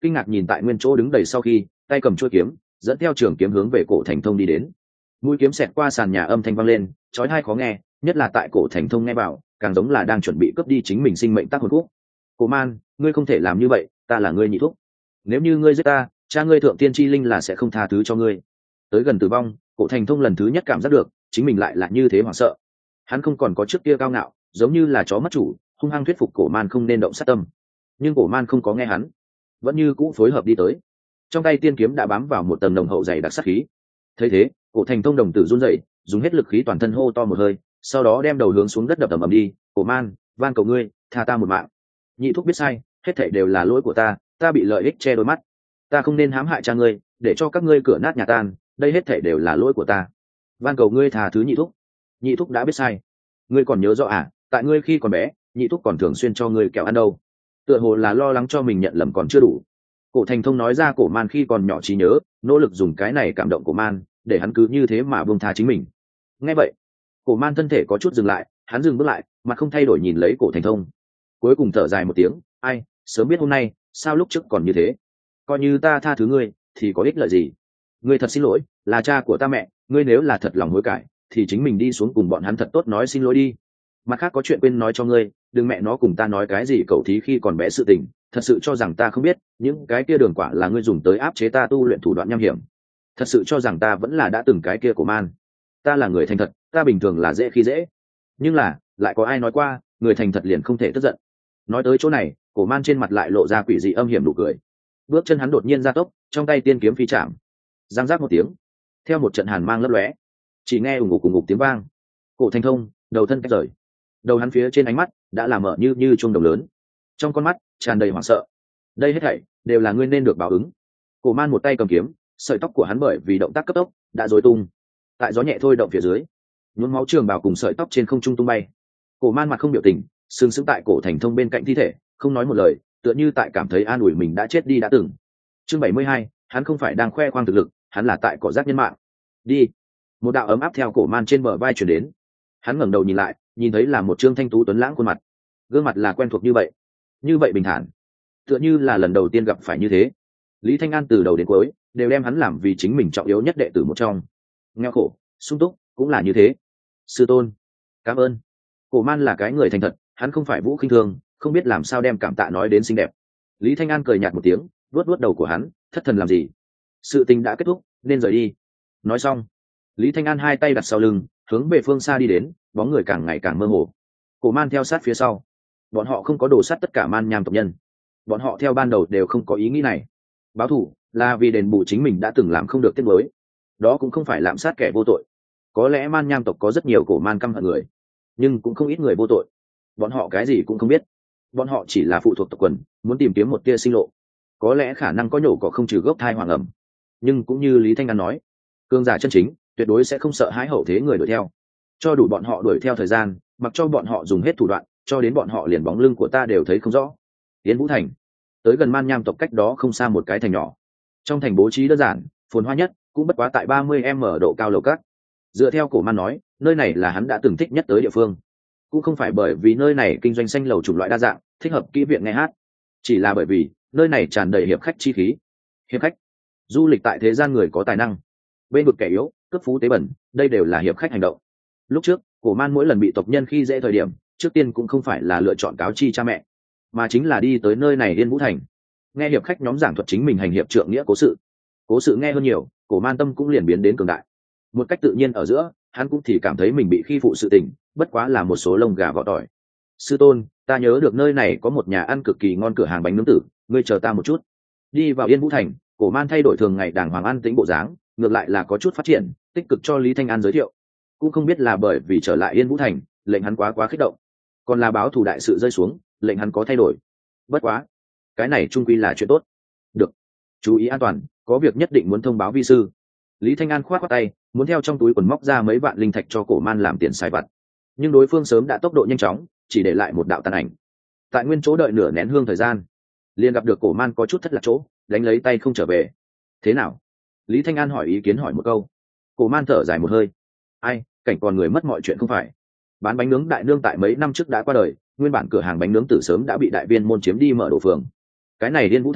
kinh ngạc nhìn tại nguyên chỗ đứng đầy sau khi tay cầm chuôi kiếm dẫn theo trường kiếm hướng về cổ thành thông đi đến. Mũi kiếm xẹt qua sàn nhà, âm thanh vang lên chói tai khó nghe, nhất là tại cổ thành thông nghe vào càng giống là đang chuẩn bị cướp đi chính mình sinh mệnh tác hồn khúc. Cổ man, ngươi không thể làm như vậy, ta là ngươi nhị thúc, nếu như ngươi giết ta, cha ngươi thượng tiên chi linh là sẽ không tha thứ cho ngươi. Tới gần tử vong, cổ thành thông lần thứ nhất cảm giác được chính mình lại là như thế hoảng sợ. Hắn không còn có trước kia cao ngạo, giống như là chó mất chủ, hung hăng thuyết phục cổ man không nên động sát tâm. Nhưng cổ man không có nghe hắn, vẫn như cũ phối hợp đi tới. Trong tay tiên kiếm đã bám vào một tầng nồng hậu dày đặc sát khí. Thấy thế, cổ thành thông đồng tử run rẩy, dùng hết lực khí toàn thân hô to một hơi, sau đó đem đầu hướng xuống đất đập ầm ầm đi. Cổ man, van cầu ngươi, tha ta một mạng. Nhị thúc biết sai, hết thảy đều là lỗi của ta, ta bị lợi ích che đôi mắt, ta không nên hãm hại cha ngươi, để cho các ngươi cửa nát nhà tan, đây hết thảy đều là lỗi của ta, van cầu ngươi tha thứ nhị thúc. Nhị thúc đã biết sai. Ngươi còn nhớ rõ à, tại ngươi khi còn bé, nhị thúc còn thường xuyên cho ngươi kẹo ăn đâu. Tựa hồ là lo lắng cho mình nhận lầm còn chưa đủ, cổ thành thông nói ra cổ man khi còn nhỏ trí nhớ, nỗ lực dùng cái này cảm động cổ man, để hắn cứ như thế mà buông tha chính mình. Nghe vậy, cổ man thân thể có chút dừng lại, hắn dừng bước lại, mặt không thay đổi nhìn lấy cổ thành thông, cuối cùng thở dài một tiếng, ai, sớm biết hôm nay, sao lúc trước còn như thế. Coi như ta tha thứ ngươi thì có ích lợi gì. Ngươi thật xin lỗi, là cha của ta mẹ, ngươi nếu là thật lòng hối cải thì chính mình đi xuống cùng bọn hắn thật tốt nói xin lỗi đi. Mặt khác có chuyện quên nói cho ngươi, đừng mẹ nó cùng ta nói cái gì cậu thí khi còn bé sự tình, thật sự cho rằng ta không biết những cái kia đường quả là ngươi dùng tới áp chế ta tu luyện thủ đoạn nham hiểm, thật sự cho rằng ta vẫn là đã từng cái kia của man. Ta là người thành thật, ta bình thường là dễ khi dễ, nhưng là lại có ai nói qua người thành thật liền không thể tức giận. Nói tới chỗ này, cổ man trên mặt lại lộ ra quỷ dị âm hiểm nụ cười, bước chân hắn đột nhiên gia tốc, trong tay tiên kiếm phi chạm, giang giác một tiếng, theo một trận hàn mang lấp lóe, chỉ nghe ủng ngục cùng ngục tiếng vang, cổ thành thông đầu thân cách rời, đầu hắn phía trên ánh mắt đã làm mở như như chuông đồng lớn, trong con mắt tràn đầy hoảng sợ. Đây hết thảy đều là ngươi nên được báo ứng. Cổ man một tay cầm kiếm, sợi tóc của hắn bởi vì động tác cấp tốc đã rối tung, tại gió nhẹ thôi động phía dưới, nhuốm máu trường bào cùng sợi tóc trên không trung tung bay. Cổ man mặt không biểu tình, sừng sững tại cổ thành thông bên cạnh thi thể, không nói một lời, tựa như tại cảm thấy an ủi mình đã chết đi đã từng. Chương bảy mươi hai, hắn không phải đang khoe khoang thực lực, hắn là tại cỏ rác nhân mạng. Đi. Một đạo ấm áp theo cổ man trên bờ vai chuyển đến. Hắn ngẩng đầu nhìn lại, nhìn thấy là một trương thanh tú tuấn lãng khuôn mặt, gương mặt là quen thuộc như vậy, như vậy bình thản, tựa như là lần đầu tiên gặp phải như thế. Lý Thanh An từ đầu đến cuối đều đem hắn làm vì chính mình trọng yếu nhất đệ tử một trong. Nghèo khổ, sung túc cũng là như thế. Sư tôn, cảm ơn. Cổ man là cái người thành thật, hắn không phải vũ khinh thường, không biết làm sao đem cảm tạ nói đến xinh đẹp. Lý Thanh An cười nhạt một tiếng, vuốt vuốt đầu của hắn, thất thần làm gì? Sự tình đã kết thúc, nên rời đi. Nói xong, Lý Thanh An hai tay đặt sau lưng, hướng về phương xa đi đến, bóng người càng ngày càng mơ hồ. Cổ man theo sát phía sau. Bọn họ không có đồ sát tất cả man nham tộc nhân, bọn họ theo ban đầu đều không có ý nghĩ này. Báo thù là vì đền bù chính mình đã từng làm không được tiết mới, đó cũng không phải lạm sát kẻ vô tội. Có lẽ man nham tộc có rất nhiều cổ man căm hận người, nhưng cũng không ít người vô tội, bọn họ cái gì cũng không biết, bọn họ chỉ là phụ thuộc tộc quần, muốn tìm kiếm một tia sinh lộ. Có lẽ khả năng có nhổ cỏ không trừ gốc thai hoàng ẩm, nhưng cũng như Lý Thanh An nói, cương giả chân chính tuyệt đối sẽ không sợ hãi hậu thế người đuổi theo. Cho đủ bọn họ đuổi theo thời gian, mặc cho bọn họ dùng hết thủ đoạn, cho đến bọn họ liền bóng lưng của ta đều thấy không rõ. Yến Vũ Thành, tới gần man nham tộc cách đó không xa một cái thành nhỏ. Trong thành bố trí đơn giản, phồn hoa nhất cũng bất quá tại ba mươi m độ cao lầu các. Dựa theo cổ man nói, nơi này là hắn đã từng thích nhất tới địa phương. Cũng không phải bởi vì nơi này kinh doanh xanh lầu chủng loại đa dạng, thích hợp kỹ viện nghe hát, chỉ là bởi vì nơi này tràn đầy hiệp khách chi khí. Hiệp khách, du lịch tại thế gian người có tài năng, bên vực kẻ yếu, cướp phú tế bẩn, đây đều là hiệp khách hành động. Lúc trước, cổ man mỗi lần bị tộc nhân khi dễ thời điểm, trước tiên cũng không phải là lựa chọn cáo chi cha mẹ, mà chính là đi tới nơi này Yên Vũ Thành, nghe hiệp khách nhóm giảng thuật chính mình hành hiệp trượng nghĩa cố sự. Cố sự nghe hơn nhiều, cổ man tâm cũng liền biến đến cường đại. Một cách tự nhiên ở giữa, hắn cũng thì cảm thấy mình bị khi phụ sự tình, bất quá là một số lông gà vỏ tỏi. Sư tôn, ta nhớ được nơi này có một nhà ăn cực kỳ ngon cửa hàng bánh nướng tử, ngươi chờ ta một chút. Đi vào Yên Vũ Thành, cổ man thay đổi thường ngày đàng hoàng ăn tính bộ dáng, ngược lại là có chút phát triển, tích cực cho Lý Thanh An giới thiệu. Cũng không biết là bởi vì trở lại Yên Vũ Thành, lệnh hắn quá quá kích động, còn là báo thù đại sự rơi xuống, lệnh hắn có thay đổi. Bất quá, cái này trung quy là chuyện tốt. Được, chú ý an toàn, có việc nhất định muốn thông báo vi sư. Lý Thanh An khoát khoát tay, muốn theo trong túi quần móc ra mấy vạn linh thạch cho cổ man làm tiền xài vặt, nhưng đối phương sớm đã tốc độ nhanh chóng, chỉ để lại một đạo tàn ảnh. Tại nguyên chỗ đợi nửa nén hương thời gian, liền gặp được cổ man có chút thất lạc chỗ, đánh lấy tay không trở về. Thế nào? Lý Thanh An hỏi ý kiến hỏi một câu. Cổ man thở dài một hơi. Ai, cảnh còn người mất mọi chuyện không phải. Bán bánh nướng đại nương tại mấy năm trước đã qua đời, nguyên bản cửa hàng bánh nướng tử sớm đã bị đại viên môn chiếm đi mở đổ phường. Cái này Liên Vũ Thành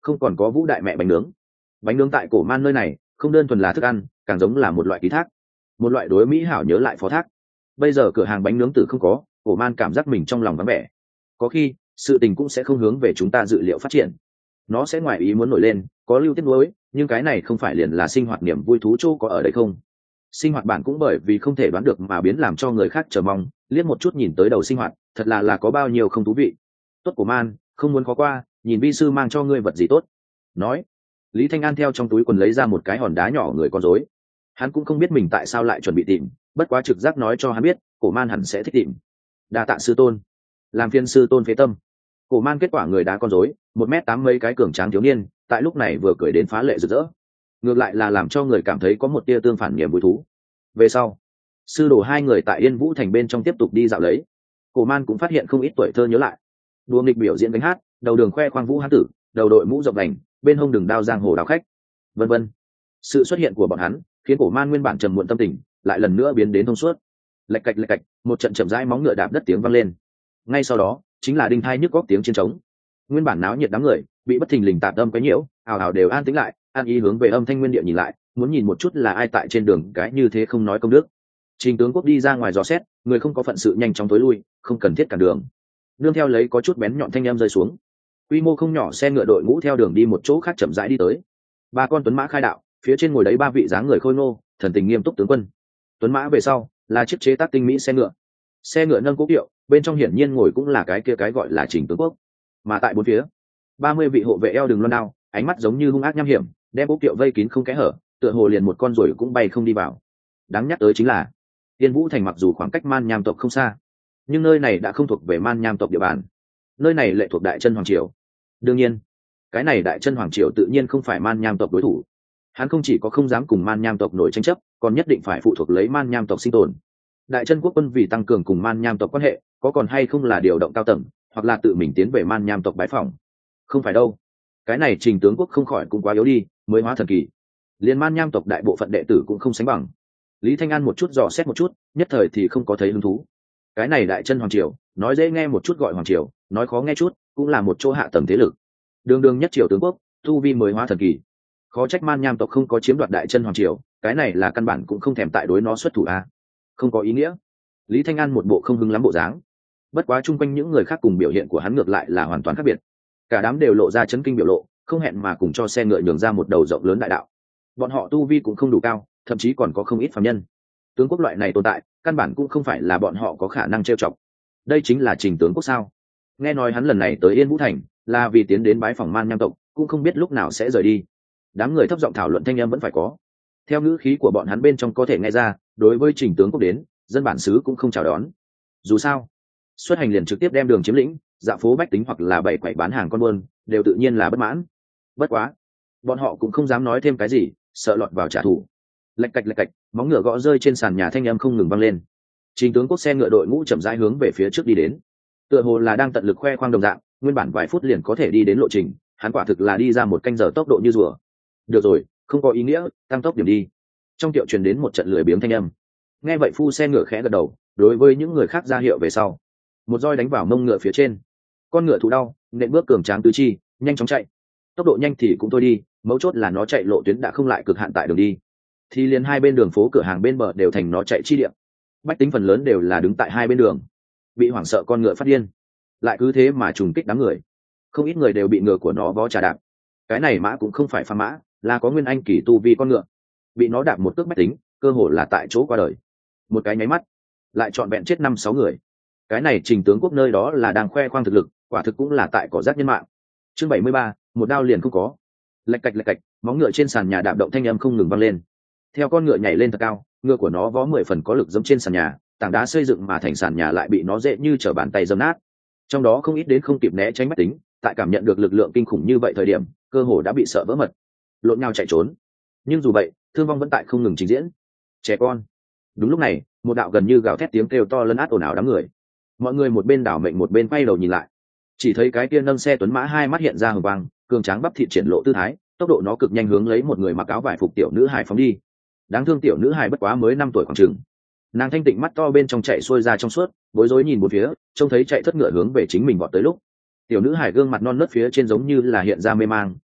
không còn có vũ đại mẹ bánh nướng. Bánh nướng tại cổ man nơi này không đơn thuần là thức ăn, càng giống là một loại ký thác, một loại đối mỹ hảo nhớ lại phó thác. Bây giờ cửa hàng bánh nướng tử không có, cổ man cảm giác mình trong lòng vắng vẻ. Có khi sự tình cũng sẽ không hướng về chúng ta dự liệu phát triển, nó sẽ ngoài ý muốn nổi lên, có lưu tiết nuối, nhưng cái này không phải liền là sinh hoạt niềm vui thú chỗ có ở đây không? Sinh hoạt bản cũng bởi vì không thể đoán được mà biến làm cho người khác chờ mong, liếc một chút nhìn tới đầu sinh hoạt, thật là là có bao nhiêu không thú vị. Tốt của man, không muốn khó qua, nhìn vi sư mang cho ngươi vật gì tốt. Nói, Lý Thanh An theo trong túi quần lấy ra một cái hòn đá nhỏ người con rối. Hắn cũng không biết mình tại sao lại chuẩn bị tìm, bất quá trực giác nói cho hắn biết, cổ man hẳn sẽ thích tìm. Đa tạ sư tôn, làm phiên sư tôn phế tâm. Cổ man kết quả người đá con rối, một mét tám mấy cái cường tráng thiếu niên, tại lúc này vừa cười đến phá lệ rực rỡ, ngược lại là làm cho người cảm thấy có một tia tương phản niềm vui thú. Về sau, sư đồ hai người tại Yên Vũ thành bên trong tiếp tục đi dạo lấy, cổ man cũng phát hiện không ít tuổi thơ nhớ lại. Đua nghịch biểu diễn gánh hát, đầu đường khoe khoang vũ hán tử, đầu đội mũ rộng đành, bên hông đường đao giang hồ đào khách, vân vân. Sự xuất hiện của bọn hắn khiến cổ man nguyên bản trầm muộn tâm tình lại lần nữa biến đến thông suốt. Lạch cạch lạch cạch, một trận chậm rãi móng ngựa đạp đất tiếng vang lên. Ngay sau đó chính là đinh thai nhức góc tiếng chiến trống. Nguyên bản náo nhiệt đám người bị bất thình lình tạp âm quấy nhiễu, ào ào đều an tĩnh lại, an ý hướng về âm thanh nguyên địa nhìn lại, muốn nhìn một chút là ai tại trên đường cái như thế không nói công đức. Trình tướng quốc đi ra ngoài dò xét, người không có phận sự nhanh chóng tối lui, không cần thiết cản đường. Nương theo lấy có chút bén nhọn thanh âm rơi xuống, quy mô không nhỏ xe ngựa đội ngũ theo đường đi một chỗ khác chậm rãi đi tới. Ba con tuấn mã khai đạo, phía trên ngồi đấy ba vị dáng người khôi ngô, thần tình nghiêm túc tướng quân. Tuấn mã về sau là chiếc chế tác tinh mỹ xe ngựa, xe ngựa nâng cố kiệu, bên trong hiển nhiên ngồi cũng là cái kia cái gọi là Trình tướng quốc. Mà tại bốn phía, ba mươi vị hộ vệ eo đường loan đao, ánh mắt giống như hung ác nham hiểm, đem cố kiệu vây kín không kẽ hở, tựa hồ liền một con ruồi cũng bay không đi vào. Đáng nhắc tới chính là, Tiên Vũ thành mặc dù khoảng cách Man Nham tộc không xa, nhưng nơi này đã không thuộc về Man Nham tộc địa bàn, nơi này lệ thuộc Đại Chân Hoàng triều. Đương nhiên, cái này Đại Chân Hoàng triều tự nhiên không phải Man Nham tộc đối thủ. Hắn không chỉ có không dám cùng Man Nham tộc nổi tranh chấp, còn nhất định phải phụ thuộc lấy Man Nham tộc sinh tồn. Đại Chân quốc quân vì tăng cường cùng Man Nham tộc quan hệ, có còn hay không là điều động cao tầng, hoặc là tự mình tiến về Man Nham tộc bái phỏng? Không phải đâu. Cái này Trình tướng quốc không khỏi cũng quá yếu đi, mới hóa thần kỳ. Liên Man Nham tộc đại bộ phận đệ tử cũng không sánh bằng. Lý Thanh An một chút dò xét một chút, nhất thời thì không có thấy hứng thú. Cái này Đại Chân Hoàng triều, nói dễ nghe một chút gọi hoàng triều, nói khó nghe chút, cũng là một chỗ hạ tầng thế lực. Đường đường nhất triều tướng quốc, tu vi mới hóa thần kỳ. Khó trách Man Nham tộc không có chiếm đoạt Đại Chân Hoàng triều, cái này là căn bản cũng không thèm tại đối nó xuất thủ a. Không có ý nghĩa. Lý Thanh An một bộ không hứng lắm bộ dáng. Bất quá chung quanh những người khác cùng biểu hiện của hắn ngược lại là hoàn toàn khác biệt. Cả đám đều lộ ra chấn kinh biểu lộ, không hẹn mà cùng cho xe ngựa nhường ra một đầu rộng lớn đại đạo. Bọn họ tu vi cũng không đủ cao, thậm chí còn có không ít phàm nhân. Tướng quốc loại này tồn tại, căn bản cũng không phải là bọn họ có khả năng trêu chọc. Đây chính là Trình tướng quốc sao? Nghe nói hắn lần này tới Yên Vũ thành là vì tiến đến bái phỏng Man Nham tộc, cũng không biết lúc nào sẽ rời đi. Đám người thấp giọng thảo luận thanh âm vẫn phải có. Theo ngữ khí của bọn hắn bên trong có thể nghe ra, đối với Trình tướng quốc đến, dân bản xứ cũng không chào đón. Dù sao, xuất hành liền trực tiếp đem đường chiếm lĩnh, dạ phố bách tính hoặc là bày quậy bán hàng con buôn, đều tự nhiên là bất mãn. Bất quá, bọn họ cũng không dám nói thêm cái gì, sợ lọt vào trả thù. Lạch cạch lạch cạch, móng ngựa gõ rơi trên sàn nhà thanh âm không ngừng vang lên. Trình tướng quốc xe ngựa đội ngũ chậm rãi hướng về phía trước đi đến, tựa hồ là đang tận lực khoe khoang đồng dạng, nguyên bản vài phút liền có thể đi đến lộ trình, hắn quả thực là đi ra một canh giờ tốc độ như rùa. Được rồi, không có ý nghĩa, tăng tốc điểm đi. Trong tiệu truyền đến một trận lười biếng thanh âm. Nghe vậy phu xe ngựa khẽ gật đầu, đối với những người khác ra hiệu về sau, một roi đánh vào mông ngựa phía trên. Con ngựa thụ đau, nện bước cường tráng tứ chi, nhanh chóng chạy. Tốc độ nhanh thì cũng thôi đi, mấu chốt là nó chạy lộ tuyến đã không lại cực hạn tại đường đi, thì liền hai bên đường phố cửa hàng bên bờ đều thành nó chạy chi điểm. Bách tính phần lớn đều là đứng tại hai bên đường, bị hoảng sợ con ngựa phát điên, lại cứ thế mà trùng kích đám người. Không ít người đều bị ngựa của nó vó trà đạp. Cái này mã cũng không phải pha mã, là có nguyên anh kỳ tu vi con ngựa, bị nó đạp một cước bách tính, cơ hồ là tại chỗ qua đời. Một cái nháy mắt, lại trọn vẹn chết năm sáu người. Cái này Trình tướng quốc nơi đó là đang khoe khoang thực lực, quả thực cũng là tại cỏ rác nhân mạng. Chương bảy mươi ba, một đao liền không có. Lạch cạch lạch cạch, móng ngựa trên sàn nhà đạp động thanh âm không ngừng vang lên. Theo con ngựa nhảy lên thật cao, ngựa của nó vó mười phần có lực giẫm trên sàn nhà, tảng đá xây dựng mà thành sàn nhà lại bị nó dễ như trở bàn tay dẫm nát. Trong đó không ít đến không kịp né tránh bách tính, tại cảm nhận được lực lượng kinh khủng như vậy thời điểm, cơ hồ đã bị sợ vỡ mật, lộn nhau chạy trốn. Nhưng dù vậy, thương vong vẫn tại không ngừng trình diễn. Trẻ con. Đúng lúc này, một đạo gần như gào thét tiếng kêu to lấn át ồn ào đám người. Mọi người một bên đảo mệnh một bên quay đầu nhìn lại, chỉ thấy cái kia nâng xe tuấn mã hai mắt hiện ra hừng quang, cường tráng bắp thịt triển lộ tư thái, tốc độ nó cực nhanh hướng lấy một người mặc áo vải phục tiểu nữ hài phóng đi. Đáng thương tiểu nữ hài bất quá mới năm tuổi khoảng chừng, nàng thanh tịnh mắt to bên trong chạy xuôi ra trong suốt, bối rối nhìn một phía, trông thấy chạy thất ngựa hướng về chính mình vọt tới lúc, tiểu nữ hài gương mặt non nớt phía trên giống như là hiện ra mê mang,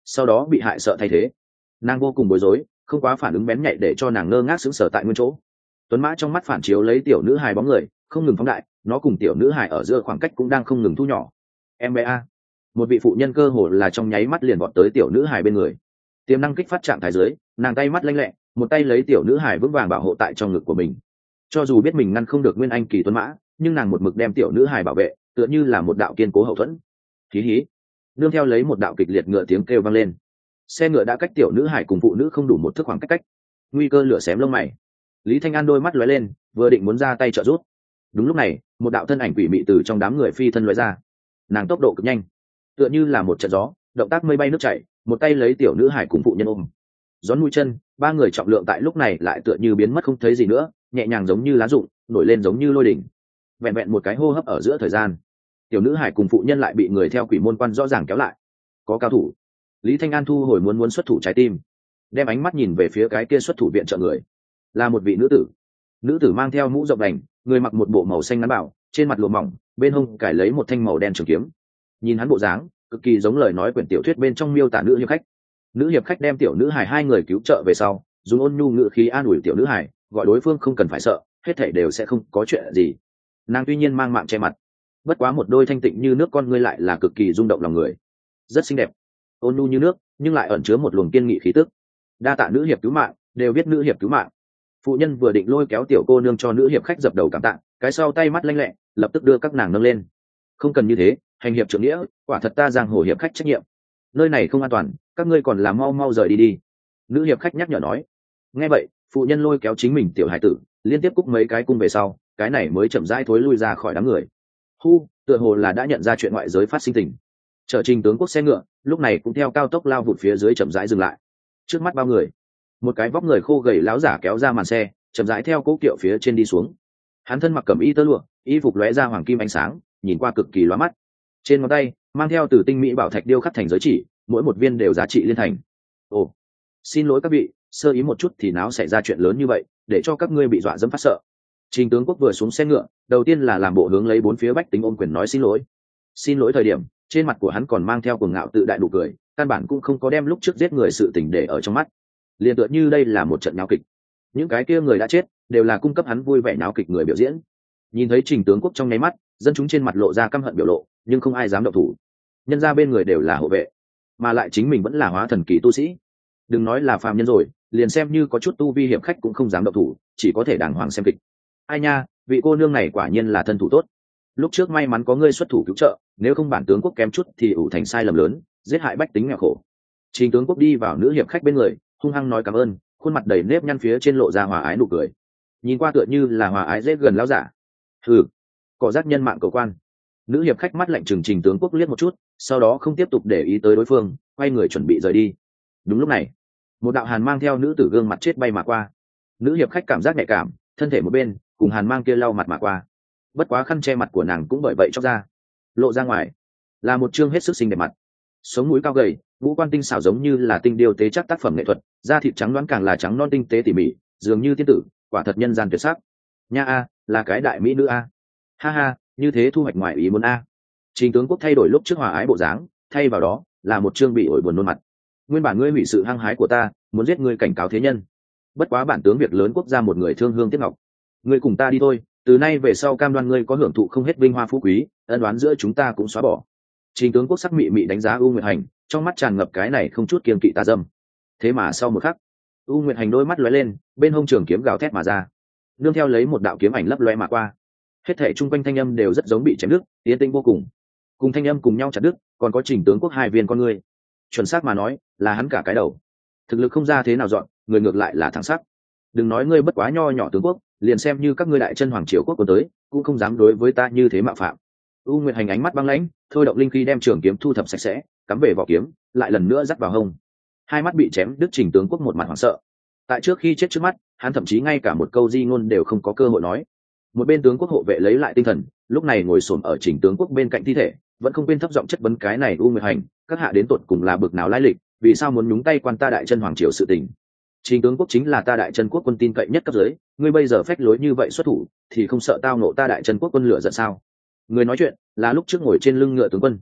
sau đó bị hại sợ thay thế. Nàng vô cùng bối rối, không quá phản ứng bén nhạy để cho nàng ngơ ngác sững sờ tại nguyên chỗ. Tuấn mã trong mắt phản chiếu lấy tiểu nữ hài bóng người không ngừng phóng đại, nó cùng tiểu nữ hài ở giữa khoảng cách cũng đang không ngừng thu nhỏ. Em bé a, một vị phụ nhân cơ hồ là trong nháy mắt liền vọt tới tiểu nữ hài bên người, tiềm năng kích phát trạng thái dưới, nàng tay mắt lanh lẹ, một tay lấy tiểu nữ hài vững vàng bảo hộ tại trong ngực của mình. Cho dù biết mình ngăn không được nguyên anh kỳ tuấn mã, nhưng nàng một mực đem tiểu nữ hài bảo vệ, tựa như là một đạo kiên cố hậu thuẫn. Hí hí, nương theo lấy một đạo kịch liệt ngựa tiếng kêu vang lên, xe ngựa đã cách tiểu nữ hài cùng phụ nữ không đủ một thước khoảng cách cách. Nguy cơ lửa xém lông mày, Lý Thanh An đôi mắt lóe lên, vừa định muốn ra tay trợ giúp. Đúng lúc này, một đạo thân ảnh quỷ mị từ trong đám người phi thân lóe ra. Nàng tốc độ cực nhanh, tựa như là một trận gió, động tác mây bay nước chảy, một tay lấy tiểu nữ hải cùng phụ nhân ôm. Gió mũi chân, ba người trọng lượng tại lúc này lại tựa như biến mất không thấy gì nữa, nhẹ nhàng giống như lá rụng, nổi lên giống như lôi đỉnh. Vẹn vẹn một cái hô hấp ở giữa thời gian, tiểu nữ hải cùng phụ nhân lại bị người theo quỷ môn quan rõ ràng kéo lại. Có cao thủ. Lý Thanh An thu hồi muốn muốn xuất thủ trái tim, đem ánh mắt nhìn về phía cái kia xuất thủ viện trợ người, là một vị nữ tử. Nữ tử mang theo mũ rộng đành, người mặc một bộ màu xanh ngắn bảo, trên mặt lụa mỏng, bên hông cài lấy một thanh màu đen trường kiếm. Nhìn hắn bộ dáng, cực kỳ giống lời nói quyển tiểu thuyết bên trong miêu tả nữ hiệp khách. Nữ hiệp khách đem tiểu nữ hải hai người cứu trợ về sau, dùng ôn nhu ngữ khí an ủi tiểu nữ hải, gọi đối phương không cần phải sợ, hết thảy đều sẽ không có chuyện gì. Nàng tuy nhiên mang mạng che mặt, bất quá một đôi thanh tịnh như nước con ngươi lại là cực kỳ rung động lòng người, rất xinh đẹp, ôn nhu như nước, nhưng lại ẩn chứa một luồng kiên nghị khí tức. Đa tạ nữ hiệp cứu mạng, đều biết nữ hiệp cứu mạng. Phụ nhân vừa định lôi kéo tiểu cô nương cho nữ hiệp khách dập đầu cảm tạ, cái sau tay mắt lanh lẹ, lập tức đưa các nàng nâng lên. Không cần như thế, hành hiệp trưởng nghĩa, quả thật ta giang hồ hiệp khách trách nhiệm. Nơi này không an toàn, các ngươi còn là mau mau rời đi đi. Nữ hiệp khách nhắc nhở nói. Nghe vậy, phụ nhân lôi kéo chính mình tiểu hải tử, liên tiếp cúc mấy cái cung về sau, cái này mới chậm rãi thối lui ra khỏi đám người. Hu, tựa hồ là đã nhận ra chuyện ngoại giới phát sinh tình. Trở trình tướng quốc xe ngựa, lúc này cũng theo cao tốc lao vụt phía dưới chậm rãi dừng lại. Trước mắt bao người, một cái vóc người khô gầy láo giả kéo ra màn xe, chậm rãi theo cố kiệu phía trên đi xuống. Hắn thân mặc cẩm y tơ lụa, y phục lóe ra hoàng kim ánh sáng, nhìn qua cực kỳ lóa mắt. Trên ngón tay mang theo từ tinh mỹ bảo thạch điêu khắc thành giới chỉ, mỗi một viên đều giá trị liên thành. Ồ, xin lỗi các vị, sơ ý một chút thì náo xảy ra chuyện lớn như vậy, để cho các ngươi bị dọa dẫm phát sợ. Trình tướng quốc vừa xuống xe ngựa, đầu tiên là làm bộ hướng lấy bốn phía bách tính ôm quyền nói xin lỗi. Xin lỗi thời điểm, trên mặt của hắn còn mang theo cuồng ngạo tự đại nụ cười, căn bản cũng không có đem lúc trước giết người sự tình để ở trong mắt. Liền tựa như đây là một trận nháo kịch, những cái kia người đã chết đều là cung cấp hắn vui vẻ nháo kịch người biểu diễn. Nhìn thấy Trình tướng quốc trong nháy mắt, dân chúng trên mặt lộ ra căm hận biểu lộ, nhưng không ai dám động thủ. Nhân ra bên người đều là hộ vệ, mà lại chính mình vẫn là hóa thần kỳ tu sĩ, đừng nói là phàm nhân rồi, liền xem như có chút tu vi hiệp khách cũng không dám động thủ, chỉ có thể đàng hoàng xem kịch. Ai nha, vị cô nương này quả nhiên là thân thủ tốt, lúc trước may mắn có ngươi xuất thủ cứu trợ, nếu không bản tướng quốc kém chút thì ủ thành sai lầm lớn, giết hại bách tính nghèo khổ. Trình tướng quốc đi vào nữ hiệp khách bên người, hung hăng nói cảm ơn, khuôn mặt đầy nếp nhăn phía trên lộ ra hòa ái nụ cười, nhìn qua tựa như là hòa ái dễ gần lão giả. Hừ, cỏ rác nhân mạng cầu quan. Nữ hiệp khách mắt lạnh trừng Trình tướng quốc liếc một chút, sau đó không tiếp tục để ý tới đối phương, quay người chuẩn bị rời đi. Đúng lúc này, một đạo hàn mang theo nữ tử gương mặt chết bay mà qua. Nữ hiệp khách cảm giác nhạy cảm, thân thể một bên, cùng hàn mang kia lau mặt mà qua. Bất quá khăn che mặt của nàng cũng bởi vậy chóc ra, lộ ra ngoài là một chương hết sức xinh đẹp mặt, sống mũi cao gầy, ngũ quan tinh xảo giống như là tinh điêu tế chắc tác phẩm nghệ thuật, da thịt trắng đoán càng là trắng non tinh tế tỉ mỉ, dường như tiên tử, quả thật nhân gian tuyệt sắc. Nha a, là cái đại mỹ nữ a. Ha ha, như thế thu hoạch ngoài ý muốn a. Trình tướng quốc thay đổi lúc trước hòa ái bộ dáng, thay vào đó là một chương bị ổi buồn nôn mặt. Nguyên bản ngươi hủy sự hăng hái của ta, muốn giết ngươi cảnh cáo thế nhân, bất quá bản tướng việc lớn quốc gia một người thương hương tiếc ngọc, ngươi cùng ta đi thôi, từ nay về sau cam đoan ngươi có hưởng thụ không hết vinh hoa phú quý, ân oán giữa chúng ta cũng xóa bỏ. Trình tướng quốc sắc mị mị đánh giá U Nguyệt Hành, trong mắt tràn ngập cái này không chút kiêng kỵ tà dâm. Thế mà sau một khắc, U Nguyệt Hành đôi mắt lóe lên, bên hông trường kiếm gào thét mà ra, nương theo lấy một đạo kiếm ảnh lấp lóe mà qua. Hết thảy chung quanh thanh âm đều rất giống bị chém đứt, tiến tĩnh vô cùng. Cùng thanh âm cùng nhau chặt đứt, còn có Trình tướng quốc hai viên con ngươi. Chuẩn xác mà nói, là hắn cả cái đầu. Thực lực không ra thế nào dọn, người ngược lại là thẳng sắc. Đừng nói ngươi bất quá nho nhỏ tướng quốc, liền xem như các ngươi đại chân hoàng triều quốc quân tới, cũng không dám đối với ta như thế mạo phạm. U Nguyệt Hành ánh mắt băng lãnh, thôi động linh khí đem trường kiếm thu thập sạch sẽ, cắm về vỏ kiếm, lại lần nữa dắt vào hông. Hai mắt bị chém đứt Trình tướng quốc một mặt hoảng sợ. Tại trước khi chết trước mắt, hắn thậm chí ngay cả một câu di ngôn đều không có cơ hội nói. Một bên tướng quốc hộ vệ lấy lại tinh thần, lúc này ngồi xổm ở Trình tướng quốc bên cạnh thi thể, vẫn không quên thấp giọng chất vấn cái này U Nguyệt Hành, các hạ đến tột cùng là bực nào lai lịch, vì sao muốn nhúng tay quan ta đại chân hoàng triều sự tình? Trình tướng quốc chính là ta đại chân quốc quân tin cậy nhất cấp dưới, ngươi bây giờ phách lối như vậy xuất thủ, thì không sợ tao nộ ta đại chân quốc quân lửa giận sao? Người nói chuyện là lúc trước ngồi trên lưng ngựa tướng quân.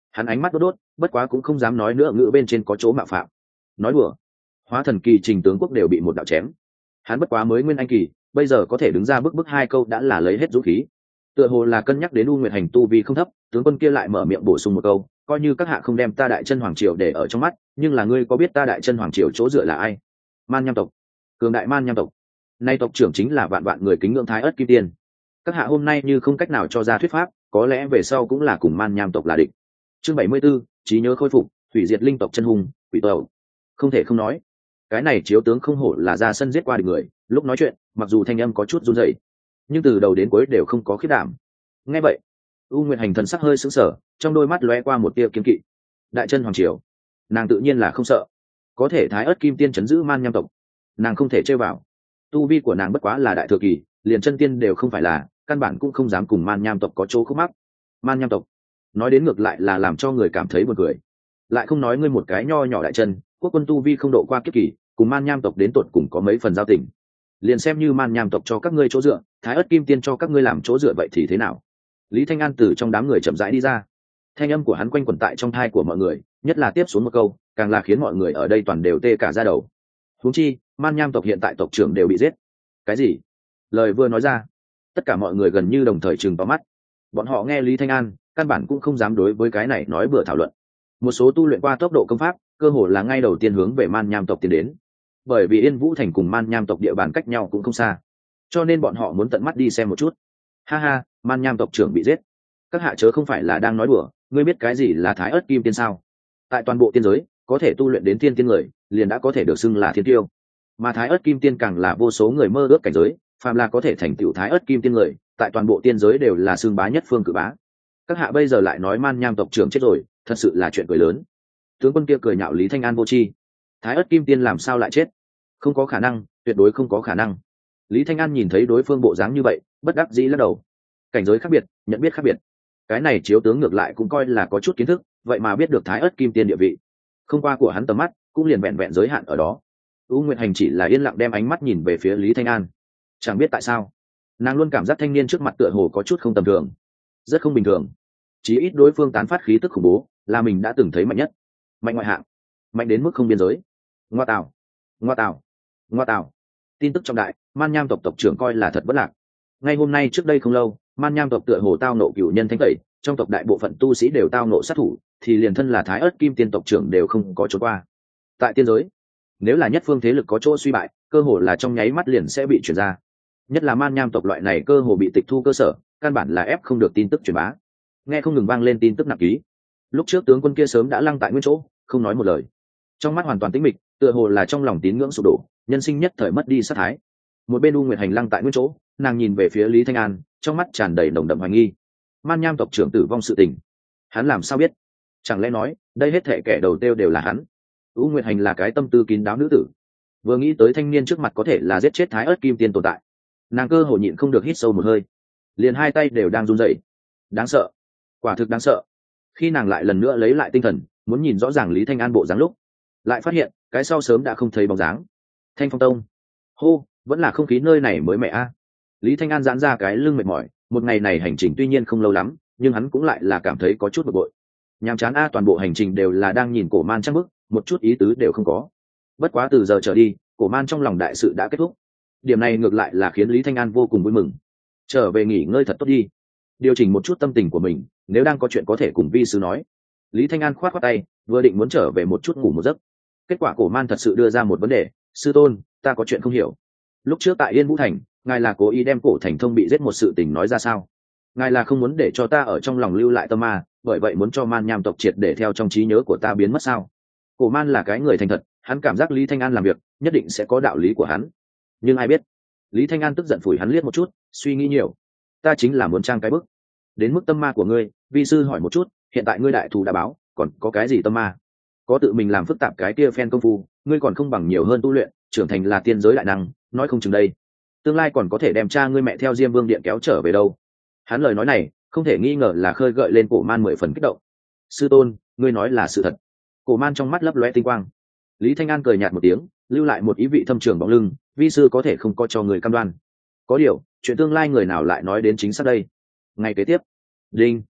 Hắn ánh mắt đốt đốt, bất quá cũng không dám nói nữa, ngữ bên trên có chỗ mạo phạm. Nói đùa, hóa thần kỳ trình tướng quốc đều bị một đạo chém, hắn bất quá mới nguyên anh kỳ, bây giờ có thể đứng ra bức bức hai câu đã là lấy hết dũng khí. Tựa hồ là cân nhắc đến U Nguyệt Hành tu vi không thấp, tướng quân kia lại mở miệng bổ sung một câu, coi như các hạ không đem ta Đại Chân Hoàng Triều để ở trong mắt, nhưng là ngươi có biết ta Đại Chân Hoàng Triều chỗ dựa là ai? Man Nham tộc, cường đại Man Nham tộc. Nay tộc trưởng chính là vạn vạn người kính ngưỡng Thái Ức Kim Tiên. Các hạ hôm nay như không cách nào cho ra thuyết pháp, có lẽ về sau cũng là cùng Man Nham tộc là địch. Chương bảy mươi 74, trí nhớ khôi phục, hủy diệt linh tộc chân hùng, quỷ tộc. Không thể không nói, cái này chiếu tướng không hổ là ra sân giết qua địch người, lúc nói chuyện, mặc dù thanh âm có chút run rẩy, nhưng từ đầu đến cuối đều không có khiếp đảm. Nghe vậy, U Nguyệt Hành thần sắc hơi sững sờ, trong đôi mắt lóe qua một tia kiên kỵ. Đại Chân Hoàng Triều, nàng tự nhiên là không sợ, có thể Thái Ức Kim Tiên chấn giữ Man Nham tộc, nàng không thể chơi vào. Tu vi của nàng bất quá là đại thừa kỳ, liền chân tiên đều không phải là, căn bản cũng không dám cùng Man Nham tộc có chỗ khúc mắc. Man Nham tộc, nói đến ngược lại là làm cho người cảm thấy buồn cười. Lại không nói ngươi một cái nho nhỏ đại chân, quốc quân tu vi không độ qua kiếp kỳ, cùng Man Nham tộc đến tột cùng có mấy phần giao tình. Liền xem như Man Nham tộc cho các ngươi chỗ dựa, Thái Ức Kim Tiên cho các ngươi làm chỗ dựa vậy thì thế nào? Lý Thanh An từ trong đám người chậm rãi đi ra, thanh âm của hắn quanh quẩn tại trong tai của mọi người, nhất là tiếp xuống một câu, càng là khiến mọi người ở đây toàn đều tê cả da đầu. Huống chi, Man Nham tộc hiện tại tộc trưởng đều bị giết. Cái gì? Lời vừa nói ra, tất cả mọi người gần như đồng thời trừng to mắt. Bọn họ nghe Lý Thanh An, căn bản cũng không dám đối với cái này nói bừa thảo luận. Một số tu luyện qua tốc độ công pháp, cơ hồ là ngay đầu tiên hướng về Man Nham tộc tiến đến. Bởi vì Yên Vũ thành cùng Man Nham tộc địa bàn cách nhau cũng không xa, cho nên bọn họ muốn tận mắt đi xem một chút. Ha ha, Man Nham tộc trưởng bị giết, các hạ chớ không phải là đang nói đùa, ngươi biết cái gì là Thái Ức Kim Tiên sao? Tại toàn bộ tiên giới, có thể tu luyện đến tiên tiên người, liền đã có thể được xưng là thiên tiêu. Mà Thái Ức Kim Tiên càng là vô số người mơ ước cảnh giới, phàm là có thể thành tựu Thái Ức Kim Tiên người, tại toàn bộ tiên giới đều là xưng bá nhất phương cử bá. Các hạ bây giờ lại nói Man Nham tộc trưởng chết rồi, thật sự là chuyện cười lớn. Tướng quân kia cười nhạo Lý Thanh An vô tri. Thái Ức Kim Tiên làm sao lại chết? Không có khả năng, tuyệt đối không có khả năng. Lý Thanh An nhìn thấy đối phương bộ dáng như vậy, bất đắc dĩ lắc đầu. Cảnh giới khác biệt, nhận biết khác biệt. Cái này chiếu tướng ngược lại cũng coi là có chút kiến thức, vậy mà biết được Thái Ức Kim Tiên địa vị. Không qua của hắn tầm mắt, cũng liền vẹn vẹn giới hạn ở đó. U Nguyệt Hành chỉ là yên lặng đem ánh mắt nhìn về phía Lý Thanh An. Chẳng biết tại sao, nàng luôn cảm giác thanh niên trước mặt tựa hồ có chút không tầm thường, rất không bình thường. Chí ít đối phương tán phát khí tức khủng bố, là mình đã từng thấy mạnh nhất, mạnh ngoại hạng, mạnh đến mức không biên giới. Ngoa tào, ngoa tào, ngoa tào. Tin tức trọng đại, Man Nham tộc tộc trưởng coi là thật bất lạc. Ngay hôm nay trước đây không lâu, Man Nham tộc tựa hồ tao nộ cửu nhân thánh tẩy, trong tộc đại bộ phận tu sĩ đều tao nộ sát thủ, thì liền thân là Thái Ức Kim Tiên tộc trưởng đều không có trốn qua. Tại tiên giới, nếu là nhất phương thế lực có chỗ suy bại, cơ hồ là trong nháy mắt liền sẽ bị chuyển ra. Nhất là Man Nham tộc loại này cơ hồ bị tịch thu cơ sở, căn bản là ép không được tin tức truyền bá. Nghe không ngừng vang lên tin tức nặng ký. Lúc trước tướng quân kia sớm đã lăng tại nguyên chỗ, không nói một lời, trong mắt hoàn toàn tĩnh mịch, tựa hồ là trong lòng tín ngưỡng sụp đổ, nhân sinh nhất thời mất đi sát thái. Một bên U Nguyệt Hành lăng tại nguyên chỗ, nàng nhìn về phía Lý Thanh An, trong mắt tràn đầy nồng đậm hoài nghi. Man Nham tộc trưởng tử vong sự tình, hắn làm sao biết? Chẳng lẽ nói đây hết thảy kẻ đầu tiêu đều là hắn? U Nguyệt Hành là cái tâm tư kín đáo nữ tử, vừa nghĩ tới thanh niên trước mặt có thể là giết chết Thái Ức Kim Tiên tồn tại, nàng cơ hồ nhịn không được hít sâu một hơi, liền hai tay đều đang run rẩy. Đáng sợ, quả thực đáng sợ. Khi nàng lại lần nữa lấy lại tinh thần, muốn nhìn rõ ràng Lý Thanh An bộ dáng lúc, lại phát hiện cái sau sớm đã không thấy bóng dáng. Thanh Phong Tông, hô, vẫn là không khí nơi này mới mẹ a. Lý Thanh An giãn ra cái lưng mệt mỏi, một ngày này hành trình tuy nhiên không lâu lắm, nhưng hắn cũng lại là cảm thấy có chút bực bội. Nhàm chán a, toàn bộ hành trình đều là đang nhìn cổ man trăng bức, một chút ý tứ đều không có. Bất quá từ giờ trở đi, cổ man trong lòng đại sự đã kết thúc. Điểm này ngược lại là khiến Lý Thanh An vô cùng vui mừng. Trở về nghỉ ngơi thật tốt đi, điều chỉnh một chút tâm tình của mình, nếu đang có chuyện có thể cùng vi sư nói. Lý Thanh An khoát khoát tay, vừa định muốn trở về một chút ngủ một giấc. Kết quả cổ man thật sự đưa ra một vấn đề: sư tôn, ta có chuyện không hiểu. Lúc trước tại Yên Vũ thành, ngài là cố ý đem cổ thành thông bị giết một sự tình nói ra sao? Ngài là không muốn để cho ta ở trong lòng lưu lại tâm ma, bởi vậy muốn cho Man Nham tộc triệt để theo trong trí nhớ của ta biến mất sao? Cổ man là cái người thành thật, hắn cảm giác Lý Thanh An làm việc nhất định sẽ có đạo lý của hắn. Nhưng ai biết, Lý Thanh An tức giận phủi hắn liếc một chút, suy nghĩ nhiều. Ta chính là muốn trang cái bức. Đến mức tâm ma của ngươi, vi sư hỏi một chút, hiện tại ngươi đại thù đã báo, còn có cái gì tâm ma? Có tự mình làm phức tạp cái kia phen công phu, ngươi còn không bằng nhiều hơn tu luyện, trưởng thành là tiên giới đại năng, nói không chừng đây, tương lai còn có thể đem cha ngươi mẹ theo Diêm Vương điện kéo trở về đâu. Hắn lời nói này, không thể nghi ngờ là khơi gợi lên cổ man mười phần kích động. Sư tôn, ngươi nói là sự thật. Cổ man trong mắt lấp lóe tinh quang. Lý Thanh An cười nhạt một tiếng, lưu lại một ý vị thâm trường bóng lưng, vi sư có thể không có cho người cam đoan. Có điều, chuyện tương lai người nào lại nói đến chính xác đây. Ngày kế tiếp, đinh,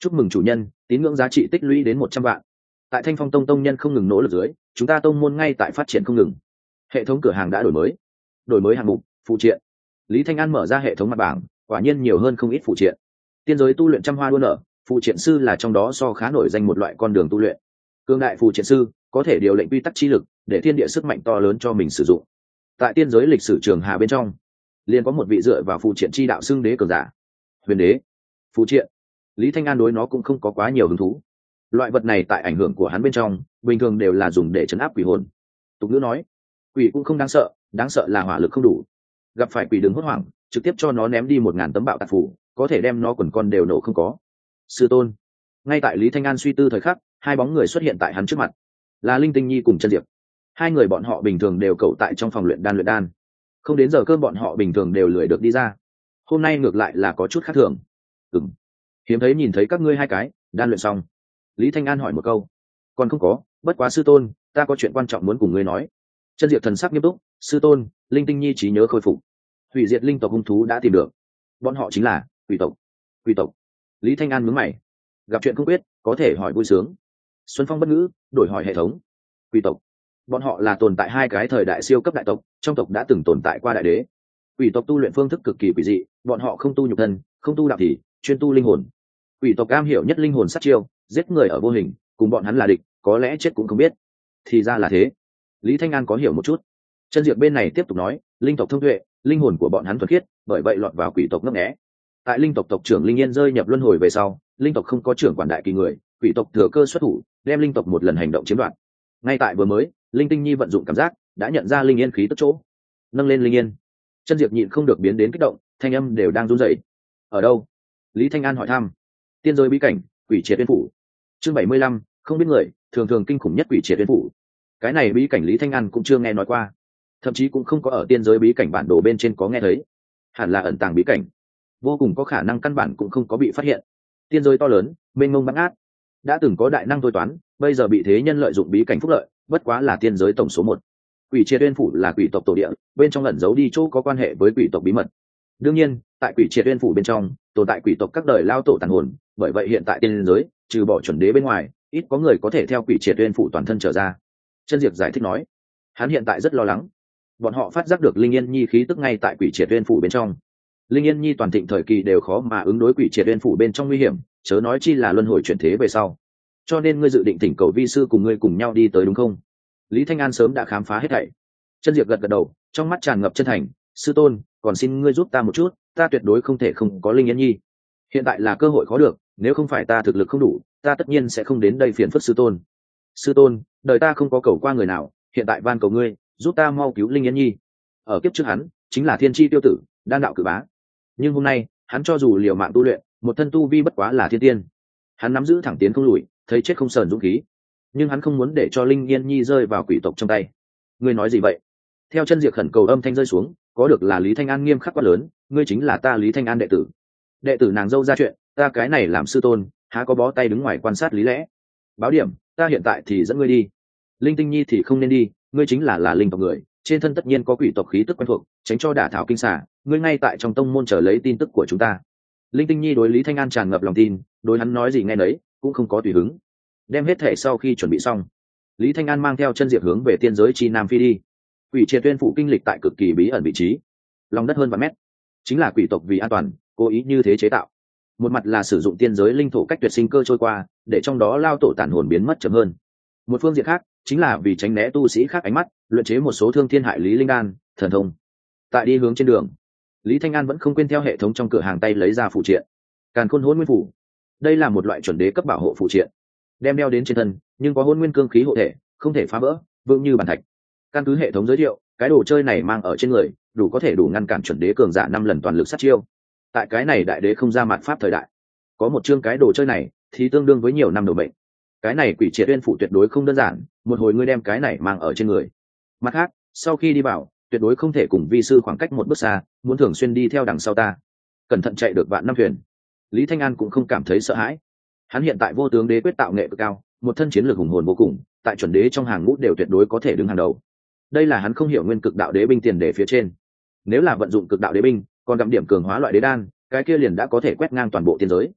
chúc mừng chủ nhân, tín ngưỡng giá trị tích lũy đến một trăm vạn. Tại Thanh Phong Tông tông nhân không ngừng nỗ lực dưới, chúng ta tông môn ngay tại phát triển không ngừng. Hệ thống cửa hàng đã đổi mới, đổi mới hạng mục phụ triện. Lý Thanh An mở ra hệ thống mặt bảng, quả nhiên nhiều hơn không ít phụ triện. Tiên giới tu luyện trăm hoa đua nở, phụ triện sư là trong đó so khá nổi danh một loại con đường tu luyện. Cương đại phụ triện sư có thể điều lệnh quy tắc chi lực, để thiên địa sức mạnh to lớn cho mình sử dụng. Tại tiên giới lịch sử trường hà bên trong, liền có một vị dựa vào phụ triện chi đạo xưng đế cường giả. Huyền đế. Phụ triện. Lý Thanh An đối nó cũng không có quá nhiều hứng thú. Loại vật này tại ảnh hưởng của hắn bên trong, bình thường đều là dùng để trấn áp quỷ hồn. Tục ngữ nói, quỷ cũng không đáng sợ, đáng sợ là hỏa lực không đủ. Gặp phải quỷ đừng hốt hoảng, trực tiếp cho nó ném đi một ngàn tấm bạo tạc phủ, có thể đem nó quần con đều nổ không có. Sư tôn. Ngay tại Lý Thanh An suy tư thời khắc, hai bóng người xuất hiện tại hắn trước mặt, là Linh Tinh Nhi cùng Chân Diệp. Hai người bọn họ bình thường đều cậu tại trong phòng luyện đan luyện đan, không đến giờ cơm bọn họ bình thường đều lười được đi ra. Hôm nay ngược lại là có chút khác thường. Ừm, hiếm thấy nhìn thấy các ngươi hai cái đan luyện xong. Lý Thanh An hỏi một câu. Còn không có, bất quá sư tôn, ta có chuyện quan trọng muốn cùng ngươi nói. Chân Diệp thần sắc nghiêm túc. Sư tôn, Linh Tinh Nhi trí nhớ khôi phục, hủy diệt linh tộc hung thú đã tìm được, bọn họ chính là quỷ tộc. Quỷ tộc. Lý Thanh An nhướng mày, gặp chuyện không biết có thể hỏi vui sướng. Xuân Phong bất ngữ, đổi hỏi hệ thống. Quỷ tộc, bọn họ là tồn tại hai cái thời đại siêu cấp đại tộc, trong tộc đã từng tồn tại qua đại đế. Quỷ tộc tu luyện phương thức cực kỳ quỷ dị, bọn họ không tu nhục thân, không tu đạo thể, chuyên tu linh hồn. Quỷ tộc am hiểu nhất linh hồn sát chiêu, giết người ở vô hình, cùng bọn hắn là địch, có lẽ chết cũng không biết. Thì ra là thế. Lý Thanh An có hiểu một chút. Chân Diệp bên này tiếp tục nói, linh tộc thông tuệ, linh hồn của bọn hắn thuần khiết, bởi vậy lọt vào quỷ tộc ngấp nghé. Tại linh tộc tộc trưởng Linh Yên rơi nhập luân hồi về sau, linh tộc không có trưởng quản đại kỳ người, quỷ tộc thừa cơ xuất thủ, đem linh tộc một lần hành động chiếm đoạt. Ngay tại vừa mới, Linh Tinh Nhi vận dụng cảm giác, đã nhận ra Linh Yên khí tức chỗ, nâng lên Linh Yên. Chân Diệp nhịn không được biến đến kích động, thanh âm đều đang run rẩy. Ở đâu? Lý Thanh An hỏi thăm. Tiên giới bí cảnh, Quỷ Triệt Uyên phủ. Chương bảy mươi lăm, không biết người, thường thường kinh khủng nhất Quỷ Triệt Uyên phủ. Cái này bí cảnh Lý Thanh An cũng chưa nghe nói qua, thậm chí cũng không có ở tiên giới bí cảnh bản đồ bên trên có nghe thấy. Hẳn là ẩn tàng bí cảnh, vô cùng có khả năng căn bản cũng không có bị phát hiện. Tiên giới to lớn, mênh mông bát ngát, đã từng có đại năng thôi toán, bây giờ bị thế nhân lợi dụng bí cảnh phúc lợi, bất quá là tiên giới tổng số một. Quỷ Triệt Uyên phủ là quỷ tộc tổ địa, bên trong ẩn giấu đi chỗ có quan hệ với quỷ tộc bí mật. Đương nhiên, tại Quỷ Triệt Uyên phủ bên trong, tồn tại quỷ tộc các đời lao tổ tàn hồn, bởi vậy hiện tại tiên giới, trừ bỏ chuẩn đế bên ngoài, ít có người có thể theo Quỷ Triệt Uyên phủ toàn thân trở ra. Chân Diệp giải thích nói, hắn hiện tại rất lo lắng. Bọn họ phát giác được Linh Yên Nhi khí tức ngay tại Quỷ Triệt Uyên phủ bên trong. Linh Yên Nhi toàn thịnh thời kỳ đều khó mà ứng đối Quỷ Triệt Uyên phủ bên trong nguy hiểm, chớ nói chi là luân hồi chuyển thế về sau. Cho nên ngươi dự định thỉnh cầu vi sư cùng ngươi cùng nhau đi tới đúng không? Lý Thanh An sớm đã khám phá hết thảy. Chân Diệp gật gật đầu, trong mắt tràn ngập chân thành. Sư tôn, còn xin ngươi giúp ta một chút, ta tuyệt đối không thể không có Linh Yên Nhi. Hiện tại là cơ hội khó được, nếu không phải ta thực lực không đủ, ta tất nhiên sẽ không đến đây phiền phức sư tôn. Sư tôn, đời ta không có cầu qua người nào, hiện tại van cầu ngươi, giúp ta mau cứu Linh Yên Nhi. Ở kiếp trước hắn chính là thiên chi tiêu tử, đan đạo cử bá, nhưng hôm nay hắn cho dù liều mạng tu luyện, một thân tu vi bất quá là thiên tiên. Hắn nắm giữ thẳng tiến không lùi, thấy chết không sờn dũng khí, nhưng hắn không muốn để cho Linh Yên Nhi rơi vào quỷ tộc trong tay. Ngươi nói gì vậy? Theo Chân Diệp khẩn cầu âm thanh rơi xuống, có được là Lý Thanh An nghiêm khắc quá lớn. Ngươi chính là ta Lý Thanh An đệ tử, đệ tử nàng dâu ra chuyện, ta cái này làm sư tôn há có bó tay đứng ngoài quan sát lý lẽ. Báo điểm, ta hiện tại thì dẫn ngươi đi. Linh Tinh Nhi thì không nên đi, ngươi chính là là linh tộc người, trên thân tất nhiên có quỷ tộc khí tức quen thuộc, tránh cho đả thảo kinh xả. Ngươi ngay tại trong tông môn chờ lấy tin tức của chúng ta. Linh Tinh Nhi đối Lý Thanh An tràn ngập lòng tin, đối hắn nói gì nghe nấy, cũng không có tùy hứng. Đem hết thể sau khi chuẩn bị xong, Lý Thanh An mang theo Chân Diệp hướng về tiên giới chi nam phi đi. Quỷ Triệt Uyên phủ kinh lịch tại cực kỳ bí ẩn vị trí, lòng đất hơn vạn mét, chính là quỷ tộc vì an toàn cố ý như thế chế tạo. Một mặt là sử dụng tiên giới linh thổ cách tuyệt sinh cơ trôi qua, để trong đó lao tổ tản hồn biến mất chậm hơn. Một phương diện khác chính là vì tránh né tu sĩ khác ánh mắt, luyện chế một số thương thiên hại lý linh đan thần thông. Tại đi hướng trên đường, Lý Thanh An vẫn không quên theo hệ thống trong cửa hàng tay lấy ra phụ triện Càn Khôn Hỗn Nguyên phủ. Đây là một loại chuẩn đế cấp bảo hộ phụ triện, đem đeo đến trên thân, nhưng có hỗn nguyên cương khí hộ thể, không thể phá vỡ, vững như bàn thạch. Căn cứ hệ thống giới thiệu, cái đồ chơi này mang ở trên người, đủ có thể đủ ngăn cản chuẩn đế cường giả năm lần toàn lực sát chiêu. Tại cái này đại đế không ra mặt pháp thời đại, có một chương cái đồ chơi này thì tương đương với nhiều năm đầu bệnh. Cái này Quỷ Triệt Uyên phủ tuyệt đối không đơn giản, một hồi ngươi đem cái này mang ở trên người. Mặt khác, sau khi đi vào, tuyệt đối không thể cùng vi sư khoảng cách một bước xa, muốn thường xuyên đi theo đằng sau ta, cẩn thận chạy được vạn năm thuyền. Lý Thanh An cũng không cảm thấy sợ hãi. Hắn hiện tại vô tướng đế quyết tạo nghệ cực cao, một thân chiến lược hùng hồn vô cùng, tại chuẩn đế trong hàng ngũ đều tuyệt đối có thể đứng hàng đầu. Đây là hắn không hiểu nguyên cực đạo đế binh tiền đề phía trên. Nếu là vận dụng cực đạo đế binh, còn gặm điểm cường hóa loại đế đan, cái kia liền đã có thể quét ngang toàn bộ tiên giới.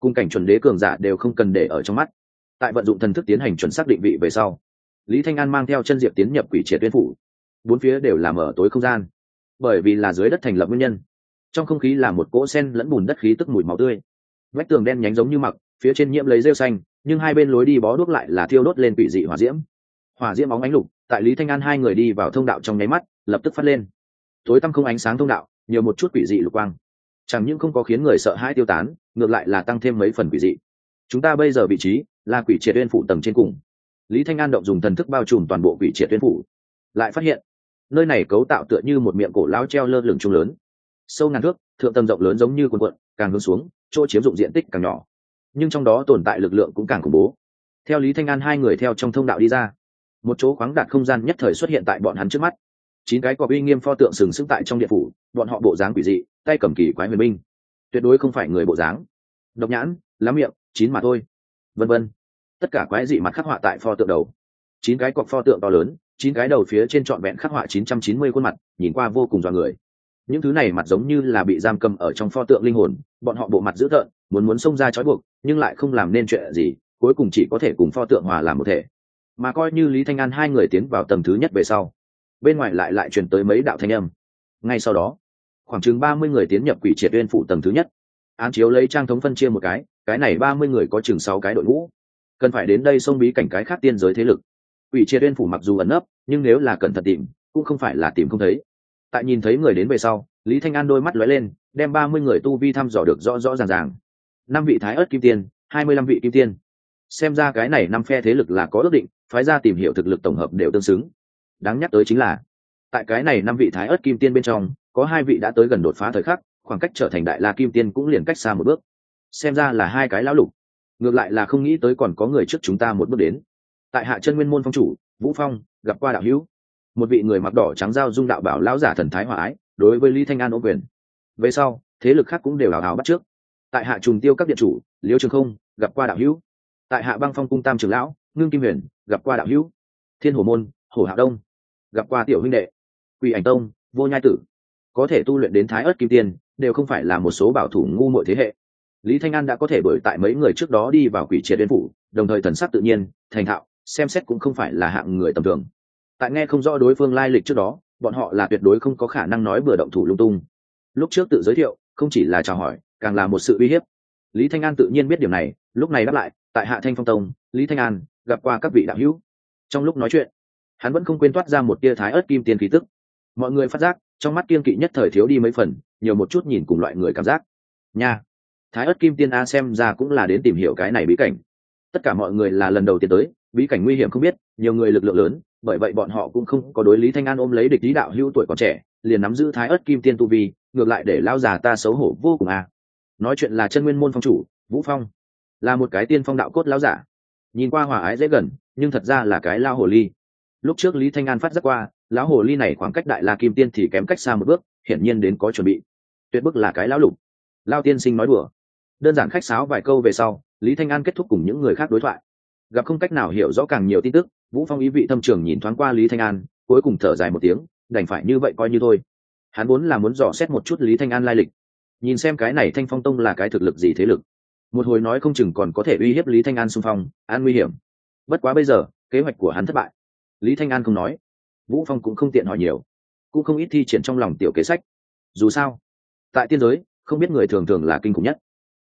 cùng cảnh chuẩn đế cường giả đều không cần để ở trong mắt. Tại vận dụng thần thức tiến hành chuẩn xác định vị về sau, Lý Thanh An mang theo chân diệp tiến nhập quỷ triệt tuyên phủ. Bốn phía đều là mở tối không gian, bởi vì là dưới đất thành lập nguyên nhân, trong không khí là một cỗ sen lẫn bùn đất khí tức mùi máu tươi. Vách tường đen nhánh giống như mặc, phía trên nhiễm lấy rêu xanh, nhưng hai bên lối đi bó đuốc lại là thiêu đốt lên quỷ dị hỏa diễm. Hỏa diễm óng ánh lục, tại Lý Thanh An hai người đi vào thông đạo trong nháy mắt, lập tức phát lên. Tối tăm không ánh sáng thông đạo, nhiều một chút quỷ dị lục quang. Chẳng những không có khiến người sợ hãi tiêu tán, ngược lại là tăng thêm mấy phần quỷ dị. Chúng ta bây giờ vị trí là quỷ triệt uyên phủ tầng trên cùng. Lý Thanh An động dùng thần thức bao trùm toàn bộ quỷ triệt uyên phủ, lại phát hiện nơi này cấu tạo tựa như một miệng cổ lao treo lơ lửng trung lớn, sâu ngàn thước, thượng tầng rộng lớn giống như cuộn cuộn, càng hướng xuống, chỗ chiếm dụng diện tích càng nhỏ, nhưng trong đó tồn tại lực lượng cũng càng khủng bố. Theo Lý Thanh An hai người theo trong thông đạo đi ra, một chỗ khoáng đạt không gian nhất thời xuất hiện tại bọn hắn trước mắt. Chín cái cọp uy nghiêm pho tượng sừng sững tại trong điện phủ, bọn họ bộ dáng quỷ dị, tay cầm kỳ quái huyền binh, tuyệt đối không phải người bộ dáng. Độc nhãn, lá miệng, chín mà thôi, vân vân. Tất cả quái dị mặt khắc họa tại pho tượng đầu. Chín cái cọp pho tượng to lớn, chín cái đầu phía trên trọn vẹn khắc họa chín trăm chín mươi khuôn mặt, nhìn qua vô cùng dọa người. Những thứ này mặt giống như là bị giam cầm ở trong pho tượng linh hồn, bọn họ bộ mặt dữ tợn, muốn muốn xông ra trói buộc, nhưng lại không làm nên chuyện gì, cuối cùng chỉ có thể cùng pho tượng hòa làm một thể. Mà coi như Lý Thanh An hai người tiến vào tầng thứ nhất về sau, bên ngoài lại lại truyền tới mấy đạo thanh âm. Ngay sau đó, khoảng chừng ba mươi người tiến nhập quỷ triệt uyên phủ tầng thứ nhất. Án chiếu lấy trang thống phân chia một cái, cái này ba mươi người có chừng sáu cái đội ngũ, cần phải đến đây xông bí cảnh cái khác tiên giới thế lực. Quỷ triệt uyên phủ mặc dù ẩn nấp, nhưng nếu là cẩn thận tìm, cũng không phải là tìm không thấy. Tại nhìn thấy người đến về sau, Lý Thanh An đôi mắt lóe lên, đem ba mươi người tu vi thăm dò được rõ rõ ràng ràng. Năm vị thái ớt kim tiên, hai mươi lăm vị kim tiên. Xem ra cái này năm phe thế lực là có ước định, phái ra tìm hiểu thực lực tổng hợp đều tương xứng. Đáng nhắc tới chính là, tại cái này năm vị thái ớt kim tiên bên trong, có hai vị đã tới gần đột phá thời khắc, khoảng cách trở thành đại la kim tiên cũng liền cách xa một bước. Xem ra là hai cái lão lục. Ngược lại là không nghĩ tới còn có người trước chúng ta một bước đến. Tại Hạ Chân Nguyên môn phong chủ Vũ Phong gặp qua đạo hữu. Một vị người mặc đỏ trắng giao dung đạo bảo lão giả thần thái hòa ái, đối với Lý Thanh An ôm quyền. Về sau, thế lực khác cũng đều hào hào bắt trước. Tại Hạ Trùng Tiêu các điện chủ Liêu Trường Không gặp qua đạo hữu. Tại Hạ Băng Phong cung tam trưởng lão Ngưng Kim Huyền gặp qua đạo hữu. Thiên Hồ môn Hổ Hạo Đông gặp qua tiểu huynh đệ. Quỷ Ảnh tông Vô Nhai tử. Có thể tu luyện đến thái ớt kim tiên, đều không phải là một số bảo thủ ngu muội thế hệ. Lý Thanh An đã có thể đuổi tại mấy người trước đó đi vào quỷ triệt uyên phủ, đồng thời thần sắc tự nhiên, thành thạo, xem xét cũng không phải là hạng người tầm thường. Tại nghe không rõ đối phương lai lịch trước đó, bọn họ là tuyệt đối không có khả năng nói bừa động thủ lung tung. Lúc trước tự giới thiệu, không chỉ là chào hỏi, càng là một sự uy hiếp. Lý Thanh An tự nhiên biết điểm này, lúc này đáp lại, tại Hạ Thanh Phong tông, Lý Thanh An gặp qua các vị đạo hữu. Trong lúc nói chuyện, hắn vẫn không quên toát ra một tia thái ớt kim tiên khí tức. Mọi người phát giác, trong mắt kiên kỵ nhất thời thiếu đi mấy phần, nhiều một chút nhìn cùng loại người cảm giác. Nha, thái ớt kim tiên a xem ra cũng là đến tìm hiểu cái này bí cảnh. Tất cả mọi người là lần đầu tiên tới, bí cảnh nguy hiểm không biết, nhiều người lực lượng lớn, bởi vậy bọn họ cũng không có đối Lý Thanh An ôm lấy địch lý đạo hữu tuổi còn trẻ, liền nắm giữ thái ớt kim tiên tu vi, ngược lại để lao già ta xấu hổ vô cùng a. Nói chuyện là Chân Nguyên môn phong chủ Vũ Phong, là một cái tiên phong đạo cốt lão giả, nhìn qua hòa ái dễ gần, nhưng thật ra là cái lao hồ ly. Lúc trước Lý Thanh An phát giác qua, lão hồ ly này khoảng cách đại la kim tiên thì kém cách xa một bước, hiển nhiên đến có chuẩn bị. Tuyệt bức là cái lão lục. Lao tiên sinh nói đùa. Đơn giản khách sáo vài câu về sau, Lý Thanh An kết thúc cùng những người khác đối thoại. Gặp không cách nào hiểu rõ càng nhiều tin tức, Vũ Phong ý vị thâm trường nhìn thoáng qua Lý Thanh An, cuối cùng thở dài một tiếng, đành phải như vậy coi như thôi. Hắn vốn là muốn dò xét một chút Lý Thanh An lai lịch, nhìn xem cái này Thanh Phong tông là cái thực lực gì thế lực. Một hồi nói không chừng còn có thể uy hiếp Lý Thanh An xung phong, an nguy hiểm. Bất quá bây giờ, kế hoạch của hắn thất bại. Lý Thanh An không nói, Vũ Phong cũng không tiện hỏi nhiều, cũng không ít thi triển trong lòng tiểu kế sách. Dù sao, tại tiên giới, không biết người thường thường là kinh khủng nhất.